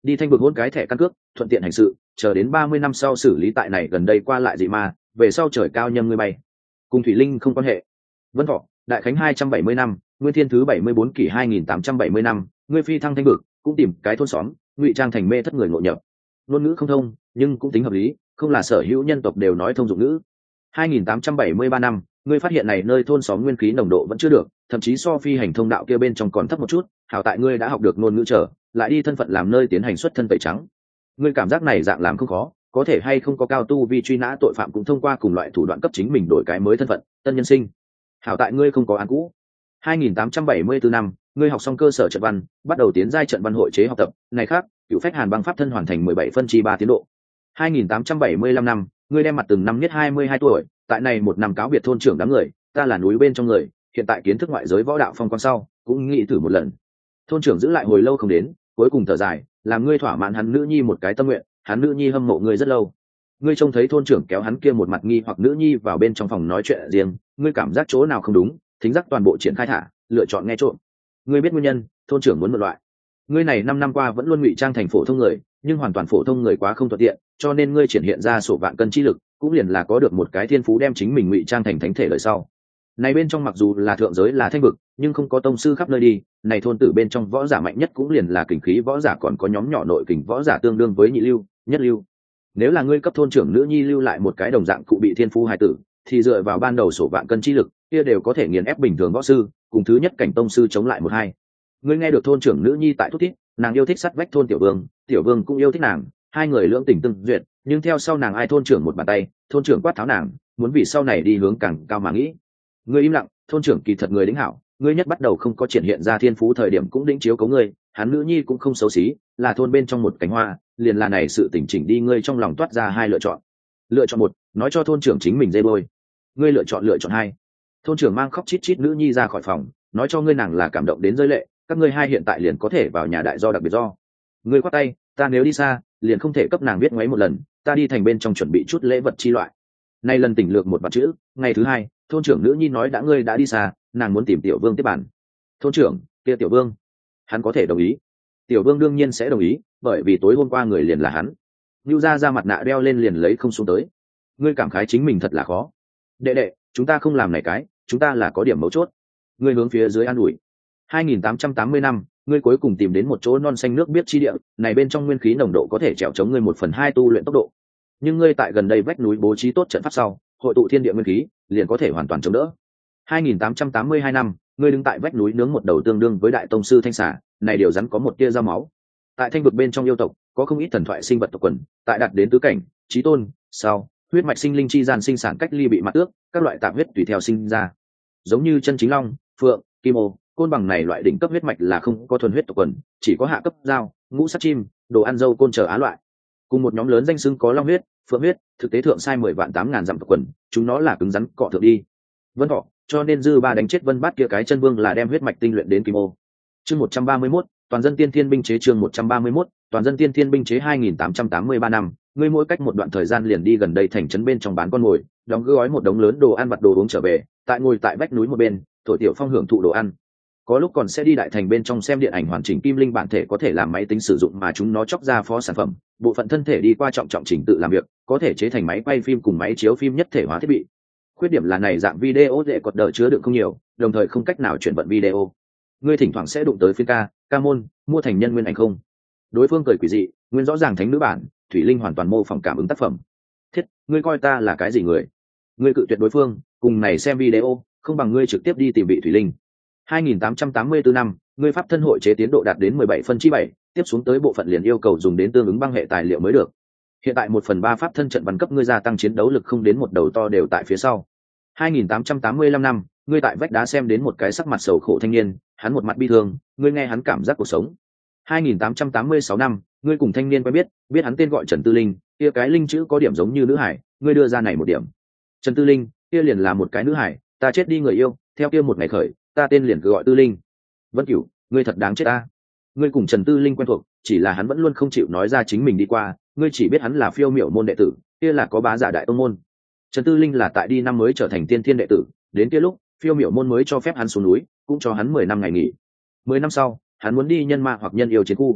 đi thanh vực hôn cái thẻ căn cước thuận tiện hành sự, chờ đến ba mươi năm sau xử lý tại này gần đây qua lại dị ma, về sau trời cao nhâm ngươi bay. Cùng thủy linh không quan hệ. Vân Thọ, đại khánh hai trăm bảy mươi năm, nguyên thiên thứ bảy mươi bốn kỷ hai nghìn tám trăm bảy mươi năm, ngươi phi thăng thanh vực, cũng tìm cái thôn xóm, ngụy trang thành mê thất người ngộ nhập. Ngôn ngữ không thông, nhưng cũng tính hợp lý, không là sở hữu nhân tộc đều nói thông dụng ngữ. hai nghìn tám trăm bảy mươi ba năm, ngươi phát hiện này nơi thôn xóm nguyên khí nồng độ vẫn chưa được, thậm chí so phi hành thông đạo kia bên trong còn thấp một chút, hảo tại ngươi đã học được ngôn ngữ trở, lại đi thân phận làm nơi tiến hành xuất thân tẩy trắng. Ngươi cảm giác này dạng làm không khó, có thể hay không có cao tu vi truy nã tội phạm cũng thông qua cùng loại thủ đoạn cấp chính mình đổi cái mới thân phận, tân nhân sinh. Hảo tại ngươi không có án cũ. hai nghìn tám trăm bảy mươi tư năm, ngươi học xong cơ sở trận văn, bắt đầu tiến giai trận văn hội chế học tập, này khác, cựu phách hàn băng pháp thân hoàn thành mười bảy phân chi ba tiến độ. hai nghìn tám trăm bảy mươi lăm năm, ngươi đem mặt từng năm nhất hai mươi hai tuổi, tại này một năm cáo biệt thôn trưởng đám người, ta là núi bên trong người, hiện tại kiến thức ngoại giới võ đạo phong quan sau, cũng nghĩ thử một lần. Thôn trưởng giữ lại hồi lâu không đến, cuối cùng thở dài, làm ngươi thỏa mãn hắn nữ nhi một cái tâm nguyện, hắn nữ nhi hâm mộ ngươi rất lâu. Ngươi trông thấy thôn trưởng kéo hắn kia một mặt nghi hoặc nữ nhi vào bên trong phòng nói chuyện riêng, ngươi cảm giác chỗ nào không đúng, thính giác toàn bộ triển khai thả, lựa chọn nghe trộm. Ngươi biết nguyên nhân, thôn trưởng muốn một loại. Ngươi này năm năm qua vẫn luôn ngụy trang thành phổ thông người, nhưng hoàn toàn phổ thông người quá không thuận tiện, cho nên ngươi triển hiện ra sổ vạn cân chi lực, cũng liền là có được một cái thiên phú đem chính mình ngụy trang thành thánh thể lời sau. Này bên trong mặc dù là thượng giới là thanh vực, nhưng không có tông sư khắp nơi đi, này thôn tử bên trong võ giả mạnh nhất cũng liền là kình khí võ giả, còn có nhóm nhỏ nội kình võ giả tương đương với nhị lưu, nhất lưu. Nếu là ngươi cấp thôn trưởng nữ nhi lưu lại một cái đồng dạng cụ bị thiên phú hài tử, thì dựa vào ban đầu sổ vạn cân chi lực, kia đều có thể nghiền ép bình thường võ sư, cùng thứ nhất cảnh tông sư chống lại một hai. Ngươi nghe được thôn trưởng nữ nhi tại thúc thiết, nàng yêu thích sắt vách thôn tiểu vương, tiểu vương cũng yêu thích nàng, hai người lưỡng tình tương duyệt, nhưng theo sau nàng ai thôn trưởng một bàn tay, thôn trưởng quát tháo nàng, muốn vì sau này đi hướng càng cao mà nghĩ. Ngươi im lặng, thôn trưởng kỳ thật người đính hảo, ngươi nhất bắt đầu không có triển hiện ra thiên phú thời điểm cũng đính chiếu cấu ngươi, hắn nữ nhi cũng không xấu xí, là thôn bên trong một cánh hoa, liền là này sự tỉnh chỉnh đi ngươi trong lòng toát ra hai lựa chọn. Lựa chọn một, nói cho thôn trưởng chính mình dây bôi. Ngươi lựa chọn lựa chọn hai. Thôn trưởng mang khóc chít chít nữ nhi ra khỏi phòng, nói cho ngươi nàng là cảm động đến rơi lệ, các ngươi hai hiện tại liền có thể vào nhà đại do đặc biệt do. Ngươi quát tay, ta nếu đi xa, liền không thể cấp nàng viết ngoáy một lần, ta đi thành bên trong chuẩn bị chút lễ vật chi loại. Nay lần tỉnh lược một vạn chữ, ngày thứ hai, thôn trưởng nữ nhi nói đã ngươi đã đi xa, nàng muốn tìm tiểu vương tiếp bản. Thôn trưởng, kia tiểu vương, hắn có thể đồng ý. Tiểu vương đương nhiên sẽ đồng ý, bởi vì tối hôm qua người liền là hắn. Nưu ra ra mặt nạ đeo lên liền lấy không xuống tới. Ngươi cảm khái chính mình thật là khó. Đệ đệ, chúng ta không làm này cái, chúng ta là có điểm mấu chốt. Ngươi hướng phía dưới an ủi. hai nghìn tám trăm tám mươi năm, ngươi cuối cùng tìm đến một chỗ non xanh nước biết chi địa, này bên trong nguyên khí nồng độ có thể trèo chống ngươi một phần hai tu luyện tốc độ. Nhưng ngươi tại gần đây vách núi bố trí tốt trận pháp sau, hội tụ thiên địa nguyên khí, liền có thể hoàn toàn chống đỡ. hai nghìn tám trăm tám mươi hai năm, ngươi đứng tại vách núi nướng một đầu tương đương với đại tông sư thanh xà, này điều rắn có một tia dao máu. Tại thanh vực bên trong yêu tộc, có không ít thần thoại sinh vật tộc quần, tại đạt đến tứ cảnh, chí tôn, sau, huyết mạch sinh linh chi gian sinh sản cách ly bị mặt ước, các loại tạp huyết tùy theo sinh ra. Giống như chân chính long, phượng, kim ô, côn bằng này loại đỉnh cấp huyết mạch là không có thuần huyết tộc quần, chỉ có hạ cấp dao, ngũ sắc chim, đồ ăn dâu côn chờ á loại. Cùng một nhóm lớn danh xưng có long huyết, phượng huyết, thực tế thượng sai mười vạn tám ngàn dặm tộc quần, chúng nó là cứng rắn cọ thượng đi. Vân Thọ, cho nên dư ba đánh chết Vân Bát kia cái chân vương là đem huyết mạch tinh luyện đến kim ô. Chương một trăm ba mươi mốt, toàn dân tiên thiên binh chế chương một trăm ba mươi mốt, toàn dân tiên thiên binh chế hai nghìn tám trăm tám mươi ba năm, ngươi mỗi cách một đoạn thời gian liền đi gần đây thành trấn bên trong bán con mồi, đóng gói một đống lớn đồ ăn vặt đồ uống trở về, tại ngồi tại vách núi một bên, thổi tiểu phong hưởng thụ đồ ăn. Có lúc còn sẽ đi đại thành bên trong xem điện ảnh hoàn chỉnh kim linh bản thể có thể làm máy tính sử dụng mà chúng nó chóc ra phó sản phẩm, bộ phận thân thể đi qua trọng trọng chỉnh tự làm việc, có thể chế thành máy quay phim cùng máy chiếu phim nhất thể hóa thiết bị. Khuyết điểm là này dạng video dễ cột đỡ chứa đựng không nhiều, đồng thời không cách nào chuyển vận video. Ngươi thỉnh thoảng sẽ đụng tới phiên ca, ca môn, mua thành nhân nguyên ảnh không. Đối phương cười quỷ dị, nguyên rõ ràng thánh nữ bản, thủy linh hoàn toàn mô phỏng cảm ứng tác phẩm. Thiết, ngươi coi ta là cái gì người? Ngươi cự tuyệt đối phương, cùng này xem video, không bằng ngươi trực tiếp đi tìm vị thủy linh. hai nghìn tám trăm tám mươi tư năm, ngươi pháp thân hội chế tiến độ đạt đến mười bảy phân chi bảy, tiếp xuống tới bộ phận liền yêu cầu dùng đến tương ứng băng hệ tài liệu mới được. Hiện tại một phần ba pháp thân trận văn cấp ngươi gia tăng chiến đấu lực không đến một đầu to đều tại phía sau. hai nghìn tám trăm tám mươi lăm năm, ngươi tại vách đá xem đến một cái sắc mặt sầu khổ thanh niên, hắn một mặt bi thương, ngươi nghe hắn cảm giác cuộc sống. hai nghìn tám trăm tám mươi sáu năm, ngươi cùng thanh niên quen biết, biết hắn tên gọi Trần Tư Linh, kia cái linh chữ có điểm giống như nữ hải, ngươi đưa ra này một điểm. Trần Tư Linh, kia liền là một cái nữ hải, ta chết đi người yêu, theo kia một ngày khởi, ta tên liền cứ gọi Tư Linh. Vân Cửu, ngươi thật đáng chết ta. Ngươi cùng Trần Tư Linh quen thuộc, chỉ là hắn vẫn luôn không chịu nói ra chính mình đi qua, ngươi chỉ biết hắn là phiêu miểu môn đệ tử, kia là có bá giả đại tông môn. Trần Tư Linh là tại đi năm mới trở thành tiên thiên đệ tử, đến kia lúc, phiêu miểu môn mới cho phép hắn xuống núi, cũng cho hắn mười năm ngày nghỉ. Mười năm sau, hắn muốn đi nhân ma hoặc nhân yêu chiến khu.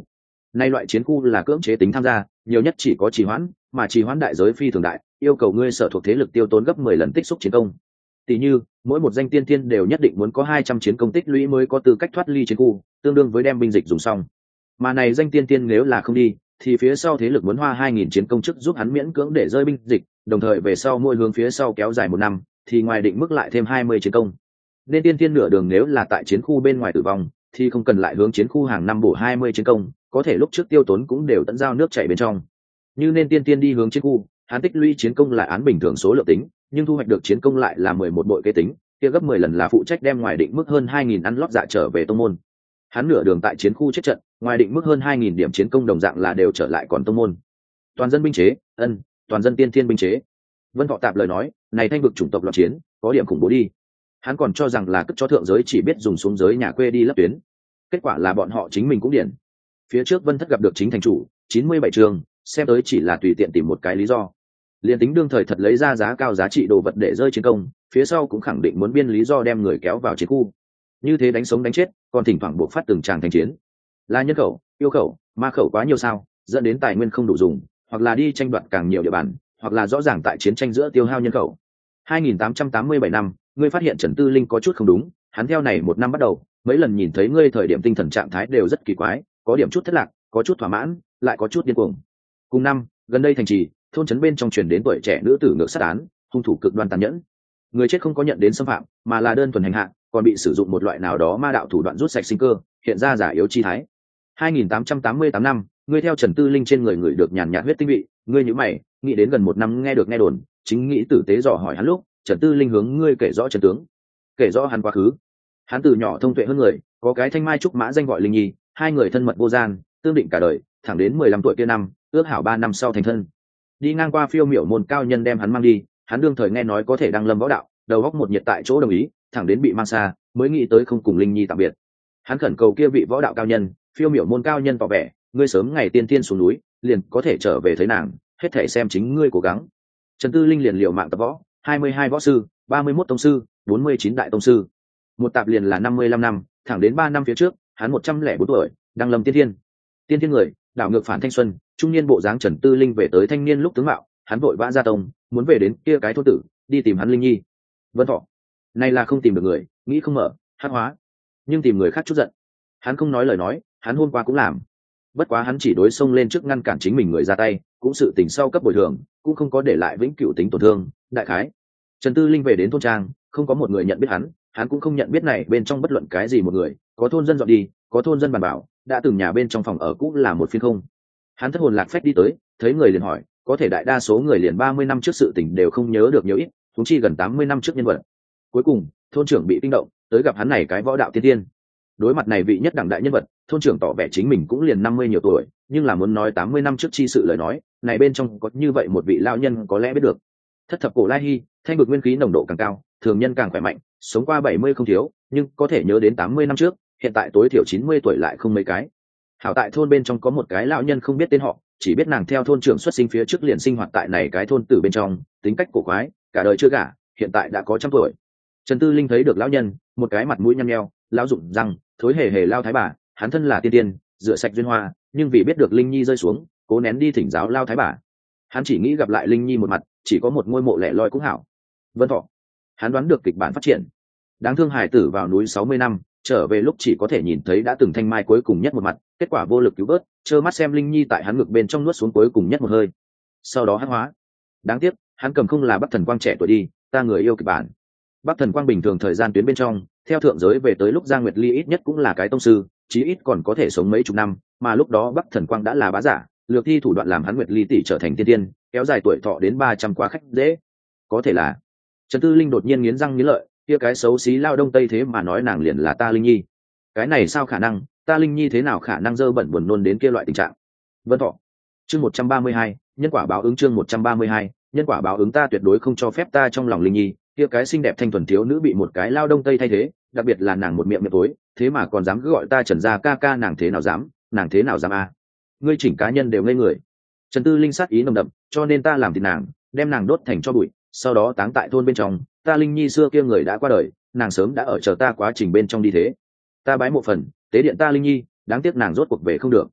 Nay loại chiến khu là cưỡng chế tính tham gia, nhiều nhất chỉ có trì hoãn, mà trì hoãn đại giới phi thường đại, yêu cầu ngươi sở thuộc thế lực tiêu tốn gấp mười lần tích xúc chiến công. Tỷ như, mỗi một danh tiên tiên đều nhất định muốn có hai trăm chiến công tích lũy mới có tư cách thoát ly chiến khu, tương đương với đem binh dịch dùng xong. Mà này danh tiên tiên nếu là không đi, thì phía sau thế lực muốn hoa hai nghìn chiến công chức giúp hắn miễn cưỡng để rơi binh dịch, đồng thời về sau mỗi hướng phía sau kéo dài một năm, thì ngoài định mức lại thêm hai mươi chiến công. Nên tiên tiên nửa đường nếu là tại chiến khu bên ngoài tử vong, thì không cần lại hướng chiến khu hàng năm bổ hai mươi chiến công, có thể lúc trước tiêu tốn cũng đều tận giao nước chảy bên trong. Như nên tiên tiên đi hướng chiến khu, hắn tích lũy chiến công là án bình thường số lượng tính, nhưng thu hoạch được chiến công lại là mười một bội kế tính, kia gấp mười lần là phụ trách đem ngoài định mức hơn hai nghìn ăn lót dạ trở về tông môn. Hắn nửa đường tại chiến khu chết trận, ngoài định mức hơn hai nghìn điểm chiến công đồng dạng là đều trở lại còn tông môn. Toàn dân binh chế, ân, toàn dân tiên thiên binh chế. Vân Thọ tạp lời nói, này thanh vực chủng tộc loạn chiến, có điểm khủng bố đi. Hắn còn cho rằng là cất cho thượng giới chỉ biết dùng xuống giới nhà quê đi lấp tuyến. Kết quả là bọn họ chính mình cũng điển. Phía trước Vân Thất gặp được chính thành chủ, chín mươi bảy trường, xem tới chỉ là tùy tiện tìm một cái lý do. Liên tính đương thời thật lấy ra giá cao giá trị đồ vật để rơi chiến công, phía sau cũng khẳng định muốn biên lý do đem người kéo vào chiến khu. Như thế đánh sống đánh chết, còn thỉnh thoảng buộc phát từng tràng thành chiến. Là nhân khẩu, yêu khẩu, ma khẩu quá nhiều sao, dẫn đến tài nguyên không đủ dùng, hoặc là đi tranh đoạt càng nhiều địa bàn, hoặc là rõ ràng tại chiến tranh giữa tiêu hao nhân khẩu. hai nghìn tám trăm tám mươi bảy năm, ngươi phát hiện Trần Tư Linh có chút không đúng, hắn theo này một năm bắt đầu, mấy lần nhìn thấy ngươi thời điểm tinh thần trạng thái đều rất kỳ quái, có điểm chút thất lạc, có chút thỏa mãn, lại có chút điên cuồng. Cùng năm, gần đây thành trì, thôn trấn bên trong truyền đến tuổi trẻ nữ tử ngược sát án, hung thủ cực đoan tàn nhẫn. Người chết không có nhận đến xâm phạm, mà là đơn thuần hành hạ, còn bị sử dụng một loại nào đó ma đạo thủ đoạn rút sạch sinh cơ, hiện ra giả yếu chi thái. hai nghìn tám trăm tám mươi tám năm, ngươi theo Trần Tư Linh trên người người được nhàn nhạt huyết tinh vị, ngươi nhíu mày, nghĩ đến gần một năm nghe được nghe đồn, chính nghĩ tử tế dò hỏi hắn lúc, Trần Tư Linh hướng ngươi kể rõ chân tướng, kể rõ hắn quá khứ. Hắn từ nhỏ thông tuệ hơn người, có cái thanh mai trúc mã danh gọi Linh Nhi, hai người thân mật vô gian, tương định cả đời, thẳng đến mười lăm tuổi kia năm, ước hảo ba năm sau thành thân. Đi ngang qua phiêu miểu môn cao nhân đem hắn mang đi, hắn đương thời nghe nói có thể đăng lâm võ đạo, đầu góc một nhiệt tại chỗ đồng ý, thẳng đến bị mang xa, mới nghĩ tới không cùng Linh Nhi tạm biệt. Hắn khẩn cầu kia vị võ đạo cao nhân, phiêu miểu môn cao nhân tỏ vẻ, ngươi sớm ngày tiên tiên xuống núi, liền có thể trở về thấy nàng, hết thể xem chính ngươi cố gắng. Trần Tư Linh liền liều mạng tập võ, hai mươi hai võ sư, ba mươi mốt tông sư, bốn mươi chín đại tông sư. Một tạp liền là năm mươi lăm năm, thẳng đến ba năm phía trước, hắn một trăm lẻ bốn tuổi, đăng lâm tiên thiên. Tiên thiên người, đảo ngược phản thanh xuân, trung niên bộ dáng Trần Tư Linh về tới thanh niên lúc tướng mạo, hắn vội vã ra tông, muốn về đến kia cái thôn tử, đi tìm hắn Linh Nhi. Vân Thọ, này là không tìm được người, nghĩ không mở, hắc hóa, nhưng tìm người khác chút giận. Hắn không nói lời nói, hắn hôm qua cũng làm. Bất quá hắn chỉ đối xông lên trước ngăn cản chính mình người ra tay, cũng sự tình sau cấp bồi thường, cũng không có để lại vĩnh cửu tính tổn thương. Đại khái, Trần Tư Linh về đến thôn trang, không có một người nhận biết hắn, hắn cũng không nhận biết này bên trong bất luận cái gì một người. Có thôn dân dọn đi, có thôn dân bàn bảo, đã từng nhà bên trong phòng ở cũ là một phiên không. Hắn thất hồn lạc phách đi tới, thấy người liền hỏi, có thể đại đa số người liền ba mươi năm trước sự tình đều không nhớ được nhiều ít, thúng chi gần tám mươi năm trước nhân vật. Cuối cùng, thôn trưởng bị kinh động, tới gặp hắn này cái võ đạo tiên tiên. Đối mặt này vị nhất đẳng đại nhân vật, thôn trưởng tỏ vẻ chính mình cũng liền năm mươi nhiều tuổi, nhưng là muốn nói tám mươi năm trước chi sự lời nói, này bên trong có như vậy một vị lão nhân có lẽ biết được. Thất thập cổ lai hy, thanh vực nguyên khí nồng độ càng cao, thường nhân càng khỏe mạnh, sống qua bảy mươi không thiếu, nhưng có thể nhớ đến tám mươi năm trước, hiện tại tối thiểu chín mươi tuổi lại không mấy cái. Hảo tại thôn bên trong có một cái lão nhân không biết tên họ, chỉ biết nàng theo thôn trưởng xuất sinh phía trước liền sinh hoạt tại này cái thôn tử bên trong, tính cách cổ quái, cả đời chưa gả, hiện tại đã có trăm tuổi. Trần Tư Linh thấy được lão nhân, một cái mặt mũi nhăn nheo, lão rụng răng, thối hề hề lao thái bà, hắn thân là tiên tiên, rửa sạch duyên hoa, nhưng vì biết được Linh Nhi rơi xuống, cố nén đi thỉnh giáo lao thái bà. Hắn chỉ nghĩ gặp lại Linh Nhi một mặt, chỉ có một ngôi mộ lẻ loi cũng hảo. Vân Thọ, hắn đoán được kịch bản phát triển. Đáng thương hài tử vào núi sáu mươi năm, trở về lúc chỉ có thể nhìn thấy đã từng thanh mai cuối cùng nhất một mặt, kết quả vô lực cứu vớt, trơ mắt xem Linh Nhi tại hắn ngực bên trong nuốt xuống cuối cùng nhất một hơi. Sau đó hắc hóa. Đáng tiếc, hắn cầm không là Bắc Thần Quang trẻ tuổi đi, ta người yêu kịch bản. Bắc Thần Quang bình thường thời gian tuyến bên trong, theo thượng giới về tới lúc Giang Nguyệt Ly ít nhất cũng là cái tông sư, chí ít còn có thể sống mấy chục năm, mà lúc đó Bắc Thần Quang đã là bá giả, lược thi thủ đoạn làm hắn Nguyệt Ly tỷ trở thành tiên tiên, kéo dài tuổi thọ đến ba trăm quá khách dễ. Có thể là Trần Tư Linh đột nhiên nghiến răng nghiến lợi, kia cái xấu xí lao đông tây thế mà nói nàng liền là ta Linh Nhi. Cái này sao khả năng, ta Linh Nhi thế nào khả năng dơ bẩn buồn nôn đến kia loại tình trạng. Vân Thọ, chương một trăm ba mươi hai, nhân quả báo ứng chương một trăm ba mươi hai, nhân quả báo ứng ta tuyệt đối không cho phép ta trong lòng Linh Nhi, kia cái xinh đẹp thanh thuần thiếu nữ bị một cái lao đông tây thay thế, đặc biệt là nàng một miệng miệng tối, thế mà còn dám cứ gọi ta Trần gia ca ca, nàng thế nào dám, nàng thế nào dám a? À? Ngươi chỉnh cá nhân đều ngây người. Trần Tư Linh sát ý nồng đậm, cho nên ta làm thịt nàng, đem nàng đốt thành tro bụi, sau đó táng tại thôn bên trong, ta Linh Nhi xưa kia người đã qua đời, nàng sớm đã ở chờ ta quá trình bên trong đi thế. Ta bái mộ phần, tế điện ta Linh Nhi, đáng tiếc nàng rốt cuộc về không được.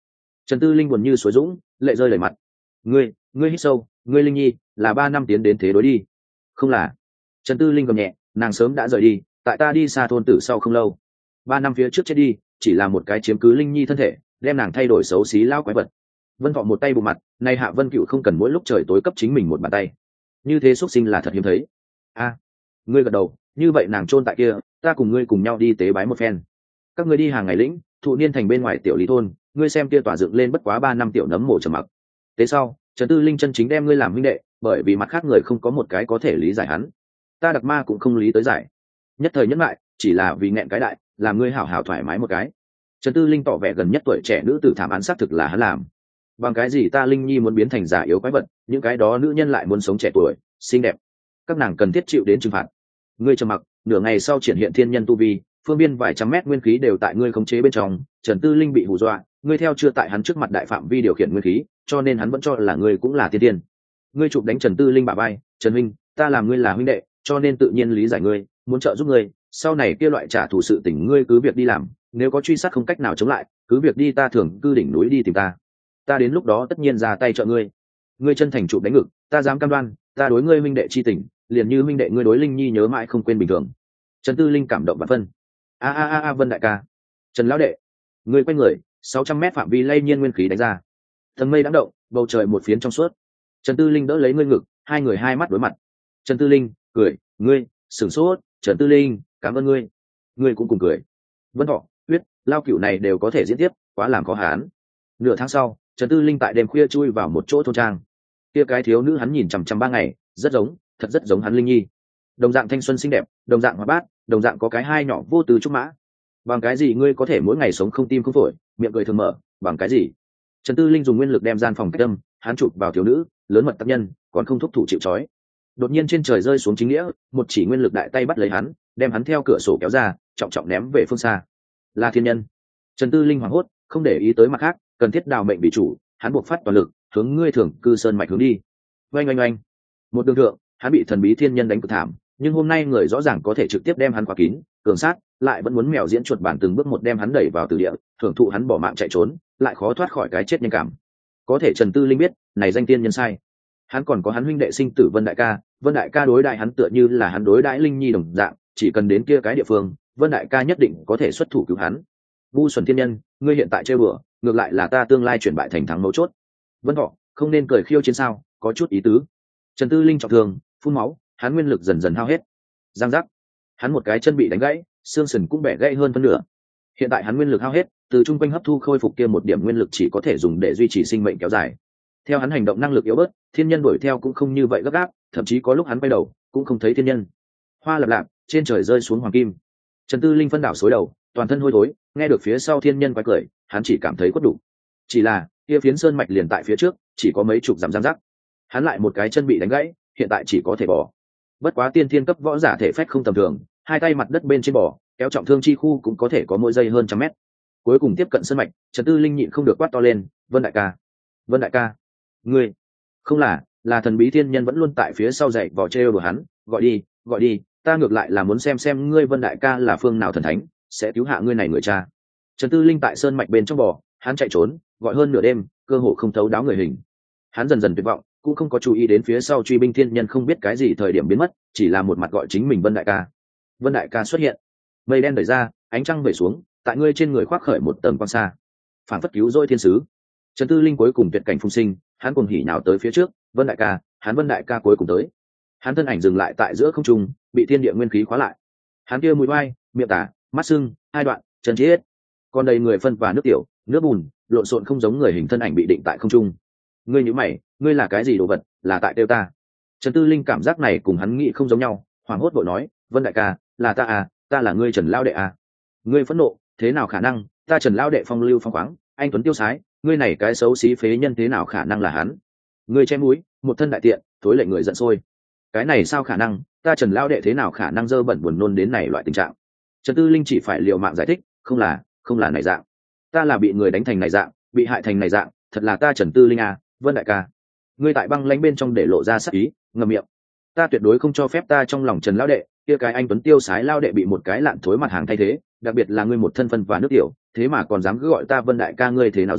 Trần Tư Linh buồn như suối dũng, lệ rơi đầy mặt. Ngươi, ngươi hít sâu, ngươi Linh Nhi, là ba năm tiến đến thế đối đi. Không là. Trần Tư Linh gầm nhẹ, nàng sớm đã rời đi, tại ta đi xa thôn tử sau không lâu. Ba năm phía trước chết đi, chỉ là một cái chiếm cứ Linh Nhi thân thể, đem nàng thay đổi xấu xí lao quái vật. Vân Thọ một tay bù mặt, nay Hạ Vân Cựu không cần mỗi lúc trời tối cấp chính mình một bàn tay. Như thế xuất sinh là thật hiếm thấy. A, ngươi gật đầu, như vậy nàng chôn tại kia, ta cùng ngươi cùng nhau đi tế bái một phen. Các ngươi đi hàng ngày lĩnh, thụ niên thành bên ngoài tiểu lý thôn, ngươi xem kia tỏa dựng lên bất quá ba năm tiểu nấm mổ trầm mặc. Thế sau, Trần Tư Linh chân chính đem ngươi làm huynh đệ, bởi vì mặt khác người không có một cái có thể lý giải hắn. Ta đặc ma cũng không lý tới giải. Nhất thời nhất lại, chỉ là vì nghẹn cái đại, làm ngươi hảo hảo thoải mái một cái. Trần Tư Linh tỏ vẻ gần nhất tuổi trẻ nữ tử thảm án xác thực là hắn làm. Bằng cái gì ta Linh Nhi muốn biến thành giả yếu quái vật, những cái đó nữ nhân lại muốn sống trẻ tuổi, xinh đẹp. Các nàng cần thiết chịu đến trừng phạt. Ngươi trầm mặc, nửa ngày sau triển hiện thiên nhân tu vi, phương biên vài trăm mét nguyên khí đều tại ngươi khống chế bên trong. Trần Tư Linh bị hù dọa, ngươi theo chưa tại hắn trước mặt đại phạm vi điều khiển nguyên khí, cho nên hắn vẫn cho là ngươi cũng là tiên tiên. Ngươi chụp đánh Trần Tư Linh bả vai, Trần Minh, ta làm ngươi là huynh đệ, cho nên tự nhiên lý giải ngươi, muốn trợ giúp ngươi. Sau này kia loại trả thù sự tình ngươi cứ việc đi làm, nếu có truy sát không cách nào chống lại, cứ việc đi ta thường cư đỉnh núi đi tìm ta. Ta đến lúc đó tất nhiên ra tay trợ ngươi. Ngươi chân thành chụp đánh ngực, ta dám cam đoan, ta đối ngươi huynh đệ chi tình, liền như huynh đệ ngươi đối Linh Nhi nhớ mãi không quên bình thường. Trần Tư Linh cảm động và phân. A a a a Vân đại ca, Trần lão đệ, ngươi quay người, sáu trăm mét phạm vi lây nhiên nguyên khí đánh ra. Tầng mây đáng động, bầu trời một phiến trong suốt. Trần Tư Linh đỡ lấy ngươi ngực, hai người hai mắt đối mặt. Trần Tư Linh cười, ngươi, sửng sốt, Trần Tư Linh, cảm ơn ngươi. Ngươi cũng cùng cười. Vân Thọ, Huyết, Lao Cửu này đều có thể diễn tiếp, quá làm khó hán. Nửa tháng sau, Trần Tư Linh tại đêm khuya chui vào một chỗ thôn trang. Kia cái thiếu nữ hắn nhìn chằm chằm ba ngày, rất giống, thật rất giống hắn Linh Nhi. Đồng dạng thanh xuân xinh đẹp, đồng dạng hoạt bát, đồng dạng có cái hai nhỏ vô tư trúc mã. Bằng cái gì ngươi có thể mỗi ngày sống không tim không phổi, miệng cười thường mở, bằng cái gì? Trần Tư Linh dùng nguyên lực đem gian phòng cách âm, hắn chụp vào thiếu nữ, lớn mật tác nhân, còn không thúc thủ chịu trói. Đột nhiên trên trời rơi xuống chính nghĩa, một chỉ nguyên lực đại tay bắt lấy hắn, đem hắn theo cửa sổ kéo ra, trọng trọng ném về phương xa. Là thiên nhân. Trần Tư Linh hoảng hốt, không để ý tới mặt khác, cần thiết đào mệnh bị chủ, hắn buộc phát toàn lực, hướng ngươi thường cư sơn mạch hướng đi. Oanh oanh oanh. Một đường thượng, hắn bị thần bí thiên nhân đánh cực thảm, nhưng hôm nay người rõ ràng có thể trực tiếp đem hắn khóa kín, cường sát, lại vẫn muốn mèo diễn chuột bản từng bước một đem hắn đẩy vào tử địa, thưởng thụ hắn bỏ mạng chạy trốn, lại khó thoát khỏi cái chết nhanh cảm. Có thể Trần Tư Linh biết, này danh tiên nhân sai. Hắn còn có hắn huynh đệ sinh tử Vân đại ca, Vân đại ca đối đại hắn tựa như là hắn đối đãi Linh Nhi đồng dạng, chỉ cần đến kia cái địa phương, Vân đại ca nhất định có thể xuất thủ cứu hắn. Vu Xuân thiên nhân, ngươi hiện tại chơi bừa, ngược lại là ta tương lai chuyển bại thành thắng mấu chốt. Vân Thọ, không nên cười khiêu chiến sao, có chút ý tứ. Trần Tư Linh trọng thương, phun máu, hắn nguyên lực dần dần hao hết. Giang giác, hắn một cái chân bị đánh gãy, xương sườn cũng bẻ gãy hơn phân nửa. Hiện tại hắn nguyên lực hao hết, từ trung quanh hấp thu khôi phục kia một điểm nguyên lực chỉ có thể dùng để duy trì sinh mệnh kéo dài. Theo hắn hành động năng lực yếu bớt, thiên nhân đuổi theo cũng không như vậy gấp gáp, thậm chí có lúc hắn quay đầu cũng không thấy thiên nhân. Hoa lập lạp, trên trời rơi xuống hoàng kim. Trần Tư Linh phân đảo xối đầu, toàn thân hôi thối, nghe được phía sau thiên nhân quái cười, hắn chỉ cảm thấy quất đủ. Chỉ là kia phiến sơn mạch liền tại phía trước, chỉ có mấy chục dặm giang rắc. Hắn lại một cái chân bị đánh gãy, hiện tại chỉ có thể bỏ. Bất quá tiên thiên cấp võ giả thể phách không tầm thường, hai tay mặt đất bên trên bò, kéo trọng thương chi khu cũng có thể có mỗi giây hơn trăm mét. Cuối cùng tiếp cận sơn mạch, Trần Tư Linh nhịn không được quát to lên, Vân đại ca, Vân đại ca, ngươi, không là, là thần bí thiên nhân vẫn luôn tại phía sau dậy vò trêu đùa hắn, gọi đi, gọi đi, ta ngược lại là muốn xem xem ngươi Vân đại ca là phương nào thần thánh, sẽ cứu hạ ngươi này người cha. Trần Tư Linh tại sơn mạch bên trong bò, hắn chạy trốn, gọi hơn nửa đêm, cơ hồ không thấu đáo người hình. Hắn dần dần tuyệt vọng, cũng không có chú ý đến phía sau truy binh thiên nhân không biết cái gì thời điểm biến mất, chỉ là một mặt gọi chính mình Vân đại ca. Vân đại ca xuất hiện, mây đen đẩy ra, ánh trăng về xuống, tại ngươi trên người khoác khởi một tầng quang xa, phản phất cứu rỗi thiên sứ. Trần Tư Linh cuối cùng tuyệt cảnh phùng sinh, hắn cùng hỉ nhào tới phía trước, Vân đại ca, hắn Vân đại ca cuối cùng tới. Hắn thân ảnh dừng lại tại giữa không trung, bị thiên địa nguyên khí khóa lại. Hắn kia mũi oai, miệng tả, mắt sưng, hai đoạn, chân chết. Còn đầy người phân và nước tiểu, nước bùn, lộn xộn không giống người hình thân ảnh bị định tại không trung. Ngươi nhíu mày, ngươi là cái gì đồ vật, là tại tiêu ta. Trần Tư Linh cảm giác này cùng hắn nghĩ không giống nhau, hoảng hốt vội nói, Vân đại ca, là ta à, ta là ngươi Trần lão đệ à. Ngươi phẫn nộ, thế nào khả năng, ta Trần lão đệ phong lưu phong khoáng, anh tuấn tiêu sái, ngươi này cái xấu xí phế nhân thế nào khả năng là hắn. Ngươi che mũi, một thân đại tiện, thối lệ người giận sôi. Cái này sao khả năng, ta Trần lão đệ thế nào khả năng dơ bẩn buồn nôn đến này loại tình trạng. Trần Tư Linh chỉ phải liều mạng giải thích, không là, không là này dạng. Ta là bị người đánh thành này dạng, bị hại thành này dạng, thật là ta Trần Tư Linh à, Vân đại ca. Ngươi tại băng lãnh bên trong để lộ ra sắc ý, ngậm miệng. Ta tuyệt đối không cho phép ta trong lòng Trần lão đệ, kia cái anh tuấn tiêu sái lao đệ bị một cái lạn thối mặt hàng thay thế, đặc biệt là ngươi một thân phân và nước tiểu, thế mà còn dám cứ gọi ta Vân đại ca, ngươi thế nào dám,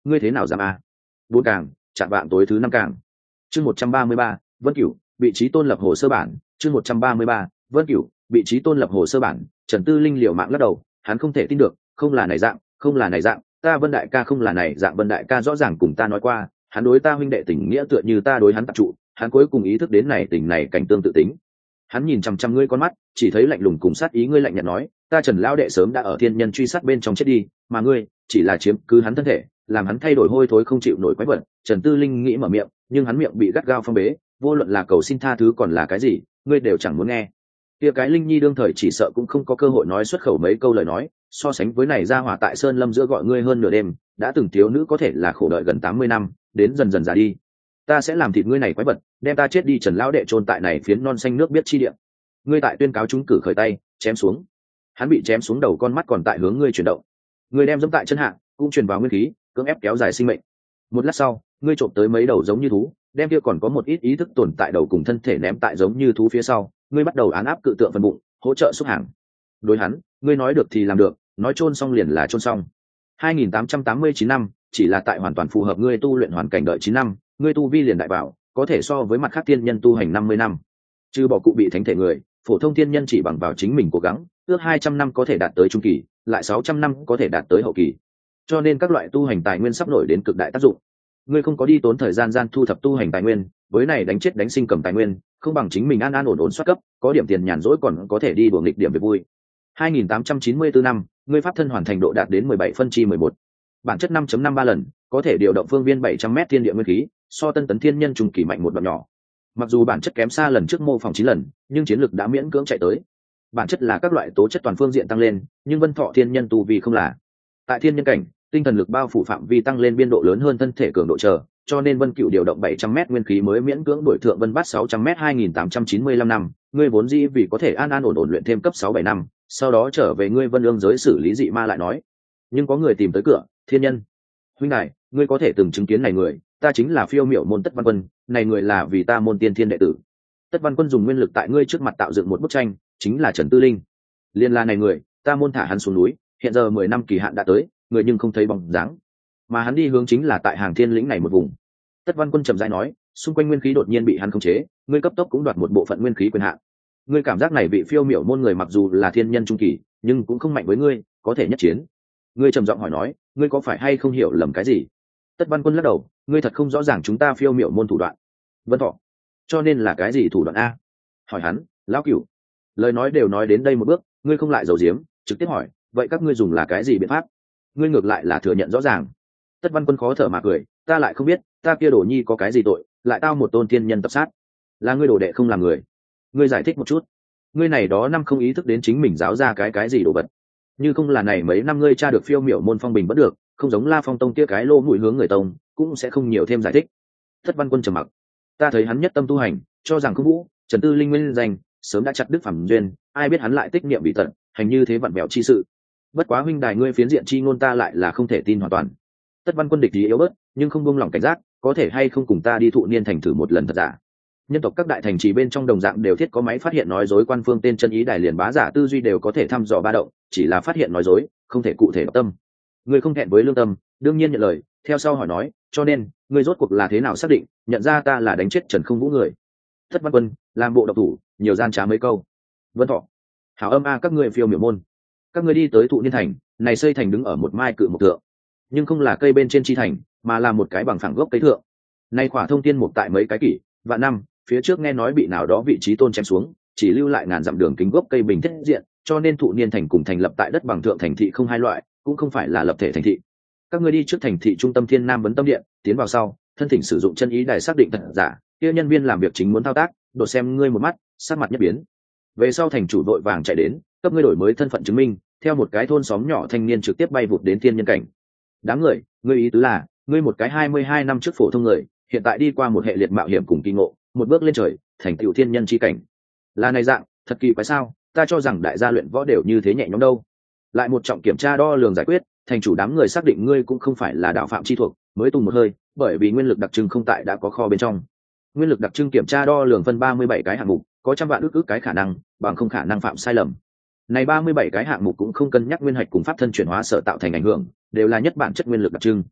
ngươi thế nào dám a? Bốn càng, chạm vạng tối thứ năm càng. Chương một trăm ba mươi ba, Vân Cửu, vị trí tôn lập hồ sơ bản. Chương một trăm ba mươi ba, Vân Cửu, vị trí tôn lập hồ sơ bản. Trần Tư Linh liều mạng lắc đầu, hắn không thể tin được, không là này dạng, không là này dạng, ta Vân đại ca không là này dạng. Vân đại ca rõ ràng cùng ta nói qua, hắn đối ta huynh đệ tình nghĩa tựa như ta đối hắn tập trụ, hắn cuối cùng ý thức đến này tình này cảnh tương tự tính. Hắn nhìn chằm chằm ngươi con mắt, chỉ thấy lạnh lùng cùng sát ý. Ngươi lạnh nhạt nói, ta Trần lão đệ sớm đã ở thiên nhân truy sát bên trong chết đi, mà ngươi chỉ là chiếm cứ hắn thân thể, làm hắn thay đổi hôi thối không chịu nổi quái vật. Trần Tư Linh nghĩ mở miệng, nhưng hắn miệng bị gắt gao phong bế, vô luận là cầu xin tha thứ còn là cái gì, ngươi đều chẳng muốn nghe. Kia cái Linh Nhi đương thời chỉ sợ cũng không có cơ hội nói xuất khẩu mấy câu lời nói, so sánh với này ra hỏa tại Sơn Lâm giữa gọi ngươi hơn nửa đêm, đã từng thiếu nữ có thể là khổ đợi gần tám mươi năm, đến dần dần già đi. Ta sẽ làm thịt ngươi này quái vật, đem ta chết đi Trần lão đệ chôn tại này phiến non xanh nước biết chi địa. Ngươi tại tuyên cáo chúng cử khởi tay, chém xuống. Hắn bị chém xuống đầu, con mắt còn tại hướng ngươi chuyển động. Ngươi đem dẫm tại chân hạ, cũng truyền vào nguyên khí, cưỡng ép kéo dài sinh mệnh. Một lát sau, ngươi trộm tới mấy đầu giống như thú, đem kia còn có một ít ý thức tồn tại đầu cùng thân thể ném tại giống như thú phía sau. Ngươi bắt đầu án áp cự tượng phần bụng, hỗ trợ xúc hàng. Đối hắn, ngươi nói được thì làm được, nói chôn xong liền là chôn xong. hai nghìn tám trăm tám mươi chín năm, chỉ là tại hoàn toàn phù hợp ngươi tu luyện hoàn cảnh đợi chín năm, ngươi tu vi liền đại bảo, có thể so với mặt khác tiên nhân tu hành năm mươi năm. Trừ bỏ cụ bị thánh thể người, phổ thông tiên nhân chỉ bằng vào chính mình cố gắng, ước hai trăm năm có thể đạt tới trung kỳ, lại sáu trăm năm có thể đạt tới hậu kỳ. Cho nên các loại tu hành tài nguyên sắp nổi đến cực đại tác dụng. Ngươi không có đi tốn thời gian gian thu thập tu hành tài nguyên, với này đánh chết đánh sinh cầm tài nguyên, không bằng chính mình an an ổn ổn soát cấp, có điểm tiền nhàn rỗi còn có thể đi đùa nghịch điểm về vui. hai nghìn tám trăm chín mươi tư năm, ngươi pháp thân hoàn thành độ đạt đến mười bảy phân chi mười một. Bản chất năm chấm năm ba lần, có thể điều động phương viên bảy trăm mét thiên địa nguyên khí, so tân tấn thiên nhân trung kỳ mạnh một đoạn nhỏ. Mặc dù bản chất kém xa lần trước mô phỏng chín lần, nhưng chiến lực đã miễn cưỡng chạy tới. Bản chất là các loại tố chất toàn phương diện tăng lên, nhưng Vân Thọ thiên nhân tu vi không là. Tại thiên nhân cảnh, tinh thần lực bao phủ phạm vi tăng lên biên độ lớn hơn thân thể cường độ chờ, cho nên Vân Cựu điều động bảy trăm mét nguyên khí mới miễn cưỡng đổi thượng Vân Bát sáu trăm mét. hai nghìn tám trăm chín mươi lăm năm, ngươi vốn dĩ vì có thể an an ổn ổn luyện thêm cấp sáu bảy năm, sau đó trở về ngươi Vân Ương giới xử lý dị ma lại nói. Nhưng có người tìm tới cửa, thiên nhân. Huynh đại, ngươi có thể từng chứng kiến này người, ta chính là Phiêu Miểu môn Tất Văn Quân, này người là vì ta môn tiên thiên đệ tử. Tất Văn Quân dùng nguyên lực tại ngươi trước mặt tạo dựng một bức tranh, chính là Trần Tư Linh. Liên la này người, ta môn thả hắn xuống núi, hiện giờ mười năm kỳ hạn đã tới, người nhưng không thấy bóng dáng. Mà hắn đi hướng chính là tại hàng thiên lĩnh này một vùng. Tất Văn Quân trầm rãi nói, xung quanh nguyên khí đột nhiên bị hắn khống chế, ngươi cấp tốc cũng đoạt một bộ phận nguyên khí quyền hạn. Ngươi cảm giác này vị Phiêu Miểu môn người mặc dù là thiên nhân trung kỳ, nhưng cũng không mạnh với ngươi, có thể nhất chiến. Ngươi trầm giọng hỏi nói, ngươi có phải hay không hiểu lầm cái gì? Tất Văn Quân lắc đầu, ngươi thật không rõ ràng chúng ta Phiêu Miểu môn thủ đoạn. Vân Thọ, cho nên là cái gì thủ đoạn a? Hỏi hắn. Lão Cửu, lời nói đều nói đến đây một bước, ngươi không lại giấu giếm, trực tiếp hỏi, vậy các ngươi dùng là cái gì biện pháp? Ngươi ngược lại là thừa nhận rõ ràng. Tất Văn Quân khó thở mà cười, ta lại không biết, ta kia đồ nhi có cái gì tội, lại tao một tôn tiên nhân tập sát, là ngươi đồ đệ không làm người. Ngươi giải thích một chút. Ngươi này đó năm không ý thức đến chính mình giáo ra cái cái gì đồ vật, như không là này mấy năm ngươi tra được Phiêu Miểu môn phong bình bất được, không giống La Phong tông kia cái lô mũi hướng người tông, cũng sẽ không nhiều thêm giải thích. Tất Văn Quân trầm mặc. Ta thấy hắn nhất tâm tu hành, cho rằng không vũ, Trần Tư Linh nguyên danh, sớm đã chặt đứt phẩm duyên, ai biết hắn lại tích niệm bị tận, hành như thế vặn vẹo chi sự. Bất quá huynh đài ngươi phiến diện chi ngôn ta lại là không thể tin hoàn toàn. Tất Văn Quân địch ý yếu bớt, nhưng không buông lỏng cảnh giác, có thể hay không cùng ta đi thụ niên thành thử một lần thật giả. Nhân tộc các đại thành trì bên trong đồng dạng đều thiết có máy phát hiện nói dối quan phương tên chân ý đài liền bá giả tư duy đều có thể thăm dò ba động, chỉ là phát hiện nói dối, không thể cụ thể tâm. Ngươi không thẹn với lương tâm, đương nhiên nhận lời, theo sau hỏi nói, cho nên, ngươi rốt cuộc là thế nào xác định, nhận ra ta là đánh chết Trần Không Vũ người? Tất Văn Quân làm bộ độc thủ, nhiều gian trá mấy câu. Vân Thọ, hảo âm a các ngươi Phiêu Miểu môn, các ngươi đi tới thụ niên thành, này xây thành đứng ở một mai cự mục thượng, nhưng không là cây bên trên chi thành, mà là một cái bằng phẳng gốc cây thượng. Nay khỏa thông tiên mục tại mấy cái kỷ, vạn năm, phía trước nghe nói bị nào đó vị trí tôn chém xuống, chỉ lưu lại ngàn dặm đường kính gốc cây bình thiết diện, cho nên thụ niên thành cùng thành lập tại đất bằng thượng thành thị không hai loại, cũng không phải là lập thể thành thị. Các ngươi đi trước thành thị trung tâm Thiên Nam Vấn Tâm Điện, tiến vào sau, thân thỉnh sử dụng chân ý đài xác định thật giả, kia nhân viên làm việc chính muốn thao tác, đột xem ngươi một mắt, sắc mặt nhất biến. Về sau thành chủ vội vàng chạy đến, cấp ngươi đổi mới thân phận chứng minh, theo một cái thôn xóm nhỏ thanh niên trực tiếp bay vụt đến thiên nhân cảnh. Đám người, ngươi ý tứ là, ngươi một cái hai mươi hai năm trước phổ thông người, hiện tại đi qua một hệ liệt mạo hiểm cùng kỳ ngộ, một bước lên trời, thành tựu thiên nhân chi cảnh. Là này dạng, thật kỳ quái sao, ta cho rằng đại gia luyện võ đều như thế nhẹ nhõm đâu. Lại một trọng kiểm tra đo lường giải quyết, thành chủ đám người xác định ngươi cũng không phải là đạo phạm chi thuộc, mới tung một hơi, bởi vì nguyên lực đặc trưng không tại đã có kho bên trong. Nguyên lực đặc trưng kiểm tra đo lường phân ba mươi bảy cái hạng mục, có trăm vạn ước ước cái khả năng, bằng không khả năng phạm sai lầm. Này ba mươi bảy cái hạng mục cũng không cân nhắc nguyên hạch cùng pháp thân chuyển hóa sở tạo thành ảnh hưởng, đều là nhất bản chất nguyên lực đặc trưng.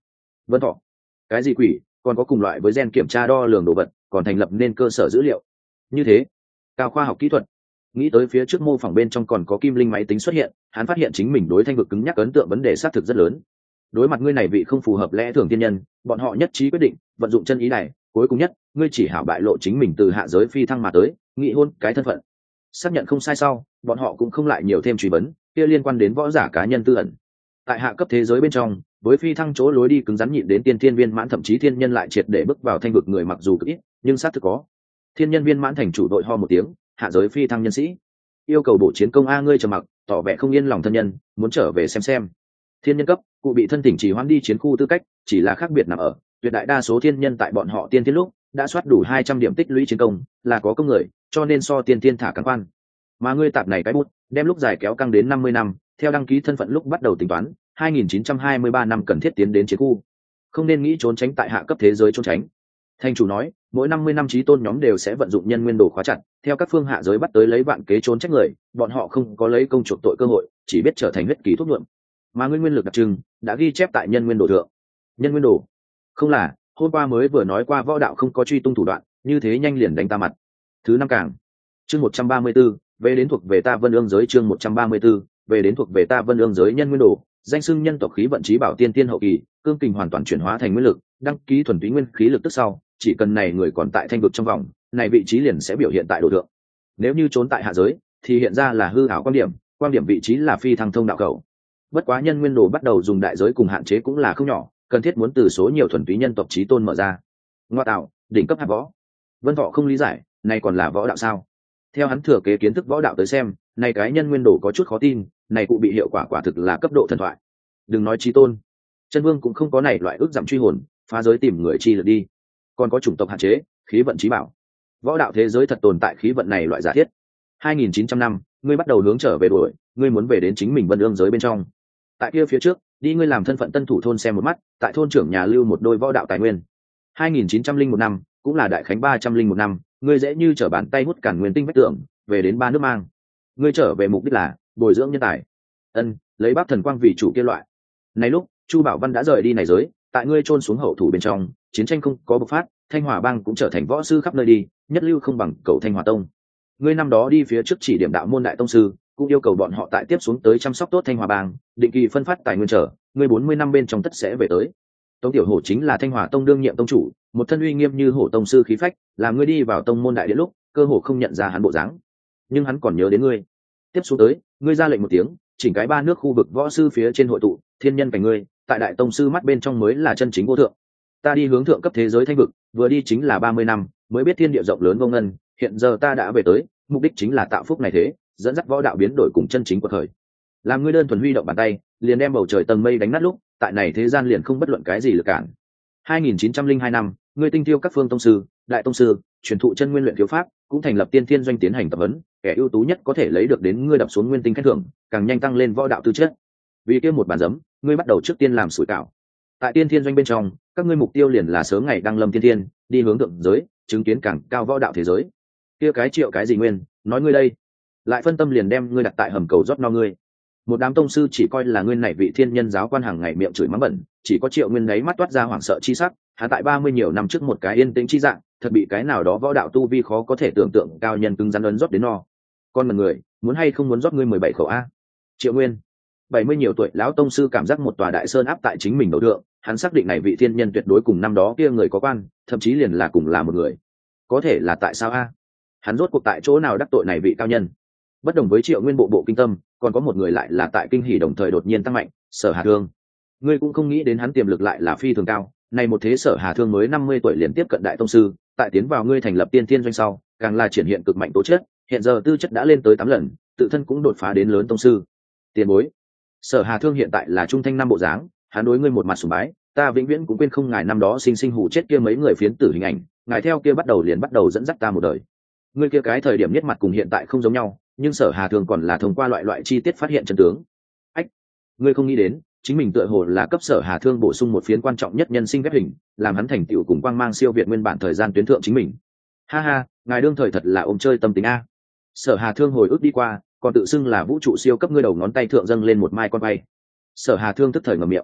Vân Thọ, cái gì quỷ, còn có cùng loại với gen kiểm tra đo lường đồ vật, còn thành lập nên cơ sở dữ liệu như thế cao khoa học kỹ thuật. Nghĩ tới phía trước mô phỏng bên trong còn có kim linh máy tính xuất hiện, hắn phát hiện chính mình đối thanh vực cứng nhắc ấn tượng vấn đề xác thực rất lớn. Đối mặt ngươi này vị không phù hợp lẽ thường tiên nhân, bọn họ nhất trí quyết định vận dụng chân ý này, cuối cùng nhất ngươi chỉ hảo bại lộ chính mình từ hạ giới phi thăng mà tới, nghị hôn cái thân phận. Xác nhận không sai sau, bọn họ cũng không lại nhiều thêm truy vấn kia liên quan đến võ giả cá nhân tư ẩn. Tại hạ cấp thế giới bên trong, với phi thăng chỗ lối đi cứng rắn nhịn đến tiên thiên viên mãn, thậm chí thiên nhân lại triệt để bước vào thanh vực người mặc dù cực ít, nhưng xác thực có. Thiên nhân viên mãn thành chủ đội ho một tiếng, hạ giới phi thăng nhân sĩ yêu cầu bộ chiến công a, ngươi trầm mặc tỏ vẻ không yên lòng thân nhân, muốn trở về xem xem. Thiên nhân cấp cụ bị thân tỉnh chỉ hoãn đi chiến khu tư cách, chỉ là khác biệt nằm ở tuyệt đại đa số thiên nhân tại bọn họ tiên thiên lúc đã soát đủ hai trăm điểm tích lũy chiến công, là có công người, cho nên so tiên thiên thả cắn quan. Mà ngươi tạp này cái bút đem lúc dài kéo căng đến năm mươi năm, theo đăng ký thân phận lúc bắt đầu tính toán hai nghìn chín trăm hai mươi ba năm cần thiết tiến đến chiến khu, không nên nghĩ trốn tránh tại hạ cấp thế giới trốn tránh. Thanh chủ nói mỗi năm mươi năm chí tôn nhóm đều sẽ vận dụng nhân nguyên đồ khóa chặt, theo các phương hạ giới bắt tới lấy vạn kế trốn trách người, bọn họ không có lấy công chuộc tội cơ hội, chỉ biết trở thành huyết kỳ thuốc nhuộm. Mà ngươi nguyên lực đặc trưng đã ghi chép tại nhân nguyên đồ thượng. Nhân nguyên đồ không là hôm qua mới vừa nói qua võ đạo không có truy tung thủ đoạn, như thế nhanh liền đánh ta mặt. Thứ năm càng chương một trăm ba mươi 134, về đến thuộc về ta vân ương giới chương một trăm ba mươi 134, về đến thuộc về ta vân ương giới nhân nguyên đồ, danh xưng nhân tộc khí vận chí bảo tiên tiên hậu kỳ, cương kình hoàn toàn chuyển hóa thành nguyên lực, đăng ký thuần túy nguyên khí lực tức sau, chỉ cần này người còn tại thanh vực trong vòng, này vị trí liền sẽ biểu hiện tại đồ thượng. Nếu như trốn tại hạ giới thì hiện ra là hư ảo quan điểm, quan điểm vị trí là phi thăng thông đạo cầu. Bất quá nhân nguyên đồ bắt đầu dùng đại giới cùng hạn chế cũng là không nhỏ, cần thiết muốn từ số nhiều thuần túy nhân tộc chí tôn mở ra. Ngoa tạo, đỉnh cấp hạt võ. Vân Thọ không lý giải, này còn là võ đạo sao? Theo hắn thừa kế kiến thức võ đạo tới xem, này cái nhân nguyên đồ có chút khó tin, này cụ bị hiệu quả quả thực là cấp độ thần thoại. Đừng nói chí tôn, chân vương cũng không có này loại ước giảm truy hồn, phá giới tìm người chi lượt đi. Còn có chủng tộc hạn chế, khí vận chí bảo. Võ đạo thế giới thật tồn tại khí vận này loại giả thiết. hai nghìn chín trăm năm, ngươi bắt đầu hướng trở về đuổi, ngươi muốn về đến chính mình vân ương giới bên trong. Tại kia phía trước, đi ngươi làm thân phận tân thủ thôn xem một mắt, tại thôn trưởng nhà lưu một đôi võ đạo tài nguyên. hai nghìn chín trăm lẻ một năm, cũng là đại khánh ba trăm lẻ một năm, ngươi dễ như trở bàn tay hút cản nguyên tinh bách tượng, về đến ba nước mang. Ngươi trở về mục đích là bồi dưỡng nhân tài. Ân, lấy Bắc Thần Quang vì chủ kia loại. Này lúc, Chu Bảo Văn đã rời đi này giới, tại ngươi trôn xuống hậu thủ bên trong, chiến tranh không có bộc phát, Thanh Hỏa Bang cũng trở thành võ sư khắp nơi đi, nhất lưu không bằng cầu Thanh Hỏa Tông. Ngươi năm đó đi phía trước chỉ điểm đạo môn đại tông sư, cũng yêu cầu bọn họ tại tiếp xuống tới chăm sóc tốt Thanh Hỏa Bang, định kỳ phân phát tài nguyên trở, ngươi bốn mươi năm bên trong tất sẽ về tới. Tống Tiểu Hổ chính là Thanh Hỏa Tông đương nhiệm tông chủ, một thân uy nghiêm như hổ tông sư khí phách, làm ngươi đi vào tông môn đại điện lúc, cơ hồ không nhận ra hắn bộ dáng. Nhưng hắn còn nhớ đến ngươi. Tiếp xuống tới, ngươi ra lệnh một tiếng, chỉnh cái ba nước khu vực võ sư phía trên hội tụ, thiên nhân cảnh ngươi, tại đại tông sư mắt bên trong mới là chân chính vô thượng. Ta đi hướng thượng cấp thế giới thanh vực, vừa đi chính là ba mươi năm, mới biết thiên địa rộng lớn vô ngân, hiện giờ ta đã về tới, mục đích chính là tạo phúc này thế, dẫn dắt võ đạo biến đổi cùng chân chính của thời. Làm ngươi đơn thuần huy động bàn tay, liền đem bầu trời tầng mây đánh nát lúc, tại này thế gian liền không bất luận cái gì lực cản. hai nghìn chín trăm lẻ hai năm, ngươi tinh tiêu các phương tông sư, đại tông sư, truyền thụ chân nguyên luyện thiếu pháp, cũng thành lập tiên thiên doanh tiến hành tập huấn, kẻ ưu tú nhất có thể lấy được đến ngươi đập xuống nguyên tinh khen thưởng, càng nhanh tăng lên võ đạo tư chất. Vì kia một bản dấm, ngươi bắt đầu trước tiên làm sủi cảo. Tại tiên thiên doanh bên trong, các ngươi mục tiêu liền là sớm ngày đăng lâm tiên thiên, đi hướng thượng giới, chứng kiến càng cao võ đạo thế giới. Kia cái triệu cái gì nguyên, nói ngươi đây, lại phân tâm liền đem ngươi đặt tại hầm cầu rót no ngươi. Một đám tông sư chỉ coi là ngươi này vị thiên nhân giáo quan hàng ngày miệng chửi mắng bẩn, chỉ có triệu nguyên đấy mắt toát ra hoảng sợ chi sắc, hắn tại ba mươi nhiều năm trước một cái yên tĩnh chi dạng, thật bị cái nào đó võ đạo tu vi khó có thể tưởng tượng cao nhân cứng rắn ấn rót đến no. Con mật người, muốn hay không muốn rót ngươi mười bảy khẩu a? Triệu Nguyên, bảy mươi nhiều tuổi lão tông sư cảm giác một tòa đại sơn áp tại chính mình đầu thượng, hắn xác định này vị thiên nhân tuyệt đối cùng năm đó kia người có quan, thậm chí liền là cùng là một người. Có thể là tại sao a? Hắn rốt cuộc tại chỗ nào đắc tội này vị cao nhân? Bất đồng với Triệu Nguyên bộ bộ kinh tâm, còn có một người lại là tại kinh hỉ đồng thời đột nhiên tăng mạnh, Sở Hà Thương. Ngươi cũng không nghĩ đến hắn tiềm lực lại là phi thường cao, này một thế Sở Hà Thương mới năm mươi tuổi liền tiếp cận đại tông sư, tại tiến vào ngươi thành lập tiên thiên doanh sau, càng là triển hiện cực mạnh tố chất, hiện giờ tư chất đã lên tới tám lần, tự thân cũng đột phá đến lớn tông sư. Tiền bối, Sở Hà Thương hiện tại là trung thanh năm bộ dáng, hắn đối ngươi một mặt sùng bái, ta vĩnh viễn cũng quên không ngài năm đó sinh sinh hủ chết kia mấy người phiến tử hình ảnh, ngài theo kia bắt đầu liền bắt đầu dẫn dắt ta một đời. Ngươi kia cái thời điểm nhất mặt cùng hiện tại không giống nhau, nhưng Sở Hà Thương còn là thông qua loại loại chi tiết phát hiện chân tướng. Ách, ngươi không nghĩ đến, chính mình tựa hồ là cấp Sở Hà Thương bổ sung một phiến quan trọng nhất nhân sinh ghép hình, làm hắn thành tựu cùng quang mang siêu việt nguyên bản thời gian tuyến thượng chính mình. Ha ha, ngài đương thời thật là ôm chơi tâm tính a. Sở Hà Thương hồi ức đi qua, còn tự xưng là vũ trụ siêu cấp, ngươi đầu ngón tay thượng dâng lên một mai con bay. Sở Hà Thương tức thời ngậm miệng.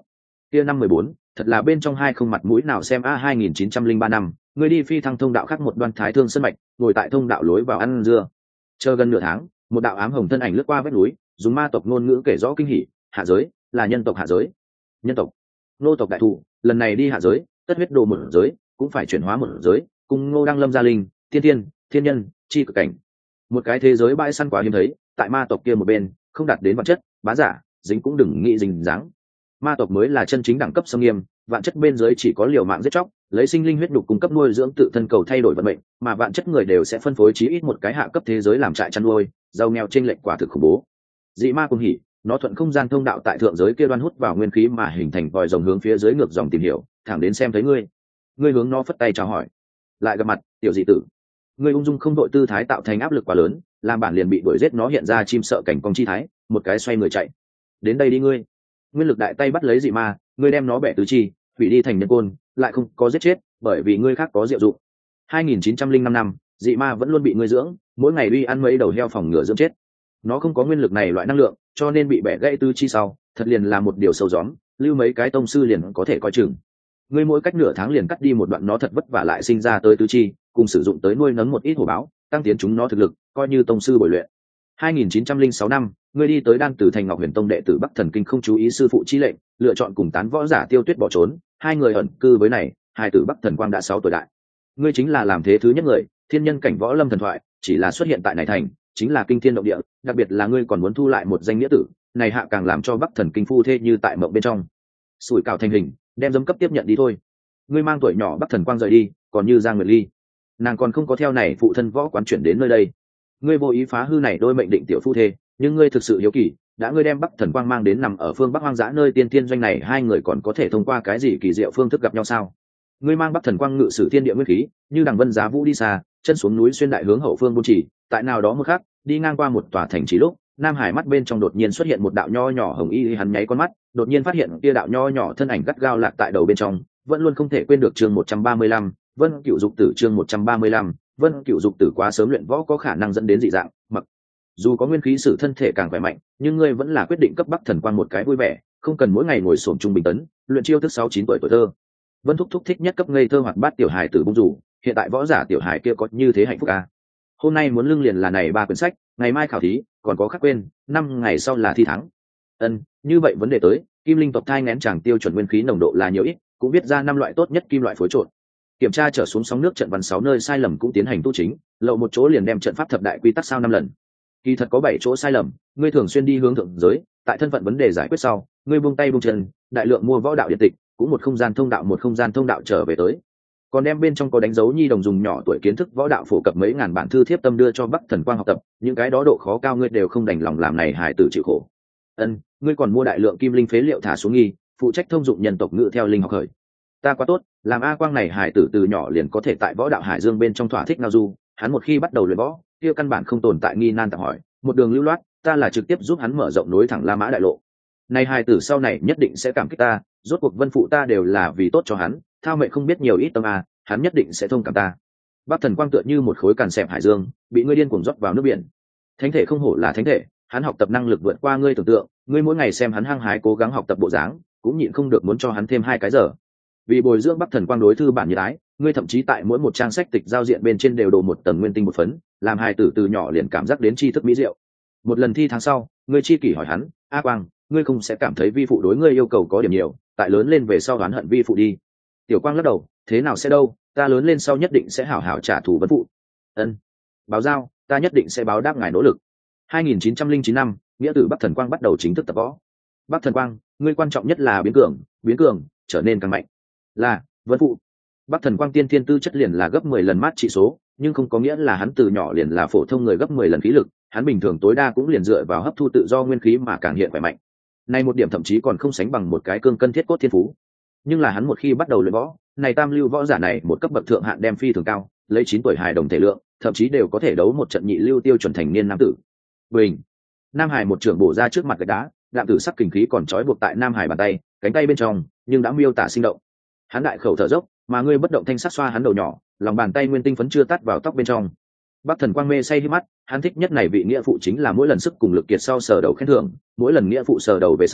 kia năm mười bốn thật là bên trong hai không mặt mũi nào xem a. Hai nghìn chín trăm linh ba năm ngươi đi phi thăng thông đạo khác một đoan thái thương sân mạch, ngồi tại thông đạo lối vào ăn dưa. Chờ gần nửa tháng, một đạo ám hồng thân ảnh lướt qua vách núi, dùng ma tộc ngôn ngữ kể rõ kinh hỉ. Hạ giới là nhân tộc hạ giới. Nhân tộc nô tộc đại thủ lần này đi hạ giới, tất huyết đồ một giới cũng phải chuyển hóa một giới, cùng ngô đăng lâm gia linh thiên thiên thiên nhân chi cực cảnh. Một cái thế giới bãi săn quá hiếm thấy, tại ma tộc kia một bên không đạt đến vật chất bá giả dính cũng đừng nghĩ dính dáng. Ma tộc mới là chân chính đẳng cấp sâm nghiêm, vạn chất bên dưới chỉ có liều mạng giết chóc, lấy sinh linh huyết đục cung cấp nuôi dưỡng tự thân cầu thay đổi vận mệnh, mà vạn chất người đều sẽ phân phối chí ít một cái hạ cấp thế giới làm trại chăn nuôi, giàu nghèo chênh lệch quả thực khủng bố. Dị ma cùng hỉ, nó thuận không gian thông đạo tại thượng giới kia đoan hút vào nguyên khí mà hình thành vòi rồng hướng phía dưới ngược dòng tìm hiểu, thẳng đến xem thấy ngươi. Ngươi hướng nó phất tay chào hỏi. Lại gặp mặt, tiểu dị tử. Ngươi ung dung không đội tư thái tạo thành áp lực quá lớn, làm bản liền bị đuổi giết nó hiện ra chim sợ cảnh cong chi thái, một cái xoay người chạy. Đến đây đi ngươi. Nguyên lực đại tay bắt lấy dị ma, ngươi đem nó bẻ tứ chi, hủy đi thành nhân côn, lại không có giết chết, bởi vì ngươi khác có diệu dụng. Hai nghìn chín trăm linh năm năm, dị ma vẫn luôn bị ngươi dưỡng, mỗi ngày uy ăn mấy đầu heo phòng ngừa dưỡng chết. Nó không có nguyên lực này loại năng lượng, cho nên bị bẻ gãy tứ chi sau, thật liền là một điều sâu gióm, lưu mấy cái tông sư liền có thể coi chừng. Ngươi mỗi cách nửa tháng liền cắt đi một đoạn nó thật vất vả lại sinh ra tới tứ chi, cùng sử dụng tới nuôi nấng một ít hổ báo, tăng tiến chúng nó thực lực, coi như tông sư bồi luyện. Hai nghìn chín trăm linh sáu năm, ngươi đi tới Đan Tử thành Ngọc Huyền Tông đệ tử Bắc Thần Kinh không chú ý sư phụ chi lệnh, lựa chọn cùng tán võ giả Tiêu Tuyết bỏ trốn, hai người ẩn cư với này, hai tử Bắc Thần Quang đã sáu tuổi đại. Ngươi chính là làm thế thứ nhất người, thiên nhân cảnh võ lâm thần thoại, chỉ là xuất hiện tại này thành, chính là kinh thiên động địa, đặc biệt là ngươi còn muốn thu lại một danh nghĩa tử, này hạ càng làm cho Bắc Thần Kinh phu thê như tại mộng bên trong. Sủi cảo thành hình, đem dâm cấp tiếp nhận đi thôi. Ngươi mang tuổi nhỏ Bắc Thần Quang rời đi, còn như Giang Nguyệt Ly, nàng còn không có theo này phụ thân võ quán chuyển đến nơi đây. Ngươi vô ý phá hư này đôi mệnh định tiểu phu thê, nhưng ngươi thực sự hiếu kỳ, đã ngươi đem Bắc Thần Quang mang đến nằm ở phương Bắc hoang dã nơi tiên thiên doanh này, hai người còn có thể thông qua cái gì kỳ diệu phương thức gặp nhau sao? Ngươi mang Bắc Thần Quang ngự sử thiên địa nguyên khí, như đằng vân giá vũ đi xa, chân xuống núi xuyên đại hướng hậu phương buôn chỉ, tại nào đó một khắc, đi ngang qua một tòa thành trì lúc, Nam Hải mắt bên trong đột nhiên xuất hiện một đạo nho nhỏ hồng y, hắn nháy con mắt, đột nhiên phát hiện kia đạo nho nhỏ thân ảnh gắt gao lạc tại đầu bên trong, vẫn luôn không thể quên được chương một trăm ba mươi lăm, Vân Cựu Dục Tử chương một trăm ba mươi lăm, Vân Cựu Dục Tử quá sớm luyện võ có khả năng dẫn đến dị dạng, mặc dù có nguyên khí sử thân thể càng khỏe mạnh, nhưng ngươi vẫn là quyết định cấp Bắc Thần Quang một cái vui vẻ, không cần mỗi ngày ngồi xổm trung bình tấn, luyện chiêu thức sáu chín tuổi tuổi thơ. Vân thúc thúc thích nhất cấp ngây thơ hoạt bát tiểu hài tử bung rủ, hiện tại võ giả tiểu hài kia có như thế hạnh phúc à? Hôm nay muốn lưng liền là này ba quyển sách, ngày mai khảo thí, còn có khác quên, năm ngày sau là thi thắng. Ân, như vậy vấn đề tới, kim linh tộc thai nén chàng tiêu chuẩn nguyên khí nồng độ là nhiều ít, cũng viết ra năm loại tốt nhất kim loại phối trộn. Kiểm tra trở xuống sóng nước trận văn sáu nơi sai lầm cũng tiến hành tu chính, lậu một chỗ liền đem trận pháp thập đại quy tắc sao năm lần. Kỳ thật có bảy chỗ sai lầm, ngươi thường xuyên đi hướng thượng giới, tại thân phận vấn đề giải quyết sau, ngươi buông tay buông chân, đại lượng mua võ đạo điện tịch, cũng một không gian thông đạo một không gian thông đạo trở về tới. Còn đem bên trong có đánh dấu nhi đồng dùng nhỏ tuổi kiến thức võ đạo phổ cập mấy ngàn bản thư thiếp tâm đưa cho Bắc Thần Quang học tập, những cái đó độ khó cao ngươi đều không đành lòng làm này hài tử chịu khổ. Ân, ngươi còn mua đại lượng kim linh phế liệu thả xuống nghi, phụ trách thông dụng nhân tộc ngữ theo linh học khởi. Ta quá tốt, làm A Quang này hài tử từ nhỏ liền có thể tại võ đạo hải dương bên trong thỏa thích ngao du, hắn một khi bắt đầu luyện võ, kia căn bản không tồn tại nghi nan tạm hỏi, một đường lưu loát, ta là trực tiếp giúp hắn mở rộng nối thẳng La Mã đại lộ. Này hài tử sau này nhất định sẽ cảm kích ta, rốt cuộc Vân phụ ta đều là vì tốt cho hắn, thao mẹ không biết nhiều ít tâm a, hắn nhất định sẽ thông cảm ta. Bắc Thần Quang tựa như một khối càn xẹp hải dương, bị ngươi điên cuồng rót vào nước biển. Thánh thể không hổ là thánh thể, hắn học tập năng lực vượt qua ngươi tưởng tượng, ngươi mỗi ngày xem hắn hăng hái cố gắng học tập bộ dáng, cũng nhịn không được muốn cho hắn thêm hai cái giờ. Vì bồi dưỡng Bắc Thần Quang đối thư bản như ái, ngươi thậm chí tại mỗi một trang sách tịch giao diện bên trên đều đổ một tầng nguyên tinh một phấn, làm hài tử từ nhỏ liền cảm giác đến tri thức mỹ diệu. Một lần thi tháng sau, ngươi chi kỷ hỏi hắn, A Quang, ngươi không sẽ cảm thấy vi phụ đối ngươi yêu cầu có điểm nhiều, tại lớn lên về sau đoán hận vi phụ đi. Tiểu Quang lắc đầu, thế nào sẽ đâu, ta lớn lên sau nhất định sẽ hảo hảo trả thù Vân phụ. Ân, báo giao, ta nhất định sẽ báo đáp ngài nỗ lực. Hai nghìn chín trăm linh chín năm, nghĩa tử Bắc Thần Quang bắt đầu chính thức tập võ. Bắc Thần Quang, ngươi quan trọng nhất là biến cường, biến cường, trở nên càng mạnh. Là, Vân phụ. Bắc Thần Quang tiên thiên tư chất liền là gấp mười lần mát trị số, nhưng không có nghĩa là hắn từ nhỏ liền là phổ thông người gấp mười lần khí lực, hắn bình thường tối đa cũng liền dựa vào hấp thu tự do nguyên khí mà càng hiện khỏe mạnh. Này một điểm thậm chí còn không sánh bằng một cái cương cân thiết cốt thiên phú. Nhưng là hắn một khi bắt đầu luyện võ, này tam lưu võ giả này một cấp bậc thượng hạn đem phi thường cao, lấy chín tuổi hài đồng thể lượng, thậm chí đều có thể đấu một trận nhị lưu tiêu chuẩn thành niên nam tử. Bình. Nam Hải một trưởng bổ ra trước mặt gạch đá, đạm tử sắc kình khí còn trói buộc tại Nam Hải bàn tay, cánh tay bên trong, nhưng đã miêu tả sinh động. Hắn đại khẩu thở dốc, mà ngươi bất động thanh sắc xoa hắn đầu nhỏ, lòng bàn tay nguyên tinh phấn chưa tắt vào tóc bên trong. Bắc Thần Quang mê say hí mắt, hắn thích nhất này vị nghĩa phụ chính là mỗi lần sức cùng lực kiệt sau sờ đầu khen thưởng, mỗi lần nghĩa phụ sờ đầu về sau,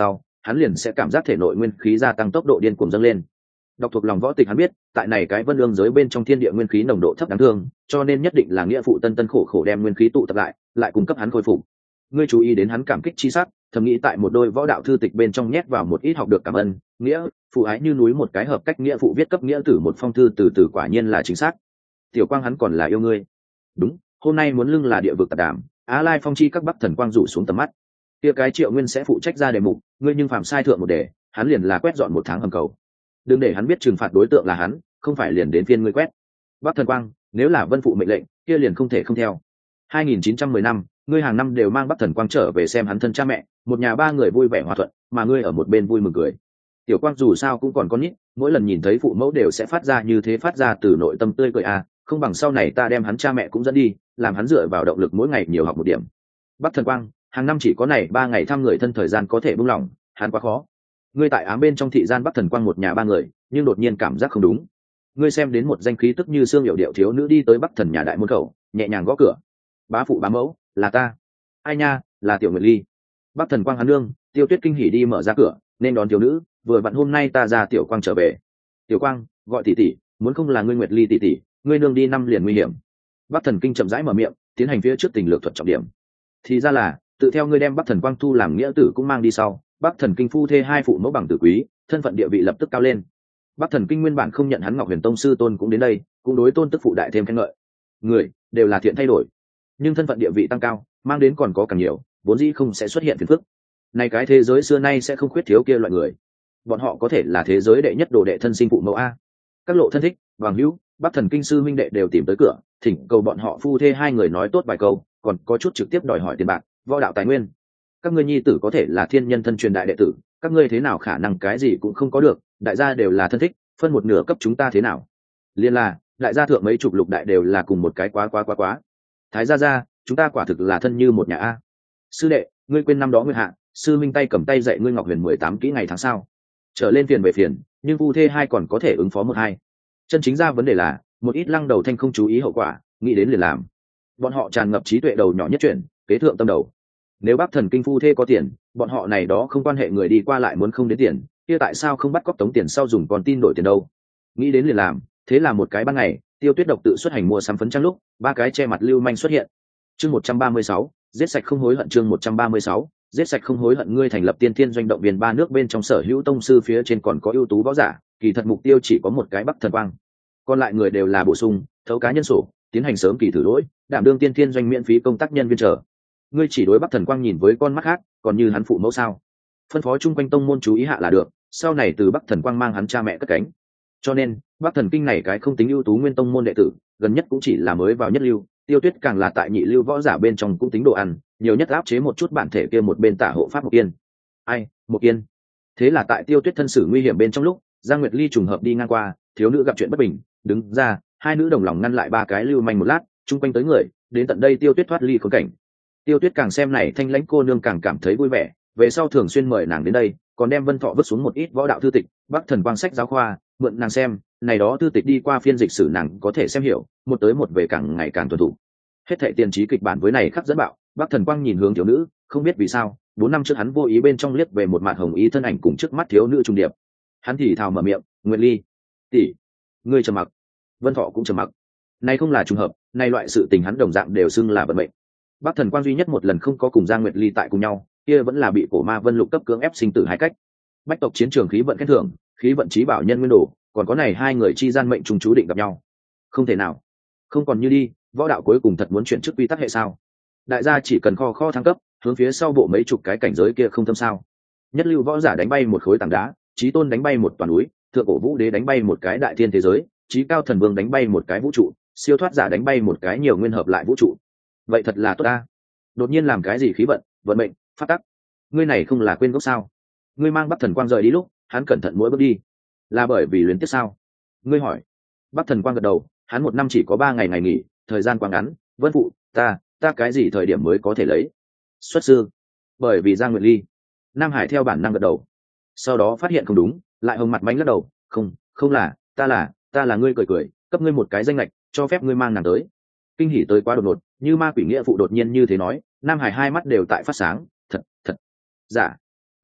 hắn liền sẽ cảm giác thể nội nguyên khí gia tăng tốc độ điên cuồng dâng lên. Đọc thuộc lòng võ tịch hắn biết, tại này cái vân lương giới bên trong thiên địa nguyên khí nồng độ thấp đáng thương, cho nên nhất định là nghĩa phụ tân tân khổ khổ đem nguyên khí tụ tập lại, lại cung cấp hắn khôi phục. Ngươi chú ý đến hắn cảm kích chi sắc, thầm nghĩ tại một đôi võ đạo thư tịch bên trong nhét vào một ít học được cảm ơn, nghĩa, phụ ái như núi một cái hợp cách nghĩa phụ viết cấp nghĩa tử một phong thư từ từ quả nhiên là chính xác. Tiểu Quang hắn còn là yêu ngươi. Đúng, hôm nay muốn lưng là địa vực tạp đảm, Á Lai Phong chi các Bắc Thần Quang rủ xuống tầm mắt. Kia cái Triệu Nguyên sẽ phụ trách ra đề mục, ngươi nhưng phạm sai thượng một đề, hắn liền là quét dọn một tháng hầm cầu. Đừng để hắn biết trừng phạt đối tượng là hắn, không phải liền đến phiên ngươi quét. Bắc Thần Quang, nếu là Vân phụ mệnh lệnh, kia liền không thể không theo. hai nghìn chín trăm mười năm, ngươi hàng năm đều mang Bắc Thần Quang trở về xem hắn thân cha mẹ, một nhà ba người vui vẻ hòa thuận, mà ngươi ở một bên vui mừng cười. Tiểu Quang dù sao cũng còn con nít, mỗi lần nhìn thấy phụ mẫu đều sẽ phát ra như thế, phát ra từ nội tâm tươi cười à, không bằng sau này ta đem hắn cha mẹ cũng dẫn đi, làm hắn dựa vào động lực mỗi ngày nhiều học một điểm. Bắc Thần Quang, hàng năm chỉ có này ba ngày thăm người thân thời gian có thể buông lỏng, hắn quá khó. Ngươi tại ám bên trong thị gian Bắc Thần Quang một nhà ba người, nhưng đột nhiên cảm giác không đúng. Ngươi xem đến một danh khí tức như xương hiệu điệu thiếu nữ đi tới Bắc Thần nhà đại môn khẩu, nhẹ nhàng gõ cửa. Bá phụ bá mẫu, là ta. Ai nha, là Tiểu Nguyệt Ly. Bắc Thần Quang hắn nương, Tiêu Tuyết kinh hỉ đi mở ra cửa, nên đón thiếu nữ, vừa vặn hôm nay ta ra Tiểu Quang trở về. Tiểu Quang, gọi tỷ tỷ, muốn không là ngươi Nguyệt Ly tỷ tỷ, ngươi nương đi năm liền nguy hiểm. Bắc Thần Kinh chậm rãi mở miệng, tiến hành phía trước tình lược thuật trọng điểm. Thì ra là, tự theo ngươi đem Bắc Thần Quang thu làm nghĩa tử cũng mang đi sau, Bắc Thần Kinh phu thê hai phụ mẫu bằng tử quý, thân phận địa vị lập tức cao lên. Bắc Thần Kinh nguyên bản không nhận hắn Ngọc Huyền Tông sư tôn cũng đến đây, cũng đối tôn tức phụ đại thêm khen ngợi. Người đều là thiện thay đổi, nhưng thân phận địa vị tăng cao, mang đến còn có càng nhiều, vốn dĩ không sẽ xuất hiện phiền phức. Này cái thế giới xưa nay sẽ không khuyết thiếu kia loại người. Bọn họ có thể là thế giới đệ nhất đồ đệ thân sinh phụ mẫu a. Các lộ thân thích, Vàng Hữu, Bắc Thần Kinh sư huynh đệ đều tìm tới cửa, thỉnh cầu bọn họ phu thê hai người nói tốt vài câu, còn có chút trực tiếp đòi hỏi tiền bạc, võ đạo tài nguyên. Các ngươi nhi tử có thể là thiên nhân thân truyền đại đệ tử, các ngươi thế nào khả năng cái gì cũng không có được, đại gia đều là thân thích, phân một nửa cấp chúng ta thế nào? Liên là, đại gia thượng mấy chục lục đại đều là cùng một cái quá quá quá quá. Thái gia gia, chúng ta quả thực là thân như một nhà a. Sư đệ, ngươi quên năm đó nguyên hạ, sư minh tay cầm tay dạy ngươi Ngọc Huyền mười tám kỹ ngày tháng sao? Trở lên phiền về phiền, nhưng phu thê hai còn có thể ứng phó một hai. Chân chính ra vấn đề là, một ít lăng đầu thanh không chú ý hậu quả, nghĩ đến liền làm. Bọn họ tràn ngập trí tuệ đầu nhỏ nhất chuyện, kế thượng tâm đầu. Nếu Bắc Thần Kinh phu thê có tiền, bọn họ này đó không quan hệ người đi qua lại muốn không đến tiền, kia tại sao không bắt cóc tống tiền sau dùng còn tin đổi tiền đâu? Nghĩ đến liền làm, thế là một cái ban ngày, Tiêu Tuyết độc tự xuất hành mua sắm phấn trang lúc, ba cái che mặt lưu manh xuất hiện. Chương một trăm ba mươi sáu, giết sạch không hối hận. Chương một trăm ba mươi sáu, giết sạch không hối hận. Ngươi thành lập Tiên Thiên doanh động viên ba nước bên trong sở hữu tông sư phía trên còn có ưu tú võ giả, kỳ thật mục tiêu chỉ có một cái Bắc Thần Quang, còn lại người đều là bổ sung, thấu cá nhân sổ, tiến hành sớm kỳ thử lỗi, đảm đương Tiên Thiên doanh miễn phí công tác nhân viên trở. Ngươi chỉ đối Bắc Thần Quang nhìn với con mắt khác, còn như hắn phụ mẫu sao? Phân phó chung quanh tông môn chú ý hạ là được, sau này từ Bắc Thần Quang mang hắn cha mẹ cất cánh. Cho nên, Bắc Thần Kinh này cái không tính ưu tú nguyên tông môn đệ tử, gần nhất cũng chỉ là mới vào nhất lưu, Tiêu Tuyết càng là tại nhị lưu võ giả bên trong cũng tính đồ ăn, nhiều nhất áp chế một chút bản thể kia một bên tả hộ pháp một kiên. Ai, một kiên. Thế là tại Tiêu Tuyết thân xử nguy hiểm bên trong lúc, Giang Nguyệt Ly trùng hợp đi ngang qua, thiếu nữ gặp chuyện bất bình, đứng ra, hai nữ đồng lòng ngăn lại ba cái lưu manh một lát, chung quanh tới người, đến tận đây Tiêu Tuyết thoát ly khốn cảnh. Tiêu Tuyết càng xem này thanh lãnh cô nương càng cảm thấy vui vẻ, về sau thường xuyên mời nàng đến đây, còn đem Vân Thọ vứt xuống một ít võ đạo thư tịch, Bắc Thần Quang sách giáo khoa, mượn nàng xem, này đó thư tịch đi qua phiên dịch sử nàng có thể xem hiểu, một tới một về càng ngày càng thuần thục. Hết thảy tiền trí kịch bản với này khắc dẫn bạo, Bắc Thần Quang nhìn hướng thiếu nữ, không biết vì sao, bốn năm trước hắn vô ý bên trong liếc về một mạt hồng ý thân ảnh cùng trước mắt thiếu nữ trung điệp. Hắn thì thào mở miệng, "Nguyệt Ly, tỷ." Ngươi trầm mặc, Vân Thọ cũng trầm mặc. Này không là trùng hợp, này loại sự tình hắn đồng dạng đều xưng là vận mệnh. Bắc Thần Quang duy nhất một lần không có cùng Giang Nguyệt Ly tại cùng nhau, kia vẫn là bị cổ ma Vân Lục cấp cưỡng ép sinh tử hai cách. Bách tộc chiến trường khí vận khen thưởng, khí vận trí bảo nhân nguyên đồ, còn có này hai người chi gian mệnh trùng chú định gặp nhau. Không thể nào, không còn như đi, võ đạo cuối cùng thật muốn chuyển chức quy tắc hệ sao? Đại gia chỉ cần kho kho thăng cấp, hướng phía sau bộ mấy chục cái cảnh giới kia không thâm sao? Nhất lưu võ giả đánh bay một khối tảng đá, chí tôn đánh bay một toàn núi, thượng cổ vũ đế đánh bay một cái đại thiên thế giới, chí cao thần vương đánh bay một cái vũ trụ, siêu thoát giả đánh bay một cái nhiều nguyên hợp lại vũ trụ. Vậy thật là tốt ta. Đột nhiên làm cái gì khí vận, vận mệnh, phát tắc. Ngươi này không là quên gốc sao? Ngươi mang Bắc Thần Quang rời đi lúc, hắn cẩn thận mỗi bước đi, là bởi vì luyến tiếc sao? Ngươi hỏi. Bắc Thần Quang gật đầu, hắn một năm chỉ có ba ngày ngày nghỉ, thời gian quá ngắn. Vân phụ, ta, ta cái gì thời điểm mới có thể lấy? Xuất sư. Bởi vì Giang Nguyệt Ly. Nam Hải theo bản năng gật đầu, sau đó phát hiện không đúng, lại hồng mặt mánh lắc đầu, không, không là, ta là, ta là ngươi cười cười, cấp ngươi một cái danh lệch, cho phép ngươi mang nàng tới. Kinh hỉ tới quá đột ngột, như ma quỷ nghĩa phụ đột nhiên như thế nói, Nam Hải hai mắt đều tại phát sáng, thật, thật, giả.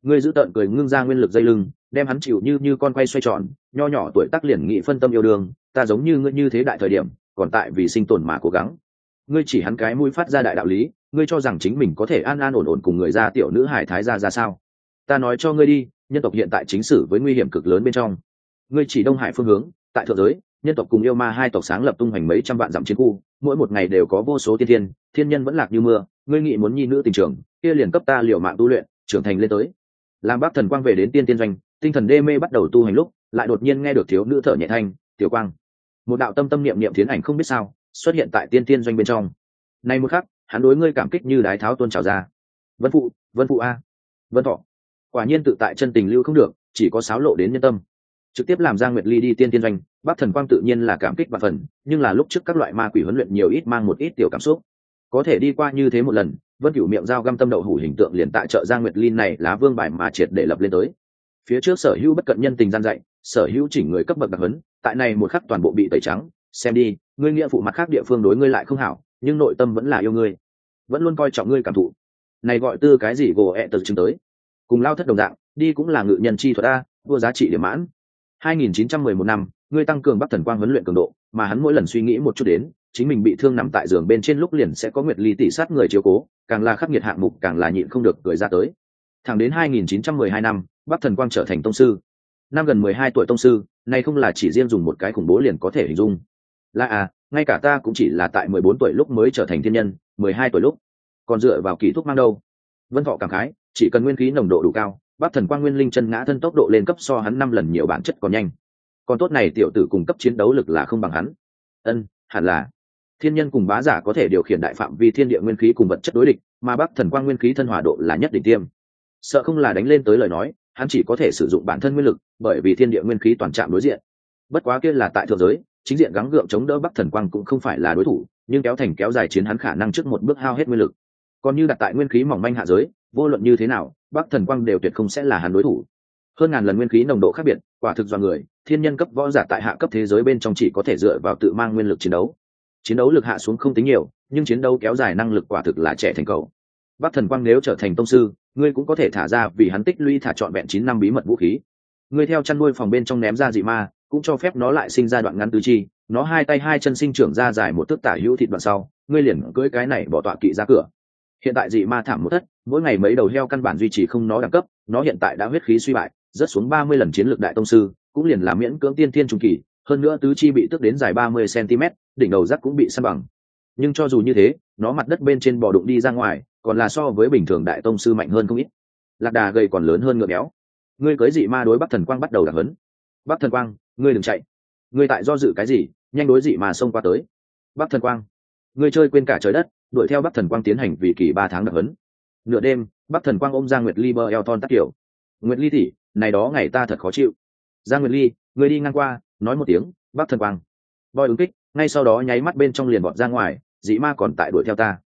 Ngươi giữ tợn cười ngưng ra nguyên lực dây lưng, đem hắn chịu như như con quay xoay tròn, nho nhỏ tuổi tác liền nghị phân tâm yêu đương, ta giống như ngươi như thế đại thời điểm, còn tại vì sinh tồn mà cố gắng. Ngươi chỉ hắn cái mũi phát ra đại đạo lý, ngươi cho rằng chính mình có thể an an ổn ổn cùng người ra tiểu nữ hải thái gia ra sao? Ta nói cho ngươi đi, nhân tộc hiện tại chính xử với nguy hiểm cực lớn bên trong. Ngươi chỉ Đông Hải phương hướng, tại thượng giới, nhân tộc cùng yêu ma hai tộc sáng lập tung hoành mấy trăm vạn dặm chiến khu, mỗi một ngày đều có vô số tiên thiên, thiên nhân vẫn lạc như mưa, ngươi nghĩ muốn nhi nữ tình trường, kia liền cấp ta liều mạng tu luyện, trưởng thành lên tới. Làm Bắc Thần Quang về đến tiên tiên doanh, tinh thần đê mê bắt đầu tu hành lúc, lại đột nhiên nghe được thiếu nữ thở nhẹ thanh, "Tiểu Quang." Một đạo tâm tâm niệm niệm thiến ảnh không biết sao, xuất hiện tại tiên tiên doanh bên trong. Nay một khắc, hắn đối ngươi cảm kích như đái tháo tuôn trào ra. "Vân phụ, Vân phụ a." "Vân Thọ." Quả nhiên tự tại chân tình lưu không được, chỉ có sáo lộ đến nhân tâm. Trực tiếp làm Giang Nguyệt Ly đi tiên tiên doanh, Bắc Thần Quang tự nhiên là cảm kích và phần, nhưng là lúc trước các loại ma quỷ huấn luyện nhiều ít mang một ít tiểu cảm xúc. Có thể đi qua như thế một lần, Vân Cửu miệng dao găm tâm đậu hủ hình tượng liền tại trợ Giang Nguyệt Ly này lá vương bài mà triệt để lập lên tới. Phía trước sở hữu bất cận nhân tình gian dạy, sở hữu chỉnh người cấp bậc đặc huấn, tại này một khắc toàn bộ bị tẩy trắng, xem đi, ngươi nghĩa phụ mặt khác địa phương đối ngươi lại không hảo, nhưng nội tâm vẫn là yêu ngươi, vẫn luôn coi trọng ngươi cảm thụ. Này gọi tư cái gì gồ ẹ từ chứng tới. Cùng lao thất đồng dạng, đi cũng là ngự nhân chi thuật a, vua giá trị điểm mãn. hai nghìn chín trăm mười một năm, ngươi tăng cường Bắc Thần Quang huấn luyện cường độ, mà hắn mỗi lần suy nghĩ một chút đến, chính mình bị thương nằm tại giường bên trên lúc liền sẽ có Nguyệt Ly tỷ sát người chiếu cố, càng là khắc nghiệt hạng mục càng là nhịn không được cười ra tới. Thẳng đến hai nghìn chín trăm mười hai năm, Bắc Thần Quang trở thành tông sư. Năm gần mười hai tuổi tông sư, này không là chỉ riêng dùng một cái khủng bố liền có thể hình dung. Là à, ngay cả ta cũng chỉ là tại mười bốn tuổi lúc mới trở thành thiên nhân, mười hai tuổi lúc còn dựa vào kỳ thuốc mang đâu. Vân Thọ cảm khái, chỉ cần nguyên khí nồng độ đủ cao, Bắc Thần Quang nguyên linh chân ngã thân tốc độ lên cấp so hắn năm lần nhiều bản chất còn nhanh. Còn tốt này tiểu tử cùng cấp chiến đấu lực là không bằng hắn. Ân, hẳn là thiên nhân cùng bá giả có thể điều khiển đại phạm vi thiên địa nguyên khí cùng vật chất đối địch, mà Bắc Thần Quang nguyên khí thân hòa độ là nhất định tiêm. Sợ không là đánh lên tới lời nói, hắn chỉ có thể sử dụng bản thân nguyên lực, bởi vì thiên địa nguyên khí toàn chạm đối diện. Bất quá kia là tại thượng giới, chính diện gắng gượng chống đỡ Bắc Thần Quang cũng không phải là đối thủ, nhưng kéo thành kéo dài chiến hắn khả năng trước một bước hao hết nguyên lực. Còn như đặt tại nguyên khí mỏng manh hạ giới, vô luận như thế nào, Bắc Thần Quang đều tuyệt không sẽ là hắn đối thủ. Hơn ngàn lần nguyên khí nồng độ khác biệt, quả thực do người, thiên nhân cấp võ giả tại hạ cấp thế giới bên trong chỉ có thể dựa vào tự mang nguyên lực chiến đấu. Chiến đấu lực hạ xuống không tính nhiều, nhưng chiến đấu kéo dài năng lực quả thực là trẻ thành cầu. Bắc Thần Quang nếu trở thành tông sư, ngươi cũng có thể thả ra vì hắn tích lũy thả trọn vẹn chín năm bí mật vũ khí. Ngươi theo chăn nuôi phòng bên trong ném ra dị ma, cũng cho phép nó lại sinh ra đoạn ngắn tứ chi, nó hai tay hai chân sinh trưởng ra dài một thước tả hữu thịt đoạn sau, ngươi liền cưỡi cái này bỏ tọa kỵ ra cửa. Hiện tại dị ma thảm một thất, mỗi ngày mấy đầu heo căn bản duy trì không nó đẳng cấp, nó hiện tại đã huyết khí suy bại, rớt xuống ba mươi lần chiến lược đại tông sư, cũng liền là miễn cưỡng tiên thiên trung kỳ, hơn nữa tứ chi bị tước đến dài ba mươi xăng-ti-mét, đỉnh đầu rắc cũng bị săn bằng. Nhưng cho dù như thế, nó mặt đất bên trên bò đụng đi ra ngoài, còn là so với bình thường đại tông sư mạnh hơn không ít. Lạc đà gầy còn lớn hơn ngựa béo. Ngươi cưới dị ma đối Bắc Thần Quang bắt đầu đặc hấn. Bắc Thần Quang, ngươi đừng chạy. Ngươi tại do dự cái gì, nhanh đối dị ma xông qua tới. Bắc Thần Quang, ngươi chơi quên cả trời đất, đuổi theo Bắc Thần Quang tiến hành vì kỳ ba tháng đặc hấn. Nửa đêm, Bắc Thần Quang ôm Giang Nguyệt Ly bờ eo thon tắt kiểu. Nguyệt Ly tỷ, này đó ngày ta thật khó chịu. Giang Nguyệt Ly, ngươi đi ngang qua, nói một tiếng, Bắc Thần Quang. Boy ứng kích, ngay sau đó nháy mắt bên trong liền bọt ra ngoài, dị ma còn tại đuổi theo ta.